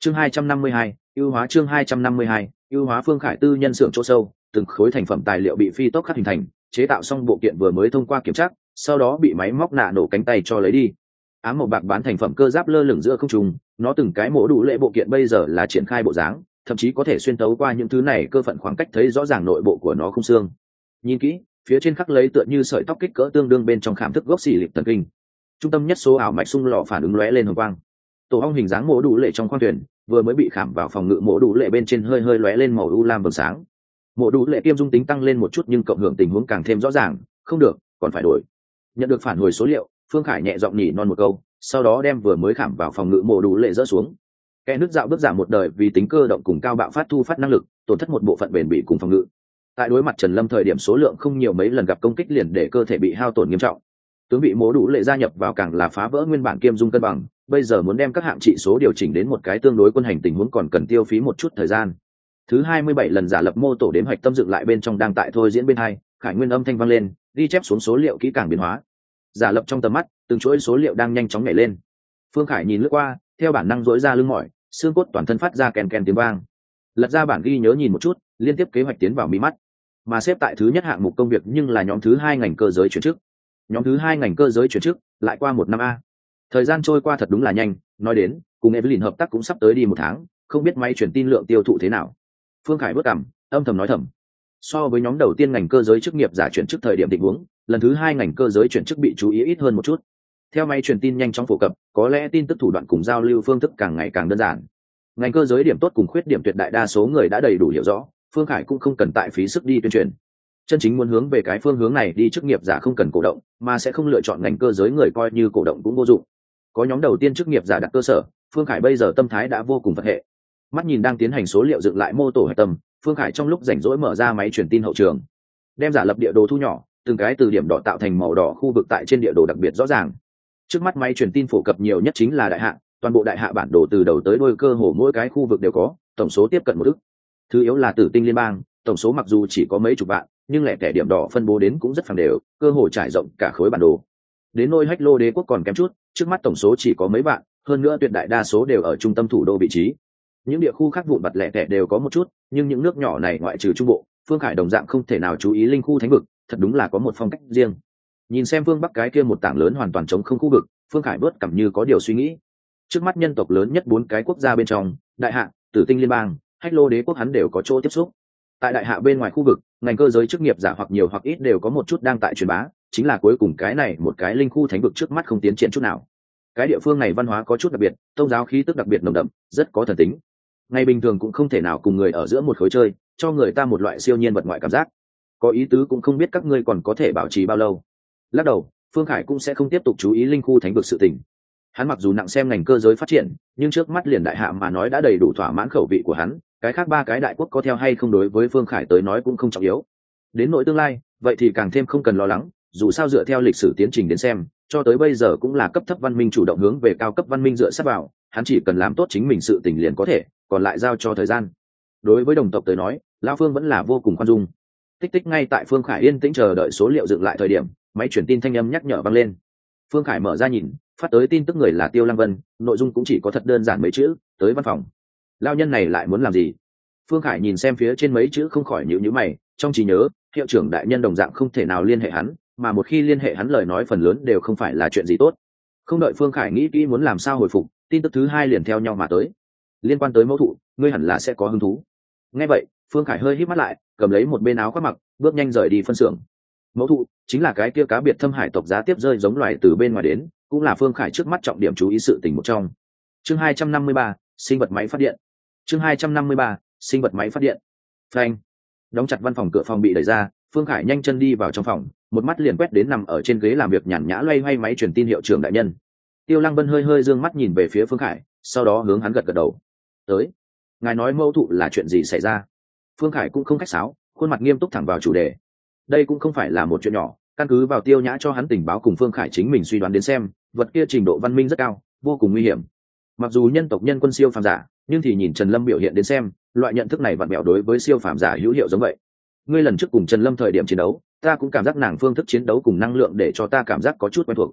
Chương 252, ưu hóa chương 252, ưu hóa. Phương Khải tư nhân xưởng chỗ sâu, từng khối thành phẩm tài liệu bị phi tốc khắc hình thành, chế tạo xong bộ kiện vừa mới thông qua kiểm tra, sau đó bị máy móc nạ nổ cánh tay cho lấy đi. Ám màu bạc bán thành phẩm cơ giáp lơ lửng giữa không trung, nó từng cái mổ đủ lệ bộ kiện bây giờ là triển khai bộ dáng, thậm chí có thể xuyên tấu qua những thứ này cơ phận khoảng cách thấy rõ ràng nội bộ của nó khung xương. Nhìn kỹ, phía trên khắc lấy tựa như sợi tóc kích cỡ tương đương bên trong khảm thức gốc xỉ lịp thần kinh. Trung tâm nhất số ảo mạch xung lọ phản ứng lóe lên hồng quang. Tổ ong hình dáng mổ đủ lệ trong khoang thuyền vừa mới bị khảm vào phòng ngự mổ đủ lệ bên trên hơi hơi lóe lên màu u lam vầng sáng. Mổ đủ lệ kiêm dung tính tăng lên một chút nhưng cộng hưởng tình huống càng thêm rõ ràng, không được, còn phải đổi. Nhận được phản hồi số liệu, Phương Khải nhẹ giọng nhỉ non một câu, sau đó đem vừa mới khảm vào phòng ngự mổ đủ lệ dỡ xuống. Kẻ nước dạo bước giảm một đời vì tính cơ động cùng cao bạo phát thu phát năng lực, tổn thất một bộ phận bền bỉ cùng phòng ngự. Tại đối mặt Trần Lâm thời điểm số lượng không nhiều mấy lần gặp công kích liền để cơ thể bị hao tổn nghiêm trọng. Tướng bị mổ đủ lệ gia nhập vào càng là phá vỡ nguyên bản kiêm dung cân bằng, bây giờ muốn đem các hạng trị số điều chỉnh đến một cái tương đối quân hành tình huống còn cần tiêu phí một chút thời gian. Thứ 27 lần giả lập mô tổ đếm hoạch tâm dựng lại bên trong đang tại thôi diễn bên hai, Khải Nguyên âm thanh vang lên, ghi chép xuống số liệu kỹ càng biến hóa. Giả lập trong tầm mắt, từng chuỗi số liệu đang nhanh chóng nhảy lên. Phương Khải nhìn lướt qua, theo bản năng duỗi ra lưng mỏi, xương cốt toàn thân phát ra kèn kèn tiếng vang. Lật ra bản ghi nhớ nhìn một chút, liên tiếp kế hoạch tiến vào mí mắt. Mà xếp tại thứ nhất hạng mục công việc nhưng là nhóm thứ 2 ngành cơ giới chuyển chức. Nhóm thứ 2 ngành cơ giới chuyển chức, lại qua 1 năm a. Thời gian trôi qua thật đúng là nhanh, nói đến, cùng Evelyn hợp tác cũng sắp tới đi 1 tháng, không biết máy truyền tin lượng tiêu thụ thế nào. Phương Khải bước cằm, âm thầm nói thầm. So với nhóm đầu tiên ngành cơ giới chức nghiệp giả chuyển chức thời điểm tình huống, lần thứ 2 ngành cơ giới chuyển chức bị chú ý ít hơn một chút. Theo máy truyền tin nhanh chóng phổ cập, có lẽ tin tức thủ đoạn cùng giao lưu phương thức càng ngày càng đơn giản. Ngành cơ giới điểm tốt cùng khuyết điểm tuyệt đại đa số người đã đầy đủ hiểu rõ, Phương Khải cũng không cần tại phí sức đi tuyên truyền. Chân chính muốn hướng về cái phương hướng này đi, chức nghiệp giả không cần cổ động, mà sẽ không lựa chọn ngành cơ giới người coi như cổ động cũng vô dụng. Có nhóm đầu tiên chức nghiệp giả đặt cơ sở, Phương Khải bây giờ tâm thái đã vô cùng phật hệ. Mắt nhìn đang tiến hành số liệu dựng lại mô tổ hệ tâm, Phương Khải trong lúc rảnh rỗi mở ra máy truyền tin hậu trường, đem giả lập địa đồ thu nhỏ, từng cái từ điểm đỏ tạo thành màu đỏ khu vực tại trên địa đồ đặc biệt rõ ràng. Trước mắt máy truyền tin phổ cập nhiều nhất chính là đại hạ, toàn bộ đại hạ bản đồ từ đầu tới đuôi cơ hồ mỗi cái khu vực đều có, tổng số tiếp cận 1 ức. Thứ yếu là Tử Tinh liên bang, tổng số mặc dù chỉ có mấy chục vạn, nhưng lẻ tẻ điểm đỏ phân bố đến cũng rất phẳng đều, cơ hồ trải rộng cả khối bản đồ. Đến nôi Hách Lô đế quốc còn kém chút, trước mắt tổng số chỉ có mấy vạn, hơn nữa tuyệt đại đa số đều ở trung tâm thủ đô vị trí. Những địa khu khác vụn vặt lẻ tẻ đều có một chút, nhưng những nước nhỏ này ngoại trừ trung bộ, Phương Khải đồng dạng không thể nào chú ý linh khu thánh vực, thật đúng là có một phong cách riêng. Nhìn xem phương bắc cái kia một tảng lớn hoàn toàn trống không khu vực, Phương Khải bớt cảm như có điều suy nghĩ. Trước mắt nhân tộc lớn nhất 4 cái quốc gia bên trong, Đại Hạ, Tử Tinh liên bang, Hách Lô đế quốc hắn đều có chỗ tiếp xúc. Tại Đại Hạ bên ngoài khu vực, ngành cơ giới chức nghiệp giả hoặc nhiều hoặc ít đều có một chút đang tại truyền bá, chính là cuối cùng cái này một cái linh khu thánh vực trước mắt không tiến triển chút nào. Cái địa phương này văn hóa có chút đặc biệt, tôn giáo khí tức đặc biệt nồng đậm, rất có thần tính. Ngày bình thường cũng không thể nào cùng người ở giữa một khối chơi, cho người ta một loại siêu nhiên vật ngoại cảm giác. Có ý tứ cũng không biết các ngươi còn có thể bảo trì bao lâu. Lắc đầu, Phương Khải cũng sẽ không tiếp tục chú ý linh khu thánh vực sự tình. Hắn mặc dù nặng xem ngành cơ giới phát triển, nhưng trước mắt liền Đại Hạ mà nói đã đầy đủ thỏa mãn khẩu vị của hắn, cái khác 3 cái đại quốc có theo hay không đối với Phương Khải tới nói cũng không trọng yếu. Đến nội tương lai, vậy thì càng thêm không cần lo lắng, dù sao dựa theo lịch sử tiến trình đến xem, cho tới bây giờ cũng là cấp thấp văn minh chủ động hướng về cao cấp văn minh dựa sát vào, hắn chỉ cần làm tốt chính mình sự tình liền có thể, còn lại giao cho thời gian. Đối với đồng tộc tới nói, lão Phương vẫn là vô cùng khoan dung. Tích tích ngay tại Phương Khải yên tĩnh chờ đợi số liệu dựng lại thời điểm, máy truyền tin thanh âm nhắc nhở vang lên. Phương Khải mở ra nhìn, phát tới tin tức người là Tiêu Lăng Vân, nội dung cũng chỉ có thật đơn giản mấy chữ, tới văn phòng. Lão nhân này lại muốn làm gì? Phương Khải nhìn xem phía trên mấy chữ không khỏi nhíu mày, trong trí nhớ, hiệu trưởng đại nhân đồng dạng không thể nào liên hệ hắn, mà một khi liên hệ hắn lời nói phần lớn đều không phải là chuyện gì tốt. Không đợi Phương Khải nghĩ kỹ muốn làm sao hồi phục, tin tức thứ 2 liền theo nhau mà tới. Liên quan tới mẫu thụ, ngươi hẳn là sẽ có hứng thú. Nghe vậy, Phương Khải hơi híp mắt lại, cầm lấy một bên áo khoác mặc, bước nhanh rời đi phân xưởng. Mẫu thụ chính là cái kia cá biệt thâm hải tộc giá tiếp rơi giống loài từ bên ngoài đến, cũng là Phương Khải trước mắt trọng điểm chú ý sự tình một trong. Chương 253, sinh vật máy phát điện. Chương 253, sinh vật máy phát điện. Phanh. Đóng chặt văn phòng, cửa phòng bị đẩy ra, Phương Khải nhanh chân đi vào trong phòng, một mắt liền quét đến nằm ở trên ghế làm việc nhàn nhã loay hoay máy truyền tin hiệu trưởng đại nhân. Tiêu Lăng Vân hơi hơi dương mắt nhìn về phía Phương Khải, sau đó hướng hắn gật gật đầu. Tới. Ngài nói mâu thụ là chuyện gì xảy ra? Phương Khải cũng không khách sáo, khuôn mặt nghiêm túc thẳng vào chủ đề. Đây cũng không phải là một chuyện nhỏ, căn cứ vào Tiêu Nhã cho hắn tình báo cùng Phương Khải chính mình suy đoán đến xem, vật kia trình độ văn minh rất cao, vô cùng nguy hiểm. Mặc dù nhân tộc nhân quân siêu phàm giả, nhưng thì nhìn Trần Lâm biểu hiện đến xem, loại nhận thức này vặn vẹo đối với siêu phàm giả hữu hiệu giống vậy. Ngươi lần trước cùng Trần Lâm thời điểm chiến đấu, ta cũng cảm giác nàng phương thức chiến đấu cùng năng lượng để cho ta cảm giác có chút quen thuộc.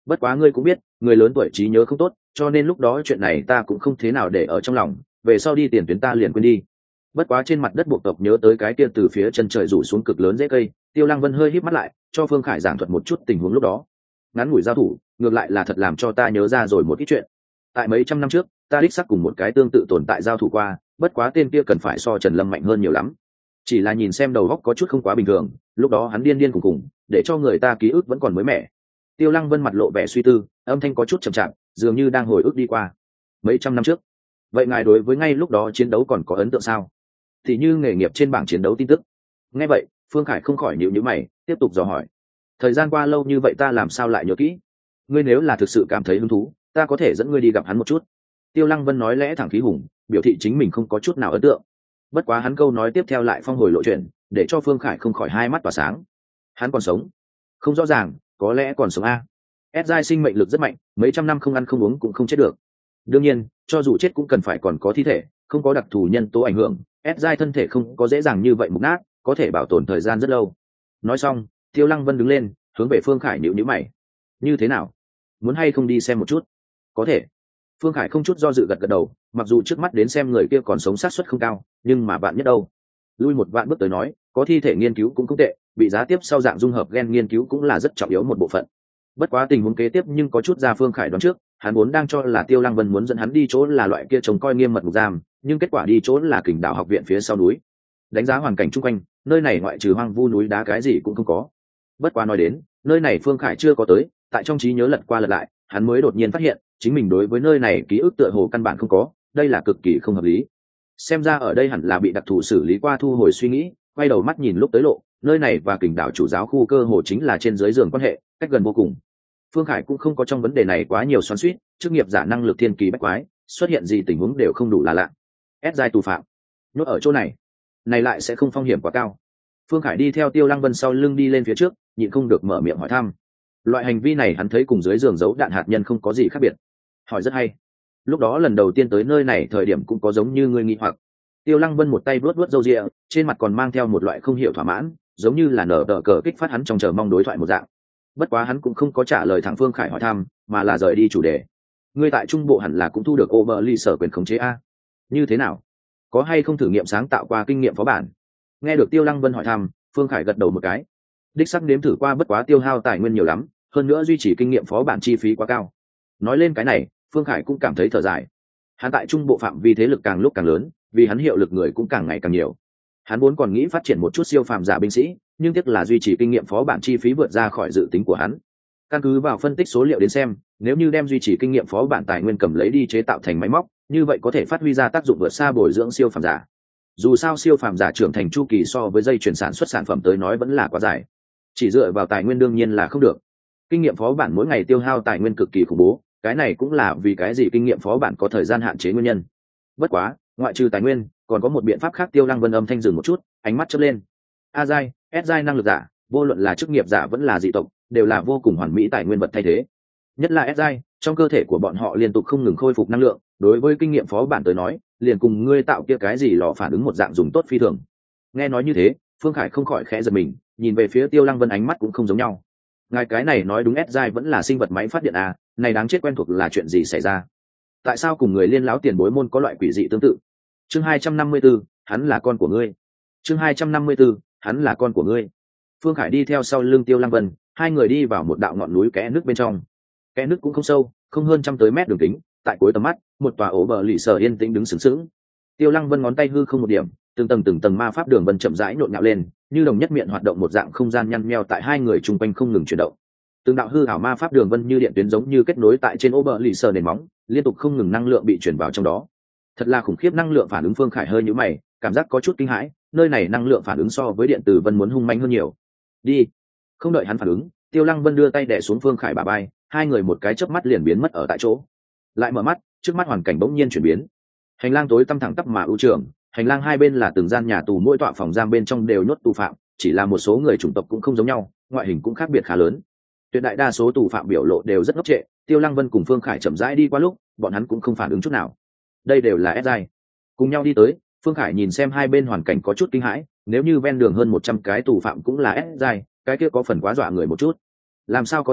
bất quá ngươi cũng biết người lớn tuổi trí nhớ không tốt, cho nên lúc đó chuyện này ta cũng không thế nào để ở trong lòng, về sau đi tiền tuyến ta liền quên đi. Bất quá trên mặt đất buộc tộc nhớ tới cái kia từ phía chân trời rủ xuống cực lớn dễ cây, Tiêu Lăng Vân hơi híp mắt lại cho Phương Khải giảng thuật một chút tình huống lúc đó. Ngắn ngủi giao thủ ngược lại là thật làm cho ta nhớ ra rồi một ít chuyện. Tại mấy trăm năm trước ta đích xác cùng một cái tương tự tồn tại giao thủ qua, bất quá tên kia cần phải so Trần Lâm mạnh hơn nhiều lắm. Chỉ là nhìn xem đầu óc có chút không quá bình thường, lúc đó hắn điên điên khùng khùng, để cho người ta ký ức vẫn còn mới mẻ. Tiêu Lăng Vân mặt lộ vẻ suy tư, âm thanh có chút chậm chạp, dường như đang hồi ức đi qua mấy trăm năm trước. Vậy ngài đối với ngay lúc đó chiến đấu còn có ấn tượng sao? Thì như nghề nghiệp trên bảng chiến đấu tin tức. Nghe vậy Phương Khải không khỏi nhíu nhíu mày, tiếp tục dò hỏi. Thời gian qua lâu như vậy ta làm sao lại nhớ kỹ? Ngươi nếu là thực sự cảm thấy hứng thú, ta có thể dẫn ngươi đi gặp hắn một chút. Tiêu Lăng Vân nói lẽ thẳng khí hùng, biểu thị chính mình không có chút nào ấn tượng. Bất quá hắn câu nói tiếp theo lại phong hồi lộ chuyện, để cho Phương Khải không khỏi hai mắt tỏa sáng. Hắn còn sống? Không rõ ràng, có lẽ còn sống a. Giai sinh mệnh lực rất mạnh, mấy trăm năm không ăn không uống cũng không chết được. Đương nhiên, cho dù chết cũng cần phải còn có thi thể, không có đặc thù nhân tố ảnh hưởng, Giai thân thể không có dễ dàng như vậy mục nát, có thể bảo tồn thời gian rất lâu. Nói xong, Tiêu Lăng Vân đứng lên, hướng về Phương Khải nhíu nhíu mày. Như thế nào? Muốn hay không đi xem một chút? Có thể. Phương Khải không chút do dự gật gật đầu, mặc dù trước mắt đến xem người kia còn sống xác suất không cao, nhưng mà bạn nhất đâu. Lui một vạn bước tới nói, có thi thể nghiên cứu cũng không tệ, bị giá tiếp sau dạng dung hợp gen nghiên cứu cũng là rất trọng yếu một bộ phận. Bất quá tình huống kế tiếp nhưng có chút ra Phương Khải đoán trước, hắn vốn đang cho là Tiêu Lăng Vân muốn dẫn hắn đi chỗ là loại kia trông coi nghiêm mật ngục giam, nhưng kết quả đi chỗ là Kình Đảo học viện phía sau núi. Đánh giá hoàn cảnh chung quanh, nơi này ngoại trừ hoang vu núi đá cái gì cũng không có. Bất quá nói đến, nơi này Phương Khải chưa có tới, tại trong trí nhớ lật qua lật lại, hắn mới đột nhiên phát hiện, chính mình đối với nơi này ký ức tựa hồ căn bản không có, đây là cực kỳ không hợp lý. Xem ra ở đây hẳn là bị đặc thù xử lý qua, thu hồi suy nghĩ, quay đầu mắt nhìn lúc tới lộ, nơi này và Kình Đảo chủ giáo khu cơ hồ chính là trên dưới giường quan hệ, cách gần vô cùng. Phương Khải cũng không có trong vấn đề này quá nhiều xoắn xuýt, chức nghiệp giả năng lực thiên kỳ bách quái, xuất hiện gì tình huống đều không đủ là lạ. Giai tù phạm, nhốt ở chỗ này lại sẽ không phong hiểm quá cao. Phương Khải đi theo Tiêu Lăng Vân sau lưng đi lên phía trước, nhịn không được mở miệng hỏi thăm. Loại hành vi này hắn thấy cùng dưới giường giấu đạn hạt nhân không có gì khác biệt. Hỏi rất hay. Lúc đó lần đầu tiên tới nơi này thời điểm cũng có giống như ngươi nghi hoặc. Tiêu Lăng Vân một tay vuốt vuốt râu ria, trên mặt còn mang theo một loại không hiểu thỏa mãn, giống như là nở tờ cờ kích phát hắn trong chờ mong đối thoại một dạng. Bất quá hắn cũng không có trả lời thẳng Phương Khải hỏi thăm, mà là rời đi chủ đề. Ngươi tại trung bộ hẳn là cũng thu được Overly sở quyền khống chế a? Như thế nào? Có hay không thử nghiệm sáng tạo qua kinh nghiệm phó bản? Nghe được Tiêu Lăng Vân hỏi thăm, Phương Khải gật đầu một cái. Đích xác nếm thử qua, bất quá tiêu hao tài nguyên nhiều lắm, hơn nữa duy trì kinh nghiệm phó bản chi phí quá cao. Nói lên cái này, Phương Khải cũng cảm thấy thở dài. Hắn tại trung bộ phạm vi thế lực càng lúc càng lớn, vì hắn hiệu lực người cũng càng ngày càng nhiều. Hắn vốn còn nghĩ phát triển một chút siêu phàm giả binh sĩ, nhưng tiếc là duy trì kinh nghiệm phó bản chi phí vượt ra khỏi dự tính của hắn. Căn cứ vào phân tích số liệu đến xem, nếu như đem duy trì kinh nghiệm phó bản tài nguyên cầm lấy đi chế tạo thành máy móc, như vậy có thể phát huy ra tác dụng vượt xa bồi dưỡng siêu phàm giả. Dù sao siêu phàm giả trưởng thành chu kỳ so với dây chuyển sản xuất sản phẩm tới nói vẫn là quá dài, chỉ dựa vào tài nguyên đương nhiên là không được. Kinh nghiệm phó bản mỗi ngày tiêu hao tài nguyên cực kỳ khủng bố, cái này cũng là vì cái gì kinh nghiệm phó bản có thời gian hạn chế nguyên nhân. Bất quá ngoại trừ tài nguyên, còn có một biện pháp khác. Tiêu Lăng Vân âm thanh dừng một chút, ánh mắt chớp lên. Giai, Giai năng lực giả, vô luận là chức nghiệp giả vẫn là dị tộc, đều là vô cùng hoàn mỹ tài nguyên vật thay thế. Nhất là Giai, trong cơ thể của bọn họ liên tục không ngừng khôi phục năng lượng, đối với kinh nghiệm phó bản tới nói, liền cùng ngươi tạo kia cái gì lò phản ứng một dạng dùng tốt phi thường. Nghe nói như thế, Phương Khải không khỏi khẽ giật mình, nhìn về phía Tiêu Lăng Vân, ánh mắt cũng không giống nhau. Ngài cái này nói đúng, Giai vẫn là sinh vật máy phát điện à? Này đáng chết, quen thuộc là chuyện gì xảy ra? Tại sao cùng người liên láo tiền bối môn có loại quỷ dị tương tự? Chương 254, hắn là con của ngươi. Chương 254, hắn là con của ngươi. Phương Khải đi theo sau lưng Tiêu Lăng Vân, hai người đi vào một đạo ngọn núi kẽ nước bên trong. Kẽ nước cũng không sâu, không hơn trăm tới mét đường kính, tại cuối tầm mắt, một tòa ổ bờ lì sờ yên tĩnh đứng sừng sững. Tiêu Lăng Vân ngón tay hư không một điểm, từng tầng ma pháp đường vân chậm rãi nhộn nhạo lên, như đồng nhất miệng hoạt động một dạng không gian nhăn nheo tại hai người chung quanh không ngừng chuyển động. Từng đạo hư ảo ma pháp đường vân như điện tuyến giống như kết nối tại trên ổ bờ lì sờ nền móng, liên tục không ngừng năng lượng bị chuyển vào trong đó. Thật là khủng khiếp năng lượng phản ứng. Phương Khải hơi nhíu mày, cảm giác có chút kinh hãi, nơi này năng lượng phản ứng so với điện tử vân muốn hung manh hơn nhiều. Đi. Không đợi hắn phản ứng, Tiêu Lăng Vân đưa tay đè xuống Phương Khải bả vai, hai người một cái chớp mắt liền biến mất ở tại chỗ. Lại mở mắt, trước mắt hoàn cảnh bỗng nhiên chuyển biến. Hành lang tối tăm thẳng tắp mà ưu trường, hành lang hai bên là từng gian nhà tù, mỗi tọa phòng giam bên trong đều nhốt tù phạm, chỉ là một số người chủng tộc cũng không giống nhau, ngoại hình cũng khác biệt khá lớn. Tuyệt đại đa số tù phạm biểu lộ đều rất ngốc trệ. Tiêu Lăng Vân cùng Phương Khải chậm rãi đi qua lúc, bọn hắn cũng không phản ứng chút nào. Đây đều là Giai. Cùng nhau đi tới, Phương Khải nhìn xem hai bên hoàn cảnh có chút kinh hãi, nếu như ven đường hơn 100 cái tù phạm cũng là Giai, cái kia có phần quá dọa người một chút. Làm sao có thể,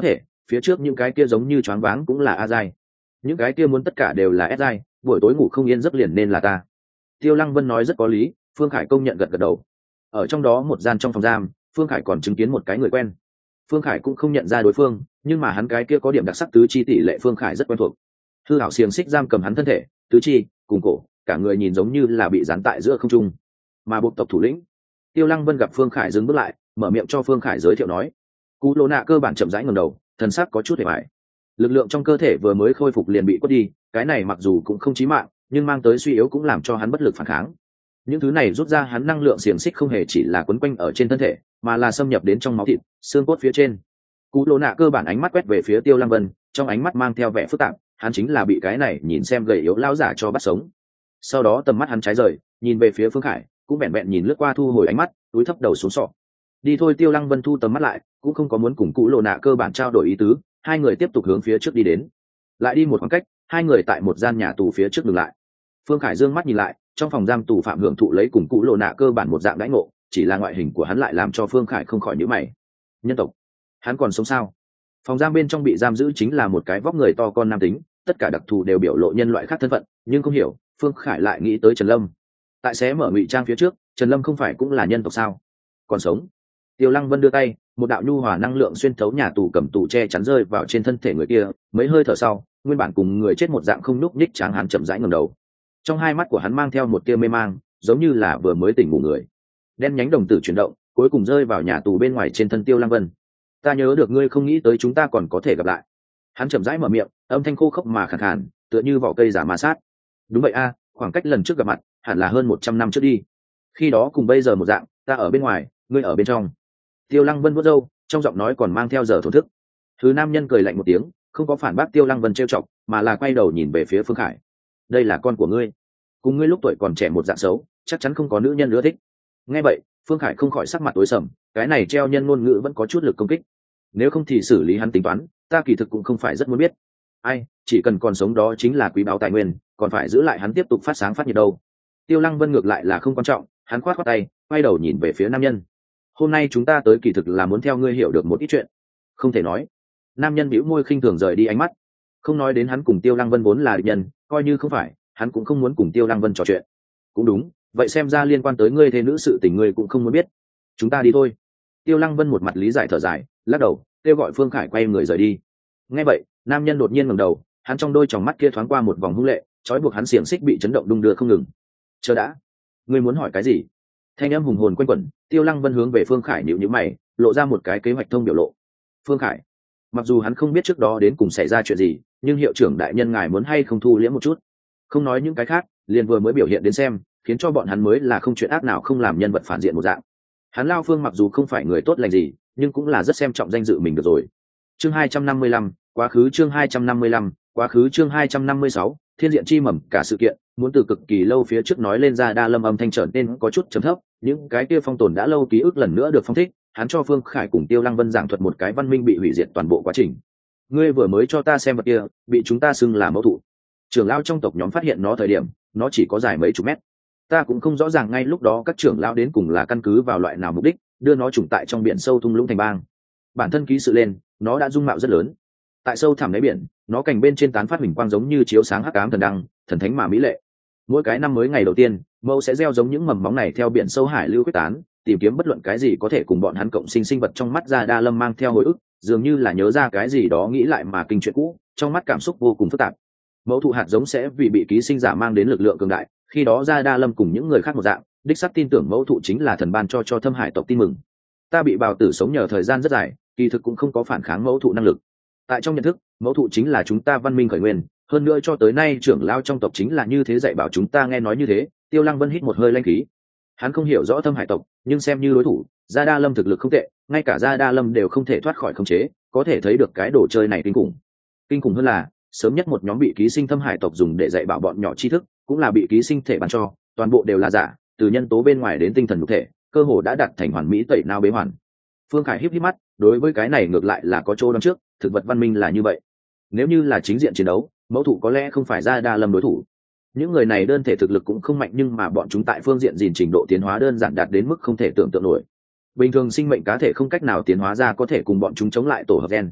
phía trước những cái kia giống như choáng váng cũng là a giai, những cái kia muốn tất cả đều là s giai, buổi tối ngủ không yên giấc liền nên là ta. Tiêu Lăng Vân nói rất có lý, Phương Khải công nhận gật gật đầu. Ở trong đó một gian trong phòng giam, Phương Khải còn chứng kiến một cái người quen. Phương Khải cũng không nhận ra đối phương, nhưng mà hắn cái kia có điểm đặc sắc tứ chi tỷ lệ Phương Khải rất quen thuộc. Hư hảo xiềng xích giam cầm hắn thân thể, tứ chi cùng cổ, cả người nhìn giống như là bị dán tại giữa không trung. Mà bộ tộc thủ lĩnh Tiêu Lăng Vân gặp Phương Khải dừng bước lại, mở miệng cho Phương Khải giới thiệu nói. Cú Lô Nạ cơ bản chậm rãi ngẩng đầu, thần sắc có chút hề bại. Lực lượng trong cơ thể vừa mới khôi phục liền bị quất đi, cái này mặc dù cũng không chí mạng, nhưng mang tới suy yếu cũng làm cho hắn bất lực phản kháng. Những thứ này rút ra hắn năng lượng xiềng xích không hề chỉ là quấn quanh ở trên thân thể, mà là xâm nhập đến trong máu thịt, xương cốt phía trên. Cú Lô Nạ cơ bản ánh mắt quét về phía Tiêu Lăng Vân, trong ánh mắt mang theo vẻ phức tạp, hắn chính là bị cái này nhìn xem gầy yếu lão giả cho bắt sống. Sau đó tầm mắt hắn trái rời, nhìn về phía Phương Khải, cũng vẹn vẹn nhìn lướt qua thu hồi ánh mắt, túi thấp đầu xuống sọ. Đi thôi. Tiêu Lăng Vân thu tầm mắt lại, cũng không có muốn cùng Cú Lô Nạ cơ bản trao đổi ý tứ, hai người tiếp tục hướng phía trước đi đến. Lại đi một khoảng cách, hai người tại một gian nhà tù phía trước dừng lại. Phương Khải dương mắt nhìn lại, trong phòng giam tù phạm hưởng thụ lấy cùng Cú Lô Nạ cơ bản một dạng đãi ngộ, chỉ là ngoại hình của hắn lại làm cho Phương Khải không khỏi nhíu mày. Nhân tộc, hắn còn sống sao? Phòng giam bên trong bị giam giữ chính là một cái vóc người to con nam tính, tất cả đặc thù đều biểu lộ nhân loại khác thân phận, nhưng không hiểu Phương Khải lại nghĩ tới Trần Lâm. Tại xé mở ngụy trang phía trước, Trần Lâm không phải cũng là nhân tộc sao? Còn sống? Tiêu Lăng Vân đưa tay, một đạo nhu hòa năng lượng xuyên thấu nhà tù cầm tù che chắn rơi vào trên thân thể người kia, mấy hơi thở sau, nguyên bản cùng người chết một dạng không nhúc nhích tráng hắn chậm rãi ngẩng đầu. Trong hai mắt của hắn mang theo một tia mê mang, giống như là vừa mới tỉnh ngủ người. Đen nhánh đồng tử chuyển động, cuối cùng rơi vào nhà tù bên ngoài trên thân Tiêu Lăng Vân. Ta nhớ được ngươi không nghĩ tới chúng ta còn có thể gặp lại. Hắn chậm rãi mở miệng, âm thanh khô khốc mà khàn khàn, tựa như vỏ cây giả ma sát. Đúng vậy a, khoảng cách lần trước gặp mặt hẳn là hơn 100 năm trước đi. Khi đó cùng bây giờ một dạng, ta ở bên ngoài, ngươi ở bên trong. Tiêu Lăng Vân vuốt râu, trong giọng nói còn mang theo giờ thổn thức. Thứ nam nhân cười lạnh một tiếng, không có phản bác Tiêu Lăng Vân trêu chọc, mà là quay đầu nhìn về phía Phương Khải. Đây là con của ngươi, cùng ngươi lúc tuổi còn trẻ một dạng xấu, chắc chắn không có nữ nhân ưa thích. Nghe vậy, Phương Khải không khỏi sắc mặt tối sầm, cái này treo nhân ngôn ngữ vẫn có chút lực công kích. Nếu không thì xử lý hắn tính toán, ta kỳ thực cũng không phải rất muốn biết. Ai, chỉ cần còn sống đó chính là quý báu tài nguyên, còn phải giữ lại hắn tiếp tục phát sáng phát nhiệt đâu. Tiêu Lăng Vân ngược lại là không quan trọng, hắn khoát khoát tay, quay đầu nhìn về phía nam nhân. Hôm nay chúng ta tới kỳ thực là muốn theo ngươi hiểu được một ít chuyện. Không thể nói. Nam nhân bĩu môi khinh thường rời đi ánh mắt. Không nói đến hắn cùng Tiêu Lăng Vân vốn là địch nhân, coi như không phải, hắn cũng không muốn cùng Tiêu Lăng Vân trò chuyện. Cũng đúng, vậy xem ra liên quan tới ngươi thế nữ sự tình ngươi cũng không muốn biết. Chúng ta đi thôi. Tiêu Lăng Vân một mặt lý giải thở dài, lắc đầu, kêu gọi Phương Khải quay người rời đi. Nghe vậy, nam nhân đột nhiên ngẩng đầu, hắn trong đôi tròng mắt kia thoáng qua một vòng hung lệ, trói buộc hắn xiềng xích bị chấn động đung đưa không ngừng. Chờ đã, ngươi muốn hỏi cái gì? Thanh âm hùng hồn quanh quẩn. Tiêu Lăng Vân hướng về Phương Khải nhíu nhíu mày, lộ ra một cái kế hoạch thông biểu lộ. Phương Khải, mặc dù hắn không biết trước đó đến cùng xảy ra chuyện gì, nhưng hiệu trưởng đại nhân ngài muốn hay không thu liễm một chút. Không nói những cái khác, liền vừa mới biểu hiện đến xem, khiến cho bọn hắn mới là không chuyện ác nào không làm nhân vật phản diện một dạng. Hắn Lao Phương mặc dù không phải người tốt lành gì, nhưng cũng là rất xem trọng danh dự mình được rồi. Chương 255, quá khứ chương 255, quá khứ chương 256, thiên diện chi mầm cả sự kiện, muốn từ cực kỳ lâu phía trước nói lên ra Đa Lâm âm thanh trở nên có chút trầm thấp, những cái kia phong tồn đã lâu ký ức lần nữa được phong thích, hắn cho Phương Khải cùng Tiêu Lăng Vân giảng thuật một cái văn minh bị hủy diệt toàn bộ quá trình. Ngươi vừa mới cho ta xem vật kia, bị chúng ta xưng là mẫu thụ. Trưởng lão trong tộc nhóm phát hiện nó thời điểm, nó chỉ có dài mấy chục mét. Ta cũng không rõ ràng ngay lúc đó các trưởng lão đến cùng là căn cứ vào loại nào mục đích, đưa nó trùng tại trong biển sâu thung lũng thành bang. Bản thân ký sự lên, nó đã dung mạo rất lớn. Tại sâu thẳm đáy biển, nó cành bên trên tán phát huỳnh quang giống như chiếu sáng hắc ám thần đăng, thần thánh mà mỹ lệ. Mỗi cái năm mới ngày đầu tiên, mẫu sẽ gieo giống những mầm móng này theo biển sâu hải lưu quyết tán, tìm kiếm bất luận cái gì có thể cùng bọn hắn cộng sinh sinh vật. Trong mắt ra Đa Lâm mang theo hồi ức, dường như là nhớ ra cái gì đó nghĩ lại mà kinh chuyện cũ, trong mắt cảm xúc vô cùng phức tạp. Mẫu thụ hạt giống sẽ vì bị ký sinh giả mang đến lực lượng cường đại, khi đó ra Đa Lâm cùng những người khác một dạng, đích xác tin tưởng mẫu thụ chính là thần ban cho Thâm Hải tộc tin mừng. Ta bị bào tử sống nhờ thời gian rất dài, kỳ thực cũng không có phản kháng mẫu thụ năng lực. Tại trong nhận thức, mẫu thụ chính là chúng ta văn minh khởi nguyên, hơn nữa cho tới nay trưởng lao trong tộc chính là như thế dạy bảo chúng ta. Nghe nói như thế, Tiêu Lăng Vân hít một hơi lanh khí. Hắn không hiểu rõ Thâm Hải tộc, nhưng xem như đối thủ, Gia Đa Lâm thực lực không tệ, ngay cả Gia Đa Lâm đều không thể thoát khỏi khống chế, có thể thấy được cái đồ chơi này kinh khủng. Kinh khủng hơn là, sớm nhất một nhóm bị ký sinh Thâm Hải tộc dùng để dạy bảo bọn nhỏ tri thức, cũng là bị ký sinh thể ban cho, toàn bộ đều là giả, từ nhân tố bên ngoài đến tinh thần nhục thể, cơ hồ đã đạt thành hoàn mỹ tẩy não bế hoàn. Phương Khải híp híp mắt, đối với cái này ngược lại là có chỗ đoán trước, thực vật văn minh là như vậy. Nếu như là chính diện chiến đấu, mẫu thụ có lẽ không phải Gia Đa Lâm đối thủ. Những người này đơn thể thực lực cũng không mạnh, nhưng mà bọn chúng tại phương diện gìn trình độ tiến hóa đơn giản đạt đến mức không thể tưởng tượng nổi. Bình thường sinh mệnh cá thể không cách nào tiến hóa ra có thể cùng bọn chúng chống lại tổ hợp gen.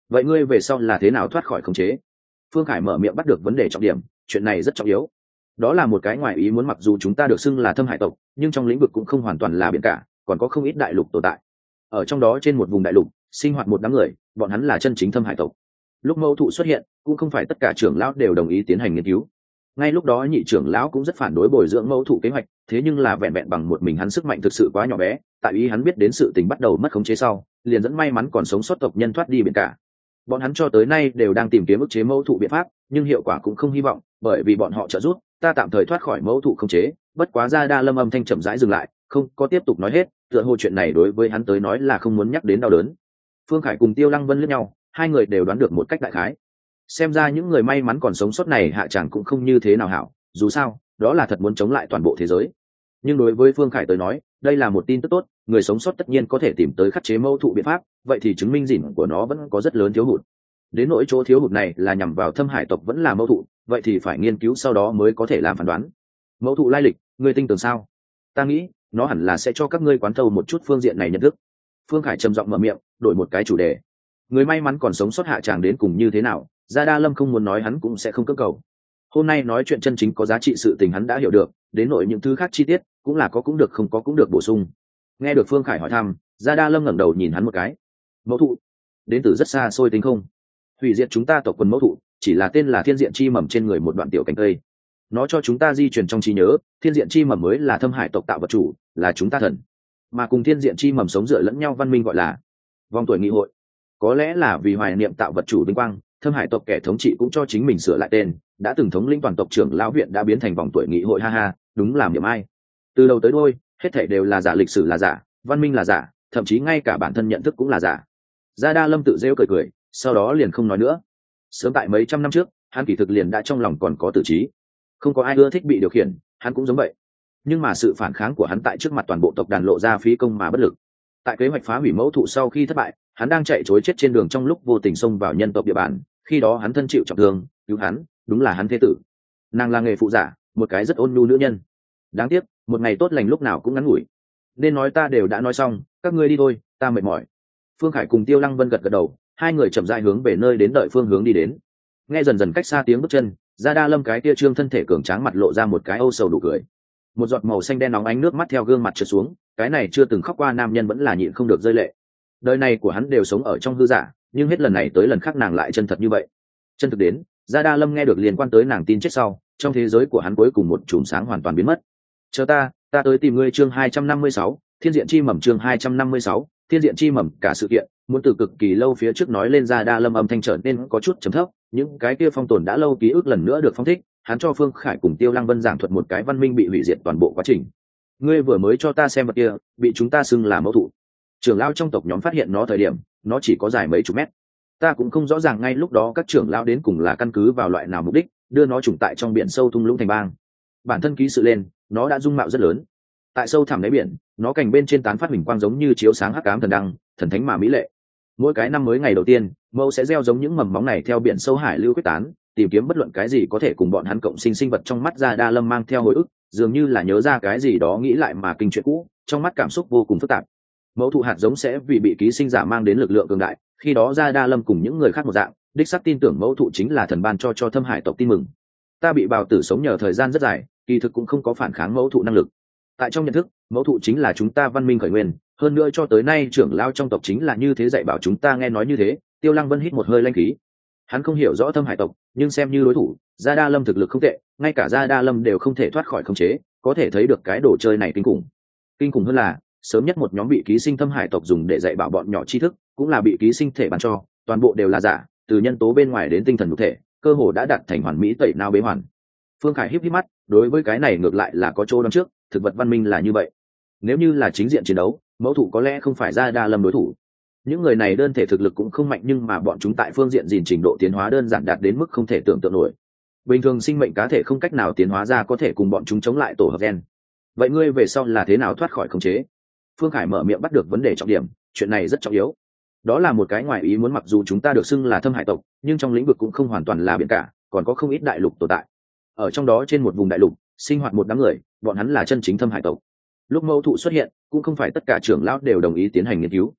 vậy ngươi về sau là thế nào thoát khỏi khống chế? Phương Khải mở miệng bắt được vấn đề trọng điểm, chuyện này rất trọng yếu. Đó là một cái ngoài ý muốn, mặc dù chúng ta được xưng là thâm hải tộc, nhưng trong lĩnh vực cũng không hoàn toàn là biển cả, còn có không ít đại lục tồn tại. Ở trong đó trên một vùng đại lục sinh hoạt một đám người, bọn hắn là chân chính thâm hải tộc. Lúc mâu thụ xuất hiện, cũng không phải tất cả trưởng lão đều đồng ý tiến hành nghiên cứu. Ngay lúc đó nhị trưởng lão cũng rất phản đối bồi dưỡng mâu thụ kế hoạch, thế nhưng là vẹn vẹn bằng một mình hắn sức mạnh thực sự quá nhỏ bé, tại ý hắn biết đến sự tình bắt đầu mất khống chế sau, liền dẫn may mắn còn sống sót tộc nhân thoát đi biển cả. Bọn hắn cho tới nay đều đang tìm kiếm ức chế mâu thụ biện pháp, nhưng hiệu quả cũng không hy vọng, bởi vì bọn họ trợ giúp ta tạm thời thoát khỏi mâu thụ khống chế. Bất quá Gia Đa Lâm âm thanh chậm rãi dừng lại, không có tiếp tục nói hết, tựa hồ chuyện này đối với hắn tới nói là không muốn nhắc đến đau đớn. Phương Khải cùng Tiêu Lăng Vân liếc nhau, hai người đều đoán được một cách đại khái. Xem ra những người may mắn còn sống sót này hạ chẳng cũng không như thế nào hảo, dù sao đó là thật muốn chống lại toàn bộ thế giới. Nhưng đối với Phương Khải tới nói, đây là một tin tức tốt, người sống sót tất nhiên có thể tìm tới khắc chế mâu thụ biện pháp, vậy thì chứng minh gìn của nó vẫn có rất lớn thiếu hụt. Đến nỗi chỗ thiếu hụt này là nhằm vào thâm hải tộc vẫn là mâu thụ, vậy thì phải nghiên cứu sau đó mới có thể làm phán đoán. Mâu thụ lai lịch, ngươi tin tưởng sao? Ta nghĩ nó hẳn là sẽ cho các ngươi quán thâu một chút phương diện này nhận thức. Phương Khải trầm giọng mở miệng, đổi một cái chủ đề. Người may mắn còn sống sót hạ tràng đến cùng như thế nào, Gia Đa Lâm không muốn nói, hắn cũng sẽ không cưỡng cầu. Hôm nay nói chuyện chân chính có giá trị sự tình hắn đã hiểu được, đến nội những thứ khác chi tiết cũng là có cũng được, không có cũng được bổ sung. Nghe được Phương Khải hỏi thăm, Gia Đa Lâm ngẩng đầu nhìn hắn một cái. Mẫu thụ đến từ rất xa xôi tính không? Hủy diệt chúng ta tộc quần mẫu thụ chỉ là tên là thiên diện chi mầm trên người một đoạn tiểu cành cây. Nó cho chúng ta di truyền trong trí nhớ, thiên diện chi mầm mới là thâm hải tộc tạo vật chủ, là chúng ta thần. Mà cùng thiên diện chi mầm sống dựa lẫn nhau văn minh gọi là vòng tuổi nghị hội. Có lẽ là vì hoài niệm tạo vật chủ vinh quang, thâm hải tộc kẻ thống trị cũng cho chính mình sửa lại tên, đã từng thống lĩnh toàn tộc trưởng lão viện đã biến thành vòng tuổi nghị hội. Ha ha, đúng làm điểm ai. Từ đầu tới đuôi hết thảy đều là giả, lịch sử là giả, văn minh là giả, thậm chí ngay cả bản thân nhận thức cũng là giả. Gia Đa Lâm tự rêu cười cười, sau đó liền không nói nữa. Sớm tại mấy trăm năm trước, hắn kỳ thực liền đã trong lòng còn có tử trí. Không có ai ưa thích bị điều khiển, hắn cũng giống vậy. Nhưng mà sự phản kháng của hắn tại trước mặt toàn bộ tộc đàn lộ ra phí công mà bất lực. Tại kế hoạch phá hủy mẫu thụ sau khi thất bại, hắn đang chạy trối chết trên đường trong lúc vô tình xông vào nhân tộc địa bàn, khi đó hắn thân chịu trọng thương, cứu hắn đúng là hắn thế tử. Nàng là nghề phụ giả, một cái rất ôn nhu nữ nhân. Đáng tiếc một ngày tốt lành lúc nào cũng ngắn ngủi. Nên nói ta đều đã nói xong, các ngươi đi thôi, ta mệt mỏi. Phương Khải cùng Tiêu Lăng Vân gật gật đầu, hai người chậm rãi hướng về nơi đến đợi phương hướng đi đến. Nghe dần dần cách xa tiếng bước chân, Gia Đa Lâm cái kia trương thân thể cường tráng mặt lộ ra một cái âu sầu đủ cười. Một giọt màu xanh đen nóng ánh nước mắt theo gương mặt trượt xuống, cái này chưa từng khóc qua nam nhân vẫn là nhịn không được rơi lệ. Đời này của hắn đều sống ở trong hư giả, nhưng hết lần này tới lần khác nàng lại chân thật như vậy. Chân thực đến, Gia Đa Lâm nghe được liên quan tới nàng tin chết sau, trong thế giới của hắn cuối cùng một chùm sáng hoàn toàn biến mất. Chờ ta tới tìm ngươi. Chương 256, Thiên diện chi mầm. Chương 256, Thiên diện chi mầm. Cả sự kiện muốn từ cực kỳ lâu phía trước nói lên. Gia Đa Lâm âm thanh trở nên có chút trầm thấp, những cái kia phong tồn đã lâu ký ức lần nữa được phóng thích. Hắn cho Phương Khải cùng Tiêu Lăng Vân giảng thuật một cái văn minh bị hủy diệt toàn bộ quá trình. Ngươi vừa mới cho ta xem vật kia, bị chúng ta xưng là mẫu thụ. Trưởng lão trong tộc nhóm phát hiện nó thời điểm, nó chỉ có dài mấy chục mét. Ta cũng không rõ ràng ngay lúc đó các trưởng lão đến cùng là căn cứ vào loại nào mục đích đưa nó trùng tại trong biển sâu thung lũng thành bang. Bản thân ký sự lên, nó đã dung mạo rất lớn. Tại sâu thẳm đáy biển, nó cành bên trên tán phát huỳnh quang giống như chiếu sáng hắc ám thần đăng, thần thánh mà mỹ lệ. Mỗi cái năm mới ngày đầu tiên, mẫu sẽ gieo giống những mầm móng này theo biển sâu hải lưu quyết tán, tìm kiếm bất luận cái gì có thể cùng bọn hắn cộng sinh sinh vật. Trong mắt Gia Đa Lâm mang theo hồi ức, dường như là nhớ ra cái gì đó nghĩ lại mà kinh chuyện cũ, trong mắt cảm xúc vô cùng phức tạp. Mẫu thụ hạt giống sẽ vì bị ký sinh giả mang đến lực lượng cường đại, khi đó Gia Đa Lâm cùng những người khác một dạng, đích xác tin tưởng mẫu thụ chính là thần ban cho thâm hải tộc tin mừng. Ta bị bào tử sống nhờ thời gian rất dài, kỳ thực cũng không có phản kháng mẫu thụ năng lực. Tại trong nhận thức, mẫu thụ chính là chúng ta văn minh khởi nguyên, hơn nữa cho tới nay trưởng lao trong tộc chính là như thế dạy bảo chúng ta. Nghe nói như thế, Tiêu Lăng Vân hít một hơi lanh khí. Hắn không hiểu rõ thâm hải tộc, nhưng xem như đối thủ, Gia Đa Lâm thực lực không tệ, ngay cả Gia Đa Lâm đều không thể thoát khỏi khống chế, có thể thấy được cái đồ chơi này kinh khủng. Kinh khủng hơn là, sớm nhất một nhóm bị ký sinh thâm hải tộc dùng để dạy bảo bọn nhỏ tri thức, cũng là bị ký sinh thể ban cho, toàn bộ đều là giả, từ nhân tố bên ngoài đến tinh thần nhục thể, cơ hồ đã đạt thành hoàn mỹ tẩy não bế hoàn. Phương Khải híp híp mắt, đối với cái này ngược lại là có chỗ đoán trước, thực vật văn minh là như vậy. Nếu như là chính diện chiến đấu, mẫu thụ có lẽ không phải Gia Đa Lâm đối thủ. Những người này đơn thể thực lực cũng không mạnh, nhưng mà bọn chúng tại phương diện gìn trình độ tiến hóa đơn giản đạt đến mức không thể tưởng tượng nổi. Bình thường sinh mệnh cá thể không cách nào tiến hóa ra có thể cùng bọn chúng chống lại tổ hợp gen. Vậy ngươi về sau là thế nào thoát khỏi khống chế? Phương Khải mở miệng bắt được vấn đề trọng điểm, chuyện này rất trọng yếu. Đó là một cái ngoài ý muốn, mặc dù chúng ta được xưng là thâm hải tộc, nhưng trong lĩnh vực cũng không hoàn toàn là biển cả, còn có không ít đại lục tồn tại. Ở trong đó trên một vùng đại lục sinh hoạt một đám người, bọn hắn là chân chính thâm hải tộc. Lúc mâu thụ xuất hiện, cũng không phải tất cả trưởng lão đều đồng ý tiến hành nghiên cứu.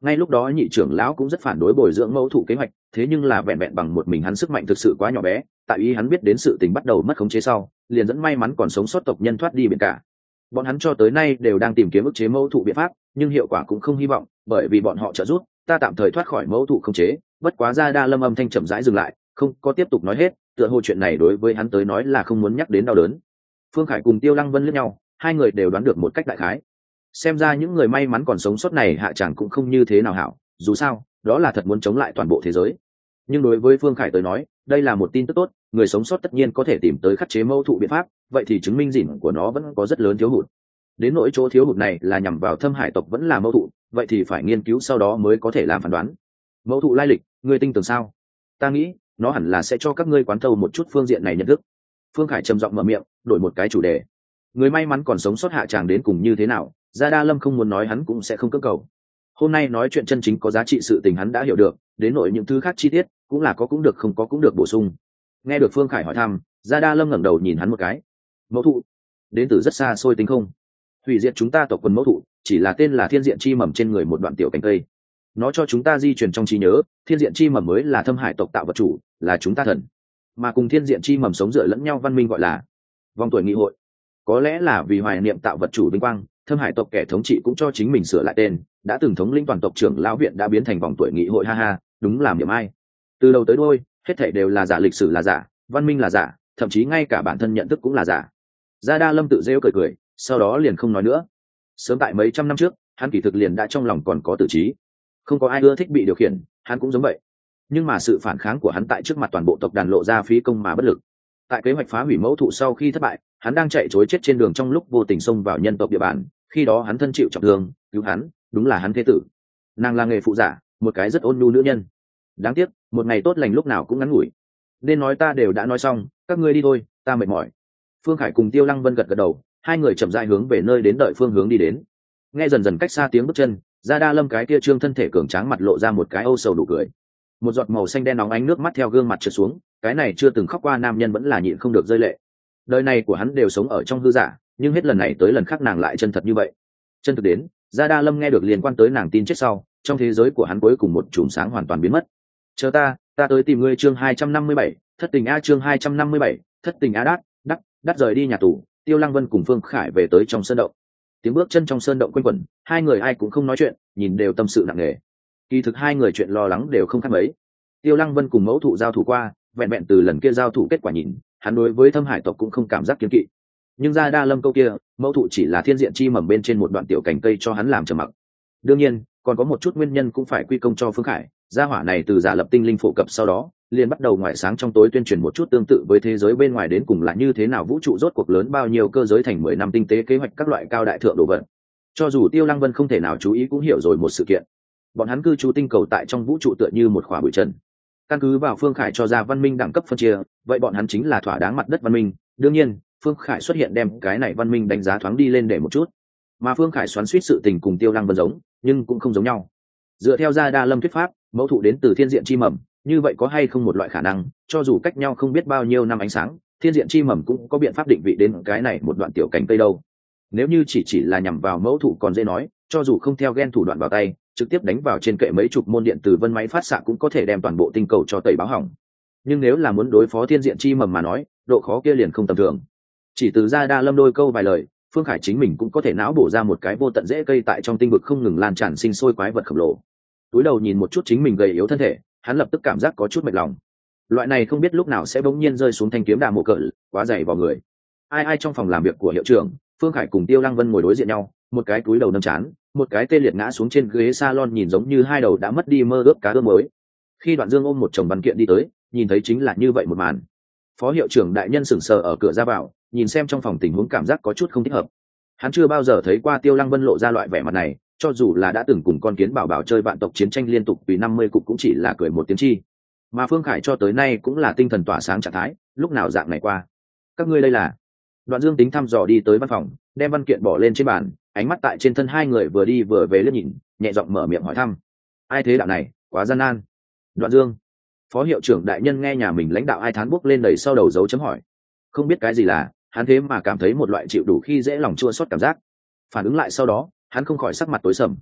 Ngay lúc đó nhị trưởng lão cũng rất phản đối bồi dưỡng mẫu thụ kế hoạch, thế nhưng là vẹn vẹn bằng một mình hắn sức mạnh thực sự quá nhỏ bé, tại ý hắn biết đến sự tình bắt đầu mất khống chế sau, liền dẫn may mắn còn sống sót tộc nhân thoát đi biển cả. Bọn hắn cho tới nay đều đang tìm kiếm ức chế mẫu thụ biện pháp, nhưng hiệu quả cũng không hy vọng, bởi vì bọn họ trợ giúp ta tạm thời thoát khỏi mẫu thụ khống chế. Bất quá Gia Đa Lâm âm thanh chậm rãi dừng lại, không có tiếp tục nói hết, tựa hồ chuyện này đối với hắn tới nói là không muốn nhắc đến đau đớn. Phương Khải cùng Tiêu Lăng Vân liếc nhau, hai người đều đoán được một cách đại khái. Xem ra những người may mắn còn sống sót này hạ chẳng cũng không như thế nào hảo, dù sao đó là thật muốn chống lại toàn bộ thế giới. Nhưng đối với Phương Khải tới nói, đây là một tin tức tốt, người sống sót tất nhiên có thể tìm tới khắc chế mâu thụ biện pháp, vậy thì chứng minh dỉn của nó vẫn có rất lớn thiếu hụt. Đến nỗi chỗ thiếu hụt này là nhằm vào Thâm Hải tộc vẫn là mâu thụ, vậy thì phải nghiên cứu sau đó mới có thể làm phán đoán. Mâu thụ lai lịch, ngươi tin tưởng sao? Ta nghĩ nó hẳn là sẽ cho các ngươi quán thâu một chút phương diện này nhận thức. Phương Khải trầm giọng mở miệng, đổi một cái chủ đề. Người may mắn còn sống sót hạ tràng đến cùng như thế nào, Gia Đa Lâm không muốn nói, hắn cũng sẽ không cưỡng cầu. Hôm nay nói chuyện chân chính có giá trị sự tình hắn đã hiểu được, đến nội những thứ khác chi tiết cũng là có cũng được không có cũng được bổ sung. Nghe được Phương Khải hỏi thăm, Gia Đa Lâm ngẩng đầu nhìn hắn một cái. Mẫu thụ đến từ rất xa xôi tính không? Hủy diệt chúng ta tộc quần mẫu thụ chỉ là tên là thiên diện chi mầm trên người một đoạn tiểu cành cây. Nó cho chúng ta di truyền trong trí nhớ, thiên diện chi mầm mới là Thâm Hải tộc tạo vật chủ, là chúng ta thần. Mà cùng thiên diện chi mầm sống dựa lẫn nhau văn minh gọi là vòng tuổi nghị hội. Có lẽ là vì hoài niệm tạo vật chủ vinh quang, Thâm Hải tộc kẻ thống trị cũng cho chính mình sửa lại tên, đã từng thống lĩnh toàn tộc trưởng lão viện đã biến thành vòng tuổi nghị hội, ha ha, đúng làm điểm ai. Từ đầu tới đuôi, hết thảy đều là giả, lịch sử là giả, văn minh là giả, thậm chí ngay cả bản thân nhận thức cũng là giả. Gia Đa Lâm tự rêu cười cười, sau đó liền không nói nữa. Sớm tại mấy trăm năm trước, hắn kỳ thực liền đã trong lòng còn có tử trí. Không có ai ưa thích bị điều khiển, hắn cũng giống vậy. Nhưng mà sự phản kháng của hắn tại trước mặt toàn bộ tộc đàn lộ ra phí công mà bất lực. Tại kế hoạch phá hủy mẫu thụ sau khi thất bại, hắn đang chạy trối chết trên đường trong lúc vô tình xông vào nhân tộc địa bàn, khi đó hắn thân chịu trọng thương, cứu hắn đúng là hắn thế tử. Nàng là nghề phụ giả, một cái rất ôn nhu nữ nhân. Đáng tiếc một ngày tốt lành lúc nào cũng ngắn ngủi. Nên nói ta đều đã nói xong, các ngươi đi thôi, ta mệt mỏi. Phương Khải cùng Tiêu Lăng Vân gật gật đầu, hai người chậm rãi hướng về nơi đến đợi phương hướng đi đến. Nghe dần dần cách xa tiếng bước chân, Gia Đa Lâm cái kia trương thân thể cường tráng mặt lộ ra một cái âu sầu nụ cười. Một giọt màu xanh đen nóng ánh nước mắt theo gương mặt trượt xuống, cái này chưa từng khóc qua nam nhân vẫn là nhịn không được rơi lệ. Đời này của hắn đều sống ở trong hư giả, nhưng hết lần này tới lần khác nàng lại chân thật như vậy. Chân thực đến, Gia Đa Lâm nghe được liên quan tới nàng tin chết sau, trong thế giới của hắn cuối cùng một chùm sáng hoàn toàn biến mất. Chờ ta tới tìm ngươi. Chương 257, thất tình a. Chương 257, thất tình a. Đắt rời đi nhà tù, Tiêu Lăng Vân cùng Phương Khải về tới trong sơn động. Tiếng bước chân trong sơn động quanh quẩn, hai người ai cũng không nói chuyện, nhìn đều tâm sự nặng nề. Kỳ thực hai người chuyện lo lắng đều không khác mấy. Tiêu Lăng Vân cùng mẫu thụ giao thủ qua, vẹn vẹn từ lần kia giao thủ kết quả nhìn, hắn đối với Thâm Hải tộc cũng không cảm giác kiêng kỵ. Nhưng Gia Đa Lâm câu kia, mẫu thụ chỉ là thiên diện chi mầm bên trên một đoạn tiểu cành cây cho hắn làm trầm mặc. Đương nhiên, còn có một chút nguyên nhân cũng phải quy công cho Phương Khải. Gia hỏa này từ giả lập tinh linh phổ cập sau đó, liền bắt đầu ngoại sáng trong tối tuyên truyền một chút tương tự với thế giới bên ngoài đến cùng là như thế nào, vũ trụ rốt cuộc lớn bao nhiêu, cơ giới thành 10 năm tinh tế kế hoạch các loại cao đại thượng đồ vật. Cho dù Tiêu Lăng Vân không thể nào chú ý cũng hiểu rồi một sự kiện. Bọn hắn cư trú tinh cầu tại trong vũ trụ tựa như một khỏa bụi trần. Căn cứ vào Phương Khải cho ra văn minh đẳng cấp phân chia, vậy bọn hắn chính là thỏa đáng mặt đất văn minh. Đương nhiên, Phương Khải xuất hiện đem cái này văn minh đánh giá thoáng đi lên để một chút. Mà Phương Khải xoắn suýt sự tình cùng Tiêu Lăng Vân giống, nhưng cũng không giống nhau. Dựa theo Gia Đa Lâm thuyết pháp, mẫu thụ đến từ thiên diện chi mầm, như vậy có hay không một loại khả năng, cho dù cách nhau không biết bao nhiêu năm ánh sáng, thiên diện chi mầm cũng có biện pháp định vị đến cái này một đoạn tiểu cành cây đâu. Nếu như chỉ là nhằm vào mẫu thụ còn dễ nói, cho dù không theo gen thủ đoạn vào tay, trực tiếp đánh vào trên kệ mấy chục môn điện từ vân máy phát xạ cũng có thể đem toàn bộ tinh cầu cho tẩy báo hỏng. Nhưng nếu là muốn đối phó thiên diện chi mầm mà nói, độ khó kia liền không tầm thường. Chỉ từ Gia Đa Lâm đôi câu vài lời, Phương Khải chính mình cũng có thể não bổ ra một cái vô tận rễ cây tại trong tinh vực không ngừng lan tràn sinh sôi quái vật khổng lồ. Túi đầu nhìn một chút chính mình gầy yếu thân thể, hắn lập tức cảm giác có chút mệt lòng. Loại này không biết lúc nào sẽ bỗng nhiên rơi xuống thanh kiếm đà mộ cỡ, quá dày vào người. Ai trong phòng làm việc của hiệu trưởng, Phương Khải cùng Tiêu Lăng Vân ngồi đối diện nhau, một cái túi đầu nâng chán, một cái tê liệt ngã xuống trên ghế salon, nhìn giống như hai đầu đã mất đi mơ ước cá ướp mới. Khi Đoạn Dương ôm một chồng văn kiện đi tới, nhìn thấy chính là như vậy một màn. Phó hiệu trưởng đại nhân sững sờ ở cửa ra vào, nhìn xem trong phòng tình huống cảm giác có chút không thích hợp. Hắn chưa bao giờ thấy qua Tiêu Lăng Vân lộ ra loại vẻ mặt này, cho dù là đã từng cùng con kiến bảo bảo chơi vạn tộc chiến tranh liên tục vì 50 cục cũng chỉ là cười một tiếng chi. Mà Phương Khải cho tới nay cũng là tinh thần tỏa sáng trạng thái, lúc nào dạng này qua. Các ngươi đây là? Đoạn Dương tính thăm dò đi tới văn phòng, đem văn kiện bỏ lên trên bàn, ánh mắt tại trên thân hai người vừa đi vừa về liếc nhìn, nhẹ giọng mở miệng hỏi thăm. Ai thế đạo này, quá gian nan. Đoạn Dương. Phó hiệu trưởng đại nhân nghe nhà mình lãnh đạo ai thán buốc lên đầy sau đầu dấu chấm hỏi. Không biết cái gì là, hắn thế mà cảm thấy một loại chịu đủ khi dễ lòng chua xót cảm giác. Phản ứng lại sau đó, hắn không khỏi sắc mặt tối sầm.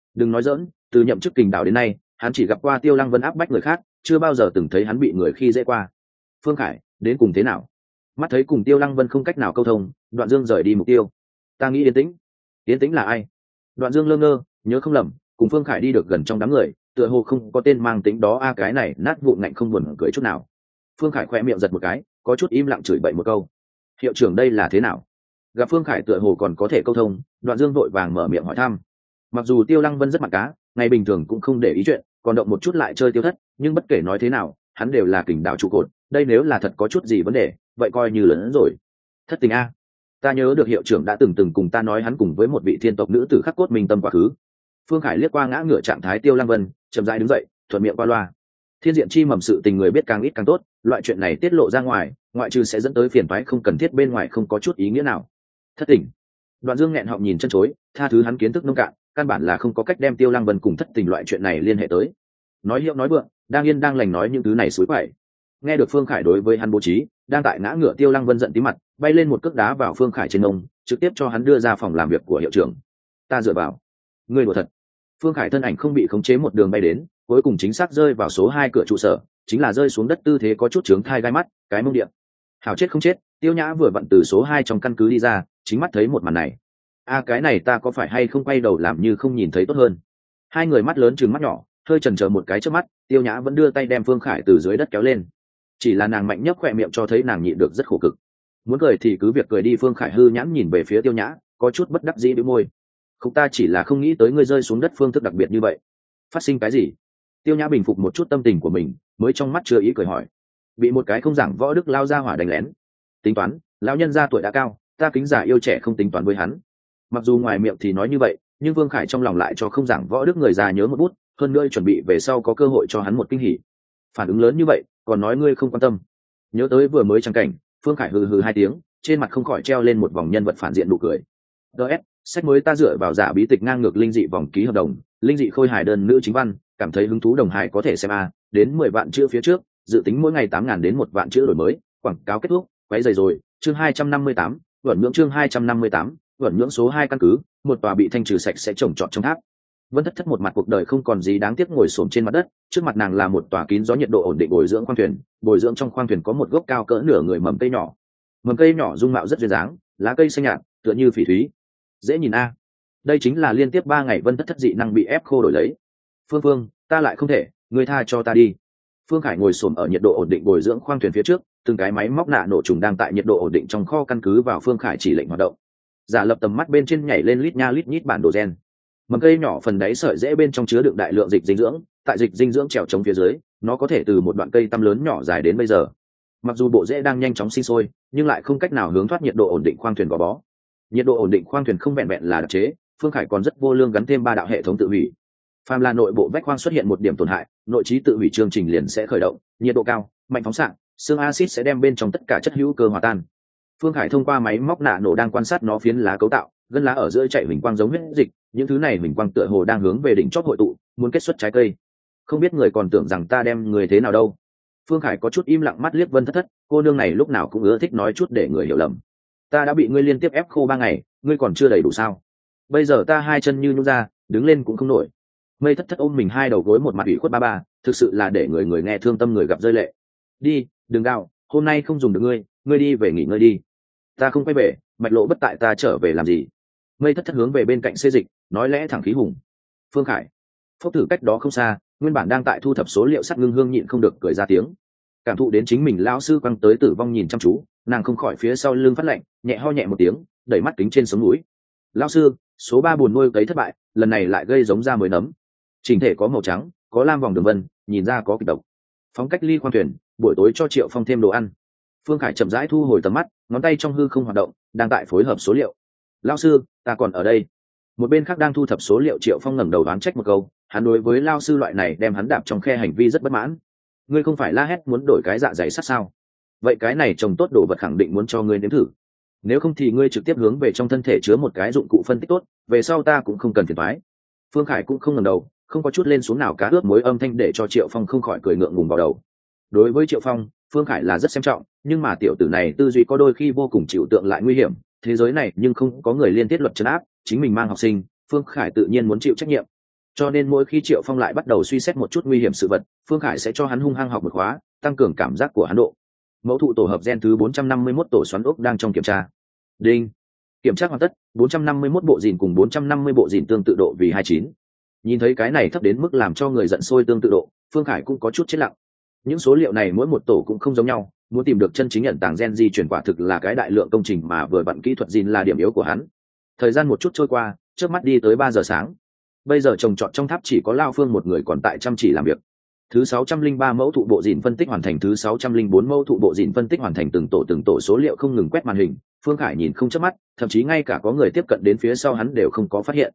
Đừng nói dỡn, từ nhậm chức kình đạo đến nay hắn chỉ gặp qua Tiêu Lăng Vân áp bách người khác, chưa bao giờ từng thấy hắn bị người khi dễ qua. Phương Khải đến cùng thế nào? Mắt thấy cùng Tiêu Lăng Vân không cách nào câu thông, Đoạn Dương rời đi mục tiêu. Ta nghĩ Yên Tĩnh. Yên Tĩnh là ai? Đoạn Dương lơ ngơ, nhớ không lầm, cùng Phương Khải đi được gần trong đám người, tựa hồ không có tên mang tính đó. Cái này nát vụn ngạnh không buồn cười chút nào. Phương Khải khoe miệng giật một cái, có chút im lặng chửi bậy một câu. Hiệu trưởng đây là thế nào? Gặp Phương Khải tựa hồ còn có thể câu thông, Đoạn Dương vội vàng mở miệng hỏi thăm. Mặc dù Tiêu Lăng Vân rất mặt cá, ngày bình thường cũng không để ý chuyện, còn động một chút lại chơi tiêu thất, nhưng bất kể nói thế nào hắn đều là kình đạo trụ cột, đây nếu là thật có chút gì vấn đề vậy coi như lớn hơn rồi. Thất tình a, ta nhớ được hiệu trưởng đã từng cùng ta nói hắn cùng với một vị thiên tộc nữ tử khắc cốt minh tâm quá khứ. Phương Khải liếc qua ngã ngửa trạng thái Tiêu Lăng Vân, chậm rãi đứng dậy, thuận miệng qua loa. Thiên diện chi mầm sự tình người biết càng ít càng tốt, loại chuyện này tiết lộ ra ngoài ngoại trừ sẽ dẫn tới phiền toái không cần thiết bên ngoài không có chút ý nghĩa nào. Thất tình. Đoạn Dương nghẹn họng nhìn chân chối, tha thứ hắn kiến thức nông cạn, căn bản là không có cách đem Tiêu Lăng Vân cùng thất tình loại chuyện này liên hệ tới. Nói hiệu nói vượng, đang yên đang lành nói những thứ này suối quậy. Nghe được Phương Khải đối với hắn bố trí, đang tại ngã ngựa Tiêu Lăng Vân giận tí mặt, bay lên một cước đá vào Phương Khải trên ông, trực tiếp cho hắn đưa ra phòng làm việc của hiệu trưởng. Ta dựa vào, ngươi đùa thật. Phương Khải thân ảnh không bị khống chế một đường bay đến, cuối cùng chính xác rơi vào số 2 cửa trụ sở, chính là rơi xuống đất tư thế có chút chướng thai gai mắt, cái mông điện. Hảo chết không chết, Tiêu Nhã vừa vặn từ số 2 trong căn cứ đi ra, chính mắt thấy một màn này. Cái này ta có phải hay không quay đầu làm như không nhìn thấy tốt hơn? Hai người mắt lớn trừng mắt nhỏ, hơi chần chờ một cái trước mắt, Tiêu Nhã vẫn đưa tay đem Phương Khải từ dưới đất kéo lên. Chỉ là nàng mạnh nhất khỏe miệng cho thấy nàng nhịn được rất khổ cực. Muốn cười thì cứ việc cười đi. Phương Khải hư nhãn nhìn về phía Tiêu Nhã, có chút bất đắc dĩ bĩu môi. Không, ta chỉ là không nghĩ tới ngươi rơi xuống đất phương thức đặc biệt như vậy. Phát sinh cái gì? Tiêu Nhã bình phục một chút tâm tình của mình, mới trong mắt chưa ý cười hỏi. Bị một cái không giảng võ đức lao ra hỏa đánh lén. Tính toán, lão nhân gia tuổi đã cao, ta kính già yêu trẻ không tính toán với hắn. Mặc dù ngoài miệng thì nói như vậy, nhưng Vương Khải trong lòng lại cho không giảng võ đức người già nhớ một bút, hơn nữa chuẩn bị về sau có cơ hội cho hắn một kinh hỉ. Phản ứng lớn như vậy, còn nói ngươi không quan tâm. Nhớ tới vừa mới trang cảnh, Phương Khải hừ hừ 2 tiếng, trên mặt không khỏi treo lên một vòng nhân vật phản diện nụ cười. DS, sách mới ta dựa vào giả bí tịch ngang ngược linh dị vòng ký hợp đồng, linh dị khôi hài đơn nữ chính văn, cảm thấy hứng thú đồng hài có thể xem đến 10 vạn chữ phía trước, dự tính mỗi ngày 8.000 đến 1 vạn chữ đổi mới, quảng cáo kết thúc, quấy rầy rồi, chương 258, vẩn nhưỡng chương 258, vẩn nhưỡng số 2 căn cứ, một tòa bị thanh trừ sạch sẽ trồng trọt trong tháp. Vân Thất Thất một mặt cuộc đời không còn gì đáng tiếc ngồi xổm trên mặt đất, trước mặt nàng là một tòa kín gió nhiệt độ ổn định bồi dưỡng khoang thuyền, bồi dưỡng trong khoang thuyền có một gốc cao cỡ nửa người mầm cây nhỏ. Mầm cây nhỏ dung mạo rất duyên dáng, lá cây xanh nhạt, tựa như phỉ thúy. Dễ nhìn a. Đây chính là liên tiếp 3 ngày Vân Thất Thất dị năng bị ép khô đổi lấy. Phương, ta lại không thể, ngươi tha cho ta đi. Phương Khải ngồi xổm ở nhiệt độ ổn định bồi dưỡng khoang thuyền phía trước, từng cái máy móc nạ nổ trùng đang tại nhiệt độ ổn định trong kho căn cứ vào Phương Khải chỉ lệnh hoạt động. Giả lập tầm mắt bên trên nhảy lên lít nha lít nhít bản đồ gen. Mầm cây nhỏ phần đáy sợi rễ bên trong chứa đựng đại lượng dịch dinh dưỡng, tại dịch dinh dưỡng trèo chống phía dưới, nó có thể từ một đoạn cây tăm lớn nhỏ dài đến bây giờ. Mặc dù bộ rễ đang nhanh chóng sinh sôi, nhưng lại không cách nào hướng thoát nhiệt độ ổn định khoang thuyền gò bó. Nhiệt độ ổn định khoang thuyền không vẹn vẹn là đặc chế, Phương Khải còn rất vô lương gắn thêm 3 đạo hệ thống tự hủy. Phàm là nội bộ vách khoang xuất hiện một điểm tổn hại, nội trí tự hủy chương trình liền sẽ khởi động, nhiệt độ cao, mạnh phóng xạ, xương axit sẽ đem bên trong tất cả chất hữu cơ hòa tan. Phương Khải thông qua máy móc nạ nổ đang quan sát nó phiến lá cấu tạo, gân lá ở giữa chạy huỳnh quang giống huyết dịch, những thứ này huỳnh quang tựa hồ đang hướng về đỉnh chót hội tụ, muốn kết xuất trái cây. Không biết người còn tưởng rằng ta đem người thế nào đâu. Phương Khải có chút im lặng mắt liếc Vân Thất Thất, cô nương này lúc nào cũng ưa thích nói chút để người hiểu lầm. Ta đã bị ngươi liên tiếp ép khô 3 ngày, ngươi còn chưa đầy đủ sao? Bây giờ ta 2 chân như nhũn ra, đứng lên cũng không nổi. Mây Thất Thất ôm mình 2 đầu gối một mặt ủy khuất ba, thực sự là để người nghe thương tâm người gặp rơi lệ. Đi, đừng gào, hôm nay không dùng được ngươi đi về nghỉ ngơi đi. Ta không quay về, mạch lộ bất tại ta trở về làm gì? Mây Thất Thất hướng về bên cạnh xê dịch, nói lẽ thẳng khí hùng. Phương Khải, phốc thử cách đó không xa, nguyên bản đang tại thu thập số liệu sắt ngưng hương nhịn không được cười ra tiếng. Cảm thụ đến chính mình lão sư quăng tới tử vong nhìn chăm chú, nàng không khỏi phía sau lưng phát lạnh, nhẹ ho nhẹ một tiếng, đẩy mắt kính trên sống mũi. Lão sư, số 3 buồn nuôi cấy thất bại, lần này lại gây giống ra mới nấm. Trình thể có màu trắng, có lam vòng đường vân, nhìn ra có kịch độc. Phóng cách ly khoang thuyền, buổi tối cho Triệu Phong thêm đồ ăn. Phương Khải chậm rãi thu hồi tầm mắt, ngón tay trong hư không hoạt động, đang tại phối hợp số liệu. Lão sư, ta còn ở đây. Một bên khác đang thu thập số liệu Triệu Phong ngẩng đầu đoán trách một câu, hắn đối với lão sư loại này đem hắn đạp trong khe hành vi rất bất mãn. Ngươi không phải la hét muốn đổi cái dạ dày sắt sao? Vậy cái này trồng tốt đồ vật khẳng định muốn cho ngươi nếm thử. Nếu không thì ngươi trực tiếp hướng về trong thân thể chứa một cái dụng cụ phân tích tốt, về sau ta cũng không cần phiền toái. Phương Khải cũng không ngẩng đầu, không có chút lên xuống nào cá ướp muối âm thanh để cho Triệu Phong không khỏi cười ngượng ngùng vào đầu. Đối với Triệu Phong, Phương Khải là rất xem trọng, nhưng mà tiểu tử này tư duy có đôi khi vô cùng chịu tượng lại nguy hiểm, thế giới này nhưng không có người liên tiết luật trấn áp, chính mình mang học sinh, Phương Khải tự nhiên muốn chịu trách nhiệm. cho nên mỗi khi Triệu Phong lại bắt đầu suy xét một chút nguy hiểm sự vật, Phương Khải sẽ cho hắn hung hăng học một khóa, tăng cường cảm giác của hắn độ. Mẫu thụ tổ hợp gen thứ 451 tổ xoắn ốc đang trong kiểm tra. Đinh. Kiểm tra hoàn tất, 451 bộ gìn cùng 450 bộ gìn tương tự độ vì 29. Nhìn thấy cái này thấp đến mức làm cho người giận sôi tương tự độ, Phương Khải cũng có chút chết lặng. Những số liệu này mỗi một tổ cũng không giống nhau, muốn tìm được chân chính ẩn tàng gen di chuyển quả thực là cái đại lượng công trình mà vừa vặn kỹ thuật gìn là điểm yếu của hắn. Thời gian một chút trôi qua, trước mắt đi tới 3 giờ sáng. Bây giờ trồng trọt trong tháp chỉ có Lao Phương một người còn tại chăm chỉ làm việc. Thứ 603 mẫu thụ bộ gìn phân tích hoàn thành, thứ 604 mẫu thụ bộ gìn phân tích hoàn thành, từng tổ số liệu không ngừng quét màn hình, Phương Khải nhìn không chớp mắt, thậm chí ngay cả có người tiếp cận đến phía sau hắn đều không có phát hiện.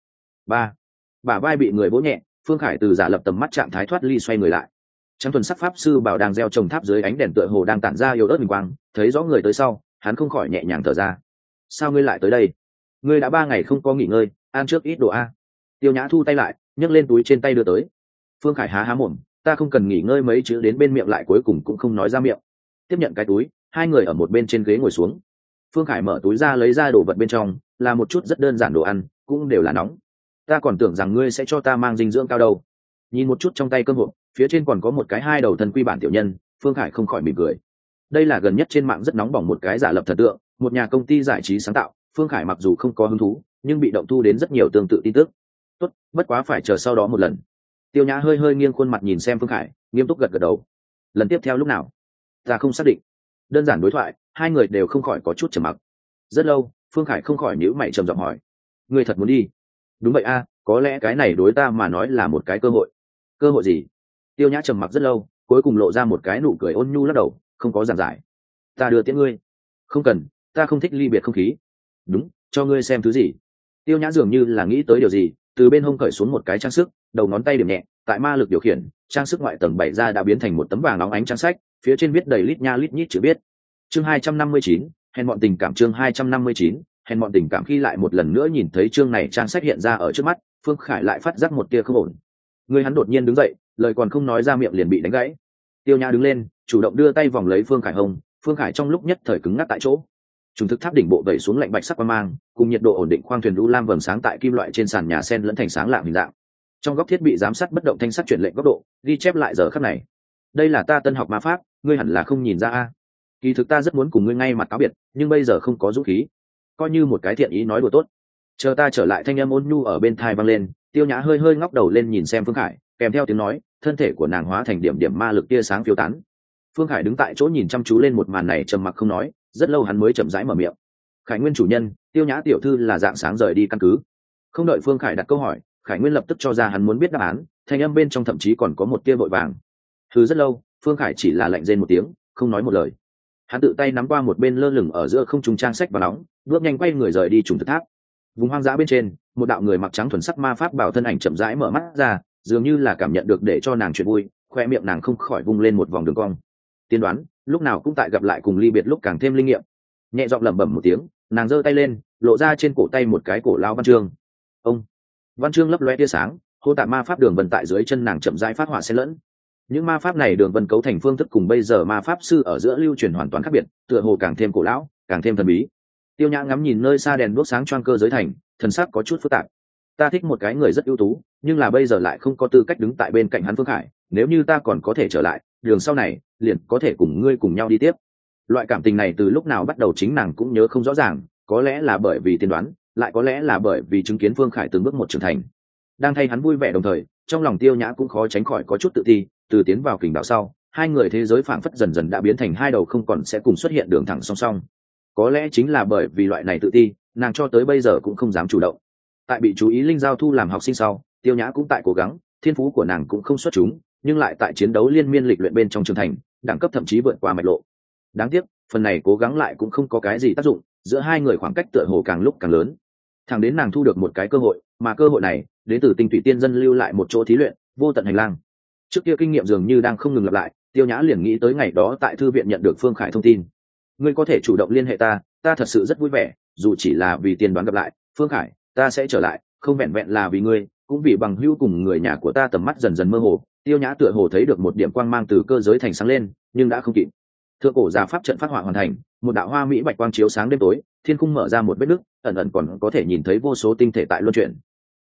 Bả vai bị người vỗ nhẹ, Phương Khải từ giả lập tầm mắt trạng thái thoát ly xoay người lại. Trắng thuần sắc pháp sư bảo đang gieo trồng tháp dưới ánh đèn tựa hồ đang tản ra yếu ớt huỳnh quang, thấy rõ người tới sau, hắn không khỏi nhẹ nhàng thở ra. Sao ngươi lại tới đây? Ngươi đã 3 ngày không có nghỉ ngơi, ăn trước ít đồ a. Tiêu Nhã thu tay lại, nhấc lên túi trên tay đưa tới. Phương Khải há há mồm, ta không cần nghỉ ngơi mấy chữ đến bên miệng lại cuối cùng cũng không nói ra miệng. Tiếp nhận cái túi, hai người ở một bên trên ghế ngồi xuống. Phương Khải mở túi ra lấy ra đồ vật bên trong, là một chút rất đơn giản đồ ăn, cũng đều là nóng. Ta còn tưởng rằng ngươi sẽ cho ta mang dinh dưỡng cao đâu. Nhìn một chút trong tay cơm hộp, phía trên còn có một cái 2 đầu thần quy bản tiểu nhân, Phương Khải không khỏi mỉm cười. Đây là gần nhất trên mạng rất nóng bỏng một cái giả lập thần tượng, một nhà công ty giải trí sáng tạo. Phương Khải mặc dù không có hứng thú, nhưng bị động thu đến rất nhiều tương tự tin tức. Tốt, bất quá phải chờ sau đó một lần. Tiêu Nhã hơi hơi nghiêng khuôn mặt nhìn xem Phương Khải, nghiêm túc gật gật đầu. Lần tiếp theo lúc nào? Ta không xác định. Đơn giản đối thoại, hai người đều không khỏi có chút trầm mặc. Rất lâu, Phương Khải không khỏi nhíu mày trầm giọng hỏi: ngươi thật muốn đi? Đúng vậy a, có lẽ cái này đối ta mà nói là một cái cơ hội. Cơ hội gì? Tiêu Nhã trầm mặc rất lâu, cuối cùng lộ ra một cái nụ cười ôn nhu lắc đầu, không có giảng giải. Ta đưa tiễn ngươi. Không cần, ta không thích ly biệt không khí. Đúng, cho ngươi xem thứ gì. Tiêu Nhã dường như là nghĩ tới điều gì, từ bên hông cởi xuống một cái trang sức, đầu ngón tay điểm nhẹ, tại ma lực điều khiển, trang sức ngoại tầng bày ra đã biến thành một tấm vàng óng ánh trang sách, phía trên viết đầy lít nha lít nhít chữ viết. Chương 259, hèn mọn tình cảm. Chương 259, hèn mọn tình cảm. Khi lại một lần nữa nhìn thấy chương này trang sách hiện ra ở trước mắt, Phương Khải lại phát giác một tia không ổn. Người hắn đột nhiên đứng dậy, lời còn không nói ra miệng liền bị đánh gãy. Tiêu Nhã đứng lên, chủ động đưa tay vòng lấy Phương Khải hông, Phương Khải trong lúc nhất thời cứng ngắc tại chỗ. Trùng thực tháp đỉnh bộ vẩy xuống lạnh bạch sắc quang mang, cùng nhiệt độ ổn định khoang thuyền đu lam vầng sáng tại kim loại trên sàn nhà sen lẫn thành sáng lạng hình dạng. Trong góc thiết bị giám sát bất động thanh sắc chuyển lệnh góc độ, ghi chép lại giờ khắc này. Đây là ta tân học ma pháp, ngươi hẳn là không nhìn ra a. Kỳ thực ta rất muốn cùng ngươi ngay mặt cáo biệt, nhưng bây giờ không có dũng khí. Coi như một cái thiện ý nói đùa tốt. Chờ ta trở lại, thanh âm ôn nhu ở bên tai vang lên, Tiêu Nhã hơi hơi ngóc đầu lên nhìn xem Phương Khải, kèm theo tiếng nói, thân thể của nàng hóa thành điểm điểm ma lực tia sáng phiêu tán. Phương Khải đứng tại chỗ nhìn chăm chú lên một màn này trầm mặc không nói, rất lâu hắn mới chậm rãi mở miệng. Khải Nguyên chủ nhân, Tiêu Nhã tiểu thư là dạng sáng rời đi căn cứ. Không đợi Phương Khải đặt câu hỏi, Khải Nguyên lập tức cho ra hắn muốn biết đáp án, thanh âm bên trong thậm chí còn có một tia vội vàng. Thứ rất lâu, Phương Khải chỉ là lạnh rên một tiếng, không nói một lời. Hắn tự tay nắm qua một bên lơ lửng ở giữa không trung trang sách và nóng, bước nhanh quay người rời đi trùng thực tháp. Vùng hoang dã bên trên, một đạo người mặc trắng thuần sắc ma pháp bảo thân ảnh chậm rãi mở mắt ra, dường như là cảm nhận được để cho nàng chuyện vui, khoe miệng nàng không khỏi vung lên một vòng đường cong. Tiên đoán, lúc nào cũng tại gặp lại cùng ly biệt lúc càng thêm linh nghiệm. Nhẹ giọng lẩm bẩm một tiếng, nàng giơ tay lên, lộ ra trên cổ tay một cái cổ lao văn chương. Ông văn chương lấp loe tia sáng, hô tạp ma pháp đường vân tại dưới chân nàng chậm rãi phát họa xen lẫn. Những ma pháp này đường vân cấu thành phương thức cùng bây giờ ma pháp sư ở giữa lưu truyền hoàn toàn khác biệt, tựa hồ càng thêm cổ lão, càng thêm thần bí. Tiêu Nhã ngắm nhìn nơi xa đèn đuốc sáng choang cơ giới thành, thần sắc có chút phức tạp. Ta thích một cái người rất ưu tú, nhưng là bây giờ lại không có tư cách đứng tại bên cạnh hắn. Phương Khải, nếu như ta còn có thể trở lại, đường sau này liền có thể cùng ngươi cùng nhau đi tiếp. Loại cảm tình này từ lúc nào bắt đầu chính nàng cũng nhớ không rõ ràng, có lẽ là bởi vì tiên đoán, lại có lẽ là bởi vì chứng kiến Phương Khải từng bước một trưởng thành. Đang thay hắn vui vẻ đồng thời, trong lòng Tiêu Nhã cũng khó tránh khỏi có chút tự ti. Từ tiến vào kình đạo sau, hai người thế giới phảng phất dần dần đã biến thành hai đầu không còn sẽ cùng xuất hiện đường thẳng song song. Có lẽ chính là bởi vì loại này tự ti, nàng cho tới bây giờ cũng không dám chủ động. Tại bị chú ý linh giao thu làm học sinh sau, Tiêu Nhã cũng tại cố gắng, thiên phú của nàng cũng không xuất chúng, nhưng lại tại chiến đấu liên miên lịch luyện bên trong trưởng thành, đẳng cấp thậm chí vượt qua mạch lộ. Đáng tiếc, phần này cố gắng lại cũng không có cái gì tác dụng, giữa hai người khoảng cách tựa hồ càng lúc càng lớn. Thẳng đến nàng thu được một cái cơ hội, mà cơ hội này đến từ Tinh Thủy Tiên Dân lưu lại một chỗ thí luyện, vô tận hành lang. Trước kia kinh nghiệm dường như đang không ngừng lặp lại, Tiêu Nhã liền nghĩ tới ngày đó tại thư viện nhận được Phương Khải thông tin. Ngươi có thể chủ động liên hệ ta, ta thật sự rất vui vẻ, dù chỉ là vì tiên đoán gặp lại. Phương Khải, ta sẽ trở lại, không vẹn vẹn là vì ngươi, cũng vì bằng hữu cùng người nhà của ta. Tầm mắt dần dần mơ hồ, Tiêu Nhã tựa hồ thấy được một điểm quang mang từ cơ giới thành sáng lên, nhưng đã không kịp. Thượng cổ già pháp trận phát họa hoàn thành, một đạo hoa mỹ bạch quang chiếu sáng đêm tối, thiên khung mở ra một vết nứt, ẩn ẩn còn có thể nhìn thấy vô số tinh thể tại luân chuyển.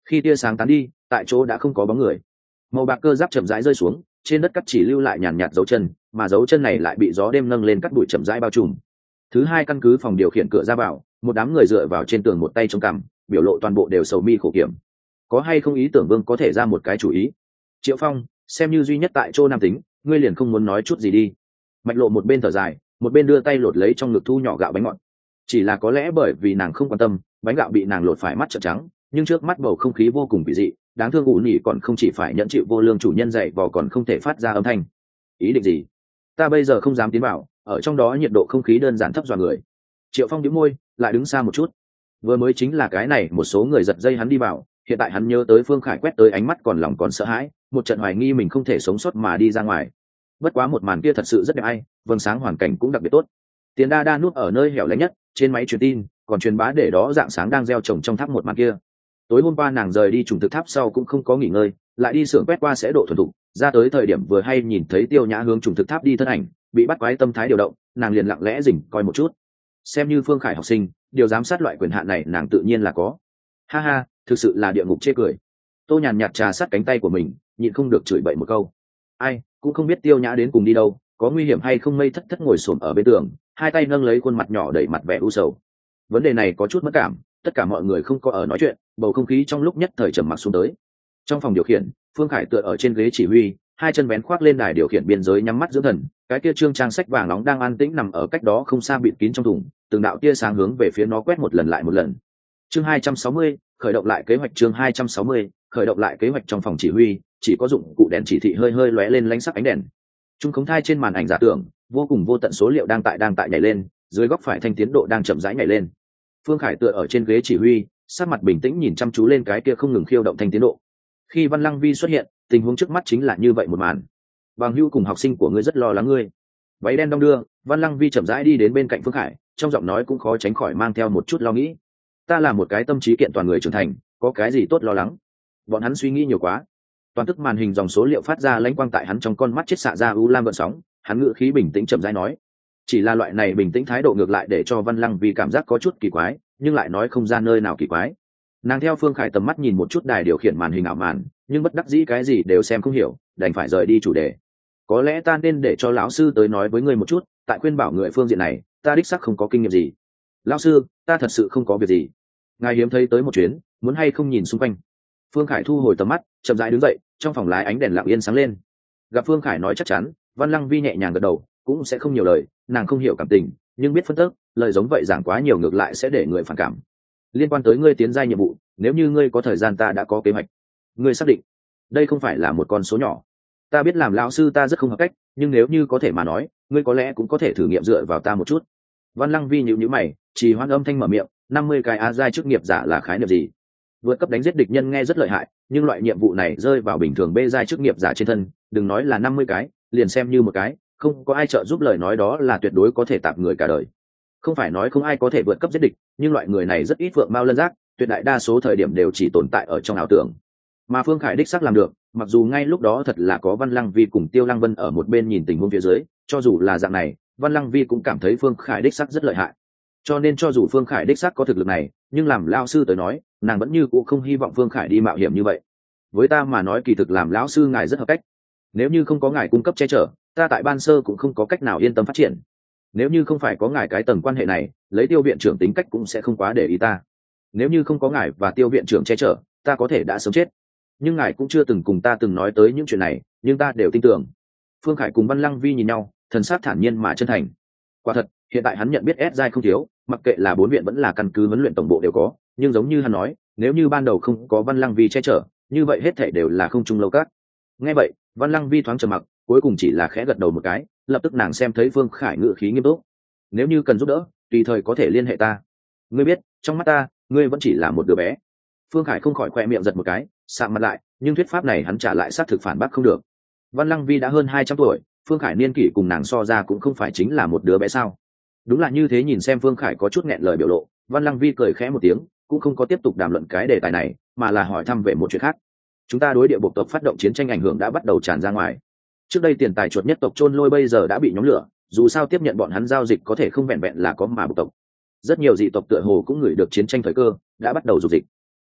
Khi tia sáng tán đi, tại chỗ đã không có bóng người. Màu bạc cơ giáp chậm rãi rơi xuống, trên đất cắt chỉ lưu lại nhàn nhạt dấu chân, mà dấu chân này lại bị gió đêm nâng lên cắt bụi chậm rãi bao trùm. Thứ hai căn cứ phòng điều khiển cửa ra vào, một đám người dựa vào trên tường một tay chống cằm, biểu lộ toàn bộ đều sầu mi khổ kiểm. Có hay không ý tưởng Vương có thể ra một cái chủ ý. Triệu Phong, xem như duy nhất tại chỗ nam tính, ngươi liền không muốn nói chút gì đi. Mạch Lộ một bên thở dài, một bên đưa tay lột lấy trong ngực thu nhỏ gạo bánh ngọt. Chỉ là có lẽ bởi vì nàng không quan tâm, bánh gạo bị nàng lột phải mắt trợn trắng, nhưng trước mắt bầu không khí vô cùng kỳ dị, đáng thương ủ nhỉ còn không chỉ phải nhận chịu vô lương chủ nhân dạy vò còn không thể phát ra âm thanh. Ý định gì? Ta bây giờ không dám tiến vào, ở trong đó nhiệt độ không khí đơn giản thấp dọa người. Triệu Phong nhíu môi, lại đứng xa một chút. Vừa mới chính là cái này một số người giật dây hắn đi vào, hiện tại hắn nhớ tới Phương Khải quét tới ánh mắt còn lòng còn sợ hãi, một trận hoài nghi mình không thể sống sót mà đi ra ngoài. Bất quá một màn kia thật sự rất đẹp ai, vầng sáng hoàn cảnh cũng đặc biệt tốt. Tiền Đa Đa núp ở nơi hẻo lánh nhất, trên máy truyền tin, còn truyền bá để đó dạng sáng đang gieo trồng trong tháp một màn kia. Tối hôm qua nàng rời đi trùng thực tháp sau cũng không có nghỉ ngơi, lại đi xưởng quét qua sẽ độ thuần thục, ra tới thời điểm vừa hay nhìn thấy Tiêu Nhã hướng trùng thực tháp đi thân ảnh, bị bắt quái tâm thái điều động, nàng liền lặng lẽ rình coi một chút. Xem như Phương Khải học sinh, điều giám sát loại quyền hạn này nàng tự nhiên là có. Ha ha, thực sự là địa ngục chê cười. Tô Nhàn nhạt trà sát cánh tay của mình, nhịn không được chửi bậy một câu. Ai cũng không biết Tiêu Nhã đến cùng đi đâu, có nguy hiểm hay không. Mây Thất Thất ngồi xổm ở bên tường, hai tay nâng lấy khuôn mặt nhỏ đầy mặt vẻ u sầu. Vấn đề này có chút mất cảm, tất cả mọi người không có ở nói chuyện, bầu không khí trong lúc nhất thời trầm mặc xuống tới. Trong phòng điều khiển, Phương Khải tựa ở trên ghế chỉ huy, hai chân vén khoác lên đài điều khiển biên giới nhắm mắt dưỡng thần, cái kia trương trang sách vàng nóng đang an tĩnh nằm ở cách đó không xa bịt kín trong thùng, từng đạo tia sáng hướng về phía nó quét một lần lại một lần. Chương 260, khởi động lại kế hoạch. Chương 260, khởi động lại kế hoạch. Trong phòng chỉ huy, chỉ có dụng cụ đèn chỉ thị hơi hơi lóe lên lánh sắc ánh đèn. Trung khống thai trên màn ảnh giả tưởng, vô cùng vô tận số liệu đang tại nhảy lên, dưới góc phải thanh tiến độ đang chậm rãi nhảy lên. Phương Khải tựa ở trên ghế chỉ huy, sắc mặt bình tĩnh nhìn chăm chú lên cái kia không ngừng khiêu động thanh tiến độ. Khi Văn Lăng Vi xuất hiện, tình huống trước mắt chính là như vậy một màn. Bằng hữu cùng học sinh của ngươi rất lo lắng ngươi. Váy đen đong đưa, Văn Lăng Vi chậm rãi đi đến bên cạnh Phương Khải, trong giọng nói cũng khó tránh khỏi mang theo một chút lo nghĩ. Ta là một cái tâm trí kiện toàn người trưởng thành, có cái gì tốt lo lắng? Bọn hắn suy nghĩ nhiều quá. Toàn tức màn hình dòng số liệu phát ra lãnh quang tại hắn trong con mắt chết xạ ra u lam gợn sóng, hắn ngữ khí bình tĩnh chậm rãi nói. Chỉ là loại này bình tĩnh thái độ ngược lại để cho Văn Lăng Vi cảm giác có chút kỳ quái, nhưng lại nói không ra nơi nào kỳ quái. Nàng theo Phương Khải tầm mắt nhìn một chút đài điều khiển màn hình ảo màn, nhưng bất đắc dĩ cái gì đều xem không hiểu, đành phải rời đi chủ đề. Có lẽ ta nên để cho lão sư tới nói với ngươi một chút, tại khuyên bảo người phương diện này, ta đích xác không có kinh nghiệm gì. Lão sư, ta thật sự không có việc gì. Ngài hiếm thấy tới một chuyến, muốn hay không nhìn xung quanh. Phương Khải thu hồi tầm mắt, chậm rãi đứng dậy, trong phòng lái ánh đèn lặng yên sáng lên. Gặp Phương Khải nói chắc chắn, Văn Lăng Vi nhẹ nhàng gật đầu, cũng sẽ không nhiều lời, nàng không hiểu cảm tình, nhưng biết phân tích, lời giống vậy giảng quá nhiều ngược lại sẽ để người phản cảm. Liên quan tới ngươi tiến giai nhiệm vụ, nếu như ngươi có thời gian ta đã có kế hoạch. Ngươi xác định, đây không phải là một con số nhỏ. Ta biết làm lão sư ta rất không hợp cách, nhưng nếu như có thể mà nói, ngươi có lẽ cũng có thể thử nghiệm dựa vào ta một chút. Văn Lăng Vi nhíu nhíu mày, trì hoãn âm thanh mở miệng, 50 cái a giai chức nghiệp giả là khái niệm gì? Vượt cấp đánh giết địch nhân nghe rất lợi hại, nhưng loại nhiệm vụ này rơi vào bình thường b giai chức nghiệp giả trên thân, đừng nói là 50 cái, liền xem như một cái, không có ai trợ giúp lời nói đó là tuyệt đối có thể tạp người cả đời. Không phải nói không ai có thể vượt cấp giết địch, nhưng loại người này rất ít vượng mao lân giác, tuyệt đại đa số thời điểm đều chỉ tồn tại ở trong ảo tưởng. Mà Phương Khải đích xác làm được, mặc dù ngay lúc đó thật là có Văn Lăng Vi cùng Tiêu Lăng Vân ở một bên nhìn tình huống phía dưới, cho dù là dạng này, Văn Lăng Vi cũng cảm thấy Phương Khải đích xác rất lợi hại. Cho nên cho dù Phương Khải đích xác có thực lực này, nhưng làm lão sư tới nói, nàng vẫn như cũ không hy vọng Phương Khải đi mạo hiểm như vậy. Với ta mà nói kỳ thực làm lão sư ngài rất hợp cách. Nếu như không có ngài cung cấp che chở, ta tại ban sơ cũng không có cách nào yên tâm phát triển. Nếu như không phải có ngài cái tầng quan hệ này, lấy Tiêu viện trưởng tính cách cũng sẽ không quá để ý ta. Nếu như không có ngài và Tiêu viện trưởng che chở, ta có thể đã sớm chết. Nhưng ngài cũng chưa từng cùng ta từng nói tới những chuyện này, nhưng ta đều tin tưởng. Phương Khải cùng Văn Lăng Vi nhìn nhau, thần sắc thản nhiên mà chân thành. Quả thật, hiện tại hắn nhận biết S giai không thiếu, mặc kệ là 4 viện vẫn là căn cứ huấn luyện tổng bộ đều có, nhưng giống như hắn nói, nếu như ban đầu không có Văn Lăng Vi che chở, như vậy hết thảy đều là không trung lâu các. Nghe vậy, Văn Lăng Vi thoáng trầm mặc, cuối cùng chỉ là khẽ gật đầu một cái, lập tức nàng xem thấy Phương Khải ngữ khí nghiêm túc. Nếu như cần giúp đỡ, tùy thời có thể liên hệ ta. Ngươi biết, trong mắt ta, ngươi vẫn chỉ là một đứa bé. Phương Khải không khỏi khoe miệng giật một cái, sạm mặt lại, nhưng thuyết pháp này hắn trả lại xác thực phản bác không được. Văn Lăng Vi đã hơn 200 tuổi, Phương Khải niên kỷ cùng nàng so ra cũng không phải chính là một đứa bé sao? Đúng là như thế. Nhìn xem Phương Khải có chút nghẹn lời biểu lộ, Văn Lăng Vi cười khẽ một tiếng, cũng không có tiếp tục đàm luận cái đề tài này, mà là hỏi thăm về một chuyện khác. Chúng ta đối địa bộ tộc phát động chiến tranh ảnh hưởng đã bắt đầu tràn ra ngoài. Trước đây tiền tài chuột nhất tộc Chôn Lôi bây giờ đã bị nhóm lửa, dù sao tiếp nhận bọn hắn giao dịch có thể không vẹn vẹn là có mà bộ tộc. Rất nhiều dị tộc tựa hồ cũng ngửi được chiến tranh thời cơ, đã bắt đầu dục dịch.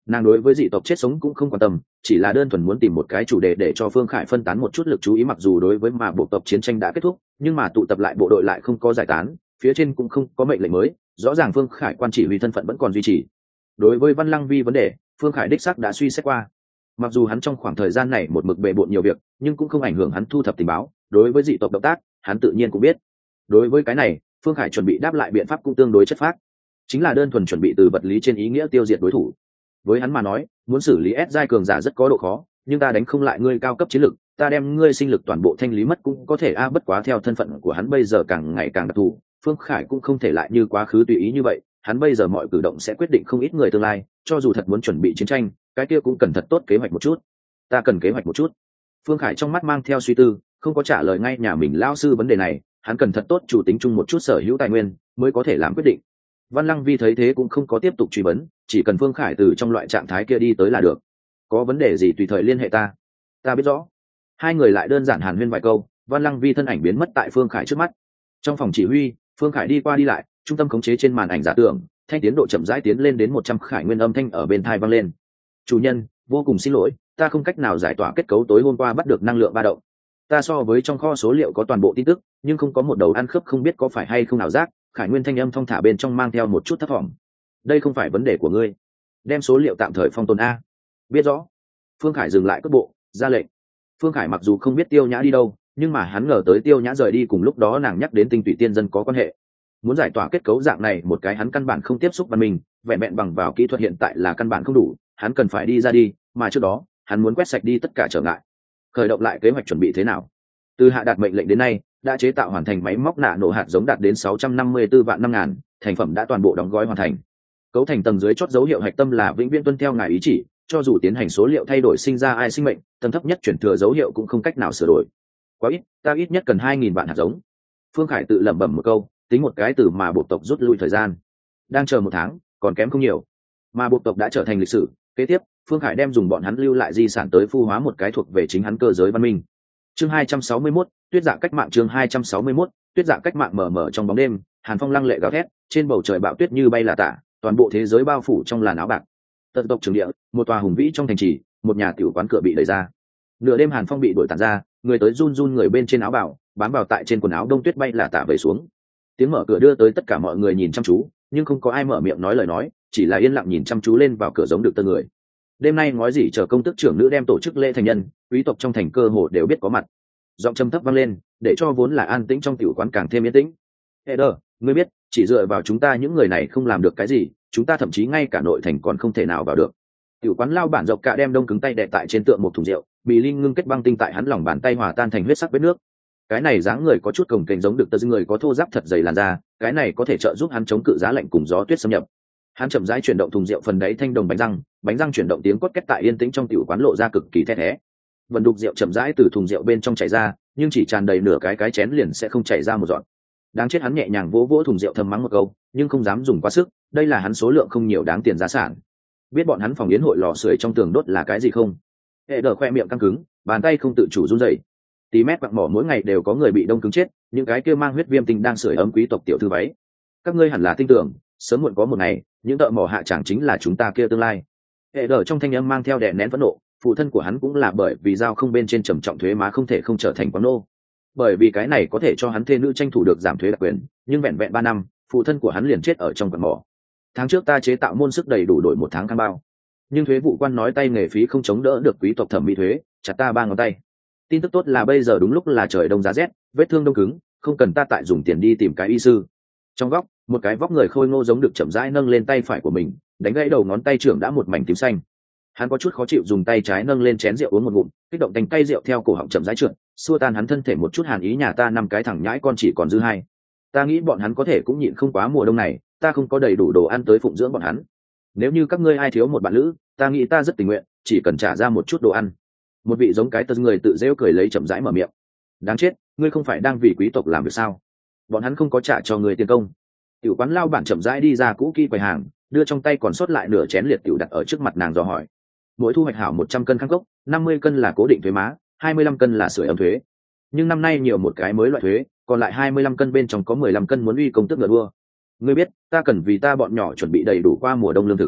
Nàng đối với dị tộc chết sống cũng không quan tâm, chỉ là đơn thuần muốn tìm một cái chủ đề để cho Phương Khải phân tán một chút lực chú ý. Mặc dù đối với mà bộ tộc chiến tranh đã kết thúc, nhưng mà tụ tập lại bộ đội lại không có giải tán, phía trên cũng không có mệnh lệnh mới, rõ ràng Phương Khải quan chỉ huy thân phận vẫn còn duy trì. Đối với Văn Lăng Vi vấn đề, Phương Khải đích xác đã suy xét qua. Mặc dù hắn trong khoảng thời gian này một mực bề bộn nhiều việc, nhưng cũng không ảnh hưởng hắn thu thập tình báo. Đối với dị tộc động tác, hắn tự nhiên cũng biết. Đối với cái này, Phương Khải chuẩn bị đáp lại biện pháp cũng tương đối chất phác, chính là đơn thuần chuẩn bị từ vật lý trên ý nghĩa tiêu diệt đối thủ. Với hắn mà nói, muốn xử lý S giai cường giả rất có độ khó, nhưng ta đánh không lại ngươi cao cấp chiến lực, ta đem ngươi sinh lực toàn bộ thanh lý mất cũng có thể. Bất quá theo thân phận của hắn bây giờ càng ngày càng đặc thù, Phương Khải cũng không thể lại như quá khứ tùy ý như vậy. Hắn bây giờ mọi cử động sẽ quyết định không ít người tương lai, cho dù thật muốn chuẩn bị chiến tranh, cái kia cũng cần thật tốt kế hoạch một chút. Ta cần kế hoạch một chút. Phương Khải trong mắt mang theo suy tư, không có trả lời ngay nhà mình lao sư vấn đề này. Hắn cần thật tốt chủ tính chung một chút sở hữu tài nguyên mới có thể làm quyết định. Văn Lăng Vi thấy thế cũng không có tiếp tục truy vấn, chỉ cần Phương Khải từ trong loại trạng thái kia đi tới là được. Có vấn đề gì tùy thời liên hệ ta. Ta biết rõ. Hai người lại đơn giản hàn huyên vài câu, Văn Lăng Vi thân ảnh biến mất tại Phương Khải trước mắt. Trong phòng chỉ huy, Phương Khải đi qua đi lại, trung tâm khống chế trên màn ảnh giả tưởng, thanh tiến độ chậm rãi tiến lên đến 100 Khải nguyên âm thanh ở bên tai vang lên. Chủ nhân, vô cùng xin lỗi, ta không cách nào giải tỏa kết cấu tối hôm qua bắt được năng lượng ba động. Ta so với trong kho số liệu có toàn bộ tin tức, nhưng không có một đầu ăn khớp, không biết có phải hay không nào giác. Khải nguyên thanh âm thong thả bên trong mang theo một chút thất vọng. Đây không phải vấn đề của ngươi, đem số liệu tạm thời phong tồn a. Biết rõ. Phương Khải dừng lại cước bộ, ra lệnh. Phương Khải mặc dù không biết Tiêu Nhã đi đâu, nhưng mà hắn ngờ tới Tiêu Nhã rời đi cùng lúc đó nàng nhắc đến tinh tụy tiên dân có quan hệ. Muốn giải tỏa kết cấu dạng này một cái hắn căn bản không tiếp xúc văn minh, vẹn vẹn bằng vào kỹ thuật hiện tại là căn bản không đủ, hắn cần phải đi ra đi, mà trước đó hắn muốn quét sạch đi tất cả trở ngại. Khởi động lại kế hoạch chuẩn bị thế nào? Từ hạ đạt mệnh lệnh đến nay, đã chế tạo hoàn thành máy móc nạ nổ hạt giống đạt đến 654 vạn 5.000, thành phẩm đã toàn bộ đóng gói hoàn thành. Cấu thành tầng dưới chót dấu hiệu hạch tâm là vĩnh viễn tuân theo ngài ý chỉ, cho dù tiến hành số liệu thay đổi sinh ra ai sinh mệnh, tầng thấp nhất chuyển thừa dấu hiệu cũng không cách nào sửa đổi. Quá ít, ta ít nhất cần 2.000 vạn hạt giống. Phương Khải tự lẩm bẩm một câu, tính một cái từ mà bộ tộc rút lui thời gian. Đang chờ 1 tháng, còn kém không nhiều. Mà bộ tộc đã trở thành lịch sử, kế tiếp, Phương Khải đem dùng bọn hắn lưu lại di sản tới phu hóa một cái thuộc về chính hắn cơ giới văn minh. Chương 261, Tuyết Dạ cách mạng. Chương 261, Tuyết Dạ cách mạng. Mờ trong bóng đêm, hàn phong lăng lệ gào thét, trên bầu trời bão tuyết như bay là tả, toàn bộ thế giới bao phủ trong làn áo bạc. Tận tộc trường địa, một tòa hùng vĩ trong thành trì, một nhà tiểu quán cửa bị đẩy ra. Nửa đêm hàn phong bị đuổi tản ra, người tới run run người bên trên áo bào, bám vào tại trên quần áo đông tuyết bay là tả về xuống. Tiếng mở cửa đưa tới tất cả mọi người nhìn chăm chú, nhưng không có ai mở miệng nói lời nói, chỉ là yên lặng nhìn chăm chú lên vào cửa giống được tơ người. Đêm nay ngói gì chờ công tước trưởng nữ đem tổ chức lễ thành nhân, quý tộc trong thành cơ hồ đều biết có mặt. Giọng trầm thấp vang lên, để cho vốn là an tĩnh trong tiểu quán càng thêm yên tĩnh. Eder, ngươi biết, chỉ dựa vào chúng ta những người này không làm được cái gì, chúng ta thậm chí ngay cả nội thành còn không thể nào vào được. Tiểu quán lao bản dọc cả đem đông cứng tay đè tại trên tượng một thùng rượu, bị linh ngưng kết băng tinh tại hắn lòng bàn tay hòa tan thành huyết sắc vết nước. Cái này dáng người có chút cồng kềnh giống được tơ người có thô ráp thật dày làn da, cái này có thể trợ giúp hắn chống cự giá lạnh cùng gió tuyết xâm nhập. Hắn chậm rãi chuyển động thùng rượu phần đáy thanh đồng bánh răng chuyển động tiếng cốt két tại yên tĩnh trong tiểu quán lộ ra cực kỳ the thé. Vận đục rượu chậm rãi từ thùng rượu bên trong chảy ra, nhưng chỉ tràn đầy nửa cái chén liền sẽ không chảy ra một giọt. Đáng chết, hắn nhẹ nhàng vỗ vỗ thùng rượu thầm mắng một câu, nhưng không dám dùng quá sức, đây là hắn số lượng không nhiều đáng tiền giá sản. Biết bọn hắn phòng yến hội lò sưởi trong tường đốt là cái gì không? Hệ đờ khoe miệng căng cứng, bàn tay không tự chủ run rẩy. Tí mét quặng mỏ mỗi ngày đều có người bị đông cứng chết, những cái kia mang huyết viêm tinh đang sưởi ấm quý tộc tiểu thư váy. Các ngươi hẳn là tin tưởng, sớm muộn có một ngày, những thợ mỏ hạ chẳng chính là chúng ta kia tương lai. Hệ đờ trong thanh âm mang theo đè nén phẫn nộ, phụ thân của hắn cũng là bởi vì giao không bên trên trầm trọng thuế má không thể không trở thành quán nô. Bởi vì cái này có thể cho hắn thê nữ tranh thủ được giảm thuế đặc quyền, nhưng vẹn vẹn 3 năm, phụ thân của hắn liền chết ở trong quặng mỏ. Tháng trước ta chế tạo môn sức đầy đủ đổi 1 tháng cam bao, nhưng thuế vụ quan nói tay nghề phí không chống đỡ được quý tộc thẩm mỹ thuế, chặt ta 3 ngón tay. Tin tức tốt là bây giờ đúng lúc là trời đông giá rét, vết thương đông cứng, không cần ta tại dùng tiền đi tìm cái y sư. Trong góc, một cái vóc người khôi ngô giống được chậm rãi nâng lên tay phải của mình, đánh gãy đầu ngón tay trưởng đã một mảnh tím xanh. Hắn có chút khó chịu dùng tay trái nâng lên chén rượu uống một ngụm, kích động thành tay rượu theo cổ họng chậm rãi trượt, xua tan hắn thân thể một chút hàn ý. Nhà ta 5 cái thằng nhãi con chỉ còn dư 2. Ta nghĩ bọn hắn có thể cũng nhịn không quá mùa đông này, ta không có đầy đủ đồ ăn tới phụng dưỡng bọn hắn. Nếu như các ngươi ai thiếu một bạn lữ, ta nghĩ ta rất tình nguyện, chỉ cần trả ra một chút đồ ăn. Một vị giống cái tơ người tự rêu cười lấy chậm rãi mở miệng. Đáng chết, ngươi không phải đang vì quý tộc làm việc sao? Bọn hắn không có trả cho người tiền công. Tiểu quán lao bản chậm rãi đi ra cũ kỹ quầy hàng, đưa trong tay còn sót lại nửa chén liệt tiểu đặt ở trước mặt nàng dò hỏi. Mỗi thu hoạch hảo 100 cân khang cốc, 50 cân là cố định thuế má, 25 cân là sưởi ấm thuế. Nhưng năm nay nhiều một cái mới loại thuế, còn lại 25 cân bên trong có 15 cân muốn uy công tước ngựa đua. Ngươi biết, ta cần vì ta bọn nhỏ chuẩn bị đầy đủ qua mùa đông lương thực.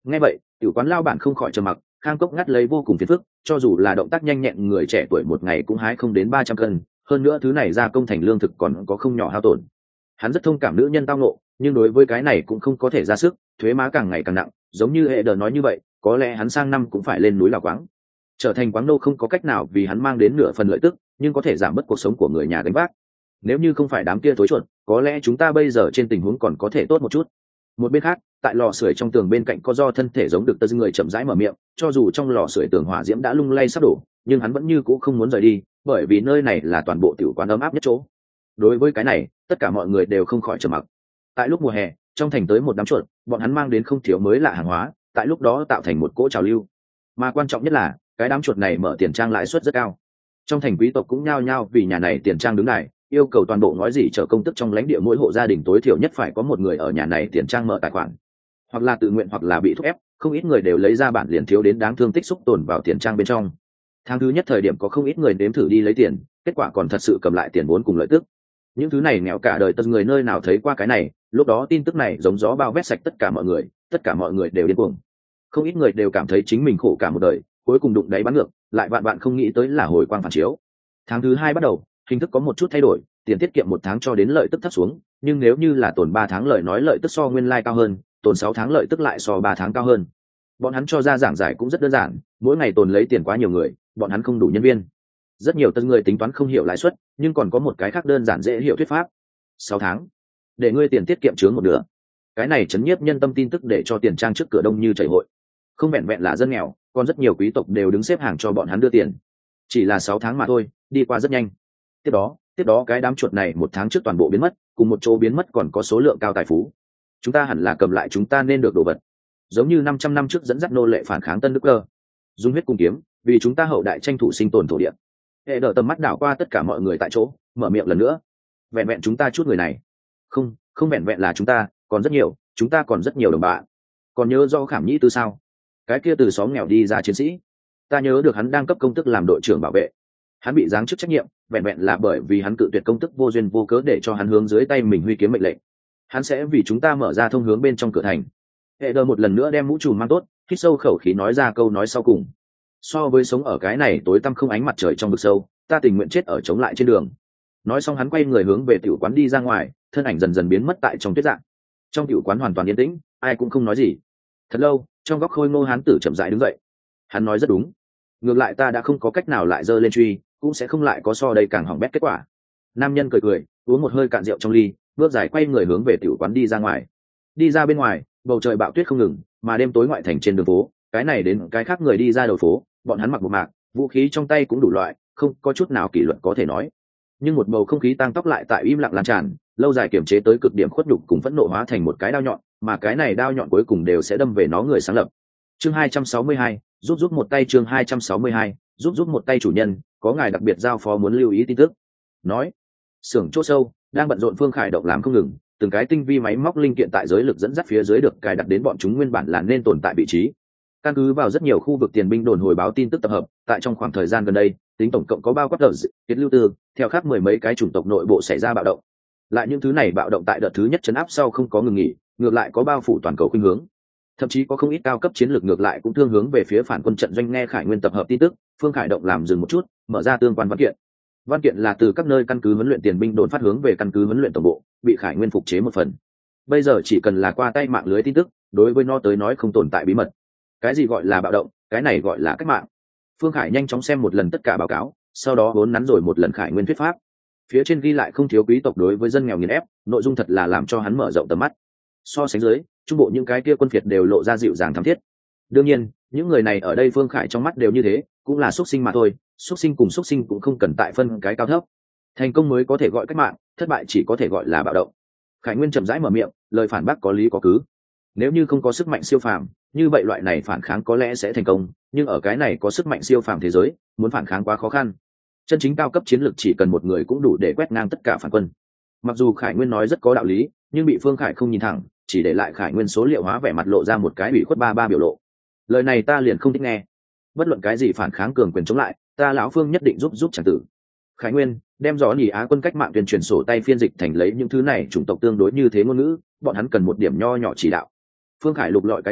Nghe vậy tiểu quán lao bản không khỏi trầm mặc. Khang Cốc ngắt lấy vô cùng phiền phức, cho dù là động tác nhanh nhẹn người trẻ tuổi một ngày cũng hái không đến 300 cân, hơn nữa thứ này gia công thành lương thực còn có không nhỏ hao tổn. Hắn rất thông cảm nữ nhân tao nộ, nhưng đối với cái này cũng không có thể ra sức, thuế má càng ngày càng nặng, giống như hệ đờ nói như vậy, có lẽ hắn sang năm cũng phải lên núi đào quáng. Trở thành quáng nô không có cách nào vì hắn mang đến nửa phần lợi tức, nhưng có thể giảm bớt cuộc sống của người nhà gánh vác. Nếu như không phải đám kia tối chuột, có lẽ chúng ta bây giờ trên tình huống còn có thể tốt một chút. Một bên khác, tại lò sưởi trong tường bên cạnh có do thân thể giống được tơ người chậm rãi mở miệng, cho dù trong lò sưởi tường hỏa diễm đã lung lay sắp đổ, nhưng hắn vẫn như cũ không muốn rời đi, bởi vì nơi này là toàn bộ tiểu quán ấm áp nhất chỗ. Đối với cái này, tất cả mọi người đều không khỏi trầm mặc. Tại lúc mùa hè, trong thành tới một đám chuột, bọn hắn mang đến không thiếu mới lạ hàng hóa, tại lúc đó tạo thành một cỗ trào lưu. Mà quan trọng nhất là, cái đám chuột này mở tiền trang lãi suất rất cao. Trong thành quý tộc cũng nhao nhao vì nhà này tiền trang đứng đài, yêu cầu toàn bộ ngói gì chở công tức trong lãnh địa mỗi hộ gia đình tối thiểu nhất phải có một người ở nhà này tiền trang mở tài khoản, hoặc là tự nguyện hoặc là bị thúc ép, không ít người đều lấy ra bản liền thiếu đến đáng thương tích xúc tồn vào tiền trang bên trong. Tháng thứ nhất thời điểm có không ít người nếm thử đi lấy tiền, kết quả còn thật sự cầm lại tiền vốn cùng lợi tức. Những thứ này nghèo cả đời, tất người nơi nào thấy qua cái này, lúc đó tin tức này giống gió bao vét sạch tất cả mọi người đều điên cuồng. Không ít người đều cảm thấy chính mình khổ cả một đời, cuối cùng đụng đáy bắn ngược, lại vạn bạn không nghĩ tới là hồi quang phản chiếu. Tháng thứ hai bắt đầu, hình thức có một chút thay đổi, tiền tiết kiệm 1 tháng cho đến lợi tức thấp xuống, nhưng nếu như là tồn 3 tháng lời nói lợi tức so nguyên lai cao hơn, tồn 6 tháng lợi tức lại so 3 tháng cao hơn. Bọn hắn cho ra giảng giải cũng rất đơn giản, mỗi ngày tồn lấy tiền quá nhiều người, bọn hắn không đủ nhân viên. Rất nhiều tân người tính toán không hiểu lãi suất, nhưng còn có một cái khác đơn giản dễ hiểu thuyết pháp. 6 tháng, để ngươi tiền tiết kiệm chướng một nửa. Cái này chấn nhiếp nhân tâm tin tức để cho tiền trang trước cửa đông như chảy hội. Không vẹn vẹn là dân nghèo, còn rất nhiều quý tộc đều đứng xếp hàng cho bọn hắn đưa tiền. Chỉ là 6 tháng mà thôi, đi qua rất nhanh. Tiếp đó cái đám chuột này 1 tháng trước toàn bộ biến mất, cùng một chỗ biến mất còn có số lượng cao tài phú. Chúng ta hẳn là cầm lại chúng ta nên được đồ vật, giống như 500 năm trước dẫn dắt nô lệ phản kháng Tân Đức Cơ, dùng huyết cùng kiếm vì chúng ta hậu đại tranh thủ sinh tồn thổ địa. Hệ đỡ tầm mắt đảo qua tất cả mọi người tại chỗ, mở miệng lần nữa. Vẹn vẹn chúng ta chút người này? Không vẹn vẹn là chúng ta, còn rất nhiều, chúng ta còn rất nhiều đồng bạn. Còn nhớ do Khảm Nhĩ Tư sao? Cái kia từ xóm nghèo đi ra chiến sĩ, ta nhớ được hắn đang cấp công tức làm đội trưởng bảo vệ. Hắn bị giáng chức trách nhiệm, vẹn vẹn là bởi vì hắn cự tuyệt công tức vô duyên vô cớ để cho hắn hướng dưới tay mình huy kiếm mệnh lệnh. Hắn sẽ vì chúng ta mở ra thông hướng bên trong cửa thành. Hệ đờ một lần nữa đem mũ trùm mang tốt, hít sâu khẩu khí nói ra câu nói sau cùng. So với sống ở cái này tối tăm không ánh mặt trời trong vực sâu, ta tình nguyện chết ở chống lại trên đường. Nói xong hắn quay người hướng về tiểu quán đi ra ngoài, thân ảnh dần dần biến mất tại trong tuyết dạng. Trong tiểu quán hoàn toàn yên tĩnh, ai cũng không nói gì. Thật lâu, trong góc khôi ngô hán tử chậm rãi đứng dậy. Hắn nói rất đúng, ngược lại ta đã không có cách nào lại giơ lên truy, cũng sẽ không lại có so đây càng hỏng bét kết quả. Nam nhân cười cười, uống một hơi cạn rượu trong ly, bước dài quay người hướng về tiểu quán đi ra ngoài. Đi ra bên ngoài, bầu trời bão tuyết không ngừng, mà đêm tối ngoại thành trên đường phố, cái này đến cái khác người đi ra đầu phố, bọn hắn mặc một mạc, vũ khí trong tay cũng đủ loại, không có chút nào kỷ luật có thể nói. Nhưng một bầu không khí tang tóc lại tại im lặng lan tràn, lâu dài kiềm chế tới cực điểm khuất nhục cùng phẫn nộ hóa thành một cái đao nhọn, mà cái này đao nhọn cuối cùng đều sẽ đâm về nó người sáng lập. Chương 262, giúp một tay. Chương 262, giúp một tay chủ nhân, có ngài đặc biệt giao phó muốn lưu ý tin tức. Nói, xưởng chỗ sâu đang bận rộn, Phương Khải động làm không ngừng, từng cái tinh vi máy móc linh kiện tại giới lực dẫn dắt phía dưới được cài đặt đến bọn chúng nguyên bản là nên tồn tại vị trí. Căn cứ vào rất nhiều khu vực tiền binh đồn hồi báo tin tức tập hợp, tại trong khoảng thời gian gần đây, tính tổng cộng có bao quát đợt kết lưu tư, theo khác 10 mấy cái chủng tộc nội bộ xảy ra bạo động. Lại những thứ này bạo động tại đợt thứ nhất trấn áp sau không có ngừng nghỉ, ngược lại có bao phủ toàn cầu khuynh hướng. Thậm chí có không ít cao cấp chiến lược ngược lại cũng thương hướng về phía phản quân trận doanh. Nghe Khải Nguyên tập hợp tin tức, Phương Khải động làm dừng một chút, mở ra tương quan văn kiện. Văn kiện là từ các nơi căn cứ huấn luyện tiền binh đồn phát hướng về căn cứ huấn luyện tổng bộ, bị Khải Nguyên phục chế một phần. Bây giờ chỉ cần là qua tay mạng lưới tin tức, đối với nó tới nói không tồn tại bí mật. Cái gì gọi là bạo động, cái này gọi là cách mạng. Phương Khải nhanh chóng xem một lần tất cả báo cáo, sau đó vốn nắn rồi một lần Khải Nguyên thuyết pháp. Phía trên ghi lại không thiếu quý tộc đối với dân nghèo nghiền ép, nội dung thật là làm cho hắn mở rộng tầm mắt. So sánh dưới, trung bộ những cái kia quân phiệt đều lộ ra dịu dàng thắm thiết. Đương nhiên, những người này ở đây Phương Khải trong mắt đều như thế, cũng là xuất sinh mà thôi, xuất sinh cùng xuất sinh cũng không cần tại phân cái cao thấp. Thành công mới có thể gọi cách mạng, thất bại chỉ có thể gọi là bạo động. Khải Nguyên chậm rãi mở miệng, lời phản bác có lý có cứ. Nếu như không có sức mạnh siêu phàm, như vậy loại này phản kháng có lẽ sẽ thành công, nhưng ở cái này có sức mạnh siêu phàm thế giới, muốn phản kháng quá khó khăn. Chân chính cao cấp chiến lược chỉ cần một người cũng đủ để quét ngang tất cả phản quân. Mặc dù Khải Nguyên nói rất có đạo lý, nhưng bị Phương Khải không nhìn thẳng, chỉ để lại Khải Nguyên số liệu hóa vẻ mặt lộ ra một cái ủy khuất ba biểu lộ. Lời này ta liền không thích nghe. Bất luận cái gì phản kháng cường quyền chống lại, ta lão Phương nhất định giúp chẳng tử. Khải Nguyên đem gió nhỉ Á quân cách mạng tuyên truyền sổ tay phiên dịch thành lấy những thứ này chủng tộc tương đối như thế ngôn ngữ, bọn hắn cần một điểm nho nhỏ chỉ đạo. Phương Khải lục lọi cái cằm,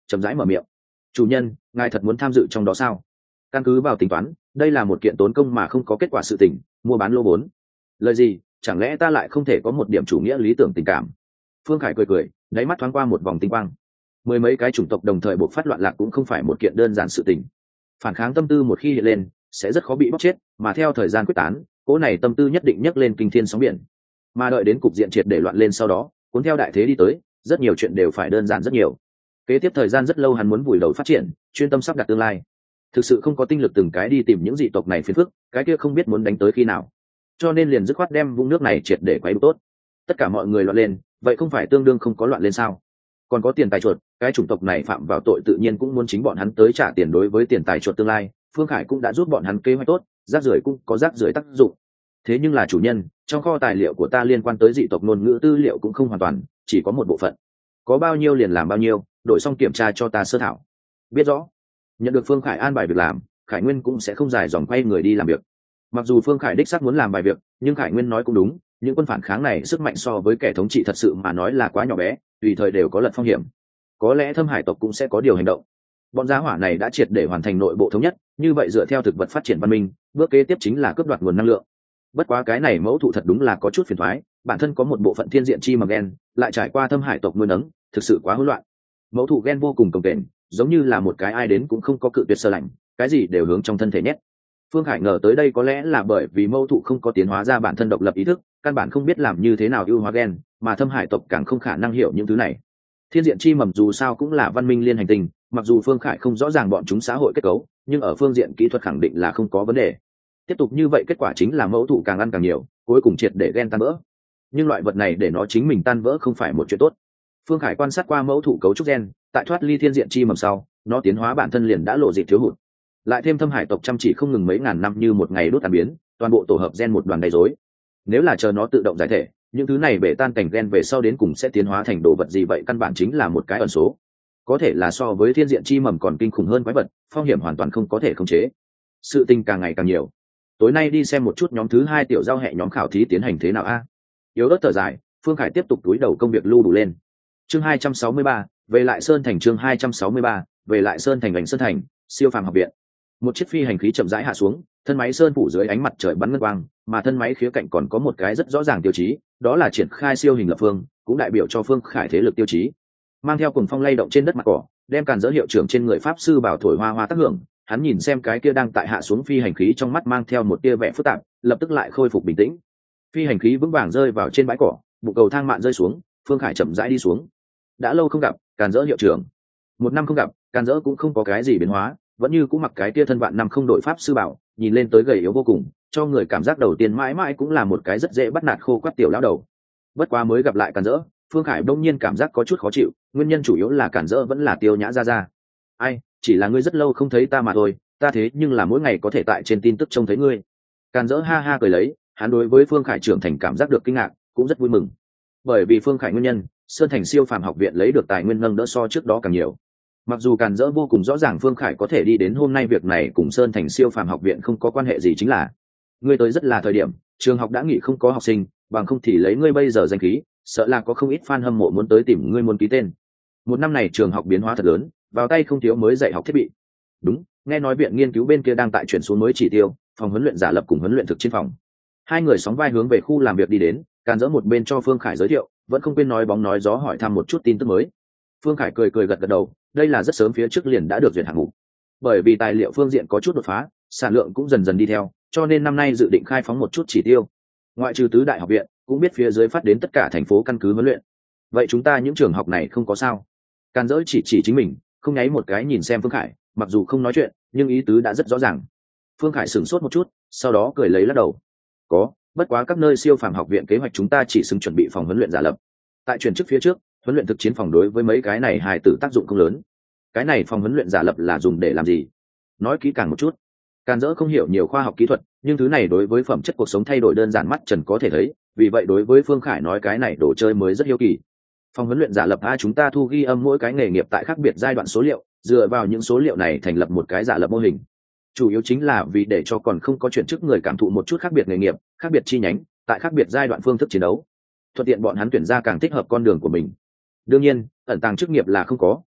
chậm rãi mở miệng. Chủ nhân, ngài thật muốn tham dự trong đó sao? Căn cứ vào tính toán, đây là một kiện tốn công mà không có kết quả sự tình, mua bán lô vốn. Lời gì, chẳng lẽ ta lại không thể có một điểm chủ nghĩa lý tưởng tình cảm? Phương Khải cười cười, đáy mắt thoáng qua một vòng tinh quang. Mười mấy cái chủng tộc đồng thời buộc phát loạn lạc cũng không phải một kiện đơn giản sự tình. Phản kháng tâm tư một khi hiện lên, sẽ rất khó bị bóc chết, mà theo thời gian quyết tán, cỗ này tâm tư nhất định nhấc lên kinh thiên sóng biển. Mà đợi đến cục diện triệt để loạn lên sau đó, cuốn theo đại thế đi tới, rất nhiều chuyện đều phải đơn giản rất nhiều. Kế tiếp thời gian rất lâu hắn muốn vùi đầu phát triển, chuyên tâm sắp đặt tương lai. Thực sự không có tinh lực từng cái đi tìm những dị tộc này phiền phức, cái kia không biết muốn đánh tới khi nào. Cho nên liền dứt khoát đem vũng nước này triệt để quấy đủ tốt. Tất cả mọi người loạn lên, vậy không phải tương đương không có loạn lên sao? Còn có tiền tài chuột, cái chủng tộc này phạm vào tội tự nhiên cũng muốn chính bọn hắn tới trả tiền. Đối với tiền tài chuột tương lai, Phương Khải cũng đã giúp bọn hắn kế hoạch tốt, rác rưởi cũng có rác rưởi tác dụng. Thế nhưng là chủ nhân, trong kho tài liệu của ta liên quan tới dị tộc ngôn ngữ tư liệu cũng không hoàn toàn, chỉ có một bộ phận. Có bao nhiêu liền làm bao nhiêu, đổi xong kiểm tra cho ta sơ thảo. Biết rõ. Nhận được Phương Khải an bài việc làm, Khải Nguyên cũng sẽ không dài dòng quay người đi làm việc. Mặc dù Phương Khải đích xác muốn làm bài việc, nhưng Khải Nguyên nói cũng đúng, những quân phản kháng này sức mạnh so với kẻ thống trị thật sự mà nói là quá nhỏ bé, tùy thời đều có lật phong hiểm. Có lẽ Thâm Hải tộc cũng sẽ có điều hành động. Bọn gia hỏa này đã triệt để hoàn thành nội bộ thống nhất, như vậy dựa theo thực vật phát triển văn minh, bước kế tiếp chính là cướp đoạt nguồn năng lượng. Bất quá cái này mẫu thụ thật đúng là có chút phiền toái, bản thân có một bộ phận thiên diện chi mầm gen, lại trải qua Thâm Hải tộc nuôi nấng, thực sự quá hỗn loạn. Mẫu thụ gen vô cùng cồng kềnh, giống như là một cái ai đến cũng không có cự tuyệt sơ lạnh, cái gì đều hướng trong thân thể nhét. Phương Khải ngờ tới đây có lẽ là bởi vì mẫu thụ không có tiến hóa ra bản thân độc lập ý thức, căn bản không biết làm như thế nào ưu hóa gen, mà Thâm Hải tộc càng không khả năng hiểu những thứ này. Thiên diện chi mầm dù sao cũng là văn minh liên hành tinh, mặc dù Phương Khải không rõ ràng bọn chúng xã hội kết cấu, nhưng ở phương diện kỹ thuật khẳng định là không có vấn đề. Tiếp tục như vậy kết quả chính là mẫu thụ càng ăn càng nhiều, cuối cùng triệt để gen tan vỡ. Nhưng loại vật này để nó chính mình tan vỡ không phải một chuyện tốt. Phương Khải quan sát qua mẫu thụ cấu trúc gen, tại thoát ly thiên diện chi mầm sau, nó tiến hóa bản thân liền đã lộ dịp thiếu hụt. Lại thêm Thâm Hải tộc chăm chỉ không ngừng mấy ngàn năm như một ngày đốt tàn biến, toàn bộ tổ hợp gen một đoàn đầy rối. Nếu là chờ nó tự động giải thể, những thứ này bể tan cảnh gen về sau đến cùng sẽ tiến hóa thành đồ vật gì vậy căn bản chính là một cái ẩn số. Có thể là so với thiên diện chi mầm còn kinh khủng hơn quái vật, phong hiểm hoàn toàn không có thể khống chế. Sự tình càng ngày càng nhiều. Tối nay đi xem một chút nhóm thứ 2 tiểu giao hệ nhóm khảo thí tiến hành thế nào a? Yếu ớt thở dài, Phương Khải tiếp tục túi đầu công việc lưu đủ lên. Chương 263, về lại Sơn Thành. Chương 263, về lại Sơn Thành. Ảnh Sơn Thành, siêu phàm học viện. Một chiếc phi hành khí chậm rãi hạ xuống, thân máy sơn phủ dưới ánh mặt trời bắn ngân quang, mà thân máy khía cạnh còn có một cái rất rõ ràng tiêu chí, đó là triển khai siêu hình lập phương, cũng đại biểu cho Phương Khải thế lực tiêu chí. Mang theo cuồng phong lay động trên đất mặt cỏ, đem Càn Dỡ hiệu trưởng trên người pháp sư bảo thổi hoa hoa tác hưởng, hắn nhìn xem cái kia đang tại hạ xuống phi hành khí, trong mắt mang theo một tia vẻ phức tạp, lập tức lại khôi phục bình tĩnh. Phi hành khí vững vàng rơi vào trên bãi cỏ, bụng cầu thang mạn rơi xuống, Phương Khải chậm rãi đi xuống. Đã lâu không gặp, Càn Dỡ hiệu trưởng. Một năm không gặp, Càn Dỡ cũng không có cái gì biến hóa, vẫn như cũng mặc cái tia thân vạn năm không đổi pháp sư bảo, nhìn lên tới gầy yếu vô cùng, cho người cảm giác đầu tiên mãi mãi cũng là một cái rất dễ bắt nạt khô quắt tiểu lão đầu. Bất quá mới gặp lại Càn Dỡ, Phương Khải đông nhiên cảm giác có chút khó chịu, nguyên nhân chủ yếu là Càn Dỡ vẫn là Tiêu Nhã ra. Ai, chỉ là ngươi rất lâu không thấy ta mà thôi, ta thế nhưng là mỗi ngày có thể tại trên tin tức trông thấy ngươi. Càn Dỡ ha ha cười lấy, hắn đối với Phương Khải trưởng thành cảm giác được kinh ngạc, cũng rất vui mừng. Bởi vì Phương Khải nguyên nhân, Sơn Thành siêu phàm học viện lấy được tài nguyên nâng đỡ so trước đó càng nhiều. Mặc dù Càn Dỡ vô cùng rõ ràng Phương Khải có thể đi đến hôm nay việc này cùng Sơn Thành siêu phàm học viện không có quan hệ gì, chính là ngươi tới rất là thời điểm, trường học đã nghỉ không có học sinh, bằng không thì lấy ngươi bây giờ danh khí, sợ là có không ít fan hâm mộ muốn tới tìm ngươi muốn ký tên. Một năm này trường học biến hóa thật lớn, vào tay không thiếu mới dạy học thiết bị. Đúng, nghe nói viện nghiên cứu bên kia đang tại chuyển xuống mới chỉ tiêu, phòng huấn luyện giả lập cùng huấn luyện thực chiến phòng. Hai người sóng vai hướng về khu làm việc đi đến, Càn Dỡ một bên cho Phương Khải giới thiệu, vẫn không quên nói bóng nói gió hỏi thăm một chút tin tức mới. Phương Khải cười cười gật gật đầu, đây là rất sớm phía trước liền đã được duyệt hạng mục. Bởi vì tài liệu phương diện có chút đột phá, sản lượng cũng dần dần đi theo, cho nên năm nay dự định khai phóng một chút chỉ tiêu. Ngoại trừ tứ đại học viện, cũng biết phía dưới phát đến tất cả thành phố căn cứ huấn luyện. Vậy chúng ta những trường học này không có sao? Càn Dỡ chỉ chính mình, không nháy một cái nhìn xem Phương Khải, mặc dù không nói chuyện, nhưng ý tứ đã rất rõ ràng. Phương Khải sửng sốt một chút, sau đó cười lấy lắc đầu. Có, bất quá các nơi siêu phàm học viện kế hoạch chúng ta chỉ xứng chuẩn bị phòng huấn luyện giả lập. Tại chuyển chức phía trước, huấn luyện thực chiến phòng đối với mấy cái này hài tử tác dụng không lớn. Cái này phòng huấn luyện giả lập là dùng để làm gì? Nói kỹ càng một chút. Càn Dỡ không hiểu nhiều khoa học kỹ thuật, nhưng thứ này đối với phẩm chất cuộc sống thay đổi đơn giản mắt trần có thể thấy, vì vậy đối với Phương Khải nói cái này đồ chơi mới rất hiếu kỳ. Phòng huấn luyện giả lập chúng ta thu ghi âm mỗi cái nghề nghiệp tại khác biệt giai đoạn số liệu, dựa vào những số liệu này thành lập một cái giả lập mô hình. Chủ yếu chính là vì để cho còn không có chuyển chức người cảm thụ một chút khác biệt nghề nghiệp, khác biệt chi nhánh, tại khác biệt giai đoạn phương thức chiến đấu, thuận tiện bọn hắn tuyển ra càng thích hợp con đường của mình. Đương nhiên, ẩn tàng chức nghiệp là không có,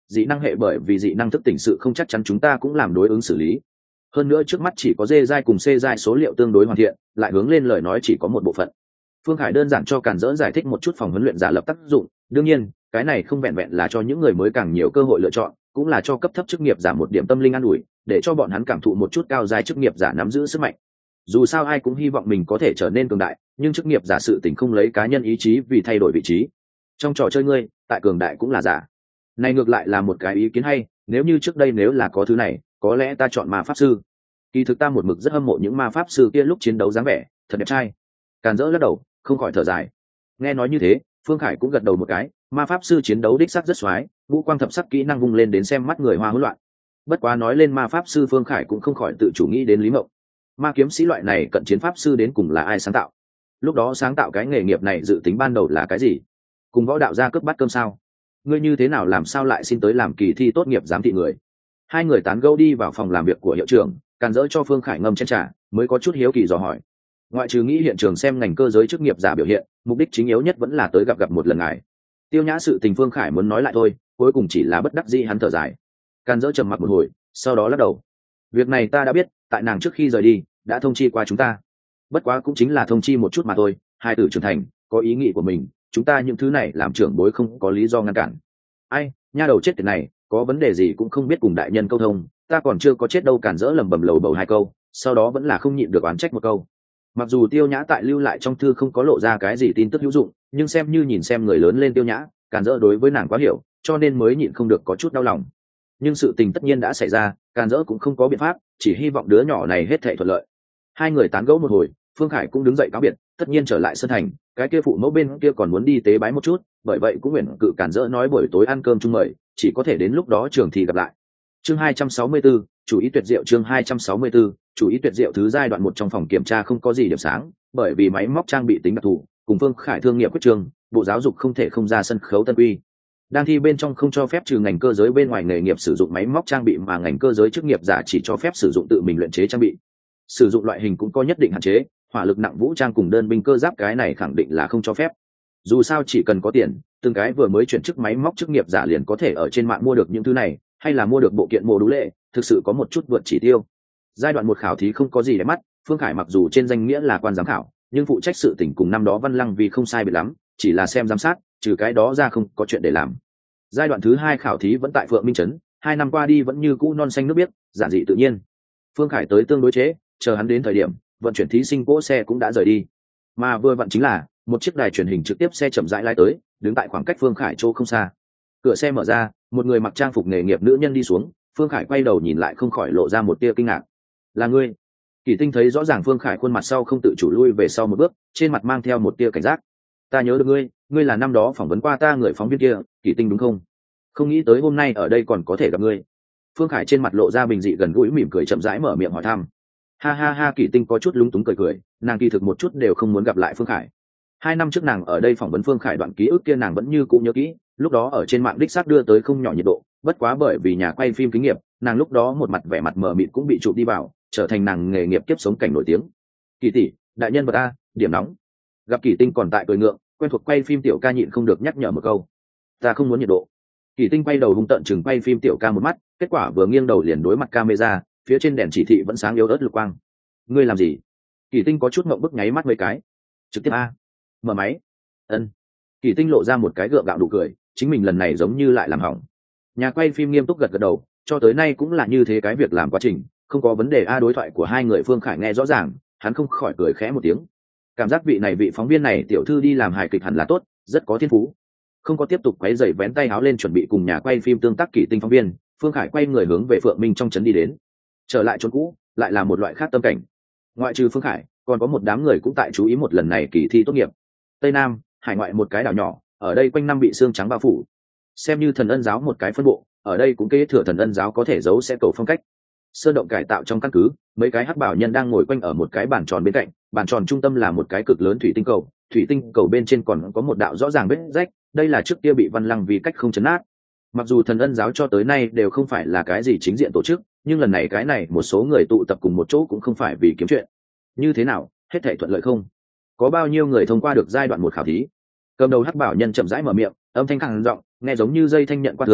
dị năng hệ bởi vì dị năng thức tỉnh sự không chắc chắn chúng ta cũng làm đối ứng xử lý. Hơn nữa trước mắt chỉ có D giai cùng C giai số liệu tương đối hoàn thiện, lại hướng lên lời nói chỉ có một bộ phận. Phương Khải đơn giản cho Càn Dỡ giải thích một chút phòng huấn luyện giả lập tác dụng, đương nhiên, cái này không vẹn vẹn là cho những người mới càng nhiều cơ hội lựa chọn, cũng là cho cấp thấp chức nghiệp giả một điểm tâm linh an ủi, để cho bọn hắn cảm thụ một chút cao giai chức nghiệp giả nắm giữ sức mạnh. Dù sao ai cũng hy vọng mình có thể trở nên cường đại, nhưng chức nghiệp giả sự tình không lấy cá nhân ý chí vì thay đổi vị trí. Trong trò chơi ngươi, tại cường đại cũng là giả. Này ngược lại là một cái ý kiến hay, nếu như trước đây nếu là có thứ này, có lẽ ta chọn ma pháp sư. Kỳ thực ta một mực rất hâm mộ những ma pháp sư kia lúc chiến đấu dáng vẻ, thật đẹp trai. Càn Dỡ lắc đầu, không khỏi thở dài. Nghe nói như thế, Phương Khải cũng gật đầu một cái, ma pháp sư chiến đấu đích sắc rất xoái, vũ quang thập sắc kỹ năng vung lên đến xem mắt người hoa hỗn loạn. Bất quá nói lên ma pháp sư, Phương Khải cũng không khỏi tự chủ nghĩ đến Lý Mộng. Ma kiếm sĩ loại này cận chiến pháp sư đến cùng là ai sáng tạo? Lúc đó sáng tạo cái nghề nghiệp này dự tính ban đầu là cái gì? Cùng võ đạo gia cướp bát cơm sao? Ngươi như thế nào làm sao lại xin tới làm kỳ thi tốt nghiệp giám thị người? Hai người tán gẫu đi vào phòng làm việc của hiệu trưởng, Càn Dỡ cho Phương Khải ngâm chén trà, mới có chút hiếu kỳ dò hỏi. Ngoại trừ nghĩ hiện trường xem ngành cơ giới chức nghiệp giả biểu hiện, mục đích chính yếu nhất vẫn là tới gặp một lần ngài. Tiêu Nhã sự tình Phương Khải muốn nói lại thôi, cuối cùng chỉ là bất đắc dĩ hắn thở dài. Càn Dỡ trầm mặc một hồi, sau đó lắc đầu. Việc này ta đã biết, tại nàng trước khi rời đi đã thông chi qua chúng ta, bất quá cũng chính là thông chi một chút mà thôi. Hai tử trưởng thành có ý nghĩ của mình, chúng ta những thứ này làm trưởng bối không có lý do ngăn cản. Ai, nha đầu chết tiệt này, có vấn đề gì cũng không biết cùng đại nhân câu thông, ta còn chưa có chết đâu. Càn Dỡ lẩm bẩm lầu bầu hai câu, sau đó vẫn là không nhịn được oán trách một câu. Mặc dù Tiêu Nhã tại lưu lại trong thư không có lộ ra cái gì tin tức hữu dụng, nhưng xem như nhìn xem người lớn lên Tiêu Nhã, Càn Dỡ đối với nàng quá hiểu, cho nên mới nhịn không được có chút đau lòng. Nhưng sự tình tất nhiên đã xảy ra, Càn Dỡ cũng không có biện pháp, chỉ hy vọng đứa nhỏ này hết thảy thuận lợi. Hai người tán gẫu một hồi, Phương Khải cũng đứng dậy cáo biệt, tất nhiên trở lại sân thành, cái kia phụ mẫu bên kia còn muốn đi tế bái một chút, bởi vậy cũng nguyện cự Càn Dỡ nói buổi tối ăn cơm chung mời, chỉ có thể đến lúc đó trường thì gặp lại. Chương 264, chủ ý tuyệt diệu. Chương 264, chủ ý tuyệt diệu. Thứ giai đoạn một trong phòng kiểm tra không có gì điểm sáng, bởi vì máy móc trang bị tính đặc thù, cùng Phương Khải thương nghiệp quyết trường, bộ giáo dục không thể không ra sân khấu tân quy. Đang thi bên trong không cho phép trừ ngành cơ giới bên ngoài nghề nghiệp sử dụng máy móc trang bị, mà ngành cơ giới chức nghiệp giả chỉ cho phép sử dụng tự mình luyện chế trang bị. Sử dụng loại hình cũng có nhất định hạn chế, hỏa lực nặng vũ trang cùng đơn binh cơ giáp cái này khẳng định là không cho phép. Dù sao chỉ cần có tiền, từng cái vừa mới chuyển chức máy móc chức nghiệp giả liền có thể ở trên mạng mua được những thứ này, hay là mua được bộ kiện mô đũ lệ, thực sự có một chút vượt chỉ tiêu. Giai đoạn một khảo thí không có gì để mắt, Phương Khải mặc dù trên danh nghĩa là quan giám khảo, nhưng phụ trách sự tình cùng năm đó Văn Lăng vì không sai biệt lắm, chỉ là xem giám sát, trừ cái đó ra không có chuyện để làm. Giai đoạn thứ hai khảo thí vẫn tại Phượng Minh Trấn, 2 năm qua đi vẫn như cũ non xanh nước biếc, giản dị tự nhiên. Phương Khải tới tương đối chế, chờ hắn đến thời điểm, vận chuyển thí sinh cỗ xe cũng đã rời đi. Mà vừa vặn chính là một chiếc đài truyền hình trực tiếp xe chậm rãi lái tới, đứng tại khoảng cách Phương Khải chỗ không xa. Cửa xe mở ra, một người mặc trang phục nghề nghiệp nữ nhân đi xuống, Phương Khải quay đầu nhìn lại không khỏi lộ ra một tia kinh ngạc. Là ngươi? Kỳ Tinh thấy rõ ràng Phương Khải khuôn mặt sau không tự chủ lui về sau một bước, trên mặt mang theo một tia cảnh giác. Ta nhớ được ngươi, ngươi là năm đó phỏng vấn qua ta người phóng viên kia, Kỳ Tinh đúng không? Không nghĩ tới hôm nay ở đây còn có thể gặp ngươi. Phương Khải trên mặt lộ ra bình dị gần gũi mỉm cười, chậm rãi mở miệng hỏi thăm. Ha ha ha, Kỳ Tinh có chút lúng túng cười, nàng kỳ thực một chút đều không muốn gặp lại Phương Khải. 2 năm trước nàng ở đây phỏng vấn Phương Khải, đoạn ký ức kia nàng vẫn như cũ nhớ kỹ, lúc đó ở trên mạng đích xác đưa tới không nhỏ nhiệt độ, bất quá bởi vì nhà quay phim kinh nghiệm, nàng lúc đó một mặt vẻ mặt mờ mịt cũng bị chụp đi vào, trở thành nàng nghề nghiệp kiếp sống cảnh nổi tiếng. Kỳ tỷ, đại nhân vật a, điểm nóng. Gặp Kỳ Tinh còn tại cười ngượng, quen thuộc quay phim Tiểu Ca nhịn không được nhắc nhở một câu. Ta không muốn nhiệt độ. Kỳ Tinh quay đầu hung tợn chừng quay phim Tiểu Ca một mắt, kết quả vừa nghiêng đầu liền đối mặt camera, phía trên đèn chỉ thị vẫn sáng yếu ớt lục quang. Ngươi làm gì? Kỳ Tinh có chút ngậm bức nháy mắt mấy cái. Trực tiếp a. Mở máy. Ân. Kỳ Tinh lộ ra một cái gượng gạo nụ cười, chính mình lần này giống như lại làm hỏng. Nhà quay phim nghiêm túc gật gật đầu, cho tới nay cũng là như thế, cái việc làm quá trình không có vấn đề a. Đối thoại của hai người Phương Khải nghe rõ ràng, hắn không khỏi cười khẽ một tiếng. Cảm giác vị phóng viên này tiểu thư đi làm hài kịch hẳn là tốt, rất có thiên phú. Không có tiếp tục quấy rầy, vén tay áo lên chuẩn bị cùng nhà quay phim tương tác Kỳ Tinh phóng viên, Phương Khải quay người hướng về Phượng Minh trong trấn đi đến. Trở lại chốn cũ, lại là một loại khác tâm cảnh. Ngoại trừ Phương Khải, còn có một đám người cũng tại chú ý một lần này kỳ thi tốt nghiệp. Tây Nam, hải ngoại một cái đảo nhỏ, ở đây quanh năm bị xương trắng bao phủ, xem như Thần Ân giáo một cái phân bộ, ở đây cũng kế thừa Thần Ân giáo có thể giấu sẽ cầu phong cách. Sơn động cải tạo trong căn cứ, mấy cái hắc bảo nhân đang ngồi quanh ở một cái bàn tròn bên cạnh, bàn tròn trung tâm là một cái cực lớn thủy tinh cầu bên trên còn có một đạo rõ ràng vết rách, đây là trước kia bị Văn Lăng vì cách không chấn nát. Mặc dù Thần Ân giáo cho tới nay đều không phải là cái gì chính diện tổ chức, nhưng lần này cái này một số người tụ tập cùng một chỗ cũng không phải vì kiếm chuyện. Như thế nào, hết thảy thuận lợi không? Có bao nhiêu người thông qua được giai đoạn một khảo thí? Cầm đầu hắc bảo nhân chậm rãi mở miệng, âm thanh khàn giọng, nghe giống như dây thanh nhận qua thường,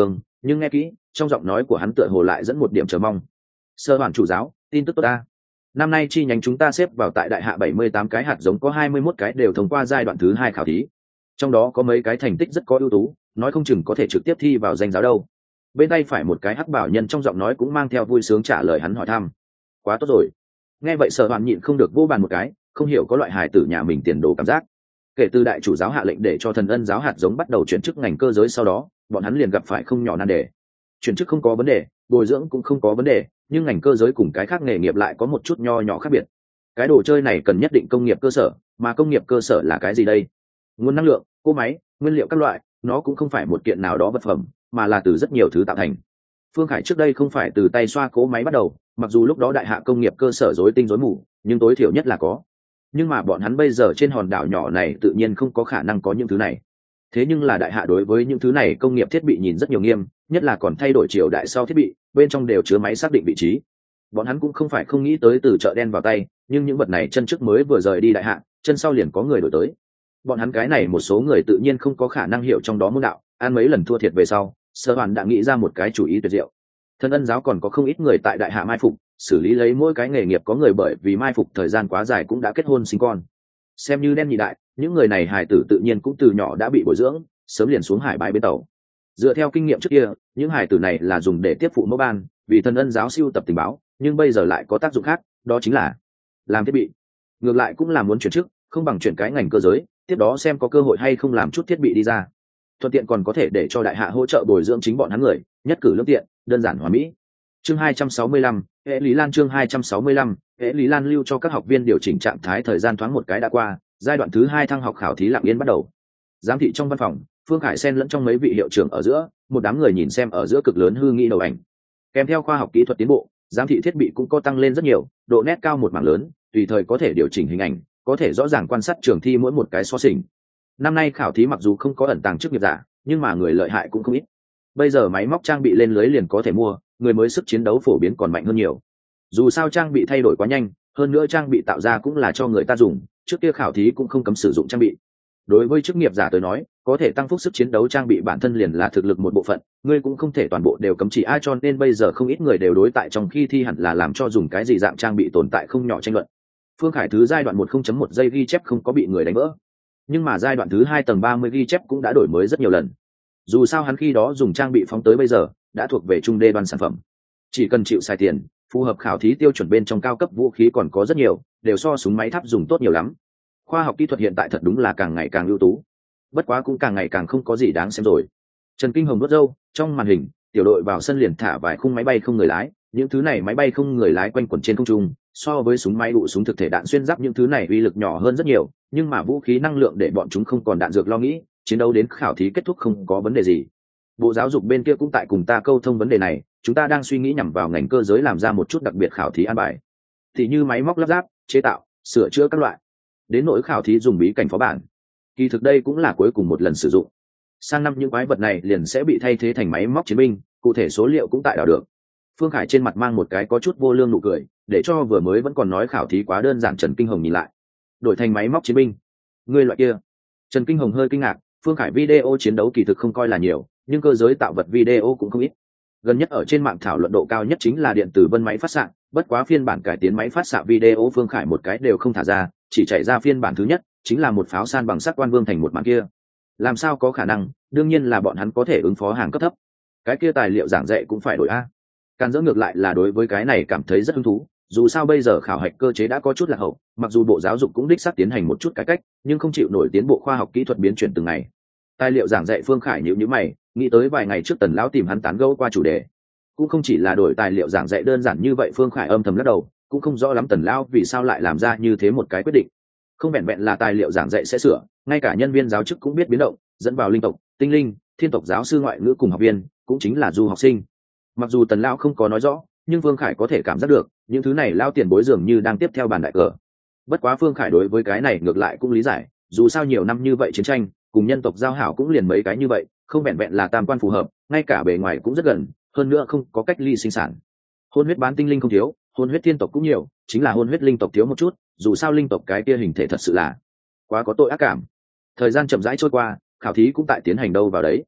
nhưng nghe kỹ trong giọng nói của hắn tựa hồ lại dẫn một điểm chờ mong. Sơ hoàn chủ giáo, tin tức tốt ta. Năm nay chi nhánh chúng ta xếp vào tại đại hạ 78 cái hạt giống có 21 cái đều thông qua giai đoạn thứ 2 khảo thí, trong đó có mấy cái thành tích rất có ưu tú, nói không chừng có thể trực tiếp thi vào danh giáo đâu. Bên tay phải một cái hắc bảo nhân trong giọng nói cũng mang theo vui sướng trả lời hắn hỏi thăm. Quá tốt rồi. Nghe vậy Sở Hoàn nhịn không được vô bàn một cái, không hiểu có loại hài tử nhà mình tiền đồ cảm giác. Kể từ đại chủ giáo hạ lệnh để cho Thần Ân giáo hạt giống bắt đầu chuyển chức ngành cơ giới sau đó, bọn hắn liền gặp phải không nhỏ nan đề. Chuyển chức không có vấn đề, bồi dưỡng cũng không có vấn đề, nhưng ngành cơ giới cùng cái khác nghề nghiệp lại có một chút nho nhỏ khác biệt. Cái đồ chơi này cần nhất định công nghiệp cơ sở, mà công nghiệp cơ sở là cái gì đây? Nguồn năng lượng, cỗ máy, nguyên liệu các loại, nó cũng không phải một kiện nào đó vật phẩm, mà là từ rất nhiều thứ tạo thành. Phương Khải trước đây không phải từ tay xoa cỗ máy bắt đầu, mặc dù lúc đó đại hạ công nghiệp cơ sở rối tinh rối mù, nhưng tối thiểu nhất là có. Nhưng mà bọn hắn bây giờ trên hòn đảo nhỏ này tự nhiên không có khả năng có những thứ này. Thế nhưng là đại hạ đối với những thứ này công nghiệp thiết bị nhìn rất nhiều nghiêm, nhất là còn thay đổi triều đại sau thiết bị, bên trong đều chứa máy xác định vị trí. Bọn hắn cũng không phải không nghĩ tới từ chợ đen vào tay, nhưng những vật này chân trước mới vừa rời đi đại hạ, chân sau liền có người đổi tới. Bọn hắn cái này một số người tự nhiên không có khả năng hiểu trong đó môn đạo, ăn mấy lần thua thiệt về sau, Sở Hoàn đã nghĩ ra một cái chủ ý tuyệt diệu. Thần Ân giáo còn có không ít người tại đại hạ mai phục, xử lý lấy mỗi cái nghề nghiệp có người bởi vì mai phục thời gian quá dài cũng đã kết hôn sinh con. Xem như đen nhị đại, những người này hài tử tự nhiên cũng từ nhỏ đã bị bồi dưỡng, sớm liền xuống hải bãi bên tàu. Dựa theo kinh nghiệm trước kia, những hài tử này là dùng để tiếp phụ mẫu ban, vì Thần Ân giáo siêu tập tình báo, nhưng bây giờ lại có tác dụng khác, đó chính là làm thiết bị. Ngược lại cũng là muốn chuyển chức, không bằng chuyển cái ngành cơ giới, tiếp đó xem có cơ hội hay không làm chút thiết bị đi ra. Thuận tiện còn có thể để cho đại hạ hỗ trợ bồi dưỡng chính bọn hắn người, nhất cử lương tiện, đơn giản hoàn mỹ. Chương 265, Hệ Lý Lan chương 265, Hệ Lý Lan lưu cho các học viên điều chỉnh trạng thái thời gian thoáng một cái đã qua, giai đoạn thứ 2 thăng học khảo thí lặng yên bắt đầu. Giám thị trong văn phòng, Phương Khải xen lẫn trong mấy vị hiệu trưởng ở giữa, một đám người nhìn xem ở giữa cực lớn hư nghi đầu ảnh. Kèm theo khoa học kỹ thuật tiến bộ, giám thị thiết bị cũng có tăng lên rất nhiều, độ nét cao một mảng lớn, tùy thời có thể điều chỉnh hình ảnh, có thể rõ ràng quan sát trường thi mỗi một cái so sánh. Năm nay khảo thí mặc dù không có ẩn tàng chức nghiệp giả, nhưng mà người lợi hại cũng không ít. Bây giờ máy móc trang bị lên lưới liền có thể mua, người mới sức chiến đấu phổ biến còn mạnh hơn nhiều. Dù sao trang bị thay đổi quá nhanh, hơn nữa trang bị tạo ra cũng là cho người ta dùng, trước kia khảo thí cũng không cấm sử dụng trang bị. Đối với chức nghiệp giả tới nói, có thể tăng phúc sức chiến đấu trang bị bản thân liền là thực lực một bộ phận, ngươi cũng không thể toàn bộ đều cấm chỉ ai, cho nên bây giờ không ít người đều đối tại trong khi thi hẳn là làm cho dùng cái gì dạng trang bị tồn tại không nhỏ tranh luận. Phương Khải thứ giai đoạn 1.1 giây ghi chép không có bị người đánh vỡ, nhưng mà giai đoạn thứ 2 tầng 30 ghi chép cũng đã đổi mới rất nhiều lần. Dù sao hắn khi đó dùng trang bị phóng tới bây giờ đã thuộc về trung đê đoan sản phẩm, chỉ cần chịu xài tiền, phù hợp khảo thí tiêu chuẩn bên trong cao cấp vũ khí còn có rất nhiều, đều so súng máy tháp dùng tốt nhiều lắm. Khoa học kỹ thuật hiện tại thật đúng là càng ngày càng ưu tú, bất quá cũng càng ngày càng không có gì đáng xem rồi. Trần Kinh Hồng đốt râu, trong màn hình tiểu đội vào sân liền thả vài khung máy bay không người lái, những thứ này máy bay không người lái quanh quẩn trên không trung, so với súng máy đụ súng thực thể đạn xuyên giáp những thứ này uy lực nhỏ hơn rất nhiều, nhưng mà vũ khí năng lượng để bọn chúng không còn đạn dược lo nghĩ, chiến đấu đến khảo thí kết thúc không có vấn đề gì. Bộ giáo dục bên kia cũng tại cùng ta câu thông vấn đề này, chúng ta đang suy nghĩ nhằm vào ngành cơ giới làm ra một chút đặc biệt khảo thí an bài, thì như máy móc lắp ráp, chế tạo, sửa chữa các loại. Đến nỗi khảo thí dùng bí cảnh phó bản, kỳ thực đây cũng là cuối cùng một lần sử dụng. Sang năm những quái vật này liền sẽ bị thay thế thành máy móc chiến binh, cụ thể số liệu cũng tại đảo được. Phương Khải trên mặt mang một cái có chút vô lương nụ cười, để cho vừa mới vẫn còn nói khảo thí quá đơn giản Trần Kinh Hồng nhìn lại. Đổi thành máy móc chiến binh, ngươi loại kia. Trần Kinh Hồng hơi kinh ngạc, Phương Khải video chiến đấu kỳ thực không coi là nhiều, nhưng cơ giới tạo vật video cũng không ít. Gần nhất ở trên mạng thảo luận độ cao nhất chính là điện tử vân máy phát xạ, bất quá phiên bản cải tiến máy phát xạ video Phương Khải một cái đều không thả ra, chỉ chạy ra phiên bản thứ nhất, chính là một pháo san bằng sắt quan vương thành một màn kia. Làm sao có khả năng, đương nhiên là bọn hắn có thể ứng phó hàng cấp thấp. Cái kia tài liệu giảng dạy cũng phải đổi a. Càn Dỡ ngược lại là đối với cái này cảm thấy rất hứng thú, dù sao bây giờ khảo hạch cơ chế đã có chút lạc hậu, mặc dù bộ giáo dục cũng đích xác tiến hành một chút cải cách, nhưng không chịu nổi tiến bộ khoa học kỹ thuật biến chuyển từng ngày. Tài liệu giảng dạy Phương Khải nhíu mày, nghĩ tới vài ngày trước Tần lão tìm hắn tán gẫu qua chủ đề. Cũng không chỉ là đổi tài liệu giảng dạy đơn giản như vậy, Phương Khải âm thầm lắc đầu, cũng không rõ lắm Tần lão vì sao lại làm ra như thế một cái quyết định. Không vẹn vẹn là tài liệu giảng dạy sẽ sửa, ngay cả nhân viên giáo chức cũng biết biến động, dẫn vào linh tộc, tinh linh, thiên tộc giáo sư ngoại ngữ cùng học viên, cũng chính là du học sinh. Mặc dù Tần lão không có nói rõ, nhưng Phương Khải có thể cảm giác được, những thứ này lao tiền bối dường như đang tiếp theo bàn đại cờ. Bất quá Phương Khải đối với cái này ngược lại cũng lý giải, dù sao nhiều năm như vậy chiến tranh, cùng nhân tộc giao hảo cũng liền mấy cái như vậy, không vẹn vẹn là tam quan phù hợp, ngay cả bề ngoài cũng rất gần, hơn nữa không có cách ly sinh sản. Hôn huyết bán tinh linh không thiếu, hôn huyết thiên tộc cũng nhiều, chính là hôn huyết linh tộc thiếu một chút, dù sao linh tộc cái kia hình thể thật sự là quá có tội ác cảm. Thời gian chậm rãi trôi qua, khảo thí cũng tại tiến hành đâu vào đấy.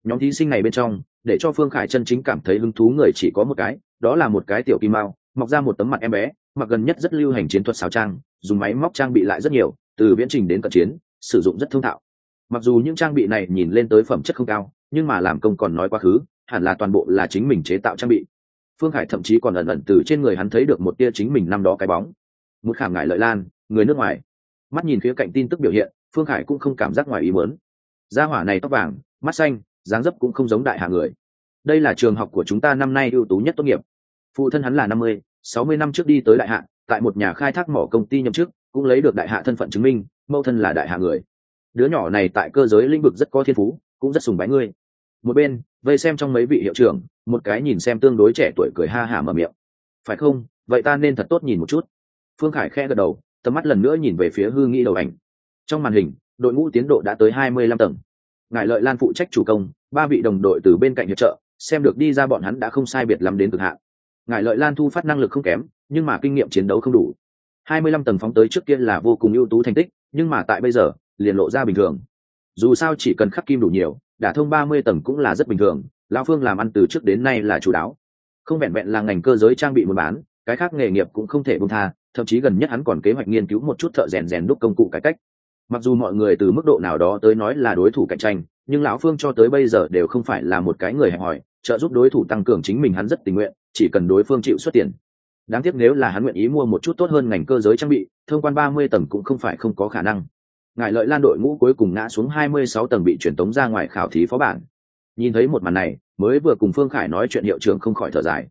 Nhóm thí sinh này bên trong, để cho Phương Khải chân chính cảm thấy hứng thú người chỉ có một cái, đó là một cái tiểu kim mao, mọc ra một tấm mặt em bé, mặc gần nhất rất lưu hành chiến thuật xáo trang, dùng máy móc trang bị lại rất nhiều, từ viễn trình đến cận chiến, sử dụng rất thông thạo. Mặc dù những trang bị này nhìn lên tới phẩm chất không cao, nhưng mà làm công còn nói quá khứ, hẳn là toàn bộ là chính mình chế tạo trang bị. Phương Khải thậm chí còn ẩn ẩn từ trên người hắn thấy được một tia chính mình năm đó cái bóng. Một Khảm Ngải Lợi Lan, người nước ngoài. Mắt nhìn phía cạnh tin tức biểu hiện, Phương Khải cũng không cảm giác ngoài ý muốn. Gia hỏa này tóc vàng, mắt xanh, dáng dấp cũng không giống đại hạ người. Đây là trường học của chúng ta năm nay ưu tú nhất tốt nghiệp. Phụ thân hắn là 60 năm trước đi tới đại hạ, tại một nhà khai thác mỏ công ty nhậm chức, cũng lấy được đại hạ thân phận chứng minh, mẫu thân là đại hạ người. Đứa nhỏ này tại cơ giới lĩnh vực rất có thiên phú, cũng rất sùng bái ngươi. Một bên vây xem trong mấy vị hiệu trưởng, một cái nhìn xem tương đối trẻ tuổi cười ha hả mở miệng. Phải không? Vậy ta nên thật tốt nhìn một chút. Phương Khải khẽ gật đầu, tầm mắt lần nữa nhìn về phía hư nghĩ đầu ảnh. Trong màn hình, đội ngũ tiến độ đã tới 25 tầng. Ngải Lợi Lan phụ trách chủ công, 3 vị đồng đội từ bên cạnh hiệp trợ, xem được đi ra bọn hắn đã không sai biệt lắm đến cực hạn. Ngải Lợi Lan thu phát năng lực không kém, nhưng mà kinh nghiệm chiến đấu không đủ. 25 tầng phóng tới trước kia là vô cùng ưu tú thành tích, nhưng mà tại bây giờ, liền lộ ra bình thường. Dù sao chỉ cần khắc kim đủ nhiều, đả thông 30 tầng cũng là rất bình thường, lão Phương làm ăn từ trước đến nay là chủ đáo. Không vẹn vẹn là ngành cơ giới trang bị muốn bán, cái khác nghề nghiệp cũng không thể buông tha, thậm chí gần nhất hắn còn kế hoạch nghiên cứu một chút thợ rèn đúc công cụ cải cách. Mặc dù mọi người từ mức độ nào đó tới nói là đối thủ cạnh tranh, nhưng lão Phương cho tới bây giờ đều không phải là một cái người hẹp hòi, trợ giúp đối thủ tăng cường chính mình hắn rất tình nguyện, chỉ cần đối phương chịu xuất tiền. Đáng tiếc nếu là hắn nguyện ý mua một chút tốt hơn ngành cơ giới trang bị, thông quan 30 tầng cũng không phải không có khả năng. Ngải Lợi Lan đội ngũ cuối cùng ngã xuống 26 tầng bị chuyển tống ra ngoài khảo thí phó bản. Nhìn thấy một màn này, mới vừa cùng Phương Khải nói chuyện hiệu trưởng không khỏi thở dài.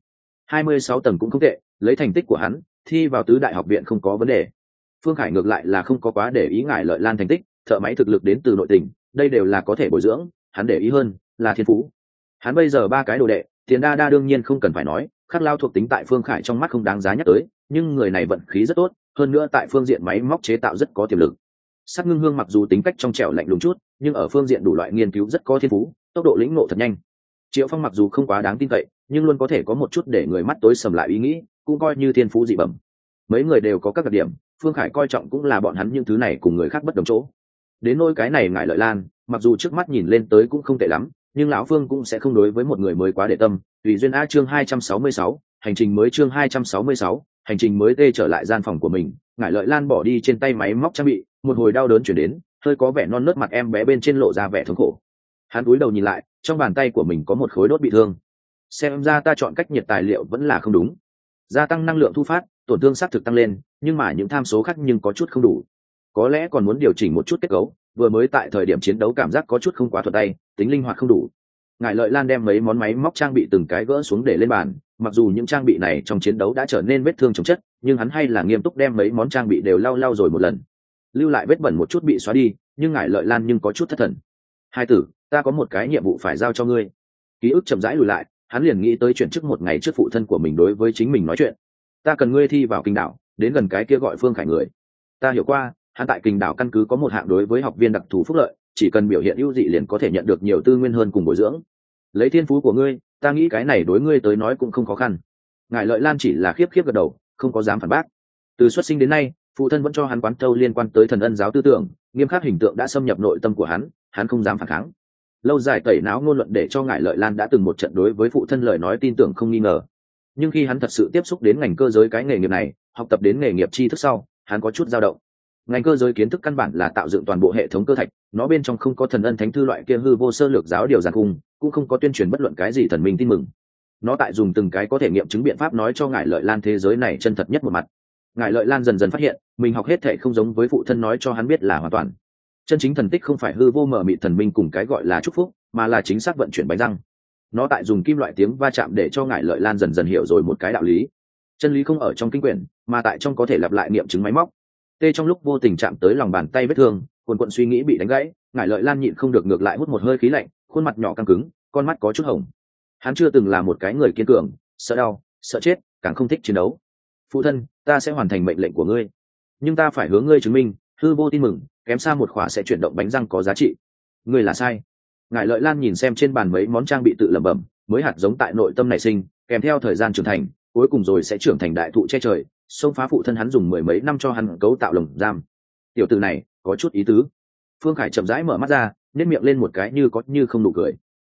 26 tầng cũng không tệ, lấy thành tích của hắn, thi vào tứ đại học viện không có vấn đề. Phương Khải ngược lại là không có quá để ý Ngải Lợi Lan thành tích, thợ máy thực lực đến từ nội tình, đây đều là có thể bồi dưỡng, hắn để ý hơn là thiên phú. Hắn bây giờ 3 cái đồ đệ, Tiền Đa Đa đương nhiên không cần phải nói, Khắc Lao thuộc tính tại Phương Khải trong mắt không đáng giá nhắc tới, nhưng người này vận khí rất tốt, hơn nữa tại phương diện máy móc chế tạo rất có tiềm lực. Sát Ngưng Hương mặc dù tính cách trong trẻo lạnh lùng chút, nhưng ở phương diện đủ loại nghiên cứu rất có thiên phú, tốc độ lĩnh ngộ thật nhanh. Triệu Phong mặc dù không quá đáng tin cậy, nhưng luôn có thể có một chút để người mắt tối sầm lại ý nghĩ, cũng coi như thiên phú dị bẩm. Mấy người đều có các đặc điểm, Phương Khải coi trọng cũng là bọn hắn những thứ này cùng người khác bất đồng chỗ. Đến nỗi cái này Ngải Lợi Lan, mặc dù trước mắt nhìn lên tới cũng không tệ lắm, nhưng lão Phương cũng sẽ không đối với một người mới quá để tâm. Tùy duyên A chương 266, hành trình mới chương 266, hành trình mới tê trở lại gian phòng của mình, Ngải Lợi Lan bỏ đi trên tay máy móc trang bị, một hồi đau đớn chuyển đến, hơi có vẻ non nớt mặt em bé bên trên lộ ra vẻ thống khổ. Hắn cúi đầu nhìn lại, trong bàn tay của mình có một khối đốt bị thương. Xem ra ta chọn cách nhiệt tài liệu vẫn là không đúng. Gia tăng năng lượng thu phát, tổn thương xác thực tăng lên, nhưng mà những tham số khác nhưng có chút không đủ. Có lẽ còn muốn điều chỉnh một chút kết cấu, vừa mới tại thời điểm chiến đấu cảm giác có chút không quá thuận tay, tính linh hoạt không đủ. Ngải Lợi Lan đem mấy món máy móc trang bị từng cái gỡ xuống để lên bàn, mặc dù những trang bị này trong chiến đấu đã trở nên vết thương chồng chất, nhưng hắn hay là nghiêm túc đem mấy món trang bị đều lau rồi một lần. Lưu lại vết bẩn một chút bị xóa đi, nhưng Ngải Lợi Lan nhưng có chút thất thần. Hai tử, ta có một cái nhiệm vụ phải giao cho ngươi. Ký ức chậm rãi lùi lại, hắn liền nghĩ tới chuyển chức một ngày trước phụ thân của mình đối với chính mình nói chuyện. Ta cần ngươi thi vào Kinh Đảo, đến gần cái kia gọi Phương Khải người. Ta hiểu qua, hắn tại Kinh Đảo căn cứ có một hạng đối với học viên đặc thù phúc lợi, chỉ cần biểu hiện ưu dị liền có thể nhận được nhiều tư nguyên hơn cùng bồi dưỡng. Lấy thiên phú của ngươi, ta nghĩ cái này đối ngươi tới nói cũng không khó khăn. Ngải Lợi Lan chỉ là khiếp khiếp gật đầu, không có dám phản bác. Từ xuất sinh đến nay, phụ thân vẫn cho hắn quán thâu liên quan tới thần ân giáo tư tưởng, nghiêm khắc hình tượng đã xâm nhập nội tâm của hắn không dám phản kháng. Lâu dài tẩy não ngôn luận để cho Ngải Lợi Lan đã từng một trận đối với phụ thân lời nói tin tưởng không nghi ngờ. Nhưng khi hắn thật sự tiếp xúc đến ngành cơ giới cái nghề nghiệp này, học tập đến nghề nghiệp tri thức sau, hắn có chút dao động. Ngành cơ giới kiến thức căn bản là tạo dựng toàn bộ hệ thống cơ thạch, nó bên trong không có thần ân thánh thư loại kia hư vô sơ lược giáo điều giản khung, cũng không có tuyên truyền bất luận cái gì thần minh tin mừng. Nó tại dùng từng cái có thể nghiệm chứng biện pháp nói cho Ngải Lợi Lan thế giới này chân thật nhất một mặt. Ngải Lợi Lan dần dần phát hiện, mình học hết thể không giống với phụ thân nói cho hắn biết là hoàn toàn. Chân chính thần tích không phải hư vô mờ mịt thần minh cùng cái gọi là chúc phúc, mà là chính xác vận chuyển bánh răng. Nó tại dùng kim loại tiếng va chạm để cho Ngải Lợi Lan dần dần hiểu rồi một cái đạo lý. Chân lý không ở trong kinh quyển, mà tại trong có thể lặp lại nghiệm chứng máy móc. Tê trong lúc vô tình chạm tới lòng bàn tay vết thương, cuồn cuộn suy nghĩ bị đánh gãy, Ngải Lợi Lan nhịn không được ngược lại hút một hơi khí lạnh, khuôn mặt nhỏ căng cứng, con mắt có chút hồng. Hắn chưa từng là một cái người kiên cường, sợ đau, sợ chết, càng không thích chiến đấu. Phụ thân, ta sẽ hoàn thành mệnh lệnh của ngươi, nhưng ta phải hướng ngươi chứng minh, hư vô tin mừng, kém xa một khỏa sẽ chuyển động bánh răng có giá trị. Ngươi là sai. Ngải Lợi Lan nhìn xem trên bàn mấy món trang bị tự lẩm bẩm, mới hạt giống tại nội tâm nảy sinh, kèm theo thời gian trưởng thành, cuối cùng rồi sẽ trưởng thành đại thụ che trời, xông phá phụ thân hắn dùng 10 mấy năm cho hắn cấu tạo lồng giam. Tiểu tử này có chút ý tứ. Phương Khải chậm rãi mở mắt ra, nét miệng lên một cái như có như không nụ cười.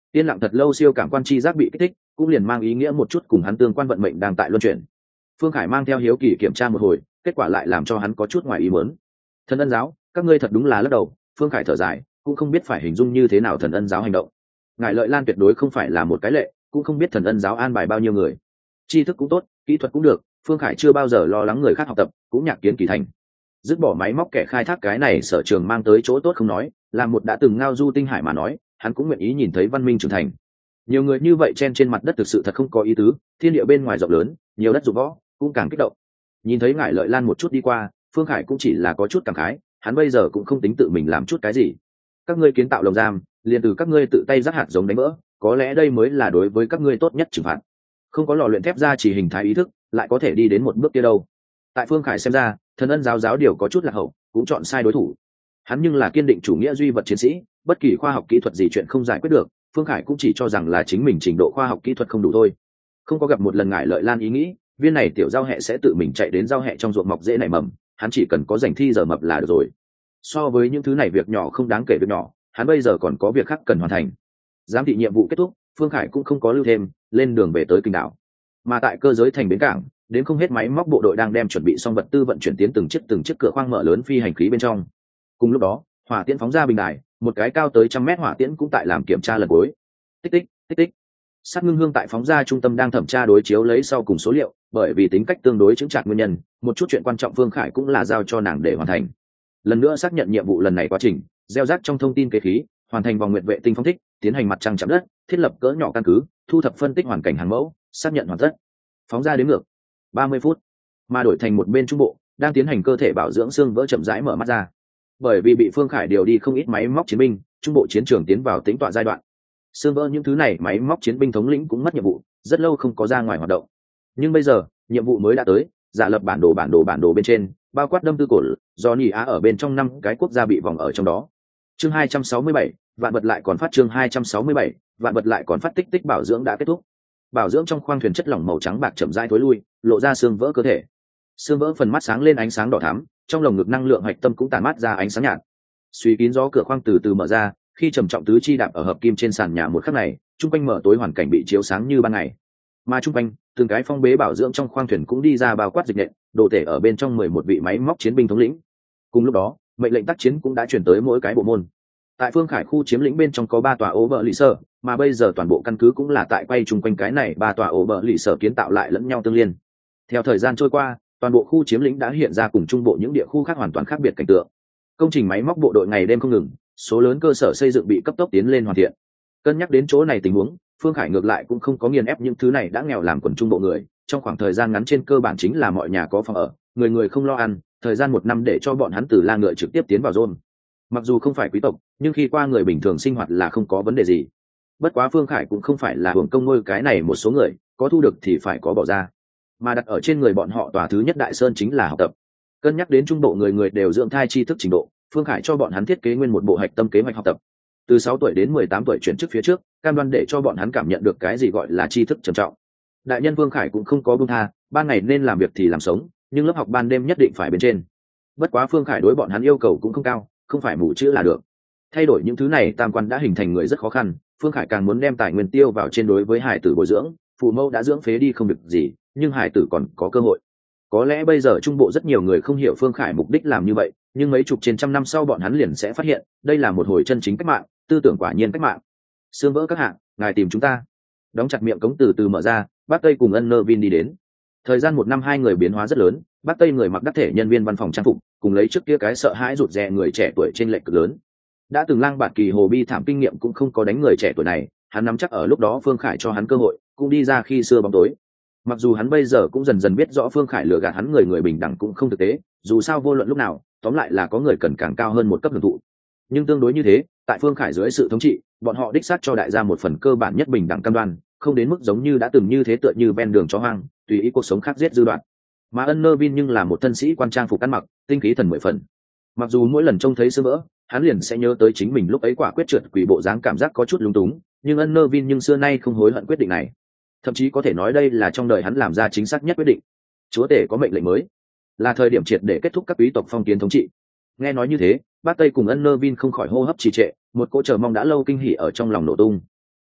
Yên lặng thật lâu, siêu cảm quan chi giác bị kích thích, cũng liền mang ý nghĩa một chút cùng hắn tương quan vận mệnh đang tại luân chuyển. Phương Khải mang theo hiếu kỳ kiểm tra một hồi, kết quả lại làm cho hắn có chút ngoài ý muốn. Thần ân giáo, các ngươi thật đúng là lắc đầu. Phương Khải thở dài, cũng không biết phải hình dung như thế nào thần ân giáo hành động. Ngài Lợi Lan tuyệt đối không phải là một cái lệ, cũng không biết thần ân giáo an bài bao nhiêu người. Tri thức cũng tốt, kỹ thuật cũng được, Phương Khải chưa bao giờ lo lắng người khác học tập, cũng nhạc kiến kỳ thành. Dứt bỏ máy móc kẻ khai thác cái này sở trường mang tới chỗ tốt không nói, là một đã từng ngao du tinh hải mà nói, hắn cũng nguyện ý nhìn thấy văn minh trưởng thành. Nhiều người như vậy chen trên mặt đất thực sự thật không có ý tứ, thiên địa bên ngoài rộng lớn, nhiều đất dụng võ, cũng càng kích động. Nhìn thấy Ngải Lợi Lan một chút đi qua, Phương Khải cũng chỉ là có chút cảm khái, hắn bây giờ cũng không tính tự mình làm chút cái gì. Các ngươi kiến tạo lồng giam, liền từ các ngươi tự tay rắc hạt giống đánh vỡ, có lẽ đây mới là đối với các ngươi tốt nhất trừng phạt. Không có lò luyện thép ra chỉ hình thái ý thức, lại có thể đi đến một bước kia đâu. Tại Phương Khải xem ra, thần ân giáo giáo điều có chút lạc hậu, cũng chọn sai đối thủ. Hắn nhưng là kiên định chủ nghĩa duy vật chiến sĩ, bất kỳ khoa học kỹ thuật gì chuyện không giải quyết được, Phương Khải cũng chỉ cho rằng là chính mình trình độ khoa học kỹ thuật không đủ thôi. Không có gặp một lần Ngải Lợi Lan ý nghĩ viên này tiểu giao hẹ sẽ tự mình chạy đến giao hẹ trong ruộng mọc dễ nảy mầm, hắn chỉ cần có dành thi giờ mập là được rồi. So với những thứ này việc nhỏ không đáng kể việc nhỏ, hắn bây giờ còn có việc khác cần hoàn thành. Giám thị nhiệm vụ kết thúc, Phương Khải cũng không có lưu thêm, lên đường về tới Kinh Đảo. Mà tại cơ giới thành bến cảng, đến không hết máy móc bộ đội đang đem chuẩn bị xong vật tư vận chuyển tiến từng chiếc cửa khoang mở lớn phi hành khí bên trong. Cùng lúc đó, hỏa tiễn phóng ra bình đài, một cái cao tới 100 mét hỏa tiễn cũng tại làm kiểm tra lần cuối. Tích tích tích tích. Sát ngưng hương tại phóng ra trung tâm đang thẩm tra đối chiếu lấy sau cùng số liệu, bởi vì tính cách tương đối chững chạc nguyên nhân, một chút chuyện quan trọng Phương Khải cũng là giao cho nàng để hoàn thành. Lần nữa xác nhận nhiệm vụ lần này quá trình, gieo rắc trong thông tin kế khí, hoàn thành vòng nguyệt vệ tinh phóng thích, tiến hành mặt trăng chạm đất, thiết lập cỡ nhỏ căn cứ, thu thập phân tích hoàn cảnh hàng mẫu, xác nhận hoàn tất. Phóng ra đến ngược 30 phút, mà đổi thành một bên trung bộ, đang tiến hành cơ thể bảo dưỡng xương vỡ chậm rãi mở mắt ra. Bởi vì bị Phương Khải điều đi không ít máy móc chiến binh, trung bộ chiến trường tiến vào tĩnh tọa giai đoạn. Xương vỡ những thứ này máy móc chiến binh thống lĩnh cũng mất nhiệm vụ, rất lâu không có ra ngoài hoạt động. Nhưng bây giờ, nhiệm vụ mới đã tới, giả lập bản đồ bên trên, bao quát đâm tư cổ, do nhị á ở bên trong 5 cái quốc gia bị vòng ở trong đó. Chương 267, vạn vật lại còn phát chương 267, vạn vật lại còn phát tích tích bảo dưỡng đã kết thúc. Bảo dưỡng trong khoang thuyền chất lỏng màu trắng bạc chậm rãi thối lui, lộ ra xương vỡ cơ thể. Xương vỡ phần mắt sáng lên ánh sáng đỏ thắm, trong lồng ngực năng lượng hạch tâm cũng tàn mát ra ánh sáng nhạt. Suy kín gió cửa khoang từ từ mở ra, khi trầm trọng tứ chi đạp ở hợp kim trên sàn nhà một khắc này, trung quanh mở tối hoàn cảnh bị chiếu sáng như ban ngày. Mà trung quanh, từng cái phong bế bảo dưỡng trong khoang thuyền cũng đi ra bao quát dịch nện, đồ tể ở bên trong 11 vị máy móc chiến binh thống lĩnh. Cùng lúc đó, mệnh lệnh tác chiến cũng đã chuyển tới mỗi cái bộ môn. Tại Phương Khải khu chiếm lĩnh bên trong có 3 tòa ố bờ lì sở, mà bây giờ toàn bộ căn cứ cũng là tại quay chung quanh cái này 3 tòa ố bờ lì sở kiến tạo lại lẫn nhau tương liên. Theo thời gian trôi qua, toàn bộ khu chiếm lĩnh đã hiện ra cùng trung bộ những địa khu khác hoàn toàn khác biệt cảnh tượng. Công trình máy móc bộ đội ngày đêm không ngừng, số lớn cơ sở xây dựng bị cấp tốc tiến lên hoàn thiện. Cân nhắc đến chỗ này tình huống, Phương Khải ngược lại cũng không có nghiền ép những thứ này đã nghèo làm quần trung bộ người, trong khoảng thời gian ngắn trên cơ bản chính là mọi nhà có phòng ở, người người không lo ăn, thời gian 1 năm để cho bọn hắn từ la ngựa trực tiếp tiến vào zone. Mặc dù không phải quý tộc, nhưng khi qua người bình thường sinh hoạt là không có vấn đề gì. Bất quá Phương Khải cũng không phải là hưởng công nuôi cái này một số người, có thu được thì phải có bỏ ra, mà đặt ở trên người bọn họ tòa thứ nhất đại sơn chính là học tập. Cân nhắc đến trung bộ người người đều dưỡng thai tri thức trình độ, Phương Khải cho bọn hắn thiết kế nguyên một bộ hạch tâm kế hoạch học tập. Từ 6 tuổi đến 18 tuổi chuyển chức phía trước, cam đoan để cho bọn hắn cảm nhận được cái gì gọi là tri thức trầm trọng. Đại nhân Phương Khải cũng không có buông tha, ban ngày nên làm việc thì làm sống, nhưng lớp học ban đêm nhất định phải bên trên. Bất quá Phương Khải đối bọn hắn yêu cầu cũng không cao, không phải mù chữ là được. Thay đổi những thứ này tam quan đã hình thành người rất khó khăn, Phương Khải càng muốn đem tài nguyên tiêu vào trên đối với hải tử bồi dưỡng, phụ mẫu đã dưỡng phế đi không được gì, nhưng hải tử còn có cơ hội. Có lẽ bây giờ trung bộ rất nhiều người không hiểu Phương Khải mục đích làm như vậy, nhưng mấy chục trên trăm năm sau bọn hắn liền sẽ phát hiện, đây là một hồi chân chính cách mạng, tư tưởng quả nhiên cách mạng. Xương vỡ các hạng, ngài tìm chúng ta. Đóng chặt miệng cống từ từ mở ra, bác Tây cùng Ân Nơ Vin đi đến. Thời gian 1 năm hai người biến hóa rất lớn, bác Tây người mặc đắc thể nhân viên văn phòng trang phục, cùng lấy trước kia cái sợ hãi rụt rè người trẻ tuổi trên lệch cực lớn. Đã từng lang bạt kỳ hồ bi thảm kinh nghiệm cũng không có đánh người trẻ tuổi này, hắn nắm chắc ở lúc đó Phương Khải cho hắn cơ hội, cũng đi ra khi xưa bóng tối. Mặc dù hắn bây giờ cũng dần dần biết rõ Phương Khải lừa gạt hắn người bình đẳng cũng không thực tế, dù sao vô luận lúc nào, tóm lại là có người cần càng cao hơn một cấp hưởng thụ. Nhưng tương đối như thế, tại Phương Khải dưới sự thống trị, bọn họ đích xác cho đại gia một phần cơ bản nhất bình đẳng cam đoan, không đến mức giống như đã từng như thế tựa như ven đường chó hoang, tùy ý cuộc sống khác giết dư đoạn. Mà Ân Nơ Vin nhưng là một thân sĩ quan trang phục ăn mặc, tinh khí thần 10 phần. Mặc dù mỗi lần trông thấy sơ vỡ, hắn liền sẽ nhớ tới chính mình lúc ấy quả quyết trượt quỷ bộ dáng cảm giác có chút lung túng, nhưng Ân Nơ Vin nhưng xưa nay không hối hận quyết định này. Thậm chí có thể nói đây là trong đời hắn làm ra chính xác nhất quyết định. Chúa tể có mệnh lệnh mới, là thời điểm triệt để kết thúc các quý tộc phong kiến thống trị. Nghe nói như thế, bác Tây cùng Ân Nơ Vin không khỏi hô hấp trì trệ, một cỗ chờ mong đã lâu kinh hỉ ở trong lòng nổ tung.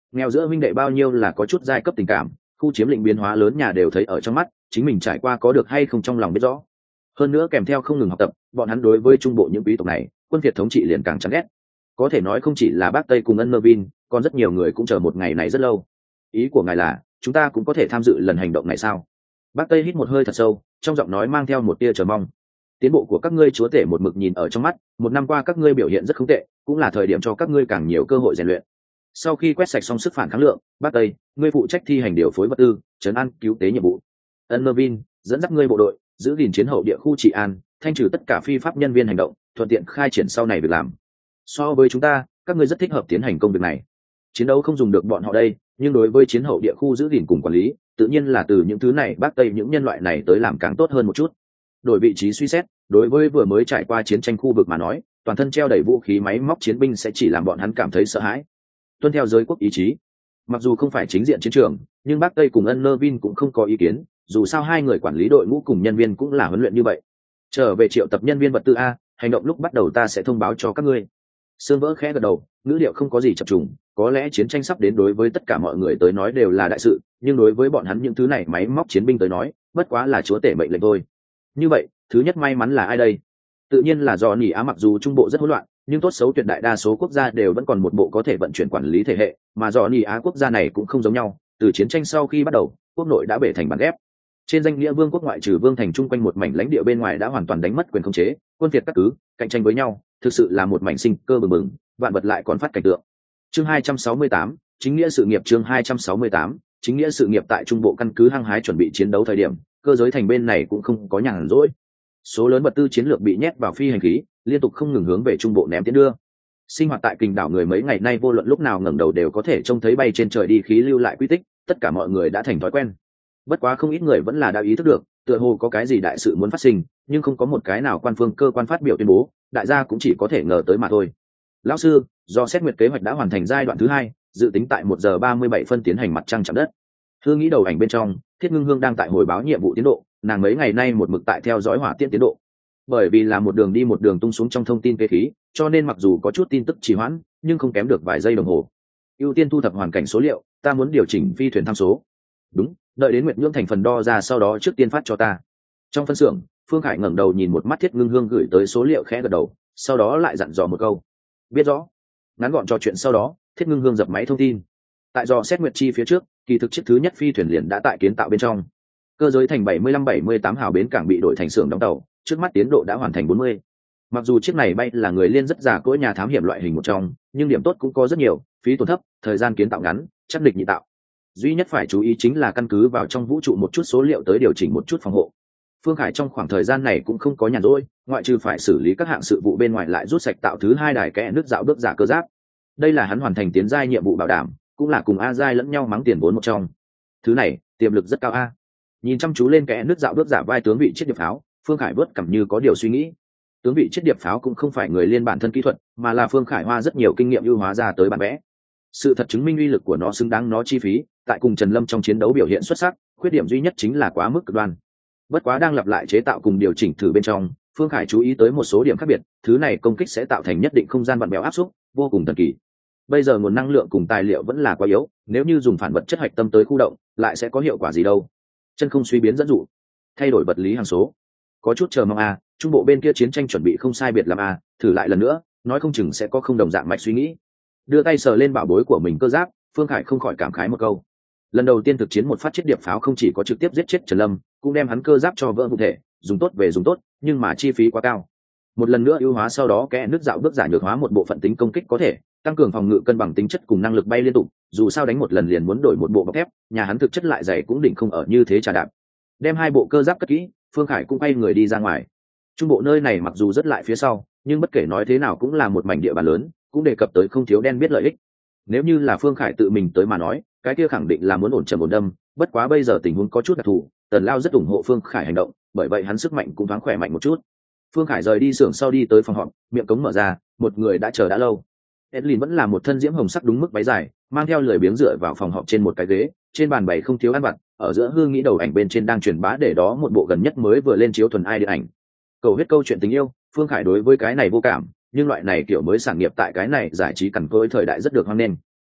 nghèo giữa huynh đệ bao nhiêu là có chút giai cấp tình cảm, khu chiếm lĩnh biến hóa lớn nhà đều thấy ở trong mắt, chính mình trải qua có được hay không trong lòng biết rõ. Hơn nữa kèm theo không ngừng học tập, bọn hắn đối với trung bộ những quý tộc này, quân Việt thống trị liền càng chán ghét. Có thể nói không chỉ là bác Tây cùng Ân Nơ Vin, còn rất nhiều người cũng chờ một ngày này rất lâu. Ý của ngài là chúng ta cũng có thể tham dự lần hành động này sao? Bác Tây hít một hơi thật sâu, trong giọng nói mang theo một tia chờ mong. Tiến bộ của các ngươi chúa tể một mực nhìn ở trong mắt, một năm qua các ngươi biểu hiện rất không tệ, cũng là thời điểm cho các ngươi càng nhiều cơ hội rèn luyện. Sau khi quét sạch xong sức phản kháng lượng, bác Tây, ngươi phụ trách thi hành điều phối vật tư, trấn an cứu tế nhiệm vụ. Ân Nơ Vin dẫn dắt ngươi bộ đội, giữ gìn chiến hậu địa khu trị an, thanh trừ tất cả phi pháp nhân viên hành động, thuận tiện khai triển sau này việc làm. So với chúng ta, các ngươi rất thích hợp tiến hành công việc này. Chiến đấu không dùng được bọn họ đây, nhưng đối với chiến hậu địa khu giữ gìn cùng quản lý, tự nhiên là từ những thứ này bác Tây những nhân loại này tới làm càng tốt hơn một chút. Đổi vị trí suy xét, đối với vừa mới trải qua chiến tranh khu vực mà nói, toàn thân treo đầy vũ khí máy móc chiến binh sẽ chỉ làm bọn hắn cảm thấy sợ hãi. Tuân theo giới quốc ý chí, mặc dù không phải chính diện chiến trường, nhưng bác Tây cùng Ân Nơ Vin cũng không có ý kiến, dù sao hai người quản lý đội ngũ cùng nhân viên cũng là huấn luyện như vậy. Trở về triệu tập nhân viên vật tư a, hành động lúc bắt đầu ta sẽ thông báo cho các ngươi. Sương Vỡ khẽ gật đầu, ngữ điệu không có gì chập trùng, có lẽ chiến tranh sắp đến đối với tất cả mọi người tới nói đều là đại sự, nhưng đối với bọn hắn những thứ này máy móc chiến binh tới nói, bất quá là chúa tể mệnh lệnh thôi. Như vậy, thứ nhất may mắn là ai đây? Tự nhiên là do Nỉ Á, mặc dù trung bộ rất hỗn loạn, nhưng tốt xấu tuyệt đại đa số quốc gia đều vẫn còn một bộ có thể vận chuyển quản lý thể hệ, mà do Nỉ Á quốc gia này cũng không giống nhau, từ chiến tranh sau khi bắt đầu, quốc nội đã bể thành bản ghép. Trên danh nghĩa vương quốc ngoại trừ vương thành chung quanh một mảnh lãnh địa bên ngoài đã hoàn toàn đánh mất quyền khống chế, quân Việt các cứ cạnh tranh với nhau, thực sự là một mảnh sinh cơ bừng bừng, vạn vật lại còn phát cảnh tượng. Chương 268, chính nghĩa sự nghiệp. Chương 268, chính nghĩa sự nghiệp. Tại trung bộ căn cứ hăng hái chuẩn bị chiến đấu thời điểm, cơ giới thành bên này cũng không có nhàn rỗi. Số lớn vật tư chiến lược bị nhét vào phi hành khí, liên tục không ngừng hướng về trung bộ ném tiến đưa. Sinh hoạt tại Kình đảo người mấy ngày nay vô luận lúc nào ngẩng đầu đều có thể trông thấy bay trên trời đi khí lưu lại quy tích, tất cả mọi người đã thành thói quen. Bất quá không ít người vẫn là đã ý thức được, tựa hồ có cái gì đại sự muốn phát sinh, nhưng không có một cái nào quan phương cơ quan phát biểu tuyên bố, đại gia cũng chỉ có thể ngờ tới mà thôi. Lão sư, do xét nguyệt kế hoạch đã hoàn thành giai đoạn thứ 2, dự tính tại 1 giờ 37 phân tiến hành mặt trăng chạm đất. Hương nghĩ đầu ảnh bên trong, Thiết Ngưng Hương đang tại hồi báo nhiệm vụ tiến độ, nàng mấy ngày nay một mực tại theo dõi hỏa tiễn tiến độ. Bởi vì là một đường đi một đường tung xuống trong thông tin kế khí, cho nên mặc dù có chút tin tức trì hoãn, nhưng không kém được vài giây đồng hồ. Ưu tiên thu thập hoàn cảnh số liệu, ta muốn điều chỉnh phi thuyền tham số. Đúng, đợi đến Nguyệt Nhưỡng thành phần đo ra sau đó trước tiên phát cho ta. Trong phân xưởng, Phương Khải ngẩng đầu nhìn một mắt Thiết Ngưng Hương gửi tới số liệu, khẽ gật đầu, sau đó lại dặn dò một câu: biết rõ. Ngắn gọn trò chuyện sau đó, Thiết Ngưng Hương dập máy thông tin. Tại dò xét Nguyệt Chi phía trước, kỳ thực chiếc thứ nhất phi thuyền liền đã tại kiến tạo bên trong. Cơ giới thành 75-78 hào bến cảng bị đổi thành xưởng đóng tàu, trước mắt tiến độ đã hoàn thành 40. Mặc dù chiếc này bay là người liên rất già cỗi nhà thám hiểm loại hình một trong, nhưng điểm tốt cũng có rất nhiều, phí tổn thấp, thời gian kiến tạo ngắn, chắc địch nhị tạo. Duy nhất phải chú ý chính là căn cứ vào trong vũ trụ một chút số liệu tới điều chỉnh một chút phòng hộ. Phương Khải trong khoảng thời gian này cũng không có nhàn rỗi, ngoại trừ phải xử lý các hạng sự vụ bên ngoài lại rút sạch tạo thứ 2 đài kẽ nước dạo bước giả cơ giáp. Đây là hắn hoàn thành tiến giai nhiệm vụ bảo đảm, cũng là cùng A giai lẫn nhau mắng tiền vốn một trong. Thứ này, tiềm lực rất cao a. Nhìn chăm chú lên kẽ nước dạo bước giả vai tướng vị chiết điệp pháo, Phương Khải vớt cảm như có điều suy nghĩ. Tướng vị chiết điệp pháo cũng không phải người liên bản thân kỹ thuật, mà là Phương Khải hoa rất nhiều kinh nghiệm ưu hóa ra tới bản vẽ. Sự thật chứng minh uy lực của nó xứng đáng nó chi phí, tại cùng Trần Lâm trong chiến đấu biểu hiện xuất sắc, khuyết điểm duy nhất chính là quá mức cực đoan. Bất quá đang lặp lại chế tạo cùng điều chỉnh thử bên trong, Phương Khải chú ý tới một số điểm khác biệt, thứ này công kích sẽ tạo thành nhất định không gian vặn bèo áp xúc, vô cùng thần kỳ. Bây giờ nguồn năng lượng cùng tài liệu vẫn là quá yếu, nếu như dùng phản vật chất hạch tâm tới khu động, lại sẽ có hiệu quả gì đâu? Chân không suy biến dẫn dụ, thay đổi vật lý hằng số. Có chút chờ mong a, trung bộ bên kia chiến tranh chuẩn bị không sai biệt lắm a, thử lại lần nữa, nói không chừng sẽ có không đồng dạng mạch suy nghĩ. Đưa tay sờ lên bảo bối của mình cơ giáp, Phương Khải không khỏi cảm khái một câu. Lần đầu tiên thực chiến một phát chiết điệp pháo không chỉ có trực tiếp giết chết Trần Lâm, cũng đem hắn cơ giáp cho vỡ vụn thể, dùng tốt về dùng tốt, nhưng mà chi phí quá cao. Một lần nữa ưu hóa sau đó kẽ nước dạo bước giả nhược hóa một bộ phận tính công kích có thể tăng cường phòng ngự cân bằng tính chất cùng năng lực bay liên tục, dù sao đánh một lần liền muốn đổi một bộ bọc thép, nhà hắn thực chất lại dày cũng định không ở như thế trà đạp. Đem 2 bộ cơ giáp cất kỹ, Phương Khải cũng quay người đi ra ngoài. Trung bộ nơi này mặc dù rất lại phía sau, nhưng bất kể nói thế nào cũng là một mảnh địa bàn lớn, cũng đề cập tới không thiếu đen biết lợi ích. Nếu như là Phương Khải tự mình tới mà nói, cái kia khẳng định là muốn ổn trầm ổn đâm, bất quá bây giờ tình huống có chút đặc thù, Tần Lao rất ủng hộ Phương Khải hành động, bởi vậy hắn sức mạnh cũng thoáng khỏe mạnh một chút. Phương Khải rời đi xưởng sau đi tới phòng họp, miệng cống mở ra, một người đã chờ đã lâu. Edlin vẫn là một thân diễm hồng sắc đúng mức váy dài, mang theo lười biếng dựa vào phòng họp trên một cái ghế, trên bàn bày không thiếu ăn vặt, ở giữa hương nghĩ đầu ảnh bên trên đang truyền bá để đó một bộ gần nhất mới vừa lên chiếu thuần ai điện ảnh. Cầu huyết câu chuyện tình yêu, Phương Khải đối với cái này vô cảm, nhưng loại này kiểu mới sản nghiệp tại cái này giải trí cằn cỗi thời đại rất được hoan nghênh.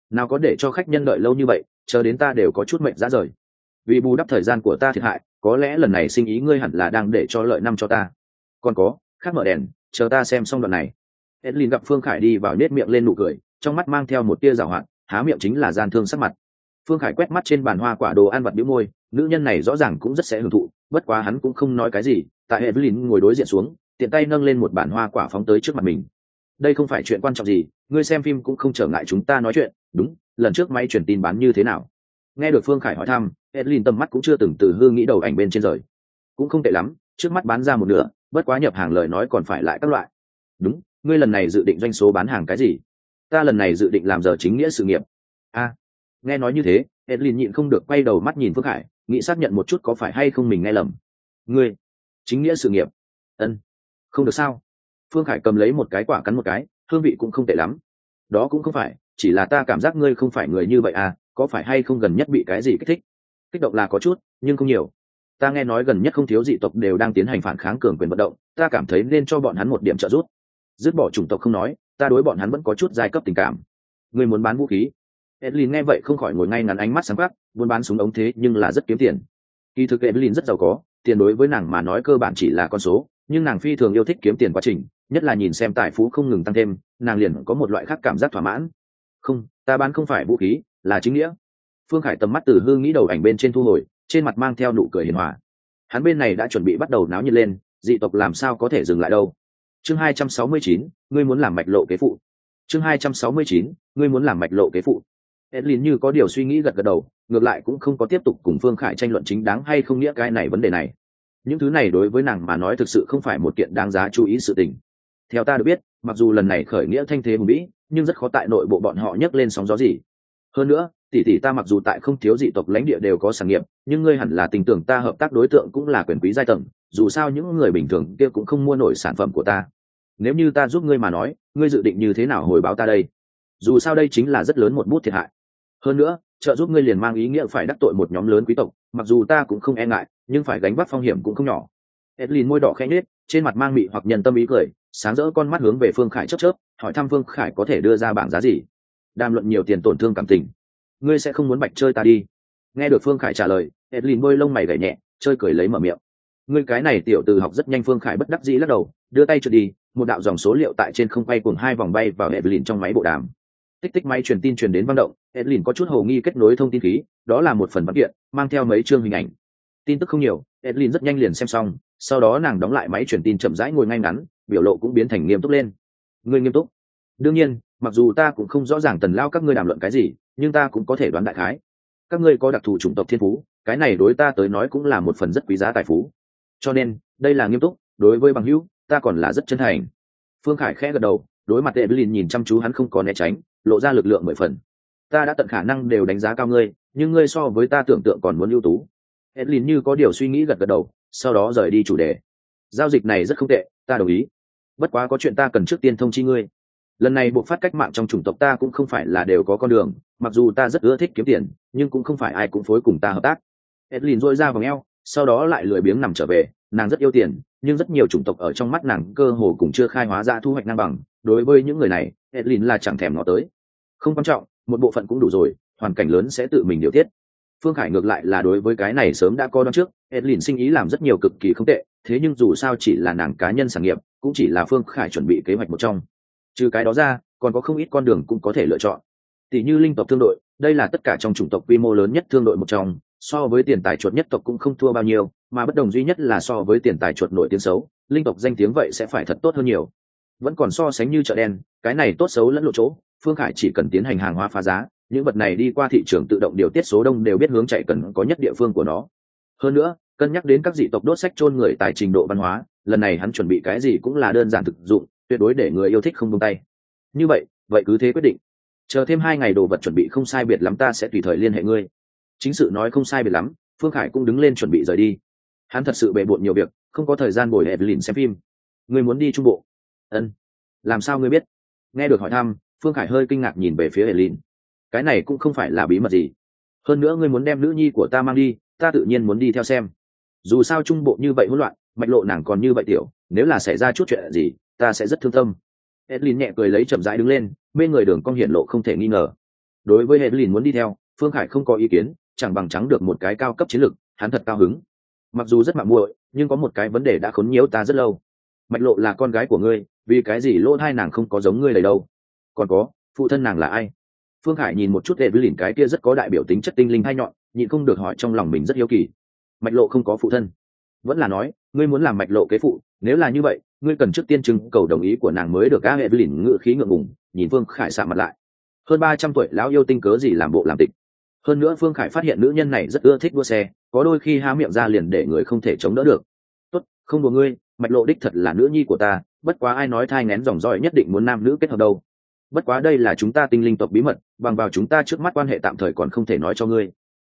nào có để cho khách nhân đợi lâu như vậy, chờ đến ta đều có chút mệnh ra rời. Vì bù đắp thời gian của ta thiệt hại, có lẽ lần này sinh ý ngươi hẳn là đang để cho lợi năm cho ta. Còn có, khác mở đèn, chờ ta xem xong đoạn này. Edlin gặp Phương Khải đi vào nết miệng lên nụ cười, trong mắt mang theo một tia giảo hoạt, há miệng chính là gian thương sắc mặt. Phương Khải quét mắt trên bàn hoa quả đồ ăn vặt bĩu môi, nữ nhân này rõ ràng cũng rất sẽ hưởng thụ, bất quá hắn cũng không nói cái gì. Tại Edlin ngồi đối diện xuống, tiện tay nâng lên một bản hoa quả phóng tới trước mặt mình. Đây không phải chuyện quan trọng gì, ngươi xem phim cũng không trở ngại chúng ta nói chuyện. Đúng, lần trước máy truyền tin bán như thế nào? Nghe được Phương Khải hỏi thăm, Edlin tầm mắt cũng chưa từng từ hư nghĩ đầu ảnh bên trên rời. Cũng không tệ lắm, trước mắt bán ra một nửa, bất quá nhập hàng lời nói còn phải lại các loại. Đúng, ngươi lần này dự định doanh số bán hàng cái gì? Ta lần này dự định làm giờ chính nghĩa sự nghiệp. Nghe nói như thế, Edlin nhịn không được quay đầu mắt nhìn Phương Khải, nghĩ xác nhận một chút có phải hay không mình nghe lầm. Ngươi, chính nghĩa sự nghiệp? Không được sao? Phương Khải cầm lấy một cái quả cắn một cái, hương vị cũng không tệ lắm. Đó cũng không phải, chỉ là ta cảm giác ngươi không phải người như vậy à, có phải hay không gần nhất bị cái gì kích thích? Kích động là có chút, nhưng không nhiều. Ta nghe nói gần nhất không thiếu dị tộc đều đang tiến hành phản kháng cường quyền vận động, ta cảm thấy nên cho bọn hắn một điểm trợ giúp. Dứt bỏ chủng tộc không nói, ta đối bọn hắn vẫn có chút giai cấp tình cảm. Ngươi muốn bán vũ khí? Edlin nghe vậy không khỏi ngồi ngay ngắn, ánh mắt sáng quắc, buôn bán súng ống thế nhưng là rất kiếm tiền. Kỳ thực Edlin rất giàu có, tiền đối với nàng mà nói cơ bản chỉ là con số, nhưng nàng phi thường yêu thích kiếm tiền quá trình, nhất là nhìn xem tài phú không ngừng tăng thêm, nàng liền có một loại khác cảm giác thỏa mãn. Không, ta bán không phải vũ khí, là chính nghĩa. Phương Khải tầm mắt từ hư nghĩ đầu ảnh bên trên thu hồi, trên mặt mang theo nụ cười hiền hòa. Hắn bên này đã chuẩn bị bắt đầu náo nhiệt lên, dị tộc làm sao có thể dừng lại đâu. Chương 269, ngươi muốn làm mạch lộ kế phụ. Chương 269, ngươi muốn làm mạch lộ kế phụ. Edlin như có điều suy nghĩ gật gật đầu, ngược lại cũng không có tiếp tục cùng Phương Khải tranh luận chính đáng hay không nghĩa cái này vấn đề này. Những thứ này đối với nàng mà nói thực sự không phải một kiện đáng giá chú ý sự tình. Theo ta được biết, mặc dù lần này khởi nghĩa thanh thế hùng vĩ, nhưng rất khó tại nội bộ bọn họ nhấc lên sóng gió gì. Hơn nữa, tỷ tỷ ta mặc dù tại không thiếu dị tộc lãnh địa đều có sản nghiệp, nhưng ngươi hẳn là tin tưởng ta hợp tác đối tượng cũng là quyền quý giai tầng, dù sao những người bình thường kia cũng không mua nổi sản phẩm của ta. Nếu như ta giúp ngươi mà nói, ngươi dự định như thế nào hồi báo ta đây? Dù sao đây chính là rất lớn một bút thiệt hại. Hơn nữa, trợ giúp ngươi liền mang ý nghĩa phải đắc tội một nhóm lớn quý tộc, mặc dù ta cũng không e ngại, nhưng phải gánh vác phong hiểm cũng không nhỏ. Edlin môi đỏ khẽ nhếch, trên mặt mang mị hoặc nhân tâm ý cười, sáng rỡ con mắt hướng về Phương Khải chớp chớp, hỏi thăm Phương Khải có thể đưa ra bảng giá gì. Đàm luận nhiều tiền tổn thương cảm tình, ngươi sẽ không muốn bạch chơi ta đi. Nghe được Phương Khải trả lời, Edlin môi lông mày gảy nhẹ, chơi cười lấy mở miệng. Ngươi cái này tiểu từ học rất nhanh. Phương Khải bất đắc dĩ lắc đầu, đưa tay trượt đi, một đạo dòng số liệu tại trên không quay cuồng hai vòng bay vào Edlin trong máy bộ đàm. Tích tích máy truyền tin truyền đến vang động, Edlin có chút hồ nghi kết nối thông tin khí, đó là một phần văn kiện, mang theo mấy chương hình ảnh. Tin tức không nhiều, Edlin rất nhanh liền xem xong, sau đó nàng đóng lại máy truyền tin chậm rãi ngồi ngay ngắn, biểu lộ cũng biến thành nghiêm túc lên. Ngươi nghiêm túc? Đương nhiên, mặc dù ta cũng không rõ ràng Tần Lao các ngươi đàm luận cái gì, nhưng ta cũng có thể đoán đại khái. Các ngươi có đặc thù chủng tộc thiên phú, cái này đối ta tới nói cũng là một phần rất quý giá tài phú. Cho nên, đây là nghiêm túc, đối với bằng hữu, ta còn là rất chân thành. Phương Khải khẽ gật đầu, đối mặt Edlin nhìn chăm chú hắn không có né tránh, lộ ra lực lượng 10 phần. Ta đã tận khả năng đều đánh giá cao ngươi, nhưng ngươi so với ta tưởng tượng còn muốn ưu tú. Edlin như có điều suy nghĩ gật gật đầu, sau đó rời đi chủ đề. Giao dịch này rất không tệ, ta đồng ý. Bất quá có chuyện ta cần trước tiên thông chi ngươi. Lần này buộc phát cách mạng trong chủng tộc ta cũng không phải là đều có con đường, mặc dù ta rất ưa thích kiếm tiền, nhưng cũng không phải ai cũng phối cùng ta hợp tác. Edlin rôi ra vòng eo, sau đó lại lười biếng nằm trở về. Nàng rất yêu tiền, nhưng rất nhiều chủng tộc ở trong mắt nàng cơ hồ cũng chưa khai hóa ra thu hoạch ngang bằng. Đối với những người này, Edlin là chẳng thèm ngó tới. Không quan trọng, một bộ phận cũng đủ rồi, hoàn cảnh lớn sẽ tự mình điều tiết. Phương Khải ngược lại là đối với cái này sớm đã có đoán trước, Edlin sinh ý làm rất nhiều cực kỳ không tệ, thế nhưng dù sao chỉ là nàng cá nhân sản nghiệp, cũng chỉ là Phương Khải chuẩn bị kế hoạch một trong. Trừ cái đó ra, còn có không ít con đường cũng có thể lựa chọn. Tỷ như linh tộc thương đội, đây là tất cả trong chủng tộc quy mô lớn nhất thương đội một trong, so với tiền tài chuột nhất tộc cũng không thua bao nhiêu, mà bất đồng duy nhất là so với tiền tài chuột nổi tiếng xấu, linh tộc danh tiếng vậy sẽ phải thật tốt hơn nhiều. Vẫn còn so sánh như chợ đen, cái này tốt xấu lẫn lộ chỗ, Phương Khải chỉ cần tiến hành hàng hóa phá giá, những vật này đi qua thị trường tự động điều tiết số đông đều biết hướng chạy cần có nhất địa phương của nó. Hơn nữa, cân nhắc đến các dị tộc đốt sách chôn người tại trình độ văn hóa, lần này hắn chuẩn bị cái gì cũng là đơn giản thực dụng, tuyệt đối để người yêu thích không buông tay. Như vậy cứ thế quyết định. Chờ thêm 2 ngày đồ vật chuẩn bị không sai biệt lắm ta sẽ tùy thời liên hệ ngươi. Chính sự nói không sai biệt lắm, Phương Khải cũng đứng lên chuẩn bị rời đi. Hắn thật sự bề bộn nhiều việc, không có thời gian bồi Evelyn xem phim. Ngươi muốn đi Trung Bộ? Làm sao ngươi biết? Nghe được hỏi thăm, Phương Khải hơi kinh ngạc nhìn về phía Evelyn. Cái này cũng không phải là bí mật gì. Hơn nữa ngươi muốn đem nữ nhi của ta mang đi, ta tự nhiên muốn đi theo xem. Dù sao Trung Bộ như vậy hỗn loạn, mạch lộ nàng còn như vậy tiểu, nếu là xảy ra chút chuyện gì, ta sẽ rất thương tâm. Evelyn nhẹ cười lấy chậm rãi đứng lên, bên người đường cong hiện lộ không thể nghi ngờ. đối với Evelyn muốn đi theo Phương Khải không có ý kiến, chẳng bằng trắng được một cái cao cấp chiến lược, hắn thật cao hứng. Mặc dù rất mạo muội, nhưng có một cái vấn đề đã khốn nhiễu ta rất lâu. Mạch Lộ là con gái của ngươi, vì cái gì lỗ hai nàng không có giống ngươi đầy đâu? Còn có, phụ thân nàng là ai? Phương Khải nhìn một chút Evelyn cái kia rất có đại biểu tính chất tinh linh hay nhọn, nhịn không được hỏi, trong lòng mình rất hiếu kỳ. Mạch Lộ không có phụ thân, vẫn là nói ngươi muốn làm Mạch Lộ kế phụ? Nếu là như vậy, ngươi cần trước tiên trưng cầu đồng ý của nàng mới được. Evelyn ngữ khí ngượng ngùng, nhìn Phương Khải sạm mặt lại. Hơn 300 tuổi lão yêu tinh cớ gì làm bộ làm tịch. Hơn nữa Phương Khải phát hiện nữ nhân này rất ưa thích đua xe, có đôi khi há miệng ra liền để người không thể chống đỡ được. Tốt, không đùa ngươi, Mạch Lộ đích thật là nữ nhi của ta, bất quá ai nói thai nghén dòng dõi nhất định muốn nam nữ kết hợp đâu. Bất quá đây là chúng ta tinh linh tộc bí mật, bằng vào chúng ta trước mắt quan hệ tạm thời còn không thể nói cho ngươi.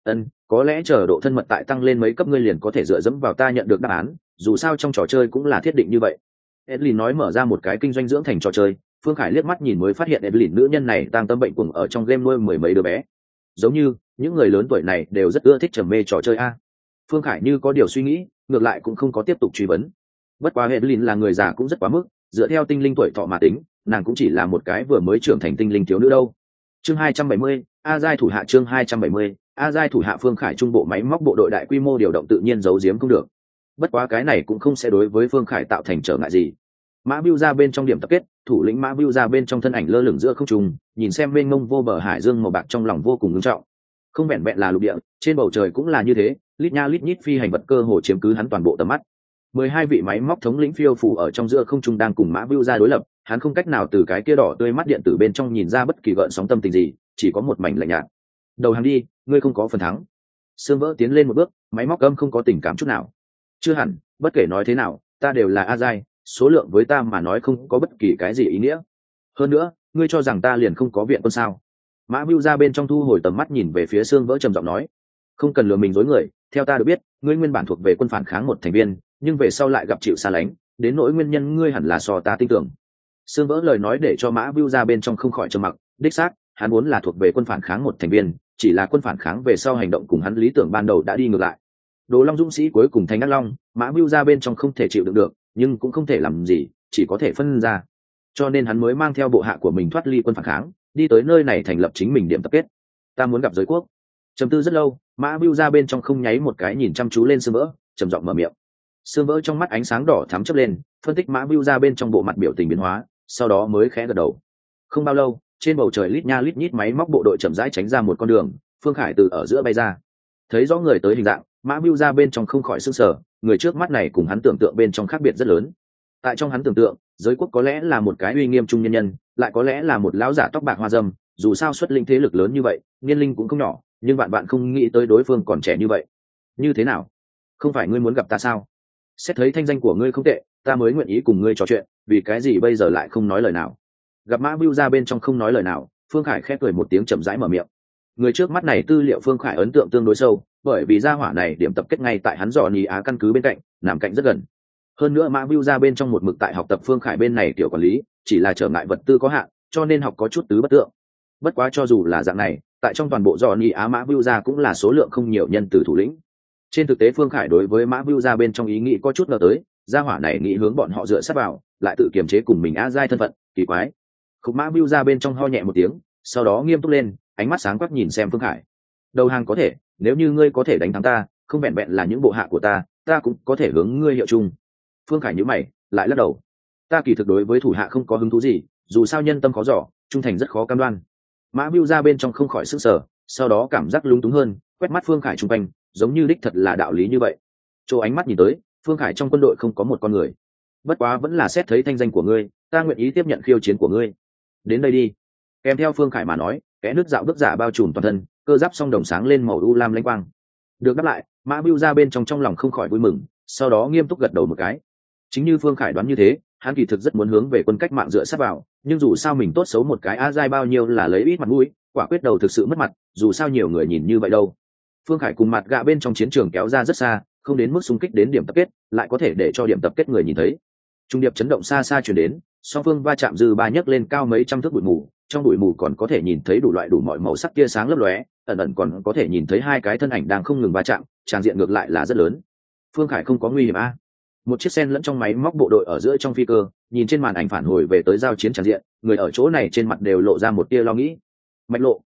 Có lẽ chờ độ thân mật tại tăng lên mấy cấp ngươi liền có thể dựa dẫm vào ta nhận được đáp án, dù sao trong trò chơi cũng là thiết định như vậy. Edlin nói mở ra một cái kinh doanh dưỡng thành trò chơi. Phương Khải liếc mắt nhìn mới phát hiện Edlin nữ nhân này đang tâm bệnh cùng ở trong game nuôi mười mấy đứa bé. Giống như những người lớn tuổi này đều rất ưa thích trầm mê trò chơi a. Phương Khải như có điều suy nghĩ, ngược lại cũng không có tiếp tục truy vấn. Bất quá Edlin là người già cũng rất quá mức, dựa theo tinh linh tuổi thọ mà tính, nàng cũng chỉ là một cái vừa mới trưởng thành tinh linh thiếu nữ đâu. Chương 270, A Giai thủ hạ. Chương 270, A Giai thủ hạ. Phương Khải trung bộ máy móc bộ đội đại quy mô điều động tự nhiên giấu giếm không được. Bất quá cái này cũng không sẽ đối với Phương Khải tạo thành trở ngại gì. Mã Bưu ra bên trong điểm tập kết, thủ lĩnh Mã Bưu ra bên trong thân ảnh lơ lửng giữa không trung, nhìn xem mênh mông vô bờ hải dương màu bạc trong lòng vô cùng ngưng trọng. Không vẹn vẹn là lục địa, trên bầu trời cũng là như thế, lít nha lít nhít phi hành vật cơ hồ chiếm cứ hắn toàn bộ tầm mắt. 12 vị máy móc thống lĩnh phiêu phù ở trong giữa không trung đang cùng Mã Bưu ra đối lập, hắn không cách nào từ cái kia đỏ tươi mắt điện tử bên trong nhìn ra bất kỳ gợn sóng tâm tình gì, chỉ có một mảnh lạnh nhạt. Đầu hàng đi, ngươi không có phần thắng. Sương Vỡ tiến lên một bước, máy móc âm không có tình cảm chút nào. Chưa hẳn, bất kể nói thế nào, ta đều là A Giai, số lượng với ta mà nói không có bất kỳ cái gì ý nghĩa. Hơn nữa, ngươi cho rằng ta liền không có viện quân sao? Mã Bưu ra bên trong thu hồi tầm mắt nhìn về phía Sương Vỡ trầm giọng nói, không cần lừa mình dối người, theo ta được biết, ngươi nguyên bản thuộc về quân phản kháng một thành viên, nhưng về sau lại gặp chịu xa lánh, đến nỗi nguyên nhân ngươi hẳn là so ta tin tưởng. Sương Vỡ lời nói để cho Mã Bưu ra bên trong không khỏi trầm mặc, đích xác, hắn muốn là thuộc về quân phản kháng một thành viên, chỉ là quân phản kháng về sau hành động cùng hắn lý tưởng ban đầu đã đi ngược lại. Đồ Long dũng sĩ cuối cùng thành Ác Long, Mã Bưu ra bên trong không thể chịu đựng được, nhưng cũng không thể làm gì, chỉ có thể phân ra. Cho nên hắn mới mang theo bộ hạ của mình thoát ly quân phản kháng, đi tới nơi này thành lập chính mình điểm tập kết. Ta muốn gặp giới quốc. Trầm tư rất lâu, Mã Bưu ra bên trong không nháy một cái nhìn chăm chú lên Sương Vỡ, trầm giọng mở miệng. Sương Vỡ trong mắt ánh sáng đỏ thắm chớp lên, phân tích Mã Bưu ra bên trong bộ mặt biểu tình biến hóa, sau đó mới khẽ gật đầu. Không bao lâu, trên bầu trời lít nha lít nhít máy móc bộ đội chậm rãi tránh ra một con đường, Phương Khải từ ở giữa bay ra. Thấy rõ người tới hình dạng, Mã Bưu ra bên trong không khỏi sửng sở, người trước mắt này cùng hắn tưởng tượng bên trong khác biệt rất lớn. Tại trong hắn tưởng tượng, giới quốc có lẽ là một cái uy nghiêm trung nhân nhân, lại có lẽ là một lão giả tóc bạc hoa râm, dù sao xuất linh thế lực lớn như vậy, niên linh cũng không nhỏ, nhưng bạn không nghĩ tới đối phương còn trẻ như vậy. Như thế nào? Không phải ngươi muốn gặp ta sao? Xét thấy thanh danh của ngươi không tệ, ta mới nguyện ý cùng ngươi trò chuyện, vì cái gì bây giờ lại không nói lời nào? Gặp Mã Bưu ra bên trong không nói lời nào, Phương Khải khẽ cười một tiếng chậm rãi mở miệng. Người trước mắt này tư liệu Phương Khải ấn tượng tương đối sâu, bởi vì gia hỏa này điểm tập kết ngay tại hắn dò nhì Á căn cứ bên cạnh, nằm cạnh rất gần. Hơn nữa Mã Bưu ra bên trong một mực tại học tập Phương Khải bên này tiểu quản lý, chỉ là trở ngại vật tư có hạn, cho nên học có chút tứ bất tượng. Bất quá cho dù là dạng này, tại trong toàn bộ dò nhì Á Mã Bưu ra cũng là số lượng không nhiều nhân từ thủ lĩnh. Trên thực tế Phương Khải đối với Mã Bưu ra bên trong ý nghĩ có chút ngờ tới, gia hỏa này nghĩ hướng bọn họ dựa sát vào, lại tự kiềm chế cùng mình A Giai thân phận, kỳ quái. Khúc Mã Bưu ra bên trong ho nhẹ một tiếng, sau đó nghiêm túc lên, ánh mắt sáng quắc nhìn xem Phương Khải. Đầu hàng có thể, nếu như ngươi có thể đánh thắng ta, không vẹn vẹn là những bộ hạ của ta, ta cũng có thể hướng ngươi hiệu chung. Phương Khải nhíu mày, lại lắc đầu. Ta kỳ thực đối với thủ hạ không có hứng thú gì, dù sao nhân tâm khó dò, trung thành rất khó cam đoan. Mã Bưu ra bên trong không khỏi sửng sở, sau đó cảm giác lúng túng hơn, quét mắt Phương Khải chung quanh, giống như đích thật là đạo lý như vậy. Chỗ ánh mắt nhìn tới, Phương Khải trong quân đội không có một con người. Bất quá vẫn là xét thấy thanh danh của ngươi, ta nguyện ý tiếp nhận khiêu chiến của ngươi. Đến đây đi. Kèm theo Phương Khải mà nói, kẽ nước dạo bước giả bao trùm toàn thân, cơ giáp song đồng sáng lên màu u lam lanh quang. Được đáp lại, Mã Bưu ra bên trong lòng không khỏi vui mừng, sau đó nghiêm túc gật đầu một cái. Chính như Phương Khải đoán như thế, hắn kỳ thực rất muốn hướng về quân cách mạng dựa sát vào, nhưng dù sao mình tốt xấu một cái A Giai bao nhiêu là lấy ít mặt mũi, quả quyết đầu thực sự mất mặt, dù sao nhiều người nhìn như vậy đâu. Phương Khải cùng mặt gạ bên trong chiến trường kéo ra rất xa, không đến mức xung kích đến điểm tập kết, lại có thể để cho điểm tập kết người nhìn thấy. Trung điệp chấn động xa xa truyền đến, song phương va chạm dư ba nhấc lên cao mấy trăm thước bụi mù, trong bụi mù còn có thể nhìn thấy đủ loại đủ mọi màu sắc tia sáng lấp lóe, ẩn ẩn còn có thể nhìn thấy hai cái thân ảnh đang không ngừng va chạm, tràn diện ngược lại là rất lớn. Phương Khải không có nguy hiểm a? Một chiếc sen lẫn trong máy móc bộ đội ở giữa trong phi cơ, nhìn trên màn ảnh phản hồi về tới giao chiến tràn diện, người ở chỗ này trên mặt đều lộ ra một tia lo nghĩ. Mạch Lộ,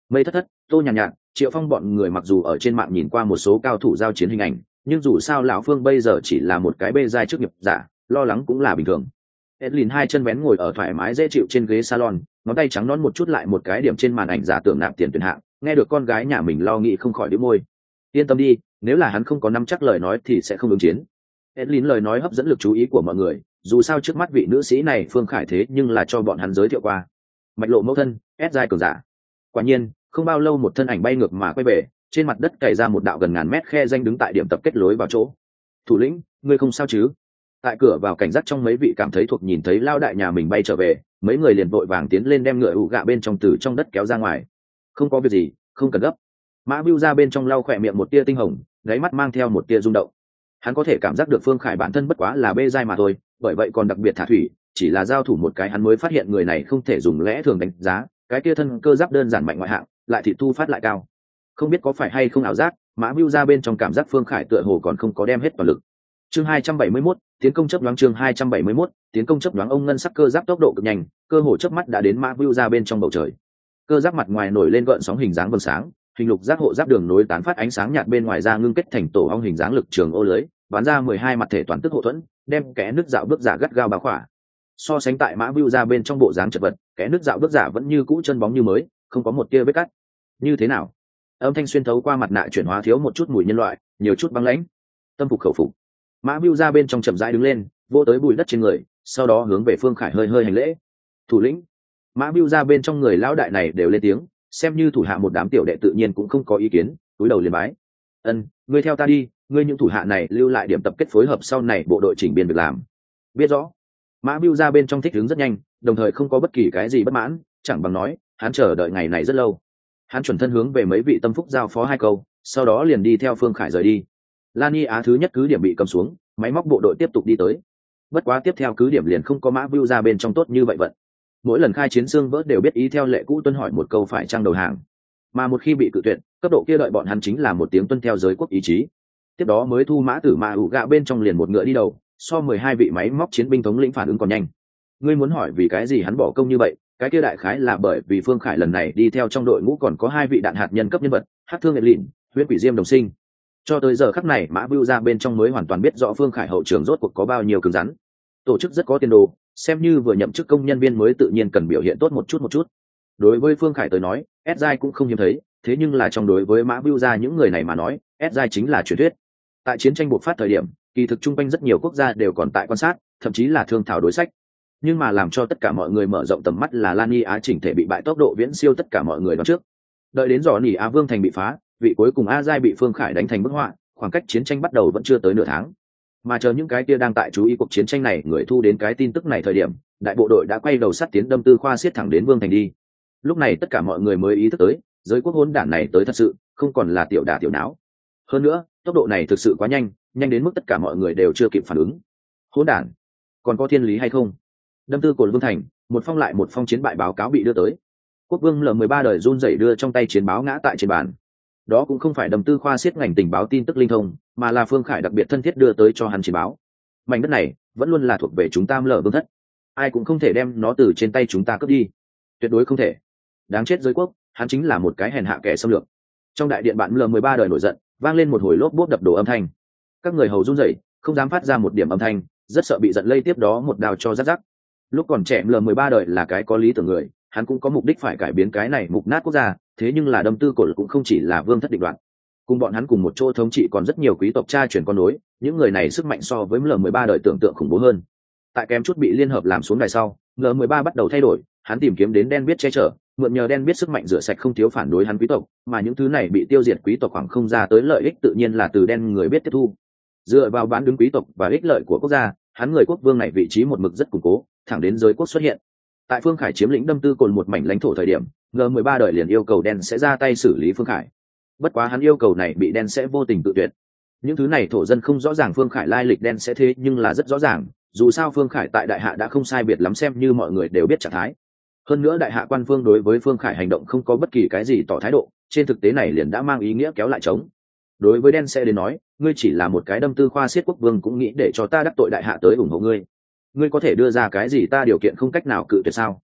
Mây thất thất, Tô nhàn nhạt, Triệu Phong bọn người mặc dù ở trên mạng nhìn qua một số cao thủ giao chiến hình ảnh, nhưng dù sao lão Phương bây giờ chỉ là một cái bê giai chức nghiệp giả, lo lắng cũng là bình thường. Edlin hai chân vén ngồi ở thoải mái dễ chịu trên ghế salon, ngón tay trắng nõn một chút lại một cái điểm trên màn ảnh giả tưởng nạp tiền tuyển hạng, nghe được con gái nhà mình lo nghĩ không khỏi đĩu môi. Yên tâm đi, nếu là hắn không có nắm chắc lời nói thì sẽ không ứng chiến. Edlin lời nói hấp dẫn lực chú ý của mọi người, dù sao trước mắt vị nữ sĩ này Phương Khải thế nhưng là cho bọn hắn giới thiệu qua. Mạch lộ mẫu thân, giai cường giả. Quả nhiên, không bao lâu một thân ảnh bay ngược mà quay về, trên mặt đất cày ra một đạo gần ngàn mét khe danh đứng tại điểm tập kết lối vào chỗ. Thủ lĩnh, ngươi không sao chứ? Tại cửa vào cảnh giác trong mấy vị cảm thấy thuộc nhìn thấy lao đại nhà mình bay trở về, mấy người liền vội vàng tiến lên đem ngựa ủ gạ bên trong từ trong đất kéo ra ngoài. Không có việc gì, không cần gấp. Mã Bưu ra bên trong lau khỏe miệng một tia tinh hồng, đáy mắt mang theo một tia rung động. Hắn có thể cảm giác được Phương Khải bản thân bất quá là bê giai mà thôi, bởi vậy còn đặc biệt thả thủy, chỉ là giao thủ một cái hắn mới phát hiện người này không thể dùng lẽ thường đánh giá, cái kia thân cơ giáp đơn giản mạnh ngoại hạng, lại thị thu phát lại cao. Không biết có phải hay không ảo giác, Mã Bưu ra bên trong cảm giác Phương Khải tựa hồ còn không có đem hết toàn lực. Chương 271, tiến công chớp nhoáng. Chương 271, tiến công chớp nhoáng. Ông ngân sắc cơ giáp tốc độ cực nhanh, cơ hồ chớp mắt đã đến Mã Bưu ra bên trong bầu trời. Cơ giáp mặt ngoài nổi lên gợn sóng hình dáng vầng sáng, hình lục giác hộ giáp đường nối tán phát ánh sáng nhạt bên ngoài ra ngưng kết thành tổ ong hình dáng lực trường ô lưới, bắn ra 12 mặt thể toàn tức hộ thuẫn, đem kẽ nước dạo bước giả gắt gao bao khỏa. So sánh tại Mã Bưu ra bên trong bộ dáng chật vật, kẽ nước dạo bước giả vẫn như cũ chân bóng như mới, không có một tia vết cắt. Như thế nào? Âm thanh xuyên thấu qua mặt nạ chuyển hóa thiếu một chút mùi nhân loại, nhiều chút băng lãnh. Tâm phục khẩu phục. Mã Bưu ra bên trong chậm rãi đứng lên, vỗ tới bụi đất trên người, sau đó hướng về Phương Khải hơi hơi hành lễ. Thủ lĩnh. Mã Bưu ra bên trong người lão đại này đều lên tiếng, xem như thủ hạ một đám tiểu đệ tự nhiên cũng không có ý kiến, cúi đầu liền bái. Ân, ngươi theo ta đi, ngươi những thủ hạ này lưu lại điểm tập kết phối hợp sau này bộ đội chỉnh biên việc làm. Biết rõ. Mã Bưu ra bên trong thích ứng rất nhanh, đồng thời không có bất kỳ cái gì bất mãn, chẳng bằng nói, hắn chờ đợi ngày này rất lâu. Hắn chuẩn thân hướng về mấy vị tâm phúc giao phó hai câu, sau đó liền đi theo Phương Khải rời đi. Lan Y Á thứ nhất cứ điểm bị cầm xuống, máy móc bộ đội tiếp tục đi tới. Bất quá tiếp theo cứ điểm liền không có Mã Bưu ra bên trong tốt như vậy vận. Mỗi lần khai chiến xương vỡ đều biết ý theo lệ cũ tuân hỏi một câu phải trang đầu hàng, mà một khi bị cự tuyệt, cấp độ kia đợi bọn hắn chính là một tiếng tuân theo giới quốc ý chí. Tiếp đó mới thu Mã Tử Mã ủ gạ bên trong liền một ngựa đi đầu, so 12 vị máy móc chiến binh thống lĩnh phản ứng còn nhanh. Ngươi muốn hỏi vì cái gì hắn bỏ công như vậy, cái kia đại khái là bởi vì Phương Khải lần này đi theo trong đội ngũ còn có hai vị đạn hạt nhân cấp nhân vật, Hắc Thương Nghệ Lịn, Huyễn Quỷ Diêm đồng sinh. Cho tới giờ khắc này Mã Bưu ra bên trong mới hoàn toàn biết rõ Phương Khải hậu trường rốt cuộc có bao nhiêu cứng rắn. Tổ chức rất có tiền đồ, xem như vừa nhậm chức công nhân viên mới tự nhiên cần biểu hiện tốt một chút. Đối với Phương Khải tới nói, giai cũng không hiếm thấy, thế nhưng là trong đối với Mã Bưu ra những người này mà nói, giai chính là truyền thuyết. Tại chiến tranh bộc phát thời điểm, kỳ thực chung quanh rất nhiều quốc gia đều còn tại quan sát, thậm chí là thương thảo đối sách. Nhưng mà làm cho tất cả mọi người mở rộng tầm mắt là Lan Y Á chỉnh thể bị bại tốc độ viễn siêu tất cả mọi người đoán trước. Đợi đến giỏ nỉ Á Vương thành bị phá, vị cuối cùng A giai bị Phương Khải đánh thành bức họa, khoảng cách chiến tranh bắt đầu vẫn chưa tới nửa tháng. Mà chờ những cái kia đang tại chú ý cuộc chiến tranh này người thu đến cái tin tức này thời điểm, đại bộ đội đã quay đầu sát tiến đâm tư khoa xiết thẳng đến Vương thành đi. Lúc này tất cả mọi người mới ý thức tới, giới quốc hỗn đản này tới thật sự, không còn là tiểu đả tiểu não. Hơn nữa, tốc độ này thực sự quá nhanh, nhanh đến mức tất cả mọi người đều chưa kịp phản ứng. Hỗn đản, còn có thiên lý hay không? Đâm tư cồn Vương thành, một phong lại một phong chiến bại báo cáo bị đưa tới. Quốc vương L13 đời run rẩy đưa trong tay chiến báo ngã tại trên bàn. Đó cũng không phải Đâm tư khoa xiết ngành tình báo tin tức linh thông, mà là Phương Khải đặc biệt thân thiết đưa tới cho hắn chiến báo. Mảnh đất này vẫn luôn là thuộc về chúng ta L vương thất, ai cũng không thể đem nó từ trên tay chúng ta cướp đi, tuyệt đối không thể. Đáng chết giới quốc, hắn chính là một cái hèn hạ kẻ xâm lược. Trong đại điện bạn L13 đời nổi giận, vang lên một hồi lốp bốp đập đổ âm thanh. Các người hầu run rẩy, không dám phát ra một điểm âm thanh, rất sợ bị giận lây tiếp đó một đao cho rắc rắc. Lúc còn trẻ L13 đời là cái có lý tưởng người, hắn cũng có mục đích phải cải biến cái này mục nát quốc gia, thế nhưng là Đâm tư cổ cũng không chỉ là vương thất định đoạt. Cùng bọn hắn cùng một chỗ thống trị còn rất nhiều quý tộc cha truyền con nối, những người này sức mạnh so với L13 đời tưởng tượng khủng bố hơn. Tại kém chút bị liên hợp làm xuống đài sau, L13 bắt đầu thay đổi, hắn tìm kiếm đến đen biết che chở, mượn nhờ đen biết sức mạnh rửa sạch không thiếu phản đối hắn quý tộc, mà những thứ này bị tiêu diệt quý tộc khoảng không ra tới lợi ích tự nhiên là từ đen người biết tiếp thu. Dựa vào bán đứng quý tộc và ích lợi của quốc gia, hắn người quốc vương này vị trí một mực rất củng cố, thẳng đến giới quốc xuất hiện. Tại Phương Khải chiếm lĩnh Đâm tư cồn một mảnh lãnh thổ thời điểm, L13 đời liền yêu cầu đen sẽ ra tay xử lý Phương Khải. Bất quá hắn yêu cầu này bị đen sẽ vô tình tự tuyệt. Những thứ này thổ dân không rõ ràng Phương Khải lai lịch đen sẽ thế nhưng là rất rõ ràng, dù sao Phương Khải tại đại hạ đã không sai biệt lắm xem như mọi người đều biết trạng thái. Hơn nữa đại hạ quan phương đối với Phương Khải hành động không có bất kỳ cái gì tỏ thái độ, trên thực tế này liền đã mang ý nghĩa kéo lại chống. Đối với đen sẽ đến nói, ngươi chỉ là một cái Đâm tư khoa xiết quốc vương cũng nghĩ để cho ta đắc tội đại hạ tới ủng hộ ngươi. Ngươi có thể đưa ra cái gì ta điều kiện không cách nào cự tuyệt sao?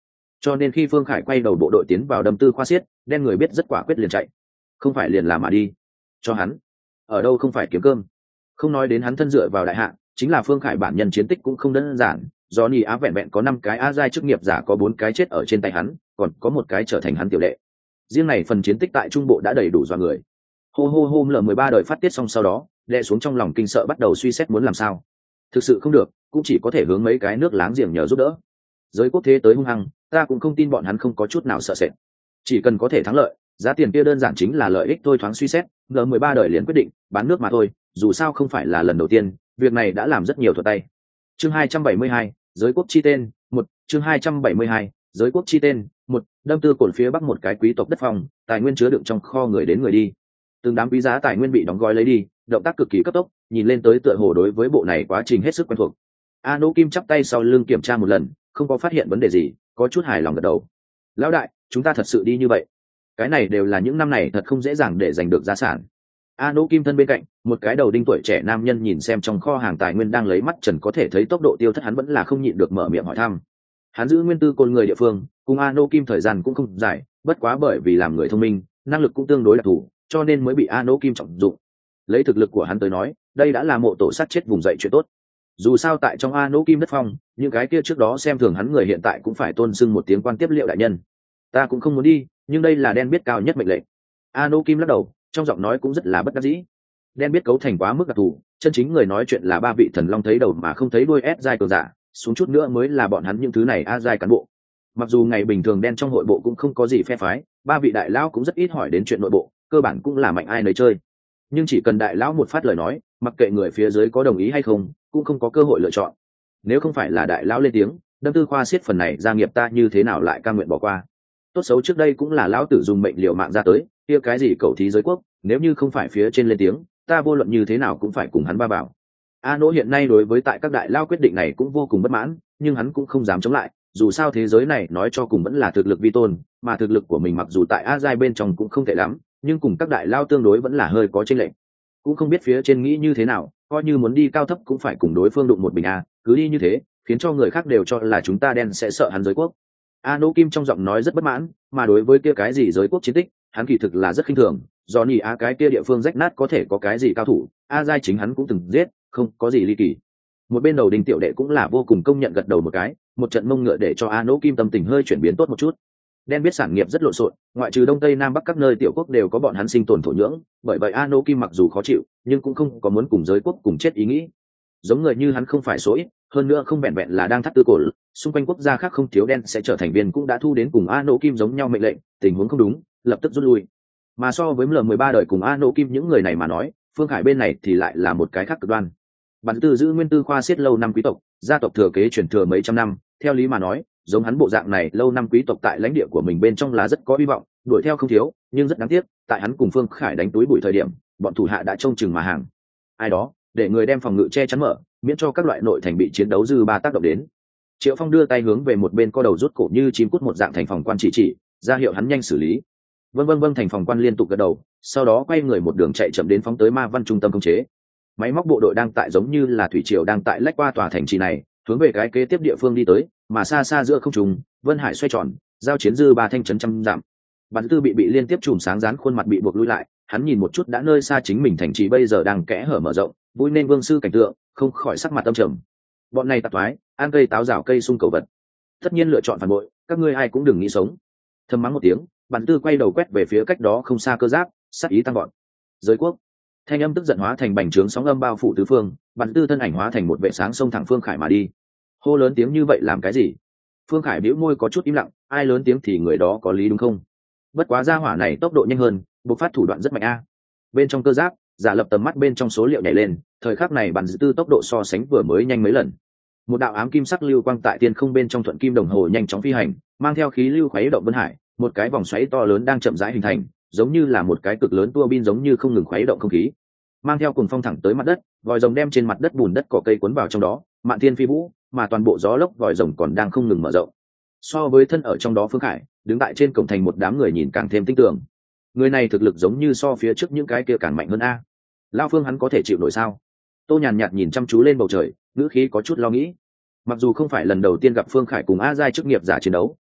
cho nên khi Phương Khải quay đầu bộ đội tiến vào đâm tư khoa xiết, đen người biết rất quả quyết liền chạy, không phải liền làm mà đi. Cho hắn ở đâu không phải kiếm cơm. Không nói đến hắn thân dựa vào đại hạ, chính là Phương Khải bản nhân chiến tích cũng không đơn giản. Johnny Á vẹn vẹn có 5 cái A giai chức nghiệp giả, có 4 cái chết ở trên tay hắn, còn có 1 cái trở thành hắn tiểu đệ. Riêng này phần chiến tích tại trung bộ đã đầy đủ dọa người. Hôm L13 đời phát tiết xong sau đó, đè xuống trong lòng kinh sợ bắt đầu suy xét muốn làm sao. Thực sự không được, cũng chỉ có thể hướng mấy cái nước láng giềng nhờ giúp đỡ. Giới quốc thế tới hung hăng, ta cũng không tin bọn hắn không có chút nào sợ sệt. Chỉ cần có thể thắng lợi, giá tiền kia đơn giản chính là lợi ích thôi. Thoáng suy xét, L13 đời liền quyết định bán nước mà thôi, dù sao không phải là lần đầu tiên, việc này đã làm rất nhiều thuật tay. Chương 272, giới quốc chi tên, 1, chương 272, giới quốc chi tên, 1, đâm tư cổn phía bắc một cái quý tộc đất phong, tài nguyên chứa đựng trong kho người đến người đi. Từng đám quý giá tài nguyên bị đóng gói lấy đi, động tác cực kỳ cấp tốc, nhìn lên tới tựa hồ đối với bộ này quá trình hết sức quen thuộc. Ano Kim chắp tay sau lưng kiểm tra một lần, không có phát hiện vấn đề gì, có chút hài lòng gật đầu. Lão đại, chúng ta thật sự đi như vậy? Cái này đều là những năm này thật không dễ dàng để giành được gia sản. Ano Kim thân bên cạnh, một cái đầu đinh tuổi trẻ nam nhân nhìn xem trong kho hàng tài nguyên đang lấy mắt trần có thể thấy tốc độ tiêu thất, hắn vẫn là không nhịn được mở miệng hỏi thăm. Hắn giữ nguyên tư côn người địa phương, cùng Ano Kim thời gian cũng không dài, bất quá bởi vì làm người thông minh, năng lực cũng tương đối đặc thù, cho nên mới bị Ano Kim trọng dụng. Lấy thực lực của hắn tới nói, đây đã là mộ tổ sát chết vùng dậy chuyện tốt. Dù sao tại trong Ano Kim đất phong, những cái kia trước đó xem thường hắn người hiện tại cũng phải tôn xưng một tiếng quan tiếp liệu đại nhân. Ta cũng không muốn đi, nhưng đây là đen biết cao nhất mệnh lệnh. Ano Kim lắc đầu, trong giọng nói cũng rất là bất đắc dĩ. Đen biết cấu thành quá mức đặc thù, chân chính người nói chuyện là 3 vị thần long thấy đầu mà không thấy đuôi S giai cường giả, xuống chút nữa mới là bọn hắn những thứ này A giai cán bộ. Mặc dù ngày bình thường đen trong hội bộ cũng không có gì phe phái, 3 vị đại lão cũng rất ít hỏi đến chuyện nội bộ, cơ bản cũng là mạnh ai nấy chơi. Nhưng chỉ cần đại lão một phát lời nói, mặc kệ người phía dưới có đồng ý hay không, cũng không có cơ hội lựa chọn. Nếu không phải là đại lão lên tiếng, đâm tư khoa xiết phần này gia nghiệp ta như thế nào lại cam nguyện bỏ qua. Tốt xấu trước đây cũng là lão tử dùng mệnh liều mạng ra tới, kia cái gì cầu thí giới quốc, nếu như không phải phía trên lên tiếng, ta vô luận như thế nào cũng phải cùng hắn ba bảo. Ano hiện nay đối với tại các đại lao quyết định này cũng vô cùng bất mãn, nhưng hắn cũng không dám chống lại, dù sao thế giới này nói cho cùng vẫn là thực lực vi tôn, mà thực lực của mình mặc dù tại A giai bên trong cũng không tệ lắm, nhưng cùng các đại lao tương đối vẫn là hơi có chênh lệch. Cũng không biết phía trên nghĩ như thế nào, coi như muốn đi cao thấp cũng phải cùng đối phương đụng một bình a, cứ đi như thế, khiến cho người khác đều cho là chúng ta đen sẽ sợ hắn giới quốc. Ano Kim trong giọng nói rất bất mãn, mà đối với kia cái gì giới quốc chiến tích, hắn kỳ thực là rất khinh thường, do nhỉ á cái kia địa phương rách nát có thể có cái gì cao thủ, A giai chính hắn cũng từng giết, không có gì ly kỳ. Một bên đầu đình tiểu đệ cũng là vô cùng công nhận gật đầu một cái, một trận mông ngựa để cho Ano Kim tâm tình hơi chuyển biến tốt một chút. Đen biết sản nghiệp rất lộn xộn, ngoại trừ đông tây nam bắc các nơi tiểu quốc đều có bọn hắn sinh tồn thổ nhưỡng, bởi vậy Ano Kim mặc dù khó chịu, nhưng cũng không có muốn cùng giới quốc cùng chết ý nghĩ. Giống người như hắn không phải số ít, hơn nữa không vẹn vẹn là đang thắt tư cổ, xung quanh quốc gia khác không thiếu đen sẽ trở thành viên cũng đã thu đến cùng Ano Kim giống nhau mệnh lệnh, tình huống không đúng, lập tức rút lui. Mà so với L13 đời cùng Ano Kim những người này mà nói, Phương Khải bên này thì lại là một cái khác cực đoan. Bản tư giữ nguyên tư khoa xiết lâu năm quý tộc, gia tộc thừa kế truyền thừa mấy trăm năm, theo lý mà nói, giống hắn bộ dạng này lâu năm quý tộc tại lãnh địa của mình bên trong là rất có hy vọng, đuổi theo không thiếu, nhưng rất đáng tiếc, tại hắn cùng Phương Khải đánh túi bụi thời điểm, bọn thủ hạ đã trông chừng mà hàng. Ai đó, để người đem phòng ngự che chắn mở, miễn cho các loại nội thành bị chiến đấu dư ba tác động đến. Triệu Phong đưa tay hướng về một bên co đầu rút cổ như chim cút một dạng thành phòng quan chỉ, ra hiệu hắn nhanh xử lý. Vâng, thành phòng quan liên tục gật đầu, sau đó quay người một đường chạy chậm đến phóng tới ma văn trung tâm khống chế. Máy móc bộ đội đang tại giống như là thủy triều đang tại lách qua tòa thành trì này, hướng về cái kế tiếp địa phương đi tới, mà xa xa giữa không trung, Vân Hải xoay tròn, giao chiến dư ba thanh trấn trăm giảm. Bắn tư bị liên tiếp chùm sáng dán khuôn mặt bị buộc lui lại, hắn nhìn một chút đã nơi xa chính mình thành trì bây giờ đang kẽ hở mở rộng, vui nên vương sư cảnh tượng, không khỏi sắc mặt âm trầm. Bọn này tạp thoái, ăn cây táo rào cây sung cầu vật, tất nhiên lựa chọn phản bội, các ngươi ai cũng đừng nghĩ sống. Thầm mắng một tiếng, Bắn tư quay đầu quét về phía cách đó không xa cơ giáp, sát ý tăng gọn. Giới quốc, thanh âm tức giận hóa thành bành trướng sóng âm bao phủ tứ phương, Bắn tư thân ảnh hóa thành một vệ sáng xông thẳng Phương Khải mà đi. Hô lớn tiếng như vậy làm cái gì? Phương Khải bĩu môi có chút im lặng, ai lớn tiếng thì người đó có lý đúng không? Bất quá gia hỏa này tốc độ nhanh hơn, bộc phát thủ đoạn rất mạnh a. Bên trong cơ giáp, giả lập tầm mắt bên trong số liệu nhảy lên, thời khắc này Bắn tư tốc độ so sánh vừa mới nhanh mấy lần. Một đạo ám kim sắc lưu quang tại tiên không bên trong thuận kim đồng hồ nhanh chóng phi hành, mang theo khí lưu khuấy động Vân Hải, một cái vòng xoáy to lớn đang chậm rãi hình thành, giống như là một cái cực lớn tua bin giống như không ngừng khuấy động không khí. Mang theo cuồng phong thẳng tới mặt đất, vòi rồng đem trên mặt đất bùn đất cỏ cây cuốn vào trong đó, mạn thiên phi vũ, mà toàn bộ gió lốc vòi rồng còn đang không ngừng mở rộng. So với thân ở trong đó Phương Khải, đứng tại trên cổng thành một đám người nhìn càng thêm tinh tường. Người này thực lực giống như so phía trước những cái kia càng mạnh hơn a. Lão Phương hắn có thể chịu nổi sao? Tô nhàn nhạt nhìn chăm chú lên bầu trời, ngữ khí có chút lo nghĩ. Mặc dù không phải lần đầu tiên gặp Phương Khải cùng A giai chức nghiệp giả chiến đấu,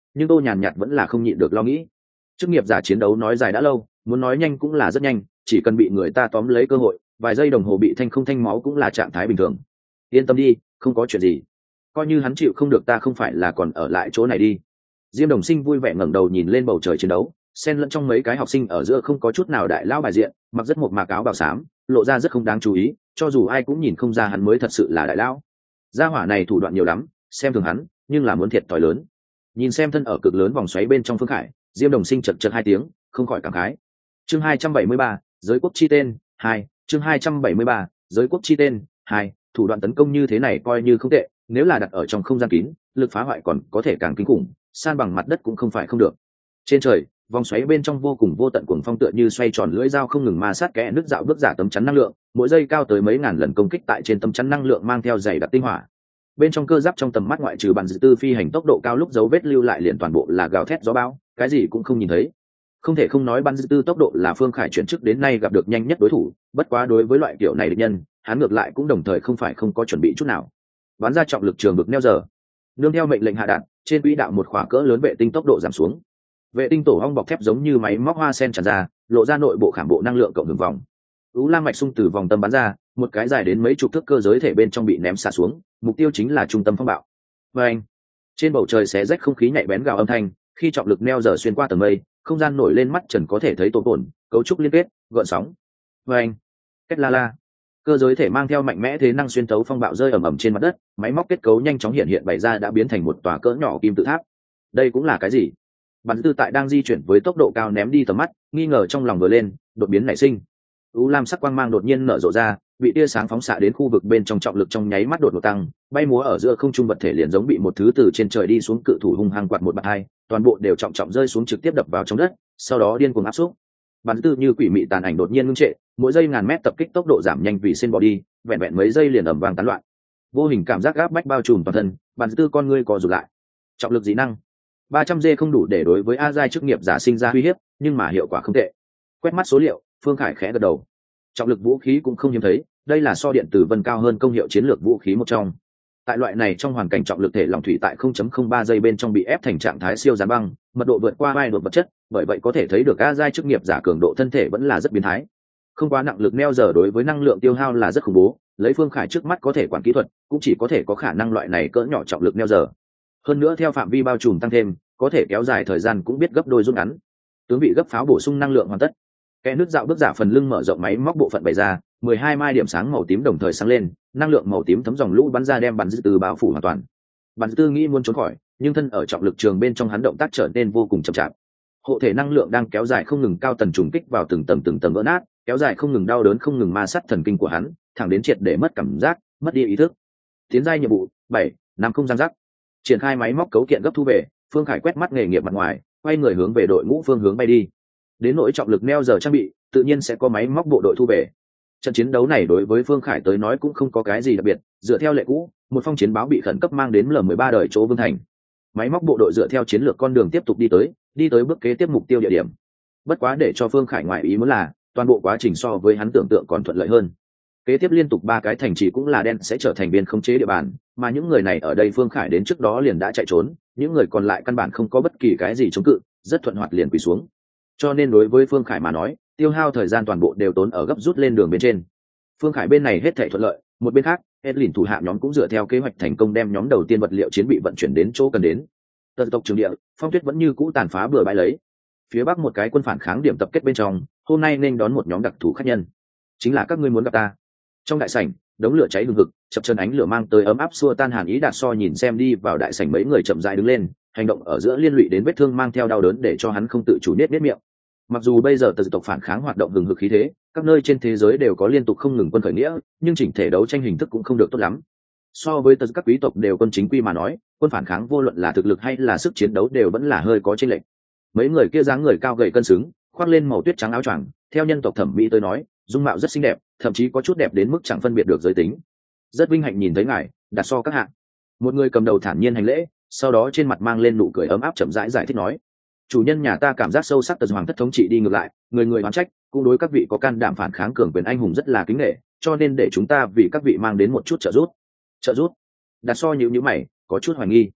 nhưng Tô Nhàn Nhạt vẫn là không nhịn được lo nghĩ. Chức nghiệp giả chiến đấu nói dài đã lâu, muốn nói nhanh cũng là rất nhanh, chỉ cần bị người ta tóm lấy cơ hội, vài giây đồng hồ bị thanh không thanh máu cũng là trạng thái bình thường. Yên tâm đi, không có chuyện gì. Coi như hắn chịu không được ta không phải là còn ở lại chỗ này đi. Diêm Đồng Sinh vui vẻ ngẩng đầu nhìn lên bầu trời chiến đấu, xen lẫn trong mấy cái học sinh ở giữa không có chút nào đại lão bài diện, mặc rất một mạc áo bào xám, lộ ra rất không đáng chú ý, cho dù ai cũng nhìn không ra hắn mới thật sự là đại lão. Gia hỏa này thủ đoạn nhiều lắm, xem thường hắn, nhưng là muốn thiệt thòi lớn. Nhìn xem thân ở cực lớn vòng xoáy bên trong Phương Khải, Diêm Đồng Sinh chật chật hai tiếng, không khỏi cảm khái. Chương 273, giới quốc chi tên 2, chương 273, giới quốc chi tên 2, thủ đoạn tấn công như thế này coi như không tệ, nếu là đặt ở trong không gian kín, lực phá hoại còn có thể càng kinh khủng, san bằng mặt đất cũng không phải không được. Trên trời, vòng xoáy bên trong vô cùng vô tận cuồng phong tựa như xoay tròn lưỡi dao không ngừng ma sát kẽ nước dạo bước giả tấm chắn năng lượng, mỗi giây cao tới mấy ngàn lần công kích tại trên tấm chắn năng lượng mang theo dày đặc tinh hỏa. Bên trong cơ giáp trong tầm mắt ngoại trừ bản dự tư phi hành tốc độ cao lúc dấu vết lưu lại liền toàn bộ là gào thét gió bão, cái gì cũng không nhìn thấy. Không thể không nói bản dự tư tốc độ là Phương Khải chuyển chức đến nay gặp được nhanh nhất đối thủ, bất quá đối với loại kiểu này địch nhân, hắn ngược lại cũng đồng thời không phải không có chuẩn bị chút nào. Bắn ra trọng lực trường vực neo giờ, nương theo mệnh lệnh hạ đạn, trên quỹ đạo một khỏa cỡ lớn vệ tinh tốc độ giảm xuống. Vệ tinh tổ ong bọc thép giống như máy móc hoa sen tràn ra, lộ ra nội bộ khảm bộ năng lượng cộng hưởng vòng. U lam mạch xung từ vòng tâm bắn ra, một cái dài đến mấy chục thước cơ giới thể bên trong bị ném xả xuống, mục tiêu chính là trung tâm phong bạo. Và anh, trên bầu trời xé rách không khí nhạy bén gào âm thanh, khi trọng lực neo giờ xuyên qua tầng mây, không gian nổi lên mắt trần có thể thấy tổ ổn, cấu trúc liên kết, gợn sóng. Và anh, kết la la, cơ giới thể mang theo mạnh mẽ thế năng xuyên tấu phong bạo rơi ầm ầm trên mặt đất, máy móc kết cấu nhanh chóng hiện hiện bày ra đã biến thành một tòa cỡ nhỏ kim tự tháp. Đây cũng là cái gì? Bản tư tại đang di chuyển với tốc độ cao ném đi tầm mắt, nghi ngờ trong lòng vừa lên, đột biến nảy sinh. U lam sắc quang mang đột nhiên nở rộ ra, bị tia sáng phóng xạ đến khu vực bên trong trọng lực trong nháy mắt đột ngột tăng, bay múa ở giữa không trung vật thể liền giống bị một thứ từ trên trời đi xuống cự thủ hung hăng quạt một bạt hai, toàn bộ đều trọng trọng rơi xuống trực tiếp đập vào trong đất, sau đó điên cuồng áp xúc. Bản tư như quỷ mị tàn ảnh đột nhiên ngưng trệ, mỗi giây ngàn mét tập kích tốc độ giảm nhanh vì sen bỏ đi, vẹn vẹn mấy giây liền ầm vang tán loạn. Vô hình cảm giác áp bách bao trùm toàn thân, bản tư con ngươi co rụt lại. Trọng lực dị năng 300G không đủ để đối với A giai chức nghiệp giả sinh ra uy hiếp, nhưng mà hiệu quả không tệ. Quét mắt số liệu, Phương Khải khẽ gật đầu. Trọng lực vũ khí cũng không hiếm thấy, đây là so điện tử vân cao hơn công hiệu chiến lược vũ khí một trong. Tại loại này trong hoàn cảnh trọng lực thể lỏng thủy tại 0.03 giây bên trong bị ép thành trạng thái siêu gián băng, mật độ vượt qua vai độ vật chất, bởi vậy có thể thấy được A giai chức nghiệp giả cường độ thân thể vẫn là rất biến thái. Không quá nặng lực neo giờ đối với năng lượng tiêu hao là rất khủng bố, lấy Phương Khải trước mắt có thể quản kỹ thuật, cũng chỉ có thể có khả năng loại này cỡ nhỏ trọng lực neo giờ. Hơn nữa theo phạm vi bao trùm tăng thêm, có thể kéo dài thời gian cũng biết gấp đôi rút ngắn. Tướng vị gấp pháo bổ sung năng lượng hoàn tất. Kẽ nước dạo bước giả phần lưng mở rộng máy móc bộ phận bày ra, 12 mai điểm sáng màu tím đồng thời sáng lên, năng lượng màu tím thấm dòng lũ bắn ra đem bắn dư từ bao phủ hoàn toàn. Bắn tư nghĩ muốn trốn khỏi, nhưng thân ở trọng lực trường bên trong hắn động tác trở nên vô cùng chậm chạp. Hộ thể năng lượng đang kéo dài không ngừng cao tần trùng kích vào từng tầng vỡ nát, kéo dài không ngừng đau đớn không ngừng ma sát thần kinh của hắn, thẳng đến triệt để mất cảm giác, mất đi ý thức. Tiến giai nhiệm vụ 7, năm không gian rắc. Triển khai máy móc cấu kiện gấp thu về, Phương Khải quét mắt nghề nghiệp mặt ngoài, quay người hướng về đội ngũ phương hướng bay đi. Đến nỗi trọng lực neo giờ trang bị, tự nhiên sẽ có máy móc bộ đội thu về. Trận chiến đấu này đối với Phương Khải tới nói cũng không có cái gì đặc biệt, dựa theo lệ cũ, một phong chiến báo bị khẩn cấp mang đến L13 đời chỗ Vương Thành. Máy móc bộ đội dựa theo chiến lược con đường tiếp tục đi tới bước kế tiếp mục tiêu địa điểm. Bất quá để cho Phương Khải ngoại ý muốn là, toàn bộ quá trình so với hắn tưởng tượng còn thuận lợi hơn. Kế tiếp liên tục 3 cái thành trì cũng là đen sẽ trở thành biên khống chế địa bàn, mà những người này ở đây Phương Khải đến trước đó liền đã chạy trốn, những người còn lại căn bản không có bất kỳ cái gì chống cự, rất thuận hoạt liền quỳ xuống. Cho nên đối với Phương Khải mà nói, tiêu hao thời gian toàn bộ đều tốn ở gấp rút lên đường bên trên. Phương Khải bên này hết thảy thuận lợi, một bên khác, Edlin thủ hạ nhóm cũng dựa theo kế hoạch thành công đem nhóm đầu tiên vật liệu chiến bị vận chuyển đến chỗ cần đến. Tần tộc trường địa, phong tuyết vẫn như cũ tàn phá bừa bãi lấy. Phía bắc một cái quân phản kháng điểm tập kết bên trong, hôm nay nên đón một nhóm đặc thù khách nhân. Chính là các ngươi muốn gặp ta. Trong đại sảnh, đống lửa cháy hừng hực, chập chờn ánh lửa mang tới ấm áp xua tan hàn ý. Đạt So nhìn xem đi vào đại sảnh mấy người chậm rãi đứng lên, hành động ở giữa liên lụy đến vết thương mang theo đau đớn để cho hắn không tự chủ nết miệng. Mặc dù bây giờ tộc phản kháng hoạt động hừng hực khí thế, các nơi trên thế giới đều có liên tục không ngừng quân khởi nghĩa, nhưng chỉnh thể đấu tranh hình thức cũng không được tốt lắm. So với các quý tộc đều quân chính quy mà nói, quân phản kháng vô luận là thực lực hay là sức chiến đấu đều vẫn là hơi có chênh lệch. Mấy người kia dáng người cao gầy cân xứng, khoác lên màu tuyết trắng áo choàng, theo nhân tộc thẩm mỹ tới nói, dung mạo rất xinh đẹp, thậm chí có chút đẹp đến mức chẳng phân biệt được giới tính. Rất vinh hạnh nhìn thấy ngài, Đạt So các hạ. Một người cầm đầu thản nhiên hành lễ, sau đó trên mặt mang lên nụ cười ấm áp chậm rãi giải thích nói: chủ nhân nhà ta cảm giác sâu sắc tần hoàng thất thống trị đi ngược lại, người người oán trách, cũng đối các vị có can đảm phản kháng cường quyền anh hùng rất là kính nể, cho nên để chúng ta vì các vị mang đến một chút trợ giúp. Trợ giúp? Đạt So nhíu nhíu mày, có chút hoài nghi.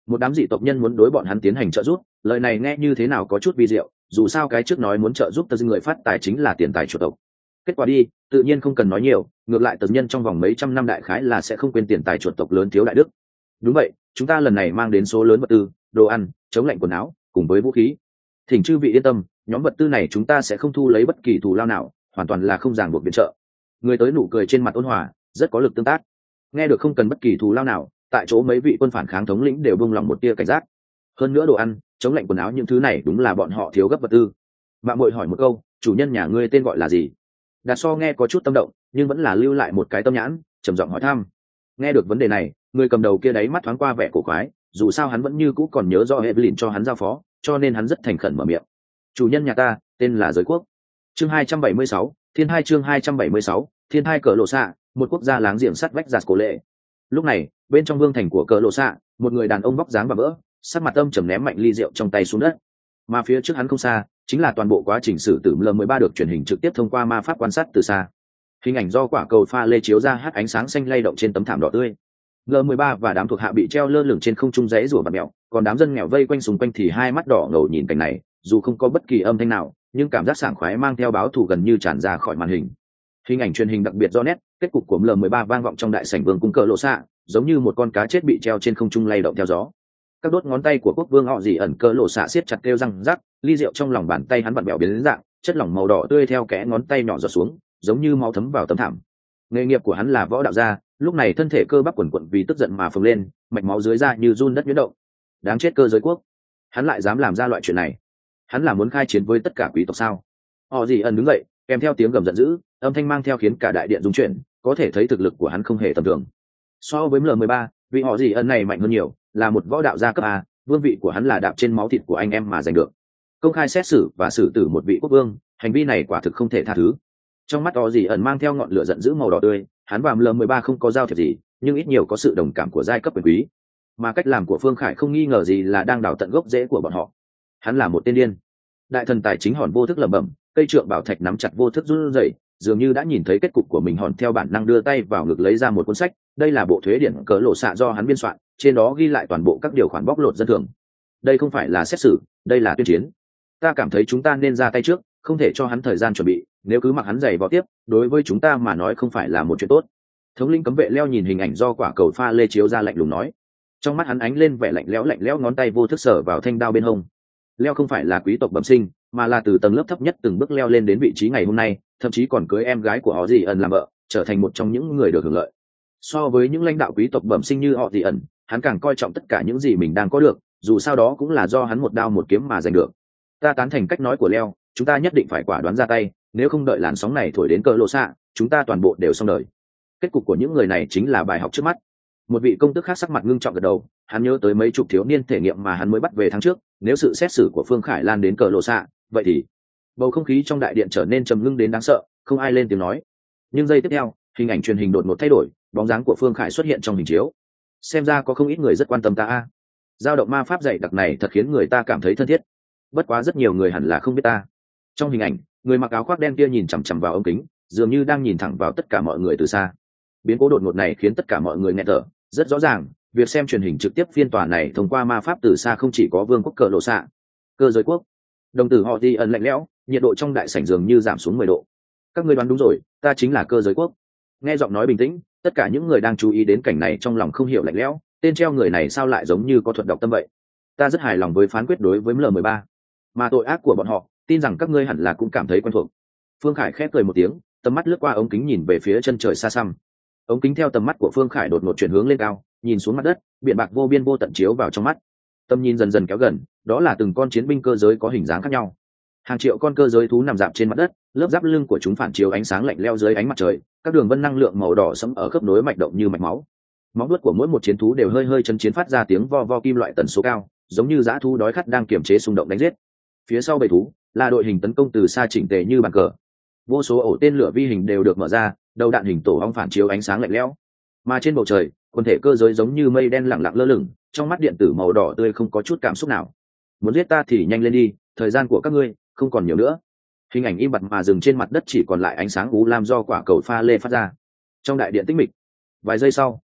một đám dị tộc nhân muốn đối bọn hắn tiến hành trợ giúp, lời này nghe như thế nào có chút vi diệu, dù sao cái trước nói muốn trợ giúp tờ người phát tài chính là tiền tài chuột tộc. Kết quả đi, tự nhiên không cần nói nhiều, ngược lại tờ nhân trong vòng mấy trăm năm đại khái là sẽ không quên tiền tài chuột tộc lớn thiếu đại đức. Đúng vậy, chúng ta lần này mang đến số lớn vật tư, đồ ăn, chống lạnh quần áo cùng với vũ khí. Thỉnh chư vị yên tâm, nhóm vật tư này chúng ta sẽ không thu lấy bất kỳ thù lao nào, hoàn toàn là không ràng buộc viện trợ. Người tới nụ cười trên mặt ôn hòa, rất có lực tương tác. Nghe được không cần bất kỳ thù lao nào, tại chỗ mấy vị quân phản kháng thống lĩnh đều buông lòng một tia cảnh giác. Hơn nữa đồ ăn, chống lạnh quần áo những thứ này đúng là bọn họ thiếu gấp vật tư. Mạng Muội hỏi một câu, chủ nhân nhà ngươi tên gọi là gì? Đạt So nghe có chút tâm động, nhưng vẫn là lưu lại một cái tâm nhãn, trầm giọng hỏi thăm. Nghe được vấn đề này, người cầm đầu kia đáy mắt thoáng qua vẻ cổ quái, dù sao hắn vẫn như cũ còn nhớ rõ Evelyn cho hắn giao phó, cho nên hắn rất thành khẩn mở miệng. Chủ nhân nhà ta tên là Giới Quốc. Chương 276, Thiên Hai chương 276, Thiên Hai Cờ Lộ Xạ, một quốc gia láng giềng sát vách giạt cổ lệ. Lúc này, bên trong vương thành của Cờ Lộ Xạ, một người đàn ông vóc dáng và vỡ, sắc mặt âm trầm ném mạnh ly rượu trong tay xuống đất. Mà phía trước hắn không xa, chính là toàn bộ quá trình xử tử L13 được truyền hình trực tiếp thông qua ma pháp quan sát từ xa. Hình ảnh do quả cầu pha lê chiếu ra hát ánh sáng xanh lay động trên tấm thảm đỏ tươi. L13 và đám thuộc hạ bị treo lơ lửng trên không trung rẽ rủa bạt mèo, còn đám dân nghèo vây quanh xung quanh thì hai mắt đỏ ngầu nhìn cảnh này, dù không có bất kỳ âm thanh nào, nhưng cảm giác sảng khoái mang theo báo thù gần như tràn ra khỏi màn hình. Hình ảnh truyền hình đặc biệt rõ nét, kết cục của L13 vang vọng trong đại sảnh vương cung Cờ Lộ Xạ, giống như một con cá chết bị treo trên không trung lay động theo gió. Các đốt ngón tay của quốc vương họ gì ẩn Cờ Lộ Xạ siết chặt kêu răng rắc, ly rượu trong lòng bàn tay hắn vặn bèo biến đến dạng, chất lỏng màu đỏ tươi theo kẽ ngón tay nhỏ giọt xuống, giống như máu thấm vào tấm thảm. Nghề nghiệp của hắn là võ đạo gia, lúc này thân thể cơ bắp quần quật vì tức giận mà phồng lên, mạch máu dưới da như run đất nhuyễn động. Đáng chết Cơ Giới Quốc, hắn lại dám làm ra loại chuyện này. Hắn là muốn khai chiến với tất cả quý tộc sao? Họ gì ẩn đứng dậy, kèm theo tiếng gầm giận dữ, âm thanh mang theo khiến cả đại điện rung chuyển, có thể thấy thực lực của hắn không hề tầm thường. So với L13, vị họ gì ẩn này mạnh hơn nhiều, là một võ đạo gia cấp A, vương vị của hắn là đạp trên máu thịt của anh em mà giành được. Công khai xét xử và xử tử một vị quốc vương, hành vi này quả thực không thể tha thứ. Trong mắt họ gì ẩn mang theo ngọn lửa giận dữ màu đỏ tươi, hắn và L13 không có giao thiệp gì, nhưng ít nhiều có sự đồng cảm của giai cấp quyền quý. Mà cách làm của Phương Khải không nghi ngờ gì là đang đào tận gốc rễ của bọn họ. Hắn là một tên điên. Đại thần tài chính Hòn vô thức lẩm bẩm, cây trượng bảo thạch nắm chặt vô thức run rẩy, dường như đã nhìn thấy kết cục của mình. Hòn theo bản năng đưa tay vào ngực lấy ra một cuốn sách, đây là bộ thuế điển Cờ Lộ Xạ do hắn biên soạn, trên đó ghi lại toàn bộ các điều khoản bóc lột dân thường. Đây không phải là xét xử, đây là tuyên chiến. Ta cảm thấy chúng ta nên ra tay trước, không thể cho hắn thời gian chuẩn bị, nếu cứ mặc hắn giày vò tiếp, đối với chúng ta mà nói không phải là một chuyện tốt. Thống lĩnh cấm vệ leo nhìn hình ảnh do quả cầu pha lê chiếu ra lạnh lùng nói. Trong mắt hắn ánh lên vẻ lạnh lẽo, ngón tay vô thức sở vào thanh đao bên hông. Leo không phải là quý tộc bẩm sinh, mà là từ tầng lớp thấp nhất từng bước leo lên đến vị trí ngày hôm nay, thậm chí còn cưới em gái của họ dì ẩn làm vợ, trở thành một trong những người được hưởng lợi. So với những lãnh đạo quý tộc bẩm sinh như họ dì ẩn, hắn càng coi trọng tất cả những gì mình đang có được, dù sao đó cũng là do hắn một đao một kiếm mà giành được. Ta tán thành cách nói của Leo, chúng ta nhất định phải quả đoán ra tay, nếu không đợi làn sóng này thổi đến Cờ Lộ Xạ, chúng ta toàn bộ đều xong đời. Kết cục của những người này chính là bài học trước mắt. Một vị công tước khác sắc mặt ngưng trọng gật đầu, hắn nhớ tới mấy chục thiếu niên thể nghiệm mà hắn mới bắt về tháng trước, nếu sự xét xử của Phương Khải lan đến Cờ Lộ Xạ, vậy thì bầu không khí trong đại điện trở nên trầm ngưng đến đáng sợ, không ai lên tiếng nói. Nhưng giây tiếp theo, hình ảnh truyền hình đột ngột thay đổi, bóng dáng của Phương Khải xuất hiện trong hình chiếu. Xem ra có không ít người rất quan tâm ta. Dao động ma pháp dày đặc này thật khiến người ta cảm thấy thân thiết. Bất quá rất nhiều người hẳn là không biết ta. Trong hình ảnh, người mặc áo khoác đen kia nhìn chằm chằm vào ống kính, dường như đang nhìn thẳng vào tất cả mọi người từ xa. Biến cố đột ngột này khiến tất cả mọi người nghẹt thở. Rất rõ ràng, việc xem truyền hình trực tiếp phiên tòa này thông qua ma pháp từ xa không chỉ có vương quốc Cờ Lộ Xạ, Cơ Giới Quốc. Đồng tử họ Di ẩn lạnh lẽo, nhiệt độ trong đại sảnh dường như giảm xuống 10 độ. Các ngươi đoán đúng rồi, ta chính là Cơ Giới Quốc. Nghe giọng nói bình tĩnh, tất cả những người đang chú ý đến cảnh này trong lòng không hiểu lạnh lẽo, tên treo người này sao lại giống như có thuật đọc tâm vậy. Ta rất hài lòng với phán quyết đối với L13, mà tội ác của bọn họ, tin rằng các ngươi hẳn là cũng cảm thấy quen thuộc. Phương Khải khép cười một tiếng, tầm mắt lướt qua ống kính nhìn về phía chân trời xa xăm. Ống kính theo tầm mắt của Phương Khải đột ngột chuyển hướng lên cao, nhìn xuống mặt đất, biển bạc vô biên vô tận chiếu vào trong mắt. Tầm nhìn dần dần kéo gần, đó là từng con chiến binh cơ giới có hình dáng khác nhau. Hàng triệu con cơ giới thú nằm rạp trên mặt đất, lớp giáp lưng của chúng phản chiếu ánh sáng lạnh lẽo dưới ánh mặt trời, các đường vân năng lượng màu đỏ sẫm ở khớp nối mạch động như mạch máu. Móng vuốt của mỗi một chiến thú đều hơi hơi chấn chiến phát ra tiếng vo vo kim loại tần số cao, giống như dã thú đói khát đang kiềm chế xung động đánh giết. Phía sau bầy thú là đội hình tấn công từ xa chỉnh tề như bàn cờ. Vô số ổ tên lửa vi hình đều được mở ra, đầu đạn hình tổ ong phản chiếu ánh sáng lạnh lẽo. Mà trên bầu trời, quần thể cơ giới giống như mây đen lẳng lặng lơ lửng, trong mắt điện tử màu đỏ tươi không có chút cảm xúc nào. Muốn giết ta thì nhanh lên đi, thời gian của các ngươi không còn nhiều nữa. Hình ảnh im bặt mà dừng trên mặt đất, chỉ còn lại ánh sáng u lam do quả cầu pha lê phát ra. Trong đại điện tĩnh mịch, vài giây sau,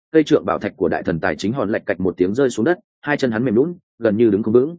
cây trượng bảo thạch của đại thần tài chính hòn lạch cạch một tiếng rơi xuống đất, hai chân hắn mềm lún, gần như đứng không vững.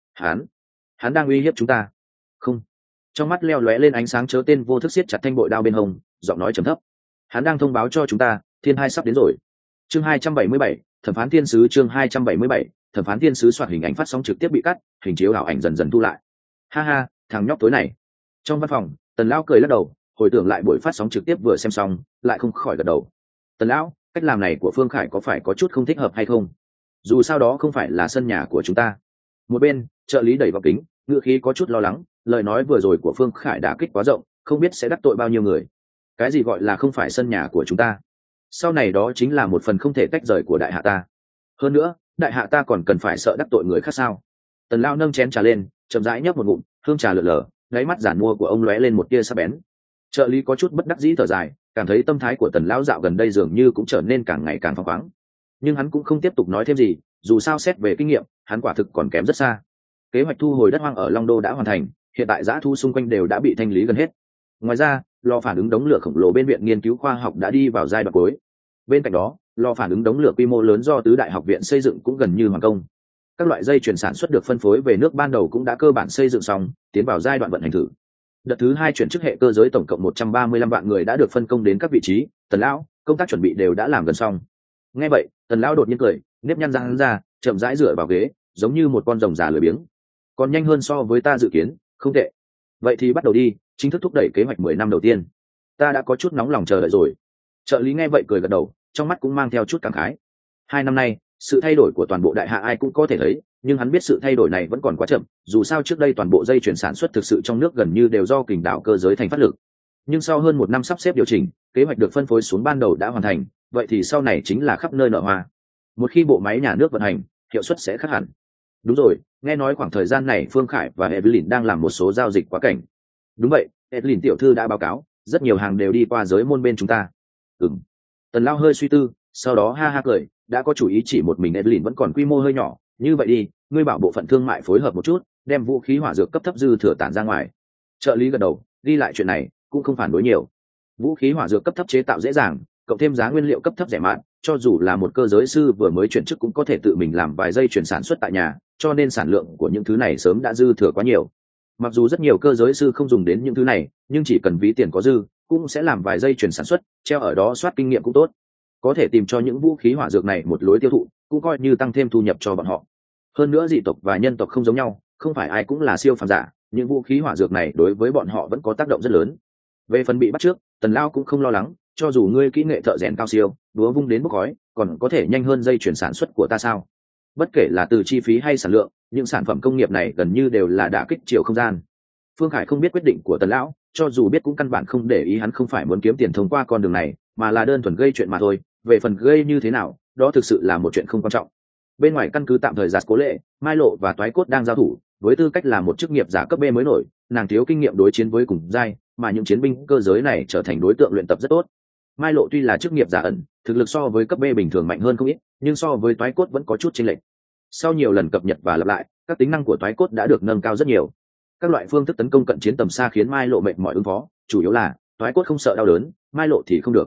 Hắn đang uy hiếp chúng ta. Không. Trong mắt leo lóe lên ánh sáng chớ tên vô thức siết chặt thanh bội đao bên hông, giọng nói trầm thấp. Hắn đang thông báo cho chúng ta, thiên hai sắp đến rồi. Chương 277, thẩm phán thiên sứ. Chương 277, thẩm phán thiên sứ. Soạt hình ảnh phát sóng trực tiếp bị cắt, hình chiếu ảo ảnh dần dần thu lại. Ha ha, thằng nhóc tối này. Trong văn phòng, Tần lão cười lắc đầu, hồi tưởng lại buổi phát sóng trực tiếp vừa xem xong, lại không khỏi gật đầu. Tần lão, cách làm này của Phương Khải có phải có chút không thích hợp hay không? Dù sao đó không phải là sân nhà của chúng ta. Một bên, trợ lý đẩy vào kính, ngựa khí có chút lo lắng, lời nói vừa rồi của Phương Khải đã kích quá rộng, không biết sẽ đắc tội bao nhiêu người. Cái gì gọi là không phải sân nhà của chúng ta? Sau này đó chính là một phần không thể tách rời của đại hạ ta. Hơn nữa, đại hạ ta còn cần phải sợ đắc tội người khác sao? Tần lão nâng chén trà lên, chậm rãi nhấp một ngụm, hương trà lượn lờ, đáy mắt giản mua của ông lóe lên một tia sắc bén. Trợ lý có chút bất đắc dĩ thở dài, cảm thấy tâm thái của Tần lão dạo gần đây dường như cũng trở nên càng ngày càng phóng khoáng. Nhưng hắn cũng không tiếp tục nói thêm gì, dù sao xét về kinh nghiệm, hắn quả thực còn kém rất xa. Kế hoạch thu hồi đất hoang ở Long Đô đã hoàn thành, hiện tại dã thu xung quanh đều đã bị thanh lý gần hết. Ngoài ra, lò phản ứng đống lửa khổng lồ bên viện nghiên cứu khoa học đã đi vào giai đoạn cuối. Bên cạnh đó, lò phản ứng đống lửa quy mô lớn do tứ đại học viện xây dựng cũng gần như hoàn công. Các loại dây chuyển sản xuất được phân phối về nước ban đầu cũng đã cơ bản xây dựng xong, tiến vào giai đoạn vận hành thử. Đợt thứ 2 chuyển chức hệ cơ giới tổng cộng 135 vạn người đã được phân công đến các vị trí. Tần lão, công tác chuẩn bị đều đã làm gần xong. Nghe vậy, Tần lão đột nhiên cười, nếp nhăn răng hắn ra, chậm rãi dựa vào ghế, giống như một con rồng già lười biếng. Còn nhanh hơn so với ta dự kiến, không tệ. Vậy thì bắt đầu đi, chính thức thúc đẩy kế hoạch 10 năm đầu tiên. Ta đã có chút nóng lòng chờ đợi rồi. Trợ lý nghe vậy cười gật đầu, trong mắt cũng mang theo chút cảm khái. 2 năm nay, sự thay đổi của toàn bộ đại hạ ai cũng có thể thấy, nhưng hắn biết sự thay đổi này vẫn còn quá chậm, dù sao trước đây toàn bộ dây chuyển sản xuất thực sự trong nước gần như đều do kình đảo cơ giới thành phát lực. Nhưng sau hơn 1 năm sắp xếp điều chỉnh, kế hoạch được phân phối xuống ban đầu đã hoàn thành, vậy thì sau này chính là khắp nơi nở hoa. Một khi bộ máy nhà nước vận hành, hiệu suất sẽ khác hẳn. Đúng rồi, nghe nói khoảng thời gian này Phương Khải và Evelyn đang làm một số giao dịch quá cảnh. Đúng vậy, Evelyn tiểu thư đã báo cáo, rất nhiều hàng đều đi qua giới môn bên chúng ta. Ừm. Tần Lao hơi suy tư, sau đó ha ha cười, đã có chủ ý chỉ một mình Evelyn vẫn còn quy mô hơi nhỏ, như vậy đi, ngươi bảo bộ phận thương mại phối hợp một chút, đem vũ khí hỏa dược cấp thấp dư thừa tản ra ngoài. Trợ lý gật đầu, đi lại chuyện này, cũng không phản đối nhiều. Vũ khí hỏa dược cấp thấp chế tạo dễ dàng, cộng thêm giá nguyên liệu cấp thấp rẻ mạt, cho dù là một cơ giới sư vừa mới chuyển chức cũng có thể tự mình làm vài giây chuyển sản xuất tại nhà, cho nên sản lượng của những thứ này sớm đã dư thừa quá nhiều. Mặc dù rất nhiều cơ giới sư không dùng đến những thứ này, nhưng chỉ cần ví tiền có dư, cũng sẽ làm vài giây chuyển sản xuất, treo ở đó soát kinh nghiệm cũng tốt. Có thể tìm cho những vũ khí hỏa dược này một lối tiêu thụ, cũng coi như tăng thêm thu nhập cho bọn họ. Hơn nữa dị tộc và nhân tộc không giống nhau, không phải ai cũng là siêu phàm giả, những vũ khí hỏa dược này đối với bọn họ vẫn có tác động rất lớn. Về phần bị bắt trước, Tần Lao cũng không lo lắng, cho dù ngươi kỹ nghệ thợ rèn cao siêu, đúa vung đến bốc khói, còn có thể nhanh hơn dây chuyển sản xuất của ta sao? Bất kể là từ chi phí hay sản lượng, những sản phẩm công nghiệp này gần như đều là đả kích chiều không gian. Phương Khải không biết quyết định của Tần lão, cho dù biết cũng căn bản không để ý, hắn không phải muốn kiếm tiền thông qua con đường này, mà là đơn thuần gây chuyện mà thôi. Về phần gây như thế nào, đó thực sự là một chuyện không quan trọng. Bên ngoài căn cứ tạm thời Giạt Cố Lệ, Mai Lộ và Toái Cốt đang giao thủ, với tư cách là một chức nghiệp giả cấp B mới nổi, nàng thiếu kinh nghiệm đối chiến với cùng giai, mà những chiến binh cơ giới này trở thành đối tượng luyện tập rất tốt. Mai Lộ tuy là chức nghiệp giả ẩn, thực lực so với cấp B bình thường mạnh hơn không ít, nhưng so với Toái Cốt vẫn có chút chênh lệch. Sau nhiều lần cập nhật và lặp lại, các tính năng của Toái Cốt đã được nâng cao rất nhiều. Các loại phương thức tấn công cận chiến tầm xa khiến Mai Lộ mệt mỏi ứng phó, chủ yếu là Toái Cốt không sợ đau đớn, Mai Lộ thì không được.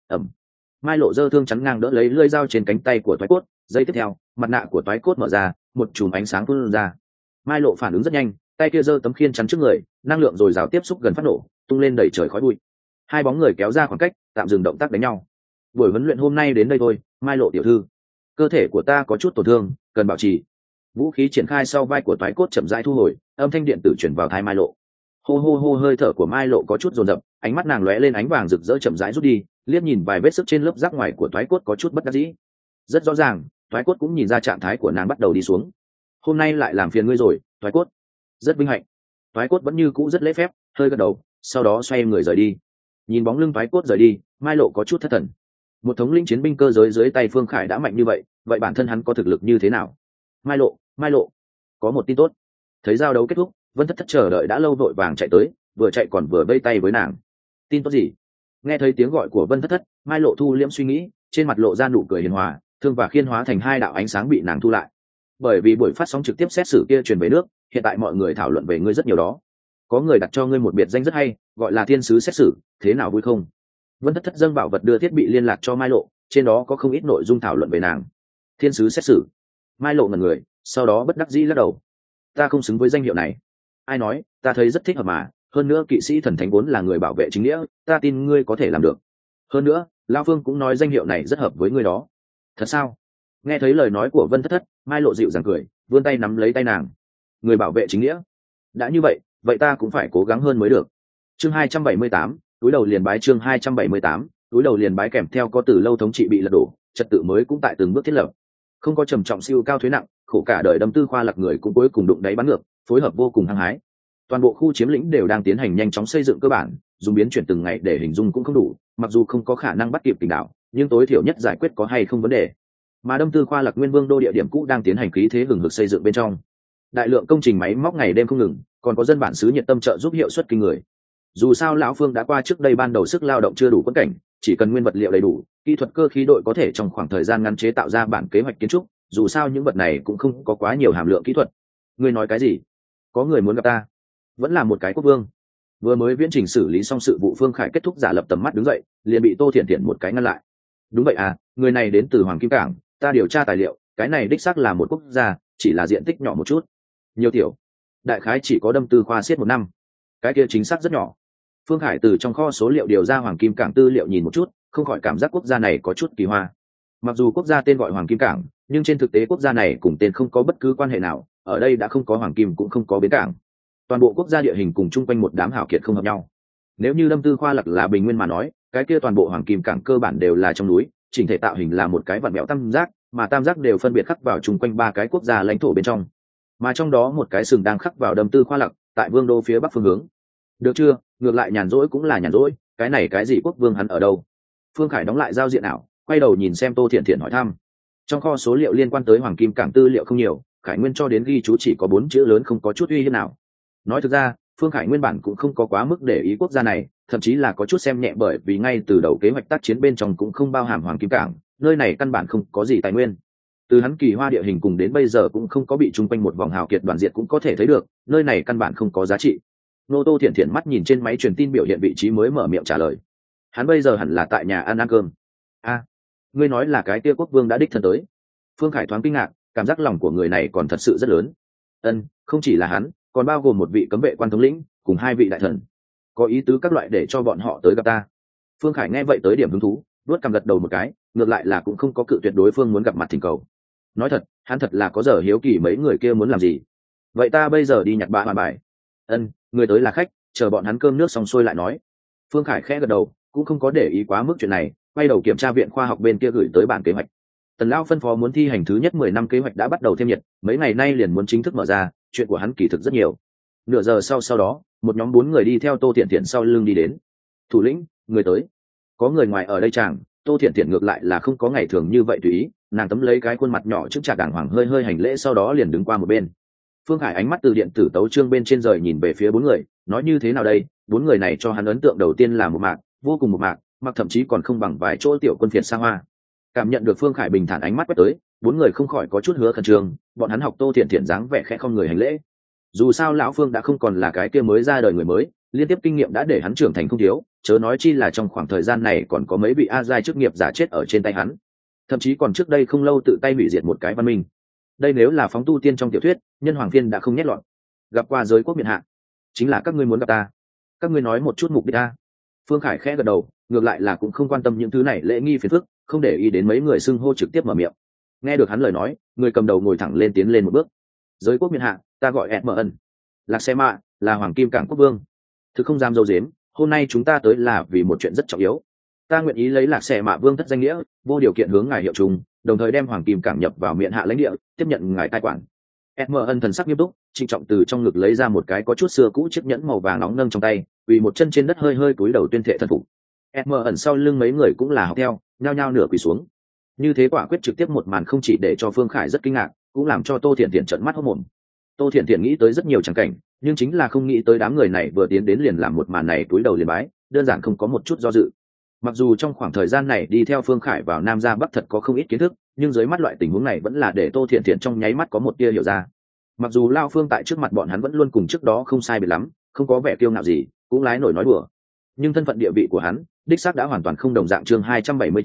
Mai Lộ giơ thương chắn ngang đỡ lấy lưỡi dao trên cánh tay của Toái Cốt, giây tiếp theo, mặt nạ của Toái Cốt mở ra, một chùm ánh sáng phun ra. Mai Lộ phản ứng rất nhanh, tay kia giơ tấm khiên chắn trước người, năng lượng dồi dào tiếp xúc gần phát nổ, tung lên đẩy trời khói bụi. Hai bóng người kéo ra khoảng cách, tạm dừng động tác đánh nhau. Buổi huấn luyện hôm nay đến đây thôi, Mai Lộ tiểu thư. Cơ thể của ta có chút tổn thương, cần bảo trì. Vũ khí triển khai sau vai của Toái Cốt chậm rãi thu hồi, âm thanh điện tử chuyển vào tai Mai Lộ. Hô hô hô, hơi thở của Mai Lộ có chút dồn dập, ánh mắt nàng lóe lên ánh vàng rực rỡ chậm rãi rút đi, liếc nhìn vài vết sức trên lớp giáp ngoài của Toái Cốt có chút bất đắc dĩ. Rất rõ ràng, Toái Cốt cũng nhìn ra trạng thái của nàng bắt đầu đi xuống. Hôm nay lại làm phiền ngươi rồi, Toái Cốt. Rất vinh hạnh. Toái Cốt vẫn như cũ rất lễ phép, hơi gật đầu, sau đó xoay người rời đi. Nhìn bóng lưng Toái Cốt rời đi, Mai Lộ có chút thất thần. Một thống lĩnh chiến binh cơ giới dưới tay Phương Khải đã mạnh như vậy, vậy bản thân hắn có thực lực như thế nào? Mai Lộ, có một tin tốt. Thấy giao đấu kết thúc, Vân Thất Thất chờ đợi đã lâu vội vàng chạy tới, vừa chạy còn vừa vây tay với nàng. Tin tốt gì? Nghe thấy tiếng gọi của Vân Thất Thất, Mai Lộ thu liễm suy nghĩ, trên mặt lộ ra nụ cười hiền hòa, thương và khiên hóa thành hai đạo ánh sáng bị nàng thu lại. Bởi vì buổi phát sóng trực tiếp xét xử kia truyền về nước, hiện tại mọi người thảo luận về ngươi rất nhiều đó. Có người đặt cho ngươi một biệt danh rất hay, gọi là thiên sứ xét xử, thế nào vui không? Vân Thất Thất dâng bảo vật đưa thiết bị liên lạc cho Mai Lộ, trên đó có không ít nội dung thảo luận về nàng. Thiên sứ xét xử. Mai Lộ ngẩn người, sau đó bất đắc dĩ lắc đầu. Ta không xứng với danh hiệu này. Ai nói? Ta thấy rất thích hợp mà, hơn nữa kỵ sĩ thần thánh vốn là người bảo vệ chính nghĩa, ta tin ngươi có thể làm được. Hơn nữa Lao Phương cũng nói danh hiệu này rất hợp với ngươi đó. Thật sao? Nghe thấy lời nói của Vân Thất Thất, Mai Lộ dịu dàng cười, vươn tay nắm lấy tay nàng. Người bảo vệ chính nghĩa? Đã như vậy, vậy ta cũng phải cố gắng hơn mới được. Chương 278, túi đầu liền bái. Chương 278, túi đầu liền bái. Kèm theo có từ lâu thống trị bị lật đổ, trật tự mới cũng tại từng bước thiết lập. Không có trầm trọng siêu cao thuế nặng, khổ cả đời đâm tư khoa lạc người cũng cuối cùng đụng đáy bắn ngược, phối hợp vô cùng hăng hái. Toàn bộ khu chiếm lĩnh đều đang tiến hành nhanh chóng xây dựng cơ bản, dùng biến chuyển từng ngày để hình dung cũng không đủ, mặc dù không có khả năng bắt kịp tình đảo, nhưng tối thiểu nhất giải quyết có hay không vấn đề. Mà đâm tư khoa lạc nguyên vương đô địa điểm cũ đang tiến hành khí thế hừng hực xây dựng bên trong. Đại lượng công trình máy móc ngày đêm không ngừng, còn có dân bản xứ nhiệt tâm trợ giúp hiệu suất kinh người. Dù sao lão Phương đã qua trước đây ban đầu sức lao động chưa đủ quẫn cảnh, chỉ cần nguyên vật liệu đầy đủ, kỹ thuật cơ khí đội có thể trong khoảng thời gian ngắn chế tạo ra bản kế hoạch kiến trúc, dù sao những vật này cũng không có quá nhiều hàm lượng kỹ thuật. Ngươi nói cái gì? Có người muốn gặp ta? Vẫn là một cái quốc vương. Vừa mới viễn trình xử lý xong sự vụ, Phương Khải kết thúc giả lập tầm mắt đứng dậy, liền bị Tô Thiện Thiện một cái ngăn lại. Đúng vậy à, người này đến từ Hoàng Kim Cảng, ta điều tra tài liệu, cái này đích xác là một quốc gia, chỉ là diện tích nhỏ một chút. Nhiều tiểu? Đại khái chỉ có đâm tư khoa xiết một năm. Cái kia chính xác rất nhỏ. Phương Khải từ trong kho số liệu điều ra Hoàng Kim Cảng tư liệu nhìn một chút, không khỏi cảm giác quốc gia này có chút kỳ hoa. Mặc dù quốc gia tên gọi Hoàng Kim Cảng, nhưng trên thực tế quốc gia này cùng tên không có bất cứ quan hệ nào, ở đây đã không có hoàng kim cũng không có bến cảng. Toàn bộ quốc gia địa hình cùng chung quanh một đám hảo kiệt không hợp nhau. Nếu như đâm tư khoa lạc là bình nguyên mà nói, cái kia toàn bộ Hoàng Kim Cảng cơ bản đều là trong núi, chỉnh thể tạo hình là một cái vặn vẹo tam giác, mà tam giác đều phân biệt khắc vào chung quanh ba cái quốc gia lãnh thổ bên trong. Mà trong đó một cái sừng đang khắc vào đâm tư khoa lạc, tại vương đô phía bắc phương hướng. Được chưa? Ngược lại nhàn rỗi cũng là nhàn rỗi, cái này cái gì quốc vương hắn ở đâu? Phương Khải đóng lại giao diện ảo, quay đầu nhìn xem Tô Thiện Thiện hỏi thăm. Trong kho số liệu liên quan tới Hoàng Kim Cảng tư liệu không nhiều, Khải Nguyên cho đến ghi chú chỉ có 4 chữ lớn, không có chút uy hiếp nào. Nói thực ra, Phương Khải nguyên bản cũng không có quá mức để ý quốc gia này, thậm chí là có chút xem nhẹ, bởi vì ngay từ đầu kế hoạch tác chiến bên trong cũng không bao hàm Hoàng Kim Cảng, nơi này căn bản không có gì tài nguyên. Từ hắn kỳ hoa địa hình cùng đến bây giờ cũng không có bị chung quanh một vòng hào kiệt đoàn diệt cũng có thể thấy được, nơi này căn bản không có giá trị. Nô Tô Thiện Thiện mắt nhìn trên máy truyền tin biểu hiện vị trí mới mở miệng trả lời. Hắn bây giờ hẳn là tại nhà ăn cơm. A, ngươi nói là cái kia quốc vương đã đích thân tới? Phương Khải thoáng kinh ngạc, cảm giác lòng của người này còn thật sự rất lớn. Không chỉ là hắn, còn bao gồm một vị cấm vệ quan thống lĩnh cùng 2 vị đại thần. Có ý tứ các loại để cho bọn họ tới gặp ta. Phương Khải nghe vậy tới điểm hứng thú, đuốt cằm gật đầu một cái, ngược lại là cũng không có cự tuyệt đối phương muốn gặp mặt thỉnh cầu. Nói thật, hắn thật là có giờ hiếu kỳ mấy người kia muốn làm gì. Vậy ta bây giờ đi nhặt bạ hoàn bài. Người tới là khách, chờ bọn hắn cơm nước xong xuôi lại nói. Phương Khải khẽ gật đầu, cũng không có để ý quá mức chuyện này, quay đầu kiểm tra viện khoa học bên kia gửi tới bản kế hoạch. Tần Lao phân phó muốn thi hành thứ nhất 10 năm kế hoạch đã bắt đầu thêm nhiệt, mấy ngày nay liền muốn chính thức mở ra, chuyện của hắn kỳ thực rất nhiều. Nửa giờ sau đó, một nhóm 4 người đi theo Tô Thiện Thiện sau lưng đi đến. Thủ lĩnh, người tới. Có người ngoài ở đây chàng. Tô Thiện Thiện ngược lại là không có ngày thường như vậy tùy ý, nàng tấm lấy cái khuôn mặt nhỏ trước trạc đàng hoàng hơi hơi hành lễ, sau đó liền đứng qua một bên. Phương Khải ánh mắt từ điện tử tấu chương bên trên rời nhìn về phía 4 người, nói như thế nào đây? 4 người này cho hắn ấn tượng đầu tiên là một mạc, vô cùng một mạc, mặc thậm chí còn không bằng vài chỗ tiểu quân phiệt xa hoa. Cảm nhận được Phương Khải bình thản ánh mắt quét tới, 4 người không khỏi có chút hứa khẩn trương, bọn hắn học Tô Thiện Thiện dáng vẻ khẽ không người hành lễ. Dù sao lão Phương đã không còn là cái kia mới ra đời người mới, liên tiếp kinh nghiệm đã để hắn trưởng thành không thiếu, chớ nói chi là trong khoảng thời gian này còn có mấy vị a giai chức nghiệp giả chết ở trên tay hắn, thậm chí còn trước đây không lâu tự tay hủy diệt một cái văn minh. Đây nếu là phóng tu tiên trong tiểu thuyết, nhân hoàng phiên đã không nhét lọt. Gặp qua giới quốc miện hạ, chính là các ngươi muốn gặp ta. Các ngươi nói một chút mục đích ta. Phương Khải khẽ gật đầu, ngược lại là cũng không quan tâm những thứ này lễ nghi phiền phức, không để ý đến mấy người xưng hô, trực tiếp mở miệng. Nghe được hắn lời nói, người cầm đầu ngồi thẳng lên tiến lên một bước. Giới quốc miện hạ, ta gọi Edmund, Lạc Xe Mạ, là Hoàng Kim Cảng quốc vương. Thực không dám dâu dếm, hôm nay chúng ta tới là vì một chuyện rất trọng yếu. Ta nguyện ý lấy Lạc Xe Mạ vương thất danh nghĩa, vô điều kiện hướng ngài hiệu trùng, đồng thời đem Hoàng Kim Cảng nhập vào miện hạ lãnh địa, tiếp nhận ngài cai quản. Edmund thần sắc nghiêm túc, trịnh trọng từ trong ngực lấy ra một cái có chút xưa cũ chiếc nhẫn màu vàng nóng nâng trong tay, quỳ một chân trên đất hơi hơi cúi đầu tuyên thệ thân phục. Edmund sau lưng mấy người cũng là học theo, nhao nhao nửa quỳ xuống. Như thế quả quyết trực tiếp một màn không chỉ để cho Phương Khải rất kinh ngạc, cũng làm cho Tô Thiện Thiện trợn mắt hốt mồm. Tô Thiện Thiện nghĩ tới rất nhiều tràng cảnh, nhưng chính là không nghĩ tới đám người này vừa tiến đến liền làm một màn này cúi đầu liền bái, đơn giản không có một chút do dự. Mặc dù trong khoảng thời gian này đi theo Phương Khải vào Nam ra Bắc thật có không ít kiến thức, nhưng dưới mắt loại tình huống này vẫn là để Tô Thiện Thiện trong nháy mắt có một tia hiểu ra. Mặc dù Lao Phương tại trước mặt bọn hắn vẫn luôn cùng trước đó không sai biệt lắm, không có vẻ kiêu ngạo gì, cũng lái nổi nói đùa, nhưng thân phận địa vị của hắn đích xác đã hoàn toàn không đồng dạng. Chương 279,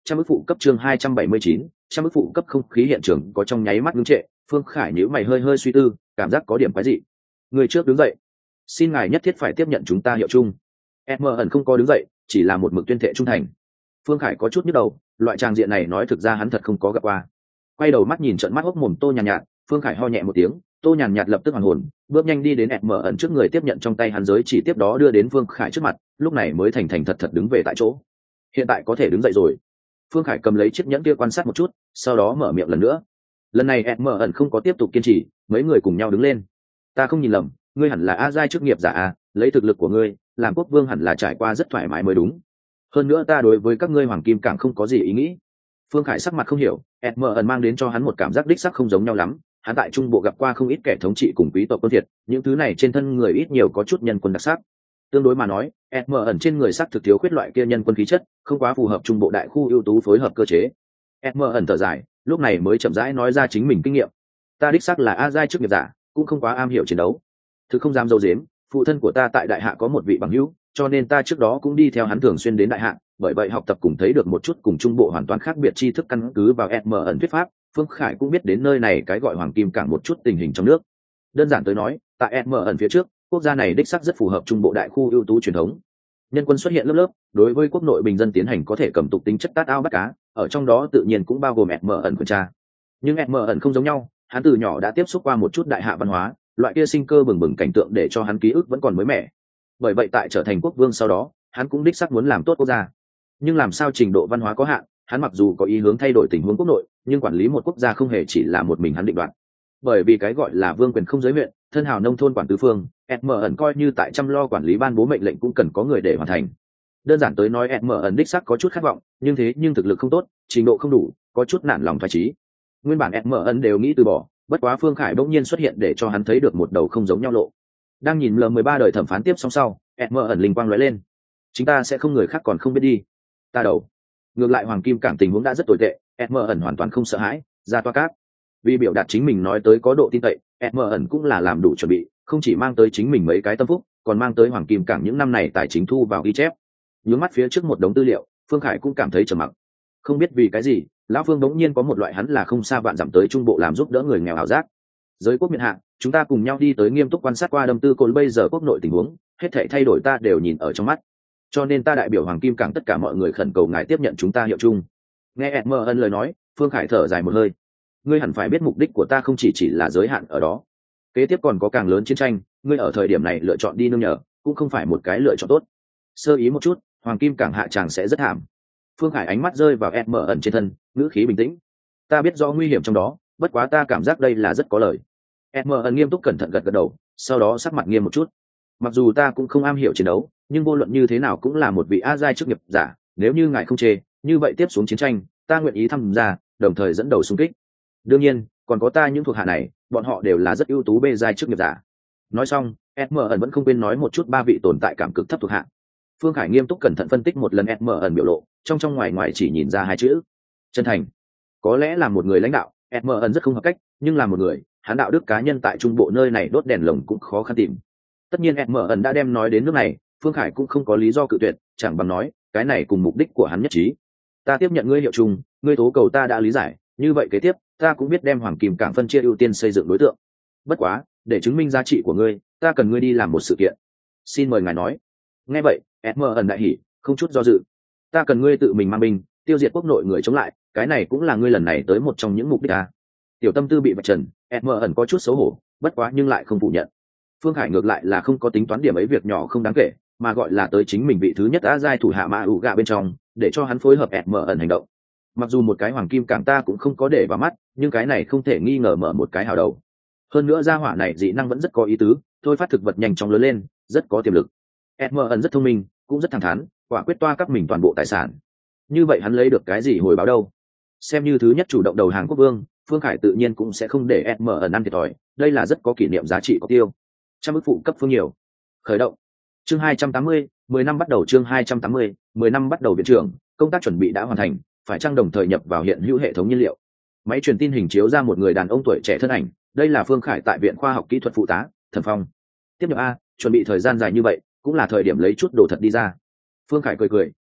trăm ức phụ cấp chương 279, trăm ức phụ cấp. Không khí hiện trường có trong nháy mắt ngưng trệ. Phương Khải nhíu mày hơi hơi suy tư, cảm giác có điểm quái dị. Người trước đứng dậy, xin ngài nhất thiết phải tiếp nhận chúng ta hiệu chung. ẩn không có đứng dậy, chỉ là một mực tuyên thệ trung thành. Phương Khải có chút nhức đầu, loại tràng diện này nói thực ra hắn thật không có gặp qua. Quay đầu mắt nhìn trận mắt hốc mồm Tô Nhàn Nhạt, Phương Khải ho nhẹ một tiếng, Tô Nhàn Nhạt lập tức hoàn hồn, bước nhanh đi đến ẩn trước người tiếp nhận trong tay hắn giới chỉ, tiếp đó đưa đến Phương Khải trước mặt, lúc này mới thành thành thật thật đứng về tại chỗ. Hiện tại có thể đứng dậy rồi. Phương Khải cầm lấy chiếc nhẫn kia quan sát một chút, sau đó mở miệng lần nữa. Lần này ẩn không có tiếp tục kiên trì, mấy người cùng nhau đứng lên. Ta không nhìn lầm, ngươi hẳn là A giai chức nghiệp giả a, lấy thực lực của ngươi, làm quốc vương hẳn là trải qua rất thoải mái mới đúng. Hơn nữa ta đối với các ngươi hoàng kim cảng không có gì ý nghĩ. Phương Khải sắc mặt không hiểu, ẩn mang đến cho hắn một cảm giác đích sắc không giống nhau lắm. Hắn tại trung bộ gặp qua không ít kẻ thống trị cùng quý tộc quân thiệt, những thứ này trên thân người ít nhiều có chút nhân quân đặc sắc. Tương đối mà nói, ẩn trên người sắc thực thiếu khuyết loại kia nhân quân khí chất, không quá phù hợp trung bộ đại khu ưu tú phối hợp cơ chế. ẩn thở dài, lúc này mới chậm rãi nói ra chính mình kinh nghiệm. Ta đích xác là A giai chức nghiệp giả, cũng không quá am hiểu chiến đấu. Thực không dám dâu dếm, phụ thân của ta tại đại hạ có một vị bằng hữu, cho nên ta trước đó cũng đi theo hắn thường xuyên đến đại hạ, bởi vậy học tập cùng thấy được một chút cùng trung bộ hoàn toàn khác biệt tri thức. Căn cứ vào ẩn thuyết pháp, Phương Khải cũng biết đến nơi này cái gọi hoàng kim cảng một chút tình hình trong nước. Đơn giản tới nói, tại ẩn phía trước, quốc gia này đích xác rất phù hợp trung bộ đại khu ưu tú truyền thống. Nhân quân xuất hiện lớp lớp, đối với quốc nội bình dân tiến hành có thể cầm tục tính chất tát ao bắt cá, ở trong đó tự nhiên cũng bao gồm ẩn của cha. Nhưng ẩn không giống nhau, hắn từ nhỏ đã tiếp xúc qua một chút đại hạ văn hóa, loại kia sinh cơ bừng bừng cảnh tượng để cho hắn ký ức vẫn còn mới mẻ. Bởi vậy tại trở thành quốc vương sau đó, hắn cũng đích xác muốn làm tốt quốc gia. Nhưng làm sao trình độ văn hóa có hạn, hắn mặc dù có ý hướng thay đổi tình huống quốc nội, nhưng quản lý một quốc gia không hề chỉ là một mình hắn định đoạt. Bởi vì cái gọi là vương quyền không giới huyện, thân hào nông thôn quản tứ phương, ẩn coi như tại chăm lo quản lý ban bố mệnh lệnh cũng cần có người để hoàn thành. Đơn giản tới nói, ẩn đích xác có chút khát vọng, nhưng thực lực không tốt, trình độ không đủ, có chút nản lòng thoái chí. Nguyên bản ẩn đều nghĩ từ bỏ, bất quá Phương Khải bỗng nhiên xuất hiện để cho hắn thấy được một đầu không giống nhau lộ. Đang nhìn L13 đời thẩm phán tiếp xong sau, ẩn linh quang lóe lên. Chúng ta sẽ không người khác còn không biết đi. Ta đầu. Ngược lại hoàng kim cảng tình huống đã rất tồi tệ, ẩn hoàn toàn không sợ hãi, ra toa cát. Vì biểu đạt chính mình nói tới có độ tin cậy, ẩn cũng là làm đủ chuẩn bị, không chỉ mang tới chính mình mấy cái tâm phúc, còn mang tới hoàng kim cảng những năm này tài chính thu vào ghi chép. Nhướng mắt phía trước một đống tư liệu, Phương Khải cũng cảm thấy trầm mặc. Không biết vì cái gì, lão Phương đống nhiên có một loại hắn là không xa vạn dặm tới trung bộ làm giúp đỡ người nghèo ảo giác. Giới quốc miện hạ, chúng ta cùng nhau đi tới nghiêm túc quan sát qua đâm tư cồn bây giờ quốc nội tình huống, hết thảy thay đổi ta đều nhìn ở trong mắt. Cho nên ta đại biểu hoàng kim cảng tất cả mọi người khẩn cầu ngài tiếp nhận chúng ta hiệu chung. Nghe ẩn lời nói, Phương Khải thở dài một hơi. Ngươi hẳn phải biết mục đích của ta không chỉ là giới hạn ở đó. Kế tiếp còn có càng lớn chiến tranh, ngươi ở thời điểm này lựa chọn đi nương nhờ, cũng không phải một cái lựa chọn tốt. Sơ ý một chút, hoàng kim cảng hạ tràng sẽ rất thảm. Phương Khải ánh mắt rơi vào ẩn trên thân, ngữ khí bình tĩnh. Ta biết rõ nguy hiểm trong đó, bất quá ta cảm giác đây là rất có lợi. ẩn nghiêm túc cẩn thận gật gật đầu, sau đó sắc mặt nghiêm một chút. Mặc dù ta cũng không am hiểu chiến đấu, nhưng vô luận như thế nào cũng là một vị A giai chức nghiệp giả, nếu như ngài không chê, như vậy tiếp xuống chiến tranh, ta nguyện ý tham gia, đồng thời dẫn đầu xung kích. Đương nhiên, còn có ta những thuộc hạ này, bọn họ đều là rất ưu tú bê giai chức nghiệp giả. Nói xong, ẩn vẫn không quên nói một chút ba vị tồn tại cảm cực thấp thuộc hạ. Phương Khải nghiêm túc cẩn thận phân tích một lần ẩn biểu lộ, trong ngoài ngoài chỉ nhìn ra hai chữ: chân thành. Có lẽ là một người lãnh đạo, ẩn rất không hợp cách, nhưng là một người, hắn đạo đức cá nhân tại trung bộ nơi này đốt đèn lồng cũng khó khăn tìm. Tất nhiên ẩn đã đem nói đến nước này, Phương Khải cũng không có lý do cự tuyệt, chẳng bằng nói, cái này cùng mục đích của hắn nhất trí. Ta tiếp nhận ngươi hiệu chung, ngươi tố cầu ta đã lý giải, như vậy kế tiếp, ta cũng biết đem hoàng kim cảng phân chia ưu tiên xây dựng đối tượng. Bất quá, để chứng minh giá trị của ngươi, ta cần ngươi đi làm một sự kiện. Xin mời ngài nói. Nghe vậy, ẩn đại hỉ, không chút do dự. Ta cần ngươi tự mình mang binh, tiêu diệt quốc nội người chống lại, cái này cũng là ngươi lần này tới một trong những mục đích ta. Tiểu tâm tư bị vạch trần, ẩn có chút xấu hổ, bất quá nhưng lại không phủ nhận. Phương Khải ngược lại là không có tính toán điểm ấy việc nhỏ không đáng kể, mà gọi là tới chính mình vị thứ nhất đã giai thủ hạ mã ủ gạ bên trong, để cho hắn phối hợp ẩn hành động. Mặc dù một cái hoàng kim cảng ta cũng không có để vào mắt, nhưng cái này không thể nghi ngờ mở một cái hào đầu. Hơn nữa gia hỏa này dị năng vẫn rất có ý tứ, thôi phát thực vật nhanh chóng lớn lên, rất có tiềm lực. ẩn rất thông minh, cũng rất thẳng thắn, quả quyết toa các mình toàn bộ tài sản. Như vậy hắn lấy được cái gì hồi báo đâu? Xem như thứ nhất chủ động đầu hàng quốc vương, Phương Khải tự nhiên cũng sẽ không để ẩn ăn thiệt thòi, đây là rất có kỷ niệm giá trị có tiêu. Trăm ức phụ cấp phương nhiều. Khởi động. Chương 280, 10 năm bắt đầu. Chương 280, 10 năm bắt đầu. Viện trưởng, công tác chuẩn bị đã hoàn thành, phải chăng đồng thời nhập vào hiện hữu hệ thống nhiên liệu. Máy truyền tin hình chiếu ra một người đàn ông tuổi trẻ thân ảnh, đây là Phương Khải tại viện khoa học kỹ thuật phụ tá Thần Phong. Tiếp nhập a, chuẩn bị thời gian dài như vậy, cũng là thời điểm lấy chút đồ thật đi ra. Phương Khải cười cười,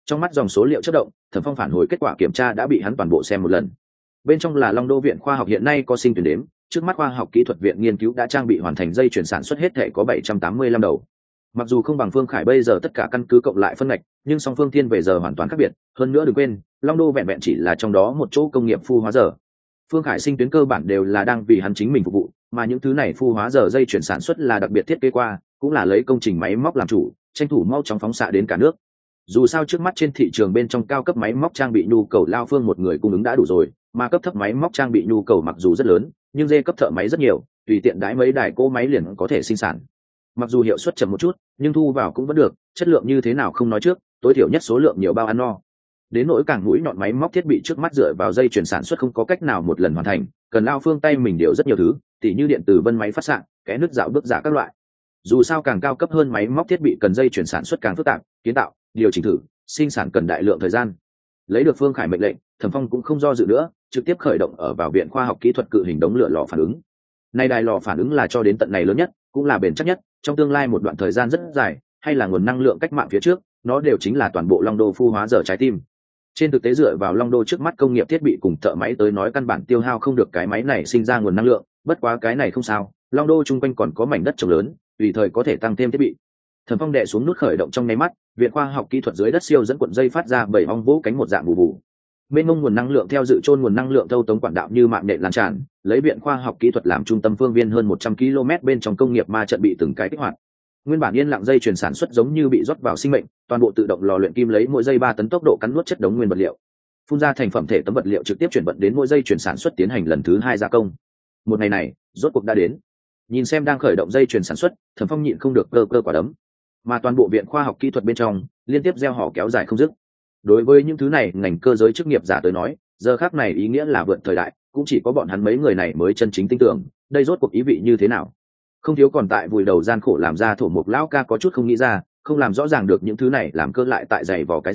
Trong mắt dòng số liệu chất động, Thẩm Phong phản hồi kết quả kiểm tra đã bị hắn toàn bộ xem một lần. Bên trong là Long Đô viện khoa học hiện nay có sinh tuyển đếm, trước mắt khoa học kỹ thuật viện nghiên cứu đã trang bị hoàn thành dây chuyển sản xuất hết thể có 785 đầu. Mặc dù không bằng Phương Khải bây giờ tất cả căn cứ cộng lại phân ngạch, nhưng song phương thiên về giờ hoàn toàn khác biệt. Hơn nữa đừng quên, Long Đô vẹn vẹn chỉ là trong đó một chỗ công nghiệp phu hóa giờ. Phương Khải sinh tuyến cơ bản đều là đang vì hắn chính mình phục vụ, mà những thứ này phu hóa giờ dây chuyển sản xuất là đặc biệt thiết kế qua, cũng là lấy công trình máy móc làm chủ, tranh thủ mau chóng phóng xạ đến cả nước. Dù sao trước mắt trên thị trường bên trong cao cấp máy móc trang bị nhu cầu lao phương một người cung ứng đã đủ rồi, mà cấp thấp máy móc trang bị nhu cầu mặc dù rất lớn, nhưng dê cấp thợ máy rất nhiều, tùy tiện đái mấy đài cỗ máy liền có thể sinh sản. Mặc dù hiệu suất chậm một chút, nhưng thu vào cũng vẫn được, chất lượng như thế nào không nói trước, tối thiểu nhất số lượng nhiều bao ăn no. Đến nỗi càng mũi nhọn máy móc thiết bị trước mắt dựa vào dây chuyển sản xuất không có cách nào một lần hoàn thành, cần lao phương tay mình điều rất nhiều thứ, tỉ như điện tử vân máy phát xạ, kẽ nứt dạo bước giả các loại. Dù sao càng cao cấp hơn máy móc thiết bị cần dây chuyển sản xuất càng phức tạp, kiến tạo, điều chỉnh thử, sinh sản cần đại lượng thời gian. Lấy được Phương Khải mệnh lệnh, Thẩm Phong cũng không do dự nữa, trực tiếp khởi động ở vào viện khoa học kỹ thuật cự hình đống lửa lò phản ứng. Nay đài lò phản ứng là cho đến tận này lớn nhất, cũng là bền chắc nhất, trong tương lai một đoạn thời gian rất dài, hay là nguồn năng lượng cách mạng phía trước, nó đều chính là toàn bộ Long Đô phu hóa giờ trái tim. Trên thực tế dựa vào Long Đô trước mắt công nghiệp thiết bị cùng thợ máy tới nói căn bản tiêu hao không được cái máy này sinh ra nguồn năng lượng, bất quá cái này không sao, Long Đô chung quanh còn có mảnh đất trồng lớn, tùy thời có thể tăng thêm thiết bị. Thẩm Phong đè xuống nút khởi động trong nháy mắt, viện khoa học kỹ thuật dưới đất siêu dẫn cuộn dây phát ra 7 ong vỗ cánh một dạng bù bù. Bên ngông nguồn năng lượng theo dự trôn nguồn năng lượng thâu tống quản đạo như mạng nhện lan tràn, lấy viện khoa học kỹ thuật làm trung tâm phương viên hơn 100 km bên trong công nghiệp ma trận bị từng cái kích hoạt. Nguyên bản yên lặng dây chuyển sản xuất giống như bị rót vào sinh mệnh, toàn bộ tự động lò luyện kim lấy mỗi giây 3 tấn tốc độ cắn nuốt chất đống nguyên vật liệu. Phun ra thành phẩm thể tấm vật liệu trực tiếp chuyển vận đến mỗi dây chuyển sản xuất tiến hành lần thứ 2 gia công. Một ngày này, rốt cuộc đã đến. Nhìn xem đang khởi động dây chuyển sản xuất, Thẩm Phong nhịn không được cơ quả đấm. Mà toàn bộ viện khoa học kỹ thuật bên trong liên tiếp gieo họ kéo dài không dứt. Đối với những thứ này ngành cơ giới chức nghiệp giả tới nói, giờ khắc này ý nghĩa là vượt thời đại, cũng chỉ có bọn hắn mấy người này mới chân chính tin tưởng đây rốt cuộc ý vị như thế nào. Không thiếu còn tại vùi đầu gian khổ làm ra thổ mục lão ca có chút không nghĩ ra, không làm rõ ràng được những thứ này làm cơ lại tại giày vò cái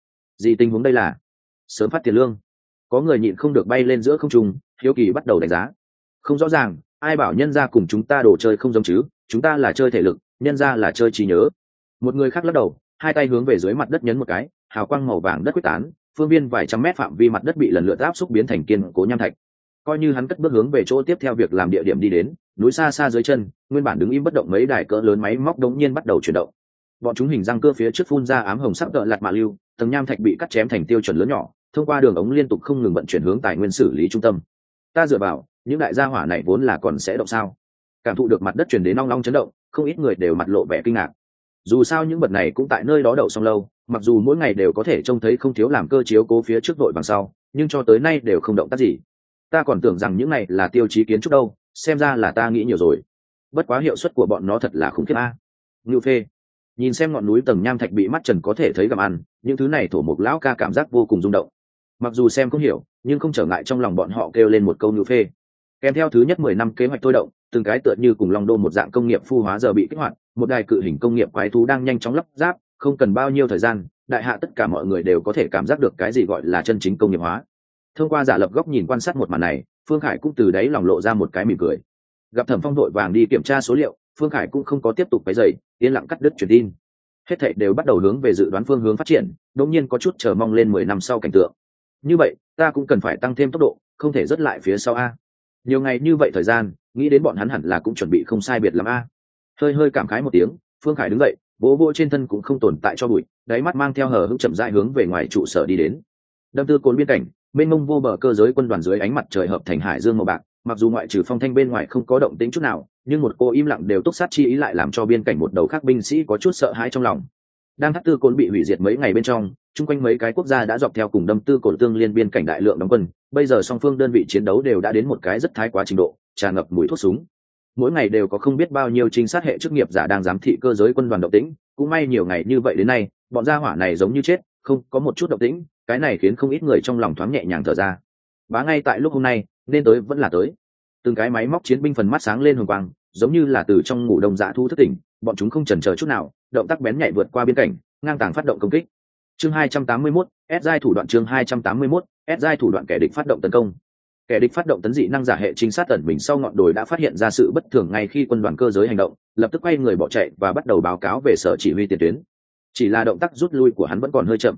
gì tình huống đây là sớm phát tiền lương. Có người nhịn không được bay lên giữa không trung, hiếu kỳ bắt đầu đánh giá. Không rõ ràng, ai bảo nhân ra cùng chúng ta đồ chơi không giống chứ, chúng ta là chơi thể lực, nhân ra là chơi trí nhớ. Một người khác lắc đầu, hai tay hướng về dưới mặt đất nhấn một cái, hào quang màu vàng đất quyết tán, phương viên vài trăm mét phạm vi mặt đất bị lần lượt áp xúc biến thành kiên cố nham thạch. Coi như hắn cất bước hướng về chỗ tiếp theo việc làm địa điểm đi đến, núi xa xa dưới chân, nguyên bản đứng im bất động mấy đài cỡ lớn máy móc đống nhiên bắt đầu chuyển động. Bọn chúng hình răng cưa phía trước phun ra ám hồng sắc đợt lạt mạ lưu, tầng nham thạch bị cắt chém thành tiêu chuẩn lớn nhỏ, thông qua đường ống liên tục không ngừng vận chuyển hướng tài nguyên xử lý trung tâm. Ta dựa vào, những đại gia hỏa này vốn là còn sẽ động sao? Cảm thụ được mặt đất chuyển đến long long chấn động, không ít người đều mặt lộ vẻ kinh ngạc. Dù sao những vật này cũng tại nơi đó đậu xong lâu, mặc dù mỗi ngày đều có thể trông thấy không thiếu làm cơ chiếu cố phía trước đội bằng sau, nhưng cho tới nay đều không động tác gì. Ta còn tưởng rằng những này là tiêu chí kiến trúc đâu, xem ra là ta nghĩ nhiều rồi. Bất quá hiệu suất của bọn nó thật là khủng khiếp a. Ngưu phê, nhìn xem ngọn núi tầng nham thạch bị mắt trần có thể thấy gặm ăn, những thứ này thổ mục lão ca cảm giác vô cùng rung động. Mặc dù xem không hiểu, nhưng không trở ngại trong lòng bọn họ kêu lên một câu ngưu phê. Kèm theo thứ nhất 10 năm kế hoạch thôi động, từng cái tựa như cùng Long Đô một dạng công nghiệp phu hóa giờ bị kích hoạt, một đài cự hình công nghiệp quái thú đang nhanh chóng lắp ráp, không cần bao nhiêu thời gian, đại hạ tất cả mọi người đều có thể cảm giác được cái gì gọi là chân chính công nghiệp hóa. Thông qua giả lập góc nhìn quan sát một màn này, Phương Khải cũng từ đấy lòng lộ ra một cái mỉm cười. Gặp Thẩm Phong đội vàng đi kiểm tra số liệu, Phương Khải cũng không có tiếp tục cái dày, yên lặng cắt đứt truyền tin. Hết thảy đều bắt đầu hướng về dự đoán phương hướng phát triển, đột nhiên có chút chờ mong lên 10 năm sau cảnh tượng. Như vậy, ta cũng cần phải tăng thêm tốc độ, không thể rớt lại phía sau a. Nhiều ngày như vậy thời gian, nghĩ đến bọn hắn hẳn là cũng chuẩn bị không sai biệt lắm a. Hơi cảm khái một tiếng, Phương Khải đứng dậy, vỗ vỗ trên thân cũng không tồn tại cho bụi, đáy mắt mang theo hờ hững chậm rãi hướng về ngoài trụ sở đi đến. Đâm tư cồn biên cảnh, mênh mông vô bờ cơ giới quân đoàn dưới ánh mặt trời hợp thành hải dương màu bạc, mặc dù ngoại trừ phong thanh bên ngoài không có động tĩnh chút nào, nhưng một cô im lặng đều túc sát chi ý lại làm cho biên cảnh một đầu khác binh sĩ có chút sợ hãi trong lòng. Đang thắt tư cồn bị hủy diệt mấy ngày bên trong, chung quanh mấy cái quốc gia đã dọc theo cùng đâm tư cồn tương liên biên cảnh đại lượng đóng quân, bây giờ song phương đơn vị chiến đấu đều đã đến một cái rất thái quá trình độ, tràn ngập mùi thuốc súng. Mỗi ngày đều có không biết bao nhiêu trinh sát hệ chức nghiệp giả đang giám thị cơ giới quân đoàn động tĩnh, cũng may nhiều ngày như vậy đến nay, bọn gia hỏa này giống như chết, không có một chút động tĩnh, cái này khiến không ít người trong lòng thoáng nhẹ nhàng thở ra. Bá ngay tại lúc hôm nay, nên tới vẫn là tới. Từng cái máy móc chiến binh phần mắt sáng lên hồng quang, giống như là từ trong ngủ đông dã thu thức tỉnh, bọn chúng không chần chờ chút nào, động tác bén nhạy vượt qua biên cảnh, ngang tàng phát động công kích. Chương 281, S-giai thủ đoạn chương 281, S-giai thủ đoạn kẻ địch phát động tấn công. Kẻ địch phát động tấn dị năng giả hệ trinh sát tẩn mình sau ngọn đồi đã phát hiện ra sự bất thường ngay khi quân đoàn cơ giới hành động, lập tức quay người bỏ chạy và bắt đầu báo cáo về sở chỉ huy tiền tuyến. Chỉ là động tác rút lui của hắn vẫn còn hơi chậm.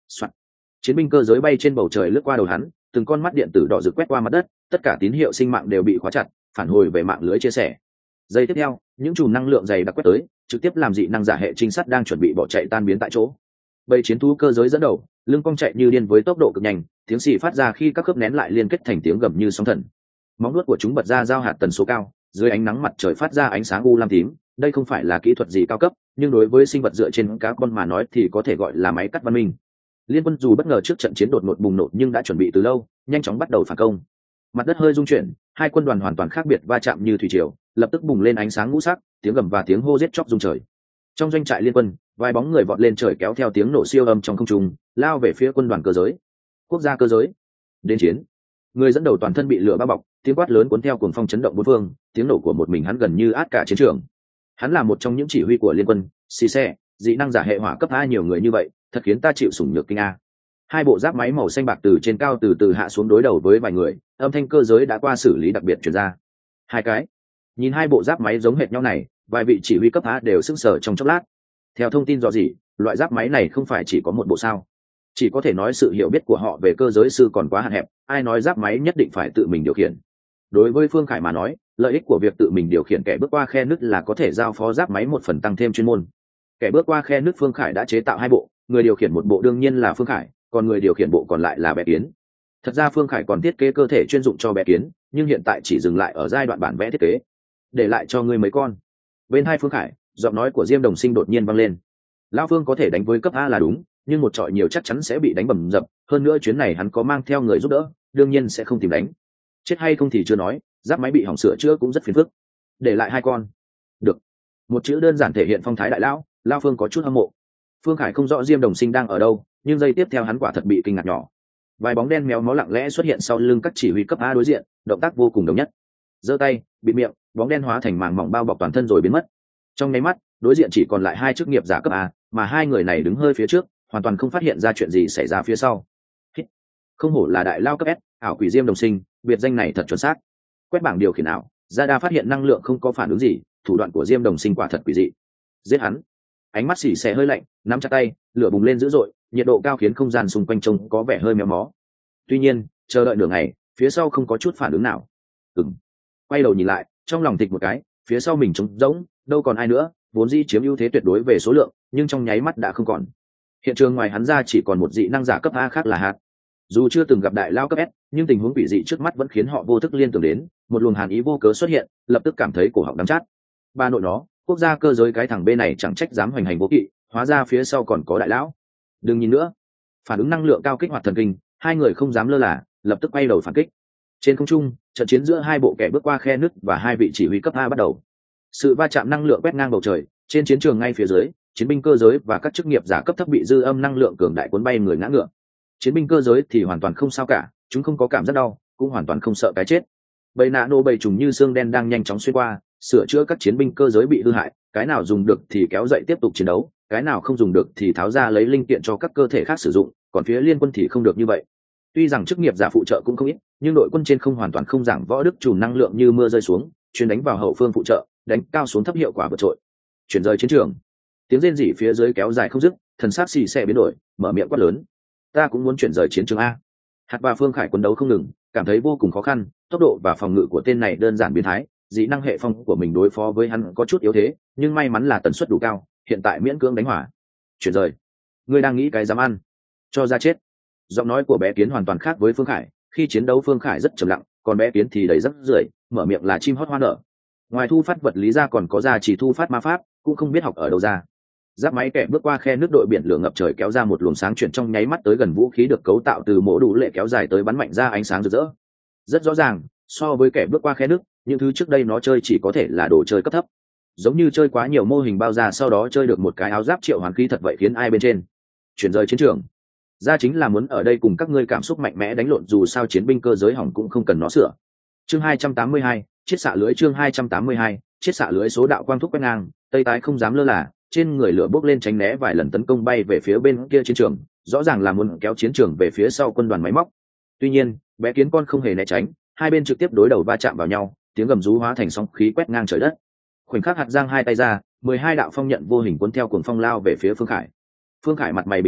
Soạn. Chiến binh cơ giới bay trên bầu trời lướt qua đầu hắn, từng con mắt điện tử đỏ rực quét qua mặt đất, tất cả tín hiệu sinh mạng đều bị khóa chặt, phản hồi về mạng lưới chia sẻ. Giây tiếp theo, những chùm năng lượng dày đặc quét tới, trực tiếp làm dị năng giả hệ trinh sát đang chuẩn bị bỏ chạy tan biến tại chỗ. Bầy chiến thú cơ giới dẫn đầu, lưng cong chạy như điên với tốc độ cực nhanh, tiếng xì phát ra khi các khớp nén lại liên kết thành tiếng gầm như sóng thần. Móng vuốt của chúng bật ra giao hạt tần số cao, dưới ánh nắng mặt trời phát ra ánh sáng u lam tím. Đây không phải là kỹ thuật gì cao cấp, nhưng đối với sinh vật dựa trên cá con mà nói thì có thể gọi là máy cắt văn minh. Liên quân dù bất ngờ trước trận chiến đột ngột bùng nổ nhưng đã chuẩn bị từ lâu, nhanh chóng bắt đầu phản công. Mặt đất hơi rung chuyển, hai quân đoàn hoàn toàn khác biệt va chạm như thủy triều, lập tức bùng lên ánh sáng ngũ sắc, tiếng gầm và tiếng hô giết chóc rung trời. Trong doanh trại liên quân, vài bóng người vọt lên trời kéo theo tiếng nổ siêu âm trong không trung, lao về phía quân đoàn cơ giới. Quốc gia cơ giới, đến chiến. Người dẫn đầu toàn thân bị lửa bao bọc, tiếng quát lớn cuốn theo cuồng phong chấn động bốn phương, tiếng nổ của một mình hắn gần như át cả chiến trường. Hắn là một trong những chỉ huy của liên quân, xì xe, dị năng giả hệ hỏa cấp A nhiều người như vậy, thật khiến ta chịu sủng nhược kinh a. Hai bộ giáp máy màu xanh bạc từ trên cao từ từ hạ xuống đối đầu với vài người, âm thanh cơ giới đã qua xử lý đặc biệt truyền ra. Hai cái. Nhìn hai bộ giáp máy giống hệt nhau này, vài vị chỉ huy cấp A đều sững sờ trong chốc lát. Theo thông tin dò dỉ, loại giáp máy này không phải chỉ có một bộ sao? Chỉ có thể nói sự hiểu biết của họ về cơ giới sư còn quá hạn hẹp, ai nói giáp máy nhất định phải tự mình điều khiển. Đối với Phương Khải mà nói, lợi ích của việc tự mình điều khiển kẻ bước qua khe nứt là có thể giao phó giáp máy một phần tăng thêm chuyên môn. Kẻ bước qua khe nứt Phương Khải đã chế tạo hai bộ, người điều khiển một bộ đương nhiên là Phương Khải, còn người điều khiển bộ còn lại là Bé Kiến. Thật ra Phương Khải còn thiết kế cơ thể chuyên dụng cho Bé Kiến, nhưng hiện tại chỉ dừng lại ở giai đoạn bản vẽ thiết kế. Để lại cho ngươi mấy con. Bên hai Phương Khải, giọng nói của Diêm Đồng Sinh đột nhiên vang lên. Lão Phương có thể đánh với cấp A là đúng, nhưng một trọi nhiều chắc chắn sẽ bị đánh bầm dập, hơn nữa chuyến này hắn có mang theo người giúp đỡ, đương nhiên sẽ không tìm đánh. Chết hay không thì chưa nói, giáp máy bị hỏng sửa chữa cũng rất phiền phức. Để lại hai con. Được. Một chữ đơn giản thể hiện phong thái đại lão, Lão Phương có chút hâm mộ. Phương Khải không rõ Diêm Đồng Sinh đang ở đâu, nhưng giây tiếp theo hắn quả thật bị kinh ngạc nhỏ. Vài bóng đen méo mó lặng lẽ xuất hiện sau lưng các chỉ huy cấp A đối diện, động tác vô cùng đồng nhất. Giơ tay, bịt miệng, bóng đen hóa thành màng mỏng bao bọc toàn thân rồi biến mất. Trong nháy mắt, đối diện chỉ còn lại hai chức nghiệp giả cấp A, mà hai người này đứng hơi phía trước, hoàn toàn không phát hiện ra chuyện gì xảy ra phía sau. Không hổ là đại lao cấp S, ảo quỷ Diêm Đồng Sinh, biệt danh này thật chuẩn xác. Quét bảng điều khiển ảo, Radar phát hiện năng lượng không có phản ứng gì, thủ đoạn của Diêm Đồng Sinh quả thật quỷ dị. Giết hắn. Ánh mắt xỉ xẻ hơi lạnh, nắm chặt tay, lửa bùng lên dữ dội, nhiệt độ cao khiến không gian xung quanh trông có vẻ hơi méo mó. Tuy nhiên, chờ đợi nửa ngày, phía sau không có chút phản ứng nào. Quay đầu nhìn lại, trong lòng thịch một cái, phía sau mình trống rỗng, đâu còn ai nữa, vốn dĩ chiếm ưu thế tuyệt đối về số lượng, nhưng trong nháy mắt đã không còn. Hiện trường ngoài hắn ra chỉ còn một dị năng giả cấp A khác là Hạt. Dù chưa từng gặp đại lao cấp S, nhưng tình huống quỷ dị trước mắt vẫn khiến họ vô thức liên tưởng đến, một luồng hàn ý vô cớ xuất hiện, lập tức cảm thấy cổ họng đắng chát. Ba nội nó, quốc gia cơ giới cái thằng B này chẳng trách dám hoành hành vô kỵ, hóa ra phía sau còn có đại lão. Đừng nhìn nữa. Phản ứng năng lượng cao kích hoạt thần kinh, hai người không dám lơ là, lập tức quay đầu phản kích. Trên không trung, trận chiến giữa hai bộ kẻ bước qua khe nứt và hai vị chỉ huy cấp A bắt đầu. Sự va chạm năng lượng quét ngang bầu trời, trên chiến trường ngay phía dưới, chiến binh cơ giới và các chức nghiệp giả cấp thấp bị dư âm năng lượng cường đại cuốn bay người ngã ngựa. Chiến binh cơ giới thì hoàn toàn không sao cả, chúng không có cảm giác đau, cũng hoàn toàn không sợ cái chết. Bầy nano bầy trùng như xương đen đang nhanh chóng xuyên qua, sửa chữa các chiến binh cơ giới bị hư hại, cái nào dùng được thì kéo dậy tiếp tục chiến đấu, cái nào không dùng được thì tháo ra lấy linh kiện cho các cơ thể khác sử dụng, còn phía liên quân thì không được như vậy. Tuy rằng chức nghiệp giả phụ trợ cũng không ít, nhưng đội quân trên không hoàn toàn không giảng võ đức chùm năng lượng như mưa rơi xuống, chuyên đánh vào hậu phương phụ trợ, đánh cao xuống thấp hiệu quả vượt trội. Chuyển rời chiến trường. Tiếng rên rỉ phía dưới kéo dài không dứt, thần sắc xì xe biến đổi, mở miệng quát lớn. Ta cũng muốn chuyển rời chiến trường a. Hạt và Phương Khải quấn đấu không ngừng, cảm thấy vô cùng khó khăn, tốc độ và phòng ngự của tên này đơn giản biến thái, dị năng hệ phong của mình đối phó với hắn có chút yếu thế, nhưng may mắn là tần suất đủ cao, hiện tại miễn cưỡng đánh hỏa. Chuyển rời. Ngươi đang nghĩ cái dám ăn? Cho ra chết. Giọng nói của Bé Kiến hoàn toàn khác với Phương Khải, khi chiến đấu Phương Khải rất trầm lặng, còn Bé Kiến thì đầy rắc rưởi, mở miệng là chim hót hoa nở. Ngoài thu phát vật lý ra còn có ra chỉ thu phát ma pháp, cũng không biết học ở đâu ra. Giáp máy kẻ bước qua khe nước đội biển lửa ngập trời kéo ra một luồng sáng chuyển trong nháy mắt tới gần vũ khí được cấu tạo từ mổ đủ lệ kéo dài tới bắn mạnh ra ánh sáng rực rỡ. Rất rõ ràng, so với kẻ bước qua khe nước, những thứ trước đây nó chơi chỉ có thể là đồ chơi cấp thấp. Giống như chơi quá nhiều mô hình bao ra sau đó chơi được một cái áo giáp triệu hoàn khí thật vậy khiến ai bên trên. Chuyển rời chiến trường. Ra chính là muốn ở đây cùng các ngươi cảm xúc mạnh mẽ đánh lộn dù sao chiến binh cơ giới hỏng cũng không cần nó sửa. Chương 282, chiết xạ lưới chương 282, chiết xạ lưới số đạo quang thúc quét ngang, Tây Tái không dám lơ là, trên người lửa bốc lên tránh né vài lần tấn công bay về phía bên kia chiến trường, rõ ràng là muốn kéo chiến trường về phía sau quân đoàn máy móc. Tuy nhiên, Bé Kiến con không hề né tránh, hai bên trực tiếp đối đầu va chạm vào nhau, tiếng gầm rú hóa thành sóng khí quét ngang trời đất. Khoảnh khắc hạt giang hai tay ra, 12 đạo phong nhận vô hình cuốn theo cuồng phong lao về phía Phương Khải. Phương Khải mặt mày bình tĩnh,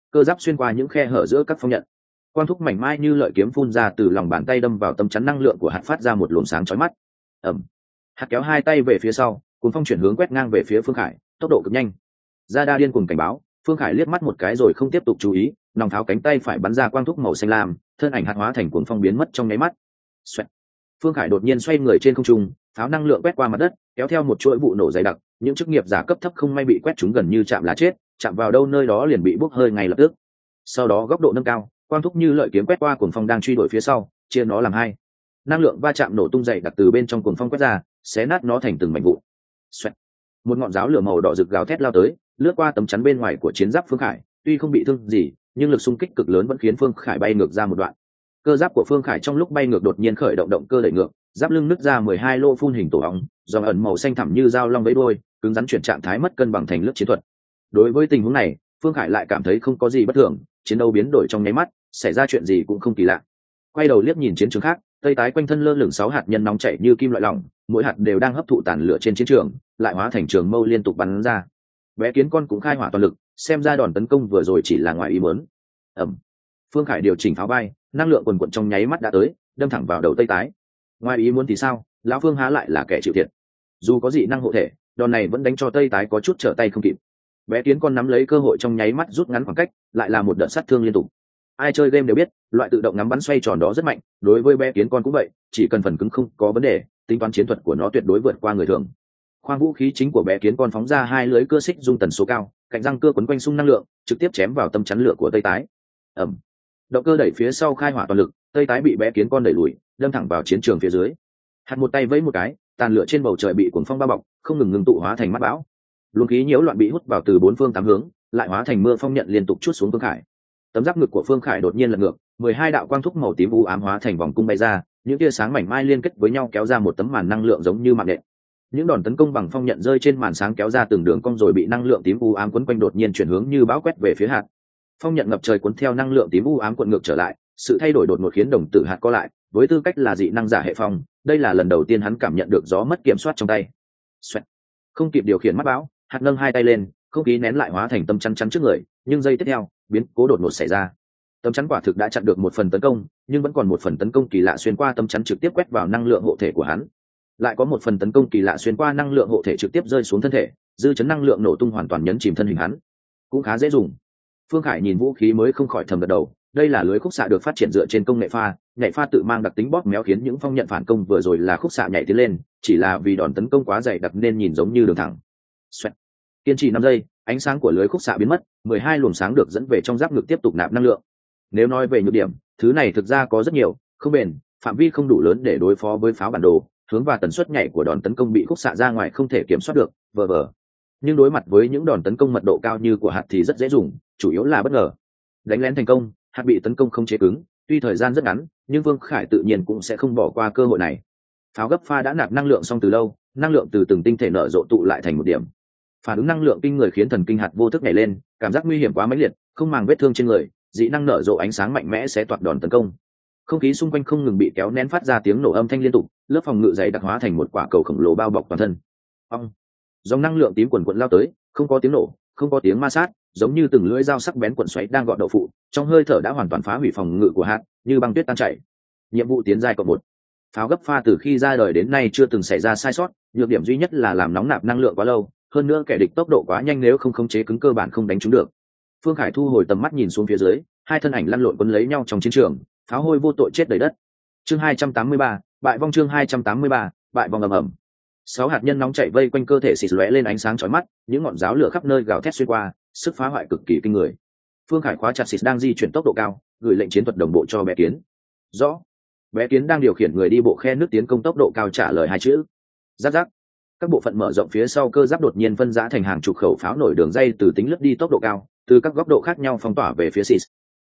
cơ giáp xuyên qua những khe hở giữa các phong nhận. Quang thúc mảnh mai như lợi kiếm phun ra từ lòng bàn tay đâm vào tấm chắn năng lượng của hạt, phát ra một luồng sáng chói mắt. Ẩm. Hạt kéo hai tay về phía sau, cuốn phong chuyển hướng quét ngang về phía Phương Khải, tốc độ cực nhanh. Ra đa điên cuồng cảnh báo. Phương Khải liếc mắt một cái rồi không tiếp tục chú ý, nòng tháo cánh tay phải bắn ra quang thúc màu xanh lam, thân ảnh hạt hóa thành cuồng phong biến mất trong nháy mắt. Xoẹt. Phương Khải đột nhiên xoay người trên không trung, pháo năng lượng quét qua mặt đất, kéo theo một chuỗi vụ nổ dày đặc, những chức nghiệp giả cấp thấp không may bị quét trúng gần như chạm lá chết, chạm vào đâu nơi đó liền bị bốc hơi ngay lập tức. Sau đó góc độ nâng cao, quang thúc như lợi kiếm quét qua cuồng phong đang truy đuổi phía sau, chia nó làm hai. Năng lượng va chạm nổ tung dày đặc từ bên trong cuồng phong quét ra, xé nát nó thành từng mảnh vụn. Xoẹt. Một ngọn giáo lửa màu đỏ rực gào thét lao tới, lướt qua tấm chắn bên ngoài của chiến giáp Phương Khải, tuy không bị thương gì, nhưng lực xung kích cực lớn vẫn khiến Phương Khải bay ngược ra một đoạn. Cơ giáp của Phương Khải trong lúc bay ngược đột nhiên khởi động động cơ đẩy ngược, giáp lưng nứt ra 12 lỗ phun hình tổ ong, dòng ẩn màu xanh thẳm như dao long vẫy đuôi, cứng rắn chuyển trạng thái mất cân bằng thành lướt chiến thuật. Đối với tình huống này, Phương Khải lại cảm thấy không có gì bất thường, chiến đấu biến đổi trong nháy mắt, xảy ra chuyện gì cũng không kỳ lạ. Quay đầu liếc nhìn chiến trường khác, tây tái quanh thân lơ lửng 6 hạt nhân nóng chảy như kim loại lỏng, mỗi hạt đều đang hấp thụ tàn lửa trên chiến trường, lại hóa thành trường mâu liên tục bắn ra. Bé kiến con cũng khai hỏa toàn lực, xem ra đòn tấn công vừa rồi chỉ là ngoài ý muốn. Ẩm. Phương Khải điều chỉnh pháo bay, năng lượng quần quần trong nháy mắt đã tới, đâm thẳng vào đầu tây tái. Ngoài ý muốn thì sao, lão Phương há lại là kẻ chịu thiệt. Dù có dị năng hộ thể, đòn này vẫn đánh cho tây tái có chút trở tay không kịp. Bé kiến con nắm lấy cơ hội trong nháy mắt rút ngắn khoảng cách, lại là một đợt sát thương liên tục. Ai chơi game đều biết, loại tự động ngắm bắn xoay tròn đó rất mạnh, đối với bé kiến con cũng vậy, chỉ cần phần cứng không có vấn đề, tính toán chiến thuật của nó tuyệt đối vượt qua người thường. Khoang vũ khí chính của bé kiến con phóng ra hai lưới cưa xích dung tần số cao, cạnh răng cưa quấn quanh xung năng lượng, trực tiếp chém vào tâm chắn lửa của tây tái. Ẩm. Động cơ đẩy phía sau khai hỏa toàn lực, tây tái bị bé kiến con đẩy lùi, đâm thẳng vào chiến trường phía dưới. Hạt một tay vẫy một cái, tàn lửa trên bầu trời bị cuồng phong bao bọc, không ngừng ngưng tụ hóa thành mắt bão. Luồng khí nhiễu loạn bị hút vào từ bốn phương tám hướng, lại hóa thành mưa phong nhận liên tục trút xuống Phương Khải. Tấm giáp ngực của Phương Khải đột nhiên lật ngược, 12 đạo quang thúc màu tím u ám hóa thành vòng cung bay ra, những tia sáng mảnh mai liên kết với nhau kéo ra một tấm màn năng lượng giống như mạng nện. Những đòn tấn công bằng phong nhận rơi trên màn sáng kéo ra từng đường cong rồi bị năng lượng tím u ám quấn quanh đột nhiên chuyển hướng như bão quét về phía hạt. Phong nhận ngập trời cuốn theo năng lượng tím u ám cuộn ngược trở lại, sự thay đổi đột ngột khiến đồng tử hạt co lại, với tư cách là dị năng giả hệ phong, đây là lần đầu tiên hắn cảm nhận được gió mất kiểm soát trong tay. Xoẹt. Không kịp điều khiển mắt bão, hạt nâng hai tay lên, không khí nén lại hóa thành tâm chắn chắn trước người, nhưng giây tiếp theo, biến cố đột ngột xảy ra. Tấm chắn quả thực đã chặn được một phần tấn công, nhưng vẫn còn một phần tấn công kỳ lạ xuyên qua tấm chắn trực tiếp quét vào năng lượng hộ thể của hắn. Lại có một phần tấn công kỳ lạ xuyên qua năng lượng hộ thể trực tiếp rơi xuống thân thể, dư chấn năng lượng nổ tung hoàn toàn nhấn chìm thân hình hắn. Cũng khá dễ dùng. Phương Khải nhìn vũ khí mới không khỏi thầm gật đầu, đây là lưới khúc xạ được phát triển dựa trên công nghệ pha, nhảy pha tự mang đặc tính bóp méo khiến những phong nhận phản công vừa rồi là khúc xạ nhảy tiến lên, chỉ là vì đòn tấn công quá dày đặc nên nhìn giống như đường thẳng. Xoẹt. Kiên trì 5 giây, ánh sáng của lưới khúc xạ biến mất, 12 luồng sáng được dẫn về trong giáp ngực tiếp tục nạp năng lượng. Nếu nói về nhược điểm, thứ này thực ra có rất nhiều, không bền, phạm vi không đủ lớn để đối phó với pháo bản đồ, hướng và tần suất nhảy của đòn tấn công bị khúc xạ ra ngoài không thể kiểm soát được, vờ vờ. Nhưng đối mặt với những đòn tấn công mật độ cao như của hạt thì rất dễ dùng, chủ yếu là bất ngờ. Đánh lén thành công, hạt bị tấn công không chế cứng, tuy thời gian rất ngắn, nhưng Vương Khải tự nhiên cũng sẽ không bỏ qua cơ hội này. Pháo gấp pha đã nạp năng lượng xong từ lâu, năng lượng từ từng tinh thể nở rộ tụ lại thành một điểm. Phản ứng năng lượng kinh người khiến thần kinh hạt vô thức nhảy lên, cảm giác nguy hiểm quá mãnh liệt, không màng vết thương trên người, dị năng nở rộ ánh sáng mạnh mẽ sẽ toạc đòn tấn công. Không khí xung quanh không ngừng bị kéo nén phát ra tiếng nổ âm thanh liên tục, lớp phòng ngự dày đặc hóa thành một quả cầu khổng lồ bao bọc toàn thân. Ông, dòng năng lượng tím quần quần lao tới, không có tiếng nổ, không có tiếng ma sát, giống như từng lưỡi dao sắc bén cuộn xoáy đang gọt đậu phụ, trong hơi thở đã hoàn toàn phá hủy phòng ngự của hạt, như băng tuyết tan chảy. Nhiệm vụ tiến giai cộng 1. Pháo gấp pha từ khi ra đời đến nay chưa từng xảy ra sai sót, nhược điểm duy nhất là làm nóng nạp năng lượng quá lâu, hơn nữa kẻ địch tốc độ quá nhanh, nếu không khống chế cứng cơ bản không đánh trúng được. Phương Khải thu hồi tầm mắt nhìn xuống phía dưới, hai thân ảnh lăn lộn quấn lấy nhau trong chiến trường, pháo hôi vô tội chết đầy đất. Chương 283, bại vong. Chương 283, bại vong. Ầm ầm. 6 hạt nhân nóng chảy vây quanh cơ thể xịt lóe lên ánh sáng chói mắt, những ngọn giáo lửa khắp nơi gào thét xuyên qua, sức phá hoại cực kỳ kinh người. Phương Khải khóa chặt xịt đang di chuyển tốc độ cao, gửi lệnh chiến thuật đồng bộ cho bé kiến. Rõ. Bé kiến đang điều khiển người đi bộ khe nước tiến công tốc độ cao trả lời hai chữ. Rắc rắc. Các bộ phận mở rộng phía sau cơ giáp đột nhiên phân rã thành hàng chục khẩu pháo nổi đường dây từ tính lướt đi tốc độ cao, từ các góc độ khác nhau phong tỏa về phía xịt.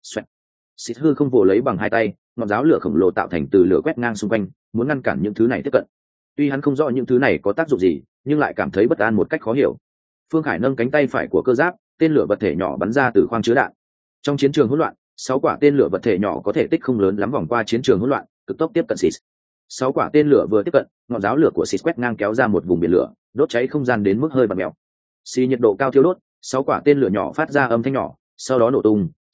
Xịt hư không vồ lấy bằng hai tay, ngọn giáo lửa khổng lồ tạo thành từ lửa quét ngang xung quanh, muốn ngăn cản những thứ này tiếp cận. Tuy hắn không rõ những thứ này có tác dụng gì, nhưng lại cảm thấy bất an một cách khó hiểu. Phương Khải nâng cánh tay phải của cơ giáp, tên lửa vật thể nhỏ bắn ra từ khoang chứa đạn. Trong chiến trường hỗn loạn, 6 quả tên lửa vật thể nhỏ có thể tích không lớn lắm vòng qua chiến trường hỗn loạn, cực tốc tiếp cận xịt. 6 quả tên lửa vừa tiếp cận, ngọn giáo lửa của xịt quét ngang kéo ra một vùng biển lửa, đốt cháy không gian đến mức hơi bặm mèo. Xì nhiệt độ cao thiêu đốt, 6 quả tên lửa nhỏ phát ra âm thanh nhỏ, sau đó nổ tung,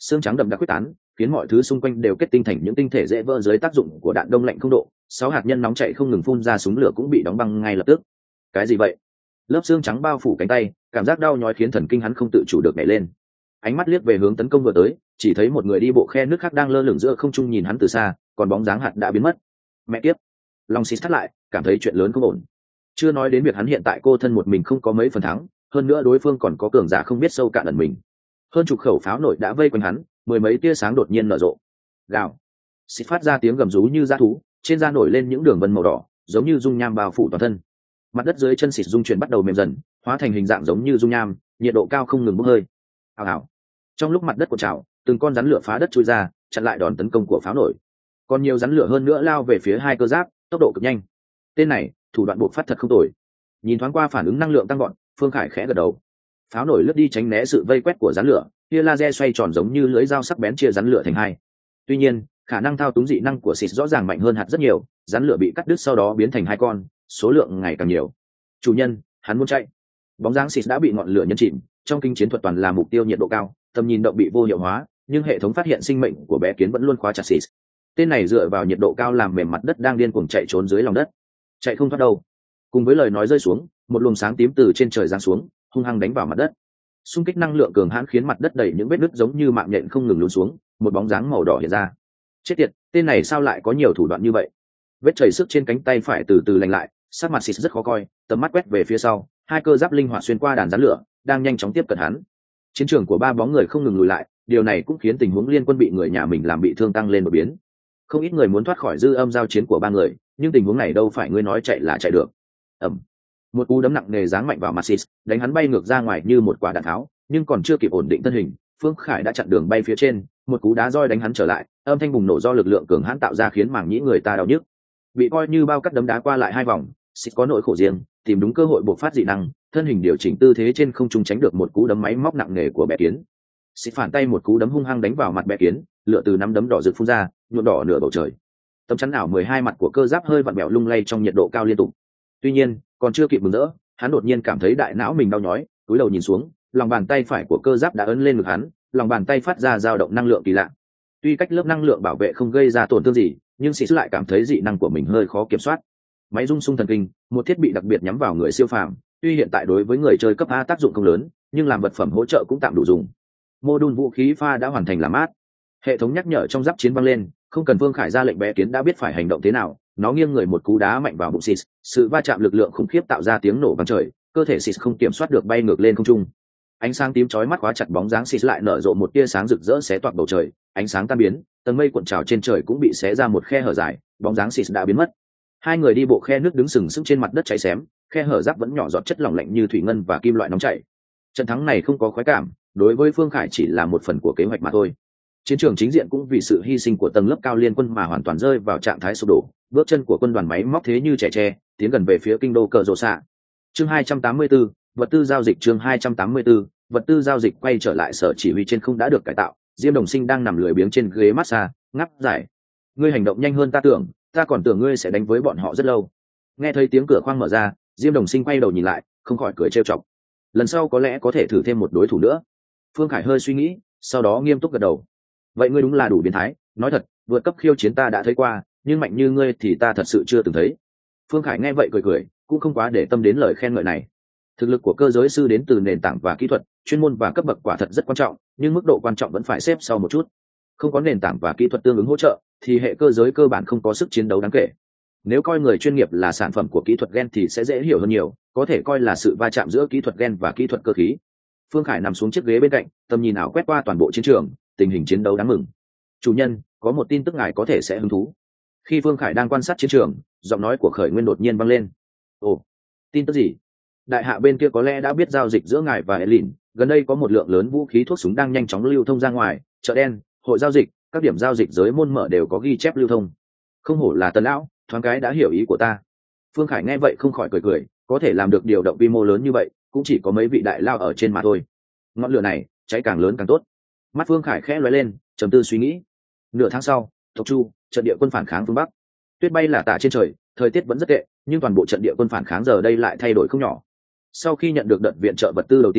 xương trắng đậm đặc quyết tán, khiến mọi thứ xung quanh đều kết tinh thành những tinh thể dễ vỡ dưới tác dụng của đạn đông lạnh không độ. 6 hạt nhân nóng chạy không ngừng phun ra, súng lửa cũng bị đóng băng ngay lập tức. Cái gì vậy? Lớp xương trắng bao phủ cánh tay, cảm giác đau nhói khiến thần kinh hắn không tự chủ được nhảy lên. Ánh mắt liếc về hướng tấn công vừa tới, chỉ thấy một người đi bộ khe nước khác đang lơ lửng giữa không trung nhìn hắn từ xa, còn bóng dáng hạt đã biến mất. Mẹ kiếp! Long xịt thắt lại, cảm thấy chuyện lớn không ổn. Chưa nói đến việc hắn hiện tại cô thân một mình không có mấy phần thắng, hơn nữa đối phương còn có cường giả không biết sâu cạn ẩn mình. Hơn chục khẩu pháo nổi đã vây quanh hắn, mười mấy tia sáng đột nhiên nở rộ. Gào! Xịt phát ra tiếng gầm rú như dã thú, trên da nổi lên những đường vân màu đỏ, giống như dung nham bao phủ toàn thân. Mặt đất dưới chân xịt dung chuyển bắt đầu mềm dần, hóa thành hình dạng giống như dung nham, nhiệt độ cao không ngừng bốc hơi. Ào ào! Trong lúc mặt đất cuộn trào, từng con rắn lửa phá đất chui ra, chặn lại đòn tấn công của pháo nổi. Còn nhiều rắn lửa hơn nữa lao về phía hai cơ giáp, tốc độ cực nhanh. Tên này thủ đoạn buộc phát thật không tồi. Nhìn thoáng qua phản ứng năng lượng tăng gọn, Phương Khải khẽ gật đầu. Pháo nổi lướt đi tránh né sự vây quét của rắn lửa, tia laser xoay tròn giống như lưỡi dao sắc bén chia rắn lửa thành hai. Tuy nhiên, khả năng thao túng dị năng của xịt rõ ràng mạnh hơn hạt rất nhiều, rắn lửa bị cắt đứt sau đó biến thành hai con, số lượng ngày càng nhiều. Chủ nhân, hắn muốn chạy. Bóng dáng xịt đã bị ngọn lửa nhấn chìm, trong kinh chiến thuật toàn là mục tiêu nhiệt độ cao, tầm nhìn động bị vô hiệu hóa, nhưng hệ thống phát hiện sinh mệnh của bé kiến vẫn luôn khóa chặt xịt. Tên này dựa vào nhiệt độ cao làm mềm mặt đất đang điên cuồng chạy trốn dưới lòng đất, chạy không thoát đâu. Cùng với lời nói rơi xuống, một luồng sáng tím từ trên trời giáng xuống, hung hăng đánh vào mặt đất. Xung kích năng lượng cường hãn khiến mặt đất đầy những vết nứt giống như mạng nhện không ngừng lún xuống, một bóng dáng màu đỏ hiện ra. Chết tiệt, tên này sao lại có nhiều thủ đoạn như vậy? Vết chảy xước trên cánh tay phải từ từ lành lại, sắc mặt xịt rất khó coi, tầm mắt quét về phía sau, hai cơ giáp linh hoạt xuyên qua đàn rắn lửa, đang nhanh chóng tiếp cận hắn. Chiến trường của ba bóng người không ngừng lùi lại, điều này cũng khiến tình huống liên quân bị người nhà mình làm bị thương tăng lên một biến. Không ít người muốn thoát khỏi dư âm giao chiến của ba người, nhưng tình huống này đâu phải ngươi nói chạy là chạy được. Ầm. Một cú đấm nặng nề giáng mạnh vào mặt xịt, đánh hắn bay ngược ra ngoài như một quả đạn tháo, nhưng còn chưa kịp ổn định thân hình, Phương Khải đã chặn đường bay phía trên, một cú đá roi đánh hắn trở lại, âm thanh bùng nổ do lực lượng cường hãn tạo ra khiến màng nhĩ người ta đau nhức. Bị coi như bao cắt đấm đá qua lại hai vòng, xịt có nỗi khổ riêng, tìm đúng cơ hội bộc phát dị năng, thân hình điều chỉnh tư thế trên không trung tránh được một cú đấm máy móc nặng nề của bé kiến. Xịt phản tay một cú đấm hung hăng đánh vào mặt bé kiến, lửa từ nắm đấm đỏ rực phun ra, nhuộm đỏ nửa bầu trời. Tấm chắn ảo 12 mặt của cơ giáp hơi vặn vẹo lung lay trong nhiệt độ cao liên tục. Tuy nhiên, còn chưa kịp mừng rỡ, hắn đột nhiên cảm thấy đại não mình đau nhói, cúi đầu nhìn xuống, lòng bàn tay phải của cơ giáp đã ấn lên ngực hắn, lòng bàn tay phát ra dao động năng lượng kỳ lạ. Tuy cách lớp năng lượng bảo vệ không gây ra tổn thương gì, nhưng Sĩ lại cảm thấy dị năng của mình hơi khó kiểm soát. Máy rung sung thần kinh, một thiết bị đặc biệt nhắm vào người siêu phàm, tuy hiện tại đối với người chơi cấp A tác dụng không lớn, nhưng làm vật phẩm hỗ trợ cũng tạm đủ dùng. Mô đun vũ khí pha đã hoàn thành làm mát. Hệ thống nhắc nhở trong giáp chiến vang lên, không cần Phương Khải ra lệnh bé kiến đã biết phải hành động thế nào, nó nghiêng người một cú đá mạnh vào bụng Sĩ, sự va chạm lực lượng khủng khiếp tạo ra tiếng nổ vang trời, cơ thể Sĩ không kiểm soát được bay ngược lên không trung. Ánh sáng tím chói mắt khóa chặt bóng dáng Sĩ lại nở rộ một tia sáng rực rỡ xé toạc bầu trời, ánh sáng tan biến, tầng mây cuộn trào trên trời cũng bị xé ra một khe hở dài, bóng dáng Sĩ đã biến mất. Hai người đi bộ khe nước đứng sừng sững trên mặt đất cháy xém, khe hở giáp vẫn nhỏ giọt chất lỏng lạnh như thủy ngân và kim loại nóng chảy. Trận thắng này không có khoái cảm, đối với Phương Khải chỉ là một phần của kế hoạch mà thôi. Chiến trường chính diện cũng vì sự hy sinh của tầng lớp cao liên quân mà hoàn toàn rơi vào trạng thái sụp đổ, bước chân của quân đoàn máy móc thế như trẻ tre, tiến gần về phía kinh đô Cờ Rồ Xạ. Chương 284, vật tư giao dịch. Chương 284, vật tư giao dịch. Quay trở lại sở chỉ huy trên không đã được cải tạo, Diêm Đồng Sinh đang nằm lười biếng trên ghế massage, ngáp dài. Ngươi hành động nhanh hơn ta tưởng, ta còn tưởng ngươi sẽ đánh với bọn họ rất lâu. Nghe thấy tiếng cửa khoang mở ra, Diêm Đồng Sinh quay đầu nhìn lại, không khỏi cười trêu chọc. Lần sau có lẽ có thể thử thêm một đối thủ nữa. Phương Khải hơi suy nghĩ, sau đó nghiêm túc gật đầu. Vậy ngươi đúng là đủ biến thái, nói thật, vượt cấp khiêu chiến ta đã thấy qua, nhưng mạnh như ngươi thì ta thật sự chưa từng thấy. Phương Khải nghe vậy cười cười, cũng không quá để tâm đến lời khen ngợi này. Thực lực của cơ giới sư đến từ nền tảng và kỹ thuật, chuyên môn và cấp bậc quả thật rất quan trọng, nhưng mức độ quan trọng vẫn phải xếp sau một chút. Không có nền tảng và kỹ thuật tương ứng hỗ trợ, thì hệ cơ giới cơ bản không có sức chiến đấu đáng kể. Nếu coi người chuyên nghiệp là sản phẩm của kỹ thuật gen thì sẽ dễ hiểu hơn nhiều, có thể coi là sự va chạm giữa kỹ thuật gen và kỹ thuật cơ khí. Phương Khải nằm xuống chiếc ghế bên cạnh, tầm nhìn ảo quét qua toàn bộ chiến trường, tình hình chiến đấu đáng mừng. Chủ nhân, có một tin tức ngài có thể sẽ hứng thú. Khi Phương Khải đang quan sát chiến trường, giọng nói của Khởi Nguyên đột nhiên vang lên. Ồ, tin tức gì? Đại hạ bên kia có lẽ đã biết giao dịch giữa ngài và Elin, gần đây có một lượng lớn vũ khí thuốc súng đang nhanh chóng lưu thông ra ngoài, chợ đen, hội giao dịch, các điểm giao dịch giới môn mở đều có ghi chép lưu thông. Không hổ là Tần lão, thoáng cái đã hiểu ý của ta. Phương Khải nghe vậy không khỏi cười cười, có thể làm được điều động quy mô lớn như vậy, cũng chỉ có mấy vị đại lao ở trên mà thôi. Ngọn lửa này, cháy càng lớn càng tốt. Mắt Phương Khải khẽ lóe lên, trầm tư suy nghĩ. Nửa tháng sau, Tộc Chu, trận địa quân phản kháng phương Bắc. Tuyết bay là tả trên trời, thời tiết vẫn rất tệ, nhưng toàn bộ trận địa quân phản kháng giờ đây lại thay đổi không nhỏ. Sau khi nhận được đợt viện trợ vật tư đầu tiên,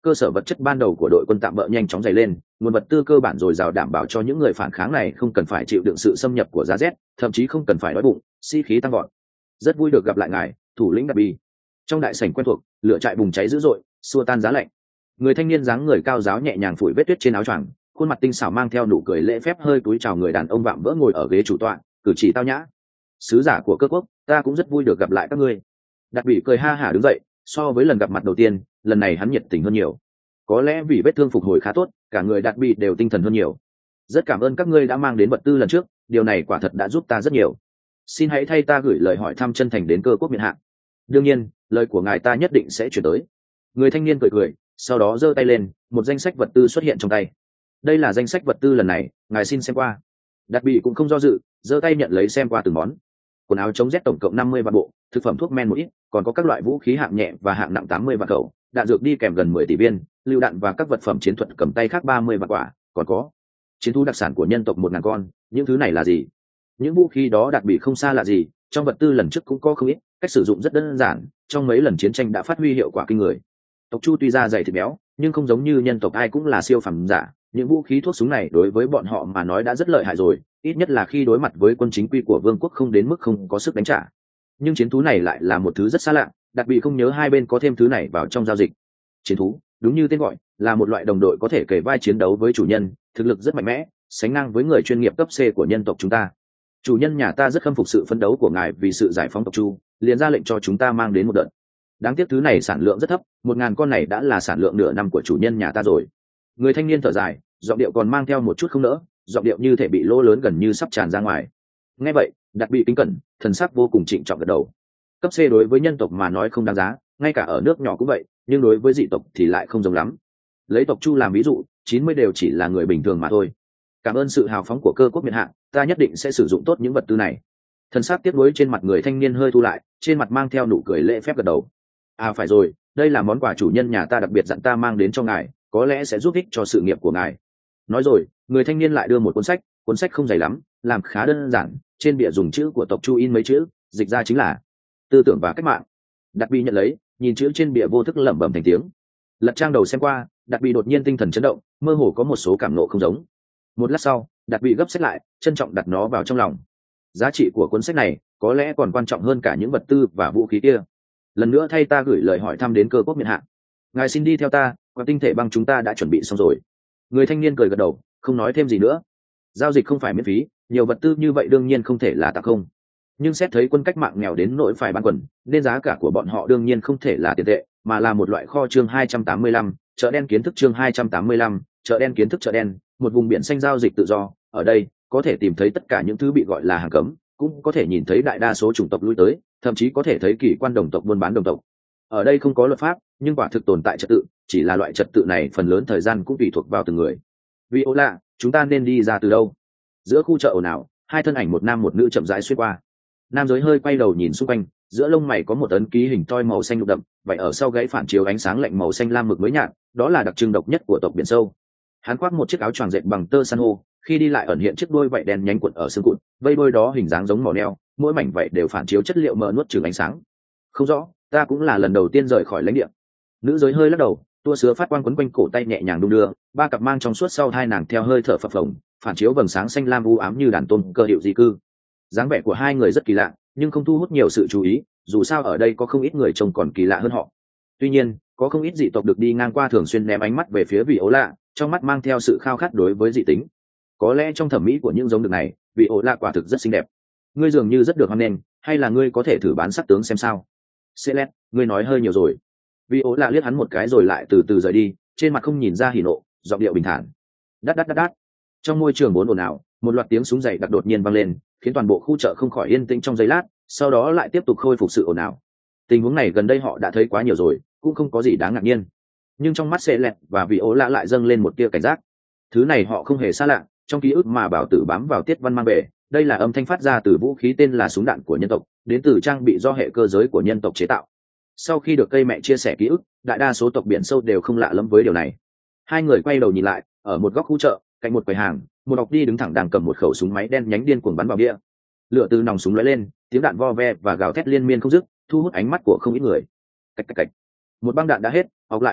cơ sở vật chất ban đầu của đội quân tạm bỡ nhanh chóng dày lên, nguồn vật tư cơ bản dồi dào đảm bảo cho những người phản kháng này không cần phải chịu đựng sự xâm nhập của giá rét, thậm chí không cần phải đói bụng, khí tăng vọt. Rất vui được gặp lại ngài, thủ lĩnh Đặc Bì. Trong đại sảnh quen thuộc, lửa trại bùng cháy dữ dội, xua tan giá lạnh. Người thanh niên dáng người cao giáo nhẹ nhàng phủi vết tuyết trên áo choàng, khuôn mặt tinh xảo mang theo nụ cười lễ phép hơi cúi chào người đàn ông vạm vỡ ngồi ở ghế chủ tọa, cử chỉ tao nhã. Sứ giả của cơ quốc, ta cũng rất vui được gặp lại các ngươi. Đặc Bỉ cười ha hả đứng dậy, so với lần gặp mặt đầu tiên, lần này hắn nhiệt tình hơn nhiều. Có lẽ vì vết thương phục hồi khá tốt, cả người Đặc Bỉ đều tinh thần hơn nhiều. Rất cảm ơn các ngươi đã mang đến vật tư lần trước, điều này quả thật đã giúp ta rất nhiều. Xin hãy thay ta gửi lời hỏi thăm chân thành đến cơ quốc miện hạ. Đương nhiên, lời của ngài ta nhất định sẽ chuyển tới. Người thanh niên cười cười, sau đó giơ tay lên, một danh sách vật tư xuất hiện trong tay. Đây là danh sách vật tư lần này, ngài xin xem qua. Đặc Bỉ cũng không do dự, giơ tay nhận lấy xem qua từng món. Quần áo chống rét tổng cộng 50 vạn bộ, thực phẩm thuốc men một ít, còn có các loại vũ khí hạng nhẹ và hạng nặng 80 vạn khẩu, đạn dược đi kèm gần 10 tỷ viên, lựu đạn và các vật phẩm chiến thuật cầm tay khác 30 vạn quả, còn có chiến thú đặc sản của nhân tộc 1000 con. Những thứ này là gì? Những vũ khí đó Đặc Bỉ không xa lạ gì, trong vật tư lần trước cũng có không ít, cách sử dụng rất đơn giản, trong mấy lần chiến tranh đã phát huy hiệu quả kinh người. Tộc Chu tuy ra dày thịt béo, nhưng không giống như nhân tộc ai cũng là siêu phẩm giả, những vũ khí thuốc súng này đối với bọn họ mà nói đã rất lợi hại rồi, ít nhất là khi đối mặt với quân chính quy của vương quốc không đến mức không có sức đánh trả. Nhưng chiến thú này lại là một thứ rất xa lạ, Đặc Bỉ không nhớ hai bên có thêm thứ này vào trong giao dịch. Chiến thú, đúng như tên gọi, là một loại đồng đội có thể kề vai chiến đấu với chủ nhân, thực lực rất mạnh mẽ, sánh ngang với người chuyên nghiệp cấp C của nhân tộc chúng ta. Chủ nhân nhà ta rất khâm phục sự phấn đấu của ngài vì sự giải phóng tộc Chu, liền ra lệnh cho chúng ta mang đến một đợt. Đáng tiếc thứ này sản lượng rất thấp, 1000 con này đã là sản lượng nửa năm của chủ nhân nhà ta rồi. Người thanh niên thở dài, giọng điệu còn mang theo một chút không nỡ, giọng điệu như thể bị lỗ lớn gần như sắp tràn ra ngoài. Nghe vậy, Đặc Bỉ kính cẩn, thần sắc vô cùng trịnh trọng gật đầu. Cấp C đối với nhân tộc mà nói không đáng giá, ngay cả ở nước nhỏ cũng vậy, nhưng đối với dị tộc thì lại không giống lắm. Lấy tộc Chu làm ví dụ, 90 đều chỉ là người bình thường mà thôi. Cảm ơn sự hào phóng của cơ quốc miện hạ, ta nhất định sẽ sử dụng tốt những vật tư này. Thần sắc tiếc nuối trên mặt người thanh niên hơi thu lại, trên mặt mang theo nụ cười lễ phép gật đầu. À phải rồi, đây là món quà chủ nhân nhà ta đặc biệt dặn ta mang đến cho ngài, có lẽ sẽ giúp ích cho sự nghiệp của ngài. Nói rồi, người thanh niên lại đưa một cuốn sách không dày lắm, làm khá đơn giản, trên bìa dùng chữ của tộc Chu in mấy chữ, dịch ra chính là tư tưởng và cách mạng. Đặc Bỉ nhận lấy, nhìn chữ trên bìa vô thức lẩm bẩm thành tiếng. Lật trang đầu xem qua, Đặc Bỉ đột nhiên tinh thần chấn động, mơ hồ có một số cảm nộ không giống. Một lát sau, Đặc Bỉ gấp sách lại, trân trọng đặt nó vào trong lòng. Giá trị của cuốn sách này có lẽ còn quan trọng hơn cả những vật tư và vũ khí kia. Lần nữa thay ta gửi lời hỏi thăm đến cơ quốc miện hạ. Ngài xin đi theo ta, quả tinh thể băng chúng ta đã chuẩn bị xong rồi. Người thanh niên cười gật đầu, không nói thêm gì nữa. Giao dịch không phải miễn phí, nhiều vật tư như vậy đương nhiên không thể là tặng không. Nhưng xét thấy quân cách mạng nghèo đến nỗi phải bán quần, nên giá cả của bọn họ đương nhiên không thể là tiền tệ, mà là một loại kho chương 285, chợ đen kiến thức chương 285, chợ đen kiến thức chợ đen, một vùng biển xanh giao dịch tự do. Ở đây có thể tìm thấy tất cả những thứ bị gọi là hàng cấm, cũng có thể nhìn thấy đại đa số chủng tộc lui tới, thậm chí có thể thấy kỳ quan đồng tộc buôn bán đồng tộc. Ở đây không có luật pháp, nhưng quả thực tồn tại trật tự, chỉ là loại trật tự này phần lớn thời gian cũng tùy thuộc vào từng người. Viola, chúng ta nên đi ra từ đâu? Giữa khu chợ ồn ào, hai thân ảnh một nam một nữ chậm rãi xuyên qua. Nam giới hơi quay đầu nhìn xung quanh, giữa lông mày có một ấn ký hình toi màu xanh lục đậm, vậy ở sau gáy phản chiếu ánh sáng lạnh màu xanh lam mực mới nhạt, đó là đặc trưng độc nhất của tộc biển sâu. Hắn khoác một chiếc áo choàng dệt bằng tơ san hô, khi đi lại ẩn hiện chiếc đuôi vảy đen nhánh cuộn ở xương cụt, vây đuôi đó hình dáng giống mỏ neo, mỗi mảnh vảy đều phản chiếu chất liệu mờ nuốt trừng ánh sáng. Không rõ, ta cũng là lần đầu tiên rời khỏi lãnh địa. Nữ giới hơi lắc đầu, tua sứa phát quang quấn quanh cổ tay nhẹ nhàng đung đưa, ba cặp mang trong suốt sau hai nàng theo hơi thở phập phồng, phản chiếu vầng sáng xanh lam u ám như đàn tôm cơ hiệu di cư. Dáng vẻ của hai người rất kỳ lạ, nhưng không thu hút nhiều sự chú ý, dù sao ở đây có không ít người trông còn kỳ lạ hơn họ. Tuy nhiên, có không ít dị tộc được đi ngang qua thường xuyên ném ánh mắt về phía vị ố lạ, trong mắt mang theo sự khao khát đối với dị tính. Có lẽ trong thẩm mỹ của những giống được này, vị ố lạ quả thực rất xinh đẹp. Ngươi dường như rất được hoan nghênh, hay là ngươi có thể thử bán sắc tướng xem sao? Celeste, ngươi nói hơi nhiều rồi. Vị ố lạ liếc hắn một cái rồi lại từ từ rời đi, trên mặt không nhìn ra hỉ nộ, giọng điệu bình thản. Đát đát đát đát. Trong môi trường vốn ồn ào, một loạt tiếng súng dày đặc đột nhiên vang lên, khiến toàn bộ khu chợ không khỏi yên tĩnh trong giây lát, sau đó lại tiếp tục khôi phục sự ồn ào. Tình huống này gần đây họ đã thấy quá nhiều rồi, cũng không có gì đáng ngạc nhiên. Nhưng trong mắt Celeste và vị ố lạ lại dâng lên một tia cảnh giác. Thứ này họ không hề xa lạ, trong ký ức mà Bảo Tử bám vào Tiết Văn mang về, đây là âm thanh phát ra từ vũ khí tên là súng đạn của nhân tộc, đến từ trang bị do hệ cơ giới của nhân tộc chế tạo. Sau khi được cây mẹ chia sẻ ký ức, đại đa số tộc biển sâu đều không lạ lẫm với điều này. Hai người quay đầu nhìn lại, ở một góc khu chợ, cạnh một quầy hàng, một học đi đứng thẳng đang cầm một khẩu súng máy đen nhánh điên cuồng bắn vào bia. Lửa từ nòng súng lóe lên, tiếng đạn vo ve và gào thét liên miên không dứt, thu hút ánh mắt của không ít người. Cạch cạch cạch. Một băng đạn đã hết, học lại bóc cỏ,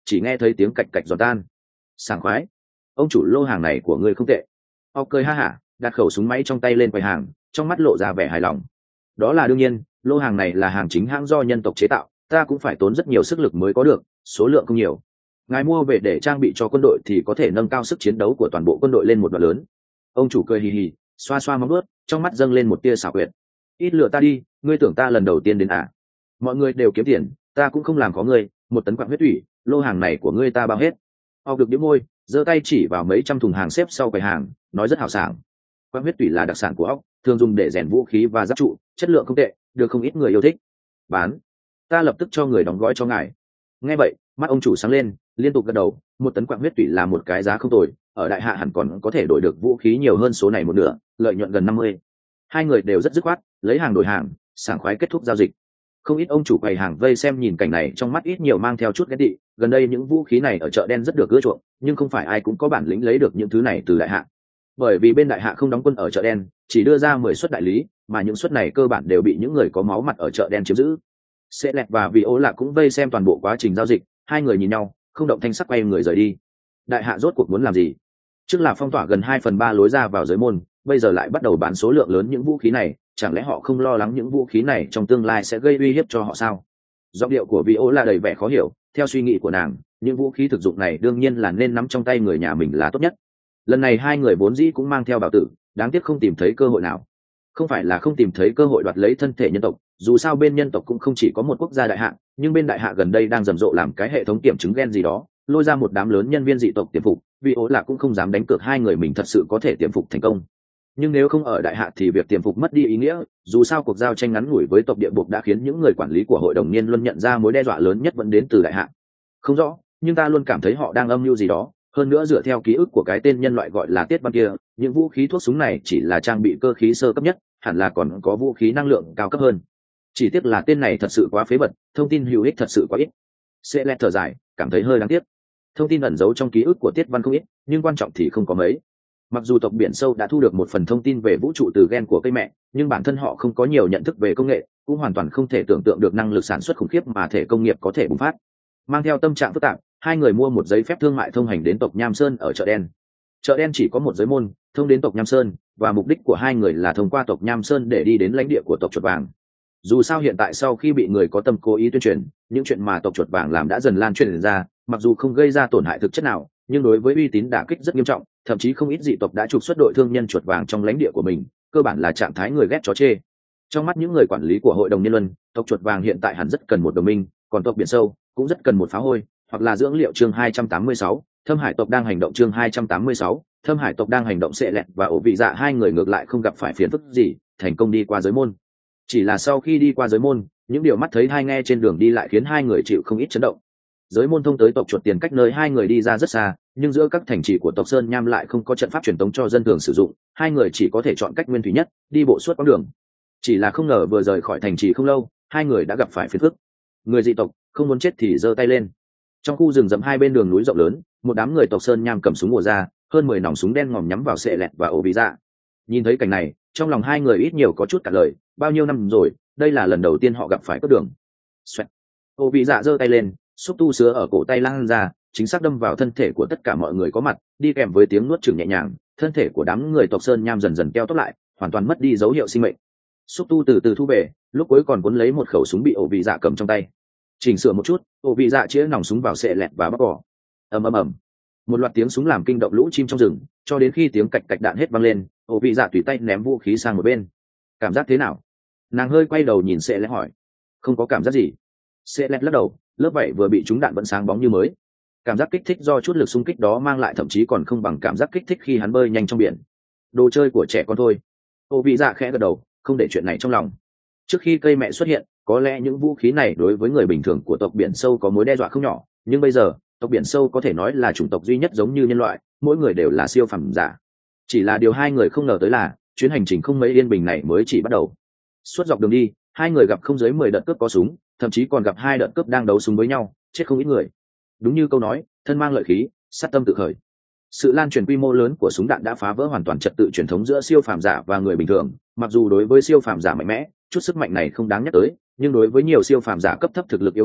chỉ nghe thấy tiếng cạch cạch giòn tan. Sảng khoái, ông chủ lô hàng này của ngươi không tệ. Ốc cười ha hả, đặt khẩu súng máy trong tay lên quầy hàng, trong mắt lộ ra vẻ hài lòng. Đó là đương nhiên, lô hàng này là hàng chính hãng do nhân tộc chế tạo, ta cũng phải tốn rất nhiều sức lực mới có được, số lượng không nhiều. Ngài mua về để trang bị cho quân đội thì có thể nâng cao sức chiến đấu của toàn bộ quân đội lên một đoạn lớn. Ông chủ cười hì hì, xoa xoa móng vuốt, trong mắt dâng lên một tia xảo quyệt. Ít lừa ta đi, ngươi tưởng ta lần đầu tiên đến à? Mọi người đều kiếm tiền, ta cũng không làm có ngươi, 1 tấn quặng huyết thủy, lô hàng này của ngươi ta bao hết. Ốc được điểm môi, giơ tay chỉ vào mấy trăm thùng hàng xếp sau quầy hàng, nói rất hào sảng. Quặng huyết thủy là đặc sản của ốc, thường dùng để rèn vũ khí và giáp trụ, chất lượng không tệ, được không ít người yêu thích. Bán, ta lập tức cho người đóng gói cho ngài. Nghe vậy, mắt ông chủ sáng lên, liên tục gật đầu. 1 tấn quặng huyết thủy là một cái giá không tồi, ở đại hạ hẳn còn có thể đổi được vũ khí nhiều hơn số này một nửa, lợi nhuận gần 50. Hai người đều rất dứt khoát, lấy hàng đổi hàng, sảng khoái kết thúc giao dịch. Không ít ông chủ quầy hàng vây xem nhìn cảnh này, trong mắt ít nhiều mang theo chút ghét tị. Gần đây những vũ khí này ở chợ đen rất được ưa chuộng, nhưng không phải ai cũng có bản lĩnh lấy được những thứ này từ đại hạ. Bởi vì bên đại hạ không đóng quân ở chợ đen, chỉ đưa ra 10 suất đại lý, mà những suất này cơ bản đều bị những người có máu mặt ở chợ đen chiếm giữ. Sẽ lẹt và Vị Ố Lạc cũng vây xem toàn bộ quá trình giao dịch, hai người nhìn nhau, không động thanh sắc quay người rời đi. Đại hạ rốt cuộc muốn làm gì? Trước là phong tỏa gần 2/3 lối ra vào giới môn, bây giờ lại bắt đầu bán số lượng lớn những vũ khí này, chẳng lẽ họ không lo lắng những vũ khí này trong tương lai sẽ gây uy hiếp cho họ sao? Giọng điệu của Vị Ố là đầy vẻ khó hiểu, theo suy nghĩ của nàng, những vũ khí thực dụng này đương nhiên là nên nắm trong tay người nhà mình là tốt nhất. Lần này hai người vốn dĩ cũng mang theo bảo tử, đáng tiếc không tìm thấy cơ hội nào. Không phải là không tìm thấy cơ hội đoạt lấy thân thể nhân tộc, dù sao bên nhân tộc cũng không chỉ có một quốc gia đại hạ, nhưng bên đại hạ gần đây đang rầm rộ làm cái hệ thống kiểm chứng gen gì đó, lôi ra một đám lớn nhân viên dị tộc tiềm phục. Vị Ố là cũng không dám đánh cược hai người mình thật sự có thể tiềm phục thành công. Nhưng nếu không ở đại hạ thì việc tiềm phục mất đi ý nghĩa, dù sao cuộc giao tranh ngắn ngủi với tộc địa buộc đã khiến những người quản lý của hội đồng niên luân nhận ra mối đe dọa lớn nhất vẫn đến từ đại hạ. Không rõ, nhưng ta luôn cảm thấy họ đang âm mưu gì đó. Hơn nữa dựa theo ký ức của cái tên nhân loại gọi là Tiết Văn kia, những vũ khí thuốc súng này chỉ là trang bị cơ khí sơ cấp nhất, hẳn là còn có vũ khí năng lượng cao cấp hơn. Chỉ tiếc là tên này thật sự quá phế vật, thông tin hữu ích thật sự quá ít. Sẽ lẹt thở dài, cảm thấy hơi đáng tiếc. Thông tin ẩn giấu trong ký ức của Tiết Văn không ít, nhưng quan trọng thì không có mấy. Mặc dù tộc biển sâu đã thu được một phần thông tin về vũ trụ từ gen của cây mẹ, nhưng bản thân họ không có nhiều nhận thức về công nghệ, cũng hoàn toàn không thể tưởng tượng được năng lực sản xuất khủng khiếp mà thể công nghiệp có thể bùng phát. Mang theo tâm trạng phức tạp, hai người mua một giấy phép thương mại thông hành đến tộc Nham Sơn ở chợ đen. Chợ đen chỉ có một giới môn thông đến tộc Nham Sơn, và mục đích của hai người là thông qua tộc Nham Sơn để đi đến lãnh địa của tộc chuột vàng. Dù sao hiện tại sau khi bị người có tâm cố ý tuyên truyền, những chuyện mà tộc chuột vàng làm đã dần lan truyền ra, mặc dù không gây ra tổn hại thực chất nào, nhưng đối với uy tín đả kích rất nghiêm trọng, thậm chí không ít dị tộc đã trục xuất đội thương nhân chuột vàng trong lãnh địa của mình, cơ bản là trạng thái người ghét chó chê. Trong mắt những người quản lý của hội đồng niên luân, tộc chuột vàng hiện tại hẳn rất cần một đồng minh, còn tộc biển sâu cũng rất cần một phá hôi, hoặc là dưỡng liệu. Chương 286, Thâm Hải tộc đang hành động. Chương 286, Thâm Hải tộc đang hành động. Sẽ lẹt và Ổ Vị Dạ hai người ngược lại không gặp phải phiền phức gì, thành công đi qua giới môn. Chỉ là sau khi đi qua giới môn, những điều mắt thấy hai nghe trên đường đi lại khiến hai người chịu không ít chấn động. Giới môn thông tới tộc chuột tiền cách nơi hai người đi ra rất xa, nhưng giữa các thành trì của tộc Sơn Nham lại không có trận pháp truyền tống cho dân thường sử dụng, hai người chỉ có thể chọn cách nguyên thủy nhất, đi bộ suốt quãng đường. Chỉ là không ngờ vừa rời khỏi thành trì không lâu, hai người đã gặp phải phiền phức. Người dị tộc không muốn chết thì giơ tay lên. Trong khu rừng rậm hai bên đường núi rộng lớn, một đám người tộc Sơn Nham cầm súng ùa ra, hơn 10 nòng súng đen ngòm nhắm vào Sẽ lẹt và Ổ Vị Dạ. Nhìn thấy cảnh này, trong lòng hai người ít nhiều có chút cả lời, bao nhiêu năm rồi, đây là lần đầu tiên họ gặp phải cướp đường. Xoẹt. Ổ Vị Dạ giơ tay lên, xúc tu sứa ở cổ tay lan ra, chính xác đâm vào thân thể của tất cả mọi người có mặt, đi kèm với tiếng nuốt chửng nhẹ nhàng, thân thể của đám người tộc Sơn Nham dần dần keo tốt lại, hoàn toàn mất đi dấu hiệu sinh mệnh. Xúc tu từ từ thu về, lúc cuối còn cuốn lấy một khẩu súng bị Ổ Vị Dạ cầm trong tay. Chỉnh sửa một chút, Ổ Vị Dạ chĩa nòng súng vào Sẽ lẹt và bóc cỏ. Ầm ầm ầm. Một loạt tiếng súng làm kinh động lũ chim trong rừng, cho đến khi tiếng cạch cạch đạn hết vang lên, Ổ Vị Dạ tùy tay ném vũ khí sang một bên. Cảm giác thế nào? Nàng hơi quay đầu nhìn Sẽ lẹt hỏi. Không có cảm giác gì. Sẽ lẹt lắc đầu, lớp vảy vừa bị trúng đạn vẫn sáng bóng như mới. Cảm giác kích thích do chút lực xung kích đó mang lại thậm chí còn không bằng cảm giác kích thích khi hắn bơi nhanh trong biển. Đồ chơi của trẻ con thôi. Ổ Vị Dạ khẽ gật đầu, không để chuyện này trong lòng. Trước khi cây mẹ xuất hiện, có lẽ những vũ khí này đối với người bình thường của tộc biển sâu có mối đe dọa không nhỏ, nhưng bây giờ tộc biển sâu có thể nói là chủng tộc duy nhất giống như nhân loại, mỗi người đều là siêu phàm giả. Chỉ là điều hai người không ngờ tới là chuyến hành trình không mấy yên bình này mới chỉ bắt đầu. Suốt dọc đường đi, hai người gặp không dưới 10 đợt cướp có súng, thậm chí còn gặp 2 đợt cướp đang đấu súng với nhau, chết không ít người. Đúng như câu nói, thân mang lợi khí, sát tâm tự khởi. Sự lan truyền quy mô lớn của súng đạn đã phá vỡ hoàn toàn trật tự truyền thống giữa siêu phàm giả và người bình thường. Mặc dù đối với siêu phàm giả mạnh mẽ, chút sức mạnh này không đáng nhắc tới, nhưng đối với nhiều siêu phàm giả cấp thấp thực lực yếu kém,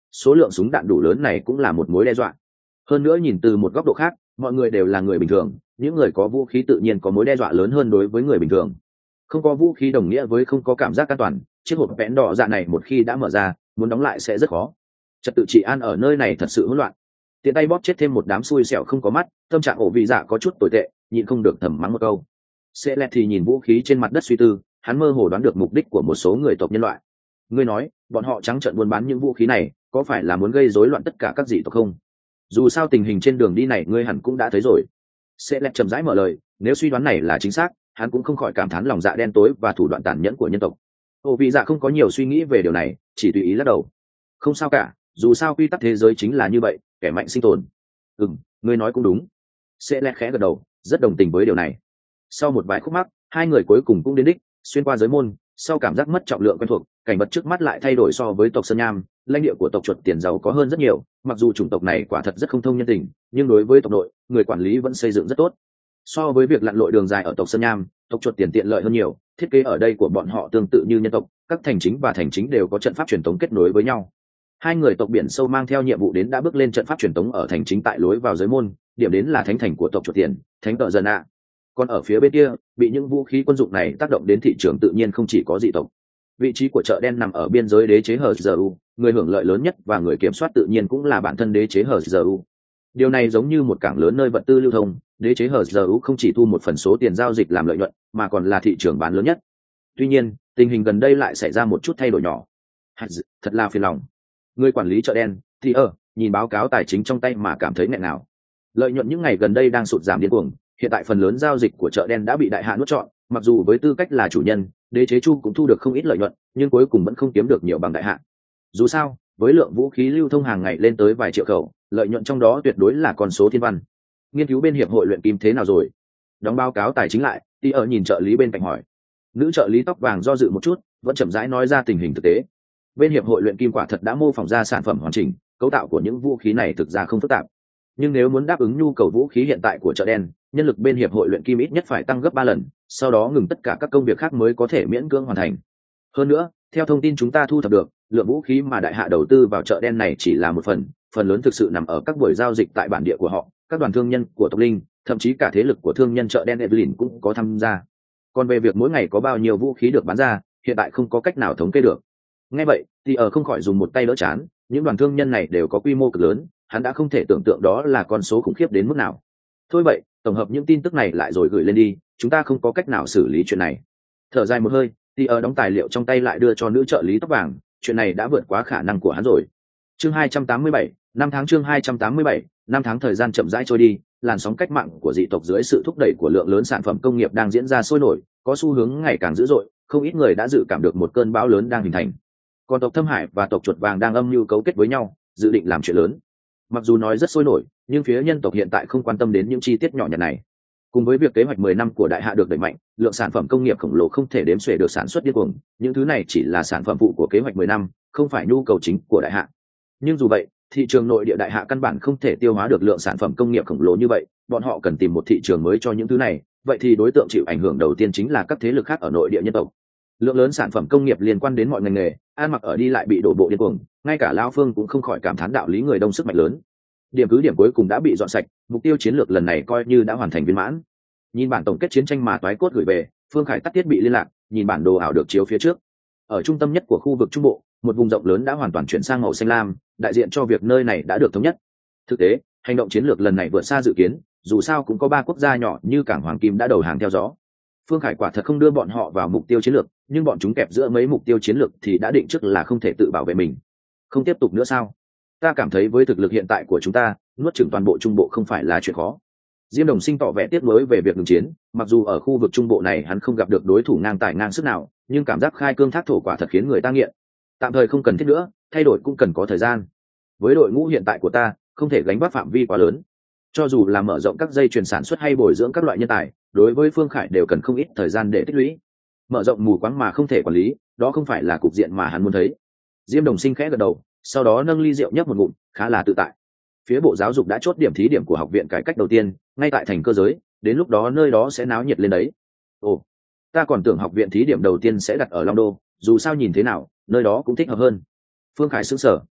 số lượng súng đạn đủ lớn này cũng là một mối đe dọa. Hơn nữa nhìn từ một góc độ khác, mọi người đều là người bình thường, những người có vũ khí tự nhiên có mối đe dọa lớn hơn đối với người bình thường. Không có vũ khí đồng nghĩa với không có cảm giác an toàn, chiếc hộp vẽn đỏ dạ này một khi đã mở ra, muốn đóng lại sẽ rất khó. Trật tự trị an ở nơi này thật sự hỗn loạn. Tiện tay bóp chết thêm một đám xui xẻo không có mắt, tâm trạng ổ vị dạ có chút tồi tệ, nhịn không được thầm mắng một câu. Sẽ lẹt thì nhìn vũ khí trên mặt đất suy tư, hắn mơ hồ đoán được mục đích của một số người tộc nhân loại. Ngươi nói, bọn họ trắng trợn buôn bán những vũ khí này, có phải là muốn gây rối loạn tất cả các dị tộc không? Dù sao tình hình trên đường đi này ngươi hẳn cũng đã thấy rồi. Sẽ lẹt chậm rãi mở lời, nếu suy đoán này là chính xác, hắn cũng không khỏi cảm thán lòng dạ đen tối và thủ đoạn tàn nhẫn của nhân tộc. Ổ vị dạ không có nhiều suy nghĩ về điều này, chỉ tùy ý lắc đầu. Không sao cả, dù sao quy tắc thế giới chính là như vậy, kẻ mạnh sinh tồn. Ngươi nói cũng đúng. Sẽ lẹt khẽ gật đầu, rất đồng tình với điều này. Sau một vài khúc mắc, hai người cuối cùng cũng đến đích, xuyên qua giới môn. Sau cảm giác mất trọng lượng quen thuộc, cảnh vật trước mắt lại thay đổi so với tộc Sơn Nham, lãnh địa của tộc chuột tiền giàu có hơn rất nhiều. Mặc dù chủng tộc này quả thật rất không thông nhân tình, nhưng đối với tộc nội, người quản lý vẫn xây dựng rất tốt. So với việc lặn lội đường dài ở tộc Sơn Nham, tộc chuột tiền tiện lợi hơn nhiều. Thiết kế ở đây của bọn họ tương tự như nhân tộc, các thành chính và thành chính đều có trận pháp truyền thống kết nối với nhau. Hai người tộc biển sâu mang theo nhiệm vụ đến đã bước lên trận pháp truyền thống ở thành chính tại lối vào giới môn, điểm đến là thánh thành của tộc chuột tiền, thánh tợ dần ạ. Còn ở phía bên kia, bị những vũ khí quân dụng này tác động đến thị trường tự nhiên không chỉ có dị tộc. Vị trí của chợ đen nằm ở biên giới đế chế HZU, người hưởng lợi lớn nhất và người kiểm soát tự nhiên cũng là bản thân đế chế HZU. Điều này giống như một cảng lớn nơi vật tư lưu thông, đế chế HZU không chỉ thu một phần số tiền giao dịch làm lợi nhuận, mà còn là thị trường bán lớn nhất. Tuy nhiên, tình hình gần đây lại xảy ra một chút thay đổi nhỏ. Thật là phiền lòng. Người quản lý chợ đen, thì nhìn báo cáo tài chính trong tay mà cảm thấy nghẹn nào. Lợi nhuận những ngày gần đây đang sụt giảm điên cuồng, hiện tại phần lớn giao dịch của chợ đen đã bị đại hạ nuốt trọn, mặc dù với tư cách là chủ nhân, đế chế Chu cũng thu được không ít lợi nhuận, nhưng cuối cùng vẫn không kiếm được nhiều bằng đại hạ. Dù sao, với lượng vũ khí lưu thông hàng ngày lên tới vài triệu khẩu, lợi nhuận trong đó tuyệt đối là con số thiên văn. Nghiên cứu bên hiệp hội luyện kim thế nào rồi? Đóng báo cáo tài chính lại, nhìn trợ lý bên cạnh hỏi. Nữ trợ lý tóc vàng do dự một chút, vẫn chậm rãi nói ra tình hình thực tế. Bên hiệp hội luyện kim quả thật đã mô phỏng ra sản phẩm hoàn chỉnh, cấu tạo của những vũ khí này thực ra không phức tạp. Nhưng nếu muốn đáp ứng nhu cầu vũ khí hiện tại của chợ đen, nhân lực bên hiệp hội luyện kim ít nhất phải tăng gấp 3 lần, sau đó ngừng tất cả các công việc khác mới có thể miễn cưỡng hoàn thành. Hơn nữa, theo thông tin chúng ta thu thập được, lượng vũ khí mà đại hạ đầu tư vào chợ đen này chỉ là một phần lớn thực sự nằm ở các buổi giao dịch tại bản địa của họ, các đoàn thương nhân của tộc linh, thậm chí cả thế lực của thương nhân chợ đen Evelyn cũng có tham gia. Còn về việc mỗi ngày có bao nhiêu vũ khí được bán ra, hiện tại không có cách nào thống kê được. Nghe vậy, thì không khỏi dùng một tay đỡ chán, những đoàn thương nhân này đều có quy mô cực lớn, hắn đã không thể tưởng tượng đó là con số khủng khiếp đến mức nào. Thôi vậy, tổng hợp những tin tức này lại rồi gửi lên đi, chúng ta không có cách nào xử lý chuyện này. Thở dài một hơi, thì đóng tài liệu trong tay lại đưa cho nữ trợ lý tóc vàng, chuyện này đã vượt quá khả năng của hắn rồi. Chương 287, năm tháng chương 287, năm tháng thời gian chậm rãi trôi đi, làn sóng cách mạng của dị tộc dưới sự thúc đẩy của lượng lớn sản phẩm công nghiệp đang diễn ra sôi nổi, có xu hướng ngày càng dữ dội, không ít người đã dự cảm được một cơn bão lớn đang hình thành. Còn tộc Thâm Hải và tộc chuột vàng đang âm mưu cấu kết với nhau, dự định làm chuyện lớn. Mặc dù nói rất sôi nổi, nhưng phía nhân tộc hiện tại không quan tâm đến những chi tiết nhỏ nhặt này. Cùng với việc kế hoạch 10 năm của đại hạ được đẩy mạnh, lượng sản phẩm công nghiệp khổng lồ không thể đếm xuể được sản xuất điên cuồng, những thứ này chỉ là sản phẩm phụ của kế hoạch 10 năm, không phải nhu cầu chính của đại hạ. Nhưng dù vậy, thị trường nội địa đại hạ căn bản không thể tiêu hóa được lượng sản phẩm công nghiệp khổng lồ như vậy, bọn họ cần tìm một thị trường mới cho những thứ này, vậy thì đối tượng chịu ảnh hưởng đầu tiên chính là các thế lực khác ở nội địa nhân tộc. Lượng lớn sản phẩm công nghiệp liên quan đến mọi ngành nghề, ăn mặc ở đi lại bị đổ bộ điên cuồng, ngay cả Lão Phương cũng không khỏi cảm thán đạo lý người đông sức mạnh lớn. Điểm cứ điểm cuối cùng đã bị dọn sạch, mục tiêu chiến lược lần này coi như đã hoàn thành viên mãn. Nhìn bản tổng kết chiến tranh mà toái cốt gửi về, Phương Khải tắt thiết bị liên lạc, nhìn bản đồ ảo được chiếu phía trước. Ở trung tâm nhất của khu vực trung bộ, một vùng rộng lớn đã hoàn toàn chuyển sang màu xanh lam, đại diện cho việc nơi này đã được thống nhất. Thực tế, hành động chiến lược lần này vượt xa dự kiến, dù sao cũng có 3 quốc gia nhỏ như cảng Hoàng Kim đã đầu hàng theo gió. Phương Khải quả thật không đưa bọn họ vào mục tiêu chiến lược, nhưng bọn chúng kẹp giữa mấy mục tiêu chiến lược thì đã định trước là không thể tự bảo vệ mình. Không tiếp tục nữa sao? Ta cảm thấy với thực lực hiện tại của chúng ta, nuốt chửng toàn bộ trung bộ không phải là chuyện khó. Diêm Đồng Sinh tỏ vẻ tiếc nuối về việc ngừng chiến, mặc dù ở khu vực trung bộ này hắn không gặp được đối thủ ngang tài ngang sức nào, nhưng cảm giác khai cương thác thổ quả thật khiến người ta nghiện. Tạm thời không cần thiết nữa, thay đổi cũng cần có thời gian. Với đội ngũ hiện tại của ta, không thể gánh vác phạm vi quá lớn. Cho dù là mở rộng các dây chuyền sản xuất hay bồi dưỡng các loại nhân tài, đối với Phương Khải đều cần không ít thời gian để tích lũy. Mở rộng mù quáng mà không thể quản lý, đó không phải là cục diện mà hắn muốn thấy. Diêm Đồng Sinh khẽ gật đầu, sau đó nâng ly rượu nhấp một ngụm, khá là tự tại. Phía Bộ Giáo dục đã chốt điểm thí điểm của học viện cải cách đầu tiên, ngay tại thành cơ giới, đến lúc đó nơi đó sẽ náo nhiệt lên đấy. Ồ, ta còn tưởng học viện thí điểm đầu tiên sẽ đặt ở Long Đô, dù sao nhìn thế nào, nơi đó cũng thích hợp hơn. Phương Khải sững sờ,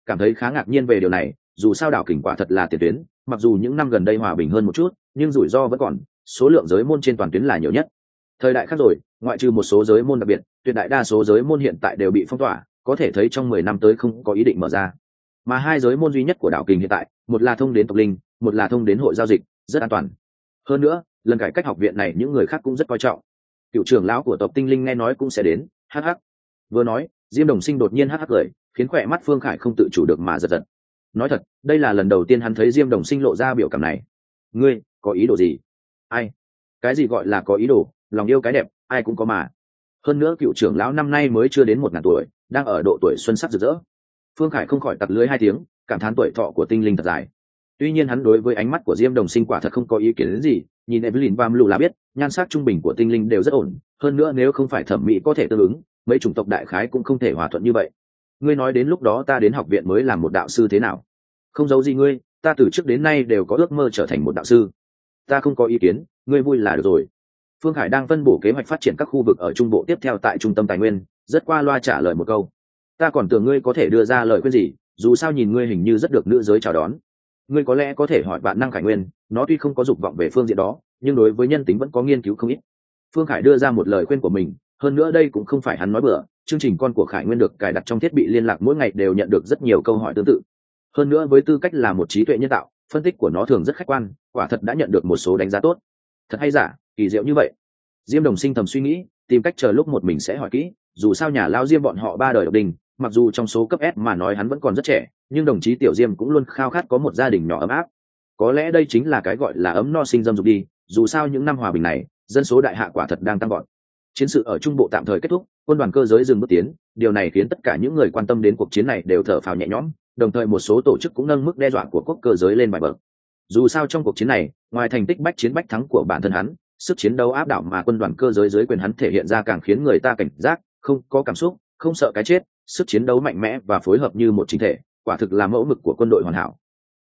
cảm thấy khá ngạc nhiên về điều này. Dù sao đảo kình quả thật là tiền tuyến, mặc dù những năm gần đây hòa bình hơn một chút, nhưng rủi ro vẫn còn, số lượng giới môn trên toàn tuyến là nhiều nhất. Thời đại khác rồi, ngoại trừ một số giới môn đặc biệt, tuyệt đại đa số giới môn hiện tại đều bị phong tỏa, có thể thấy trong 10 năm tới không có ý định mở ra. Mà hai giới môn duy nhất của đảo kình hiện tại, một là thông đến tộc linh, một là thông đến hội giao dịch, rất an toàn. Hơn nữa, lần cải cách học viện này những người khác cũng rất coi trọng. Cựu trưởng lão của tộc tinh linh nghe nói cũng sẽ đến, hắc hắc. Vừa nói, Diêm Đồng Sinh đột nhiên hắc hắc cười, khiến khỏe mắt Phương Khải không tự chủ được mà giật giật. Nói thật, đây là lần đầu tiên hắn thấy Diêm Đồng Sinh lộ ra biểu cảm này. Ngươi có ý đồ gì? Ai? Cái gì gọi là có ý đồ? Lòng yêu cái đẹp ai cũng có mà. Hơn nữa cựu trưởng lão năm nay mới chưa đến 1000 tuổi, đang ở độ tuổi xuân sắc rực rỡ. Phương Khải không khỏi tặc lưỡi 2 tiếng, cảm thán tuổi thọ của tinh linh thật dài. Tuy nhiên hắn đối với ánh mắt của Diêm Đồng Sinh quả thật không có ý kiến đến gì, nhìn Evelyn Vam Lù là biết, nhan sắc trung bình của tinh linh đều rất ổn, hơn nữa nếu không phải thẩm mỹ có thể tương ứng, mấy chủng tộc đại khái cũng không thể hòa thuận như vậy. Ngươi nói đến lúc đó ta đến học viện mới làm một đạo sư thế nào? Không giấu gì ngươi, ta từ trước đến nay đều có ước mơ trở thành một đạo sư. Ta không có ý kiến, ngươi vui là được rồi. Phương Khải đang phân bổ kế hoạch phát triển các khu vực ở trung bộ tiếp theo tại trung tâm tài nguyên, rất qua loa trả lời một câu. Ta còn tưởng ngươi có thể đưa ra lời khuyên gì, dù sao nhìn ngươi hình như rất được nữ giới chào đón. Ngươi có lẽ có thể hỏi bạn năng Khải Nguyên, nó tuy không có dục vọng về phương diện đó, nhưng đối với nhân tính vẫn có nghiên cứu không ít. Phương Khải đưa ra một lời khuyên của mình, hơn nữa đây cũng không phải hắn nói bừa, chương trình con của Khải Nguyên được cài đặt trong thiết bị liên lạc mỗi ngày đều nhận được rất nhiều câu hỏi tương tự. Hơn nữa với tư cách là một trí tuệ nhân tạo, phân tích của nó thường rất khách quan, quả thật đã nhận được một số đánh giá tốt. Thật hay giả, kỳ diệu như vậy. Diêm Đồng Sinh thầm suy nghĩ, tìm cách chờ lúc một mình sẽ hỏi kỹ, dù sao nhà lao Diêm bọn họ 3 đời độc đình, mặc dù trong số cấp S mà nói hắn vẫn còn rất trẻ, nhưng đồng chí Tiểu Diêm cũng luôn khao khát có một gia đình nhỏ ấm áp. Có lẽ đây chính là cái gọi là ấm no sinh dâm dục đi, dù sao những năm hòa bình này, dân số đại hạ quả thật đang tăng vọt. Chiến sự ở trung bộ tạm thời kết thúc, quân đoàn cơ giới dừng bước tiến, điều này khiến tất cả những người quan tâm đến cuộc chiến này đều thở phào nhẹ nhõm, đồng thời một số tổ chức cũng nâng mức đe dọa của quốc cơ giới lên vài bậc. Dù sao trong cuộc chiến này, ngoài thành tích bách chiến bách thắng của bản thân hắn, sức chiến đấu áp đảo mà quân đoàn cơ giới dưới quyền hắn thể hiện ra càng khiến người ta cảnh giác, không có cảm xúc, không sợ cái chết, sức chiến đấu mạnh mẽ và phối hợp như một chính thể, quả thực là mẫu mực của quân đội hoàn hảo.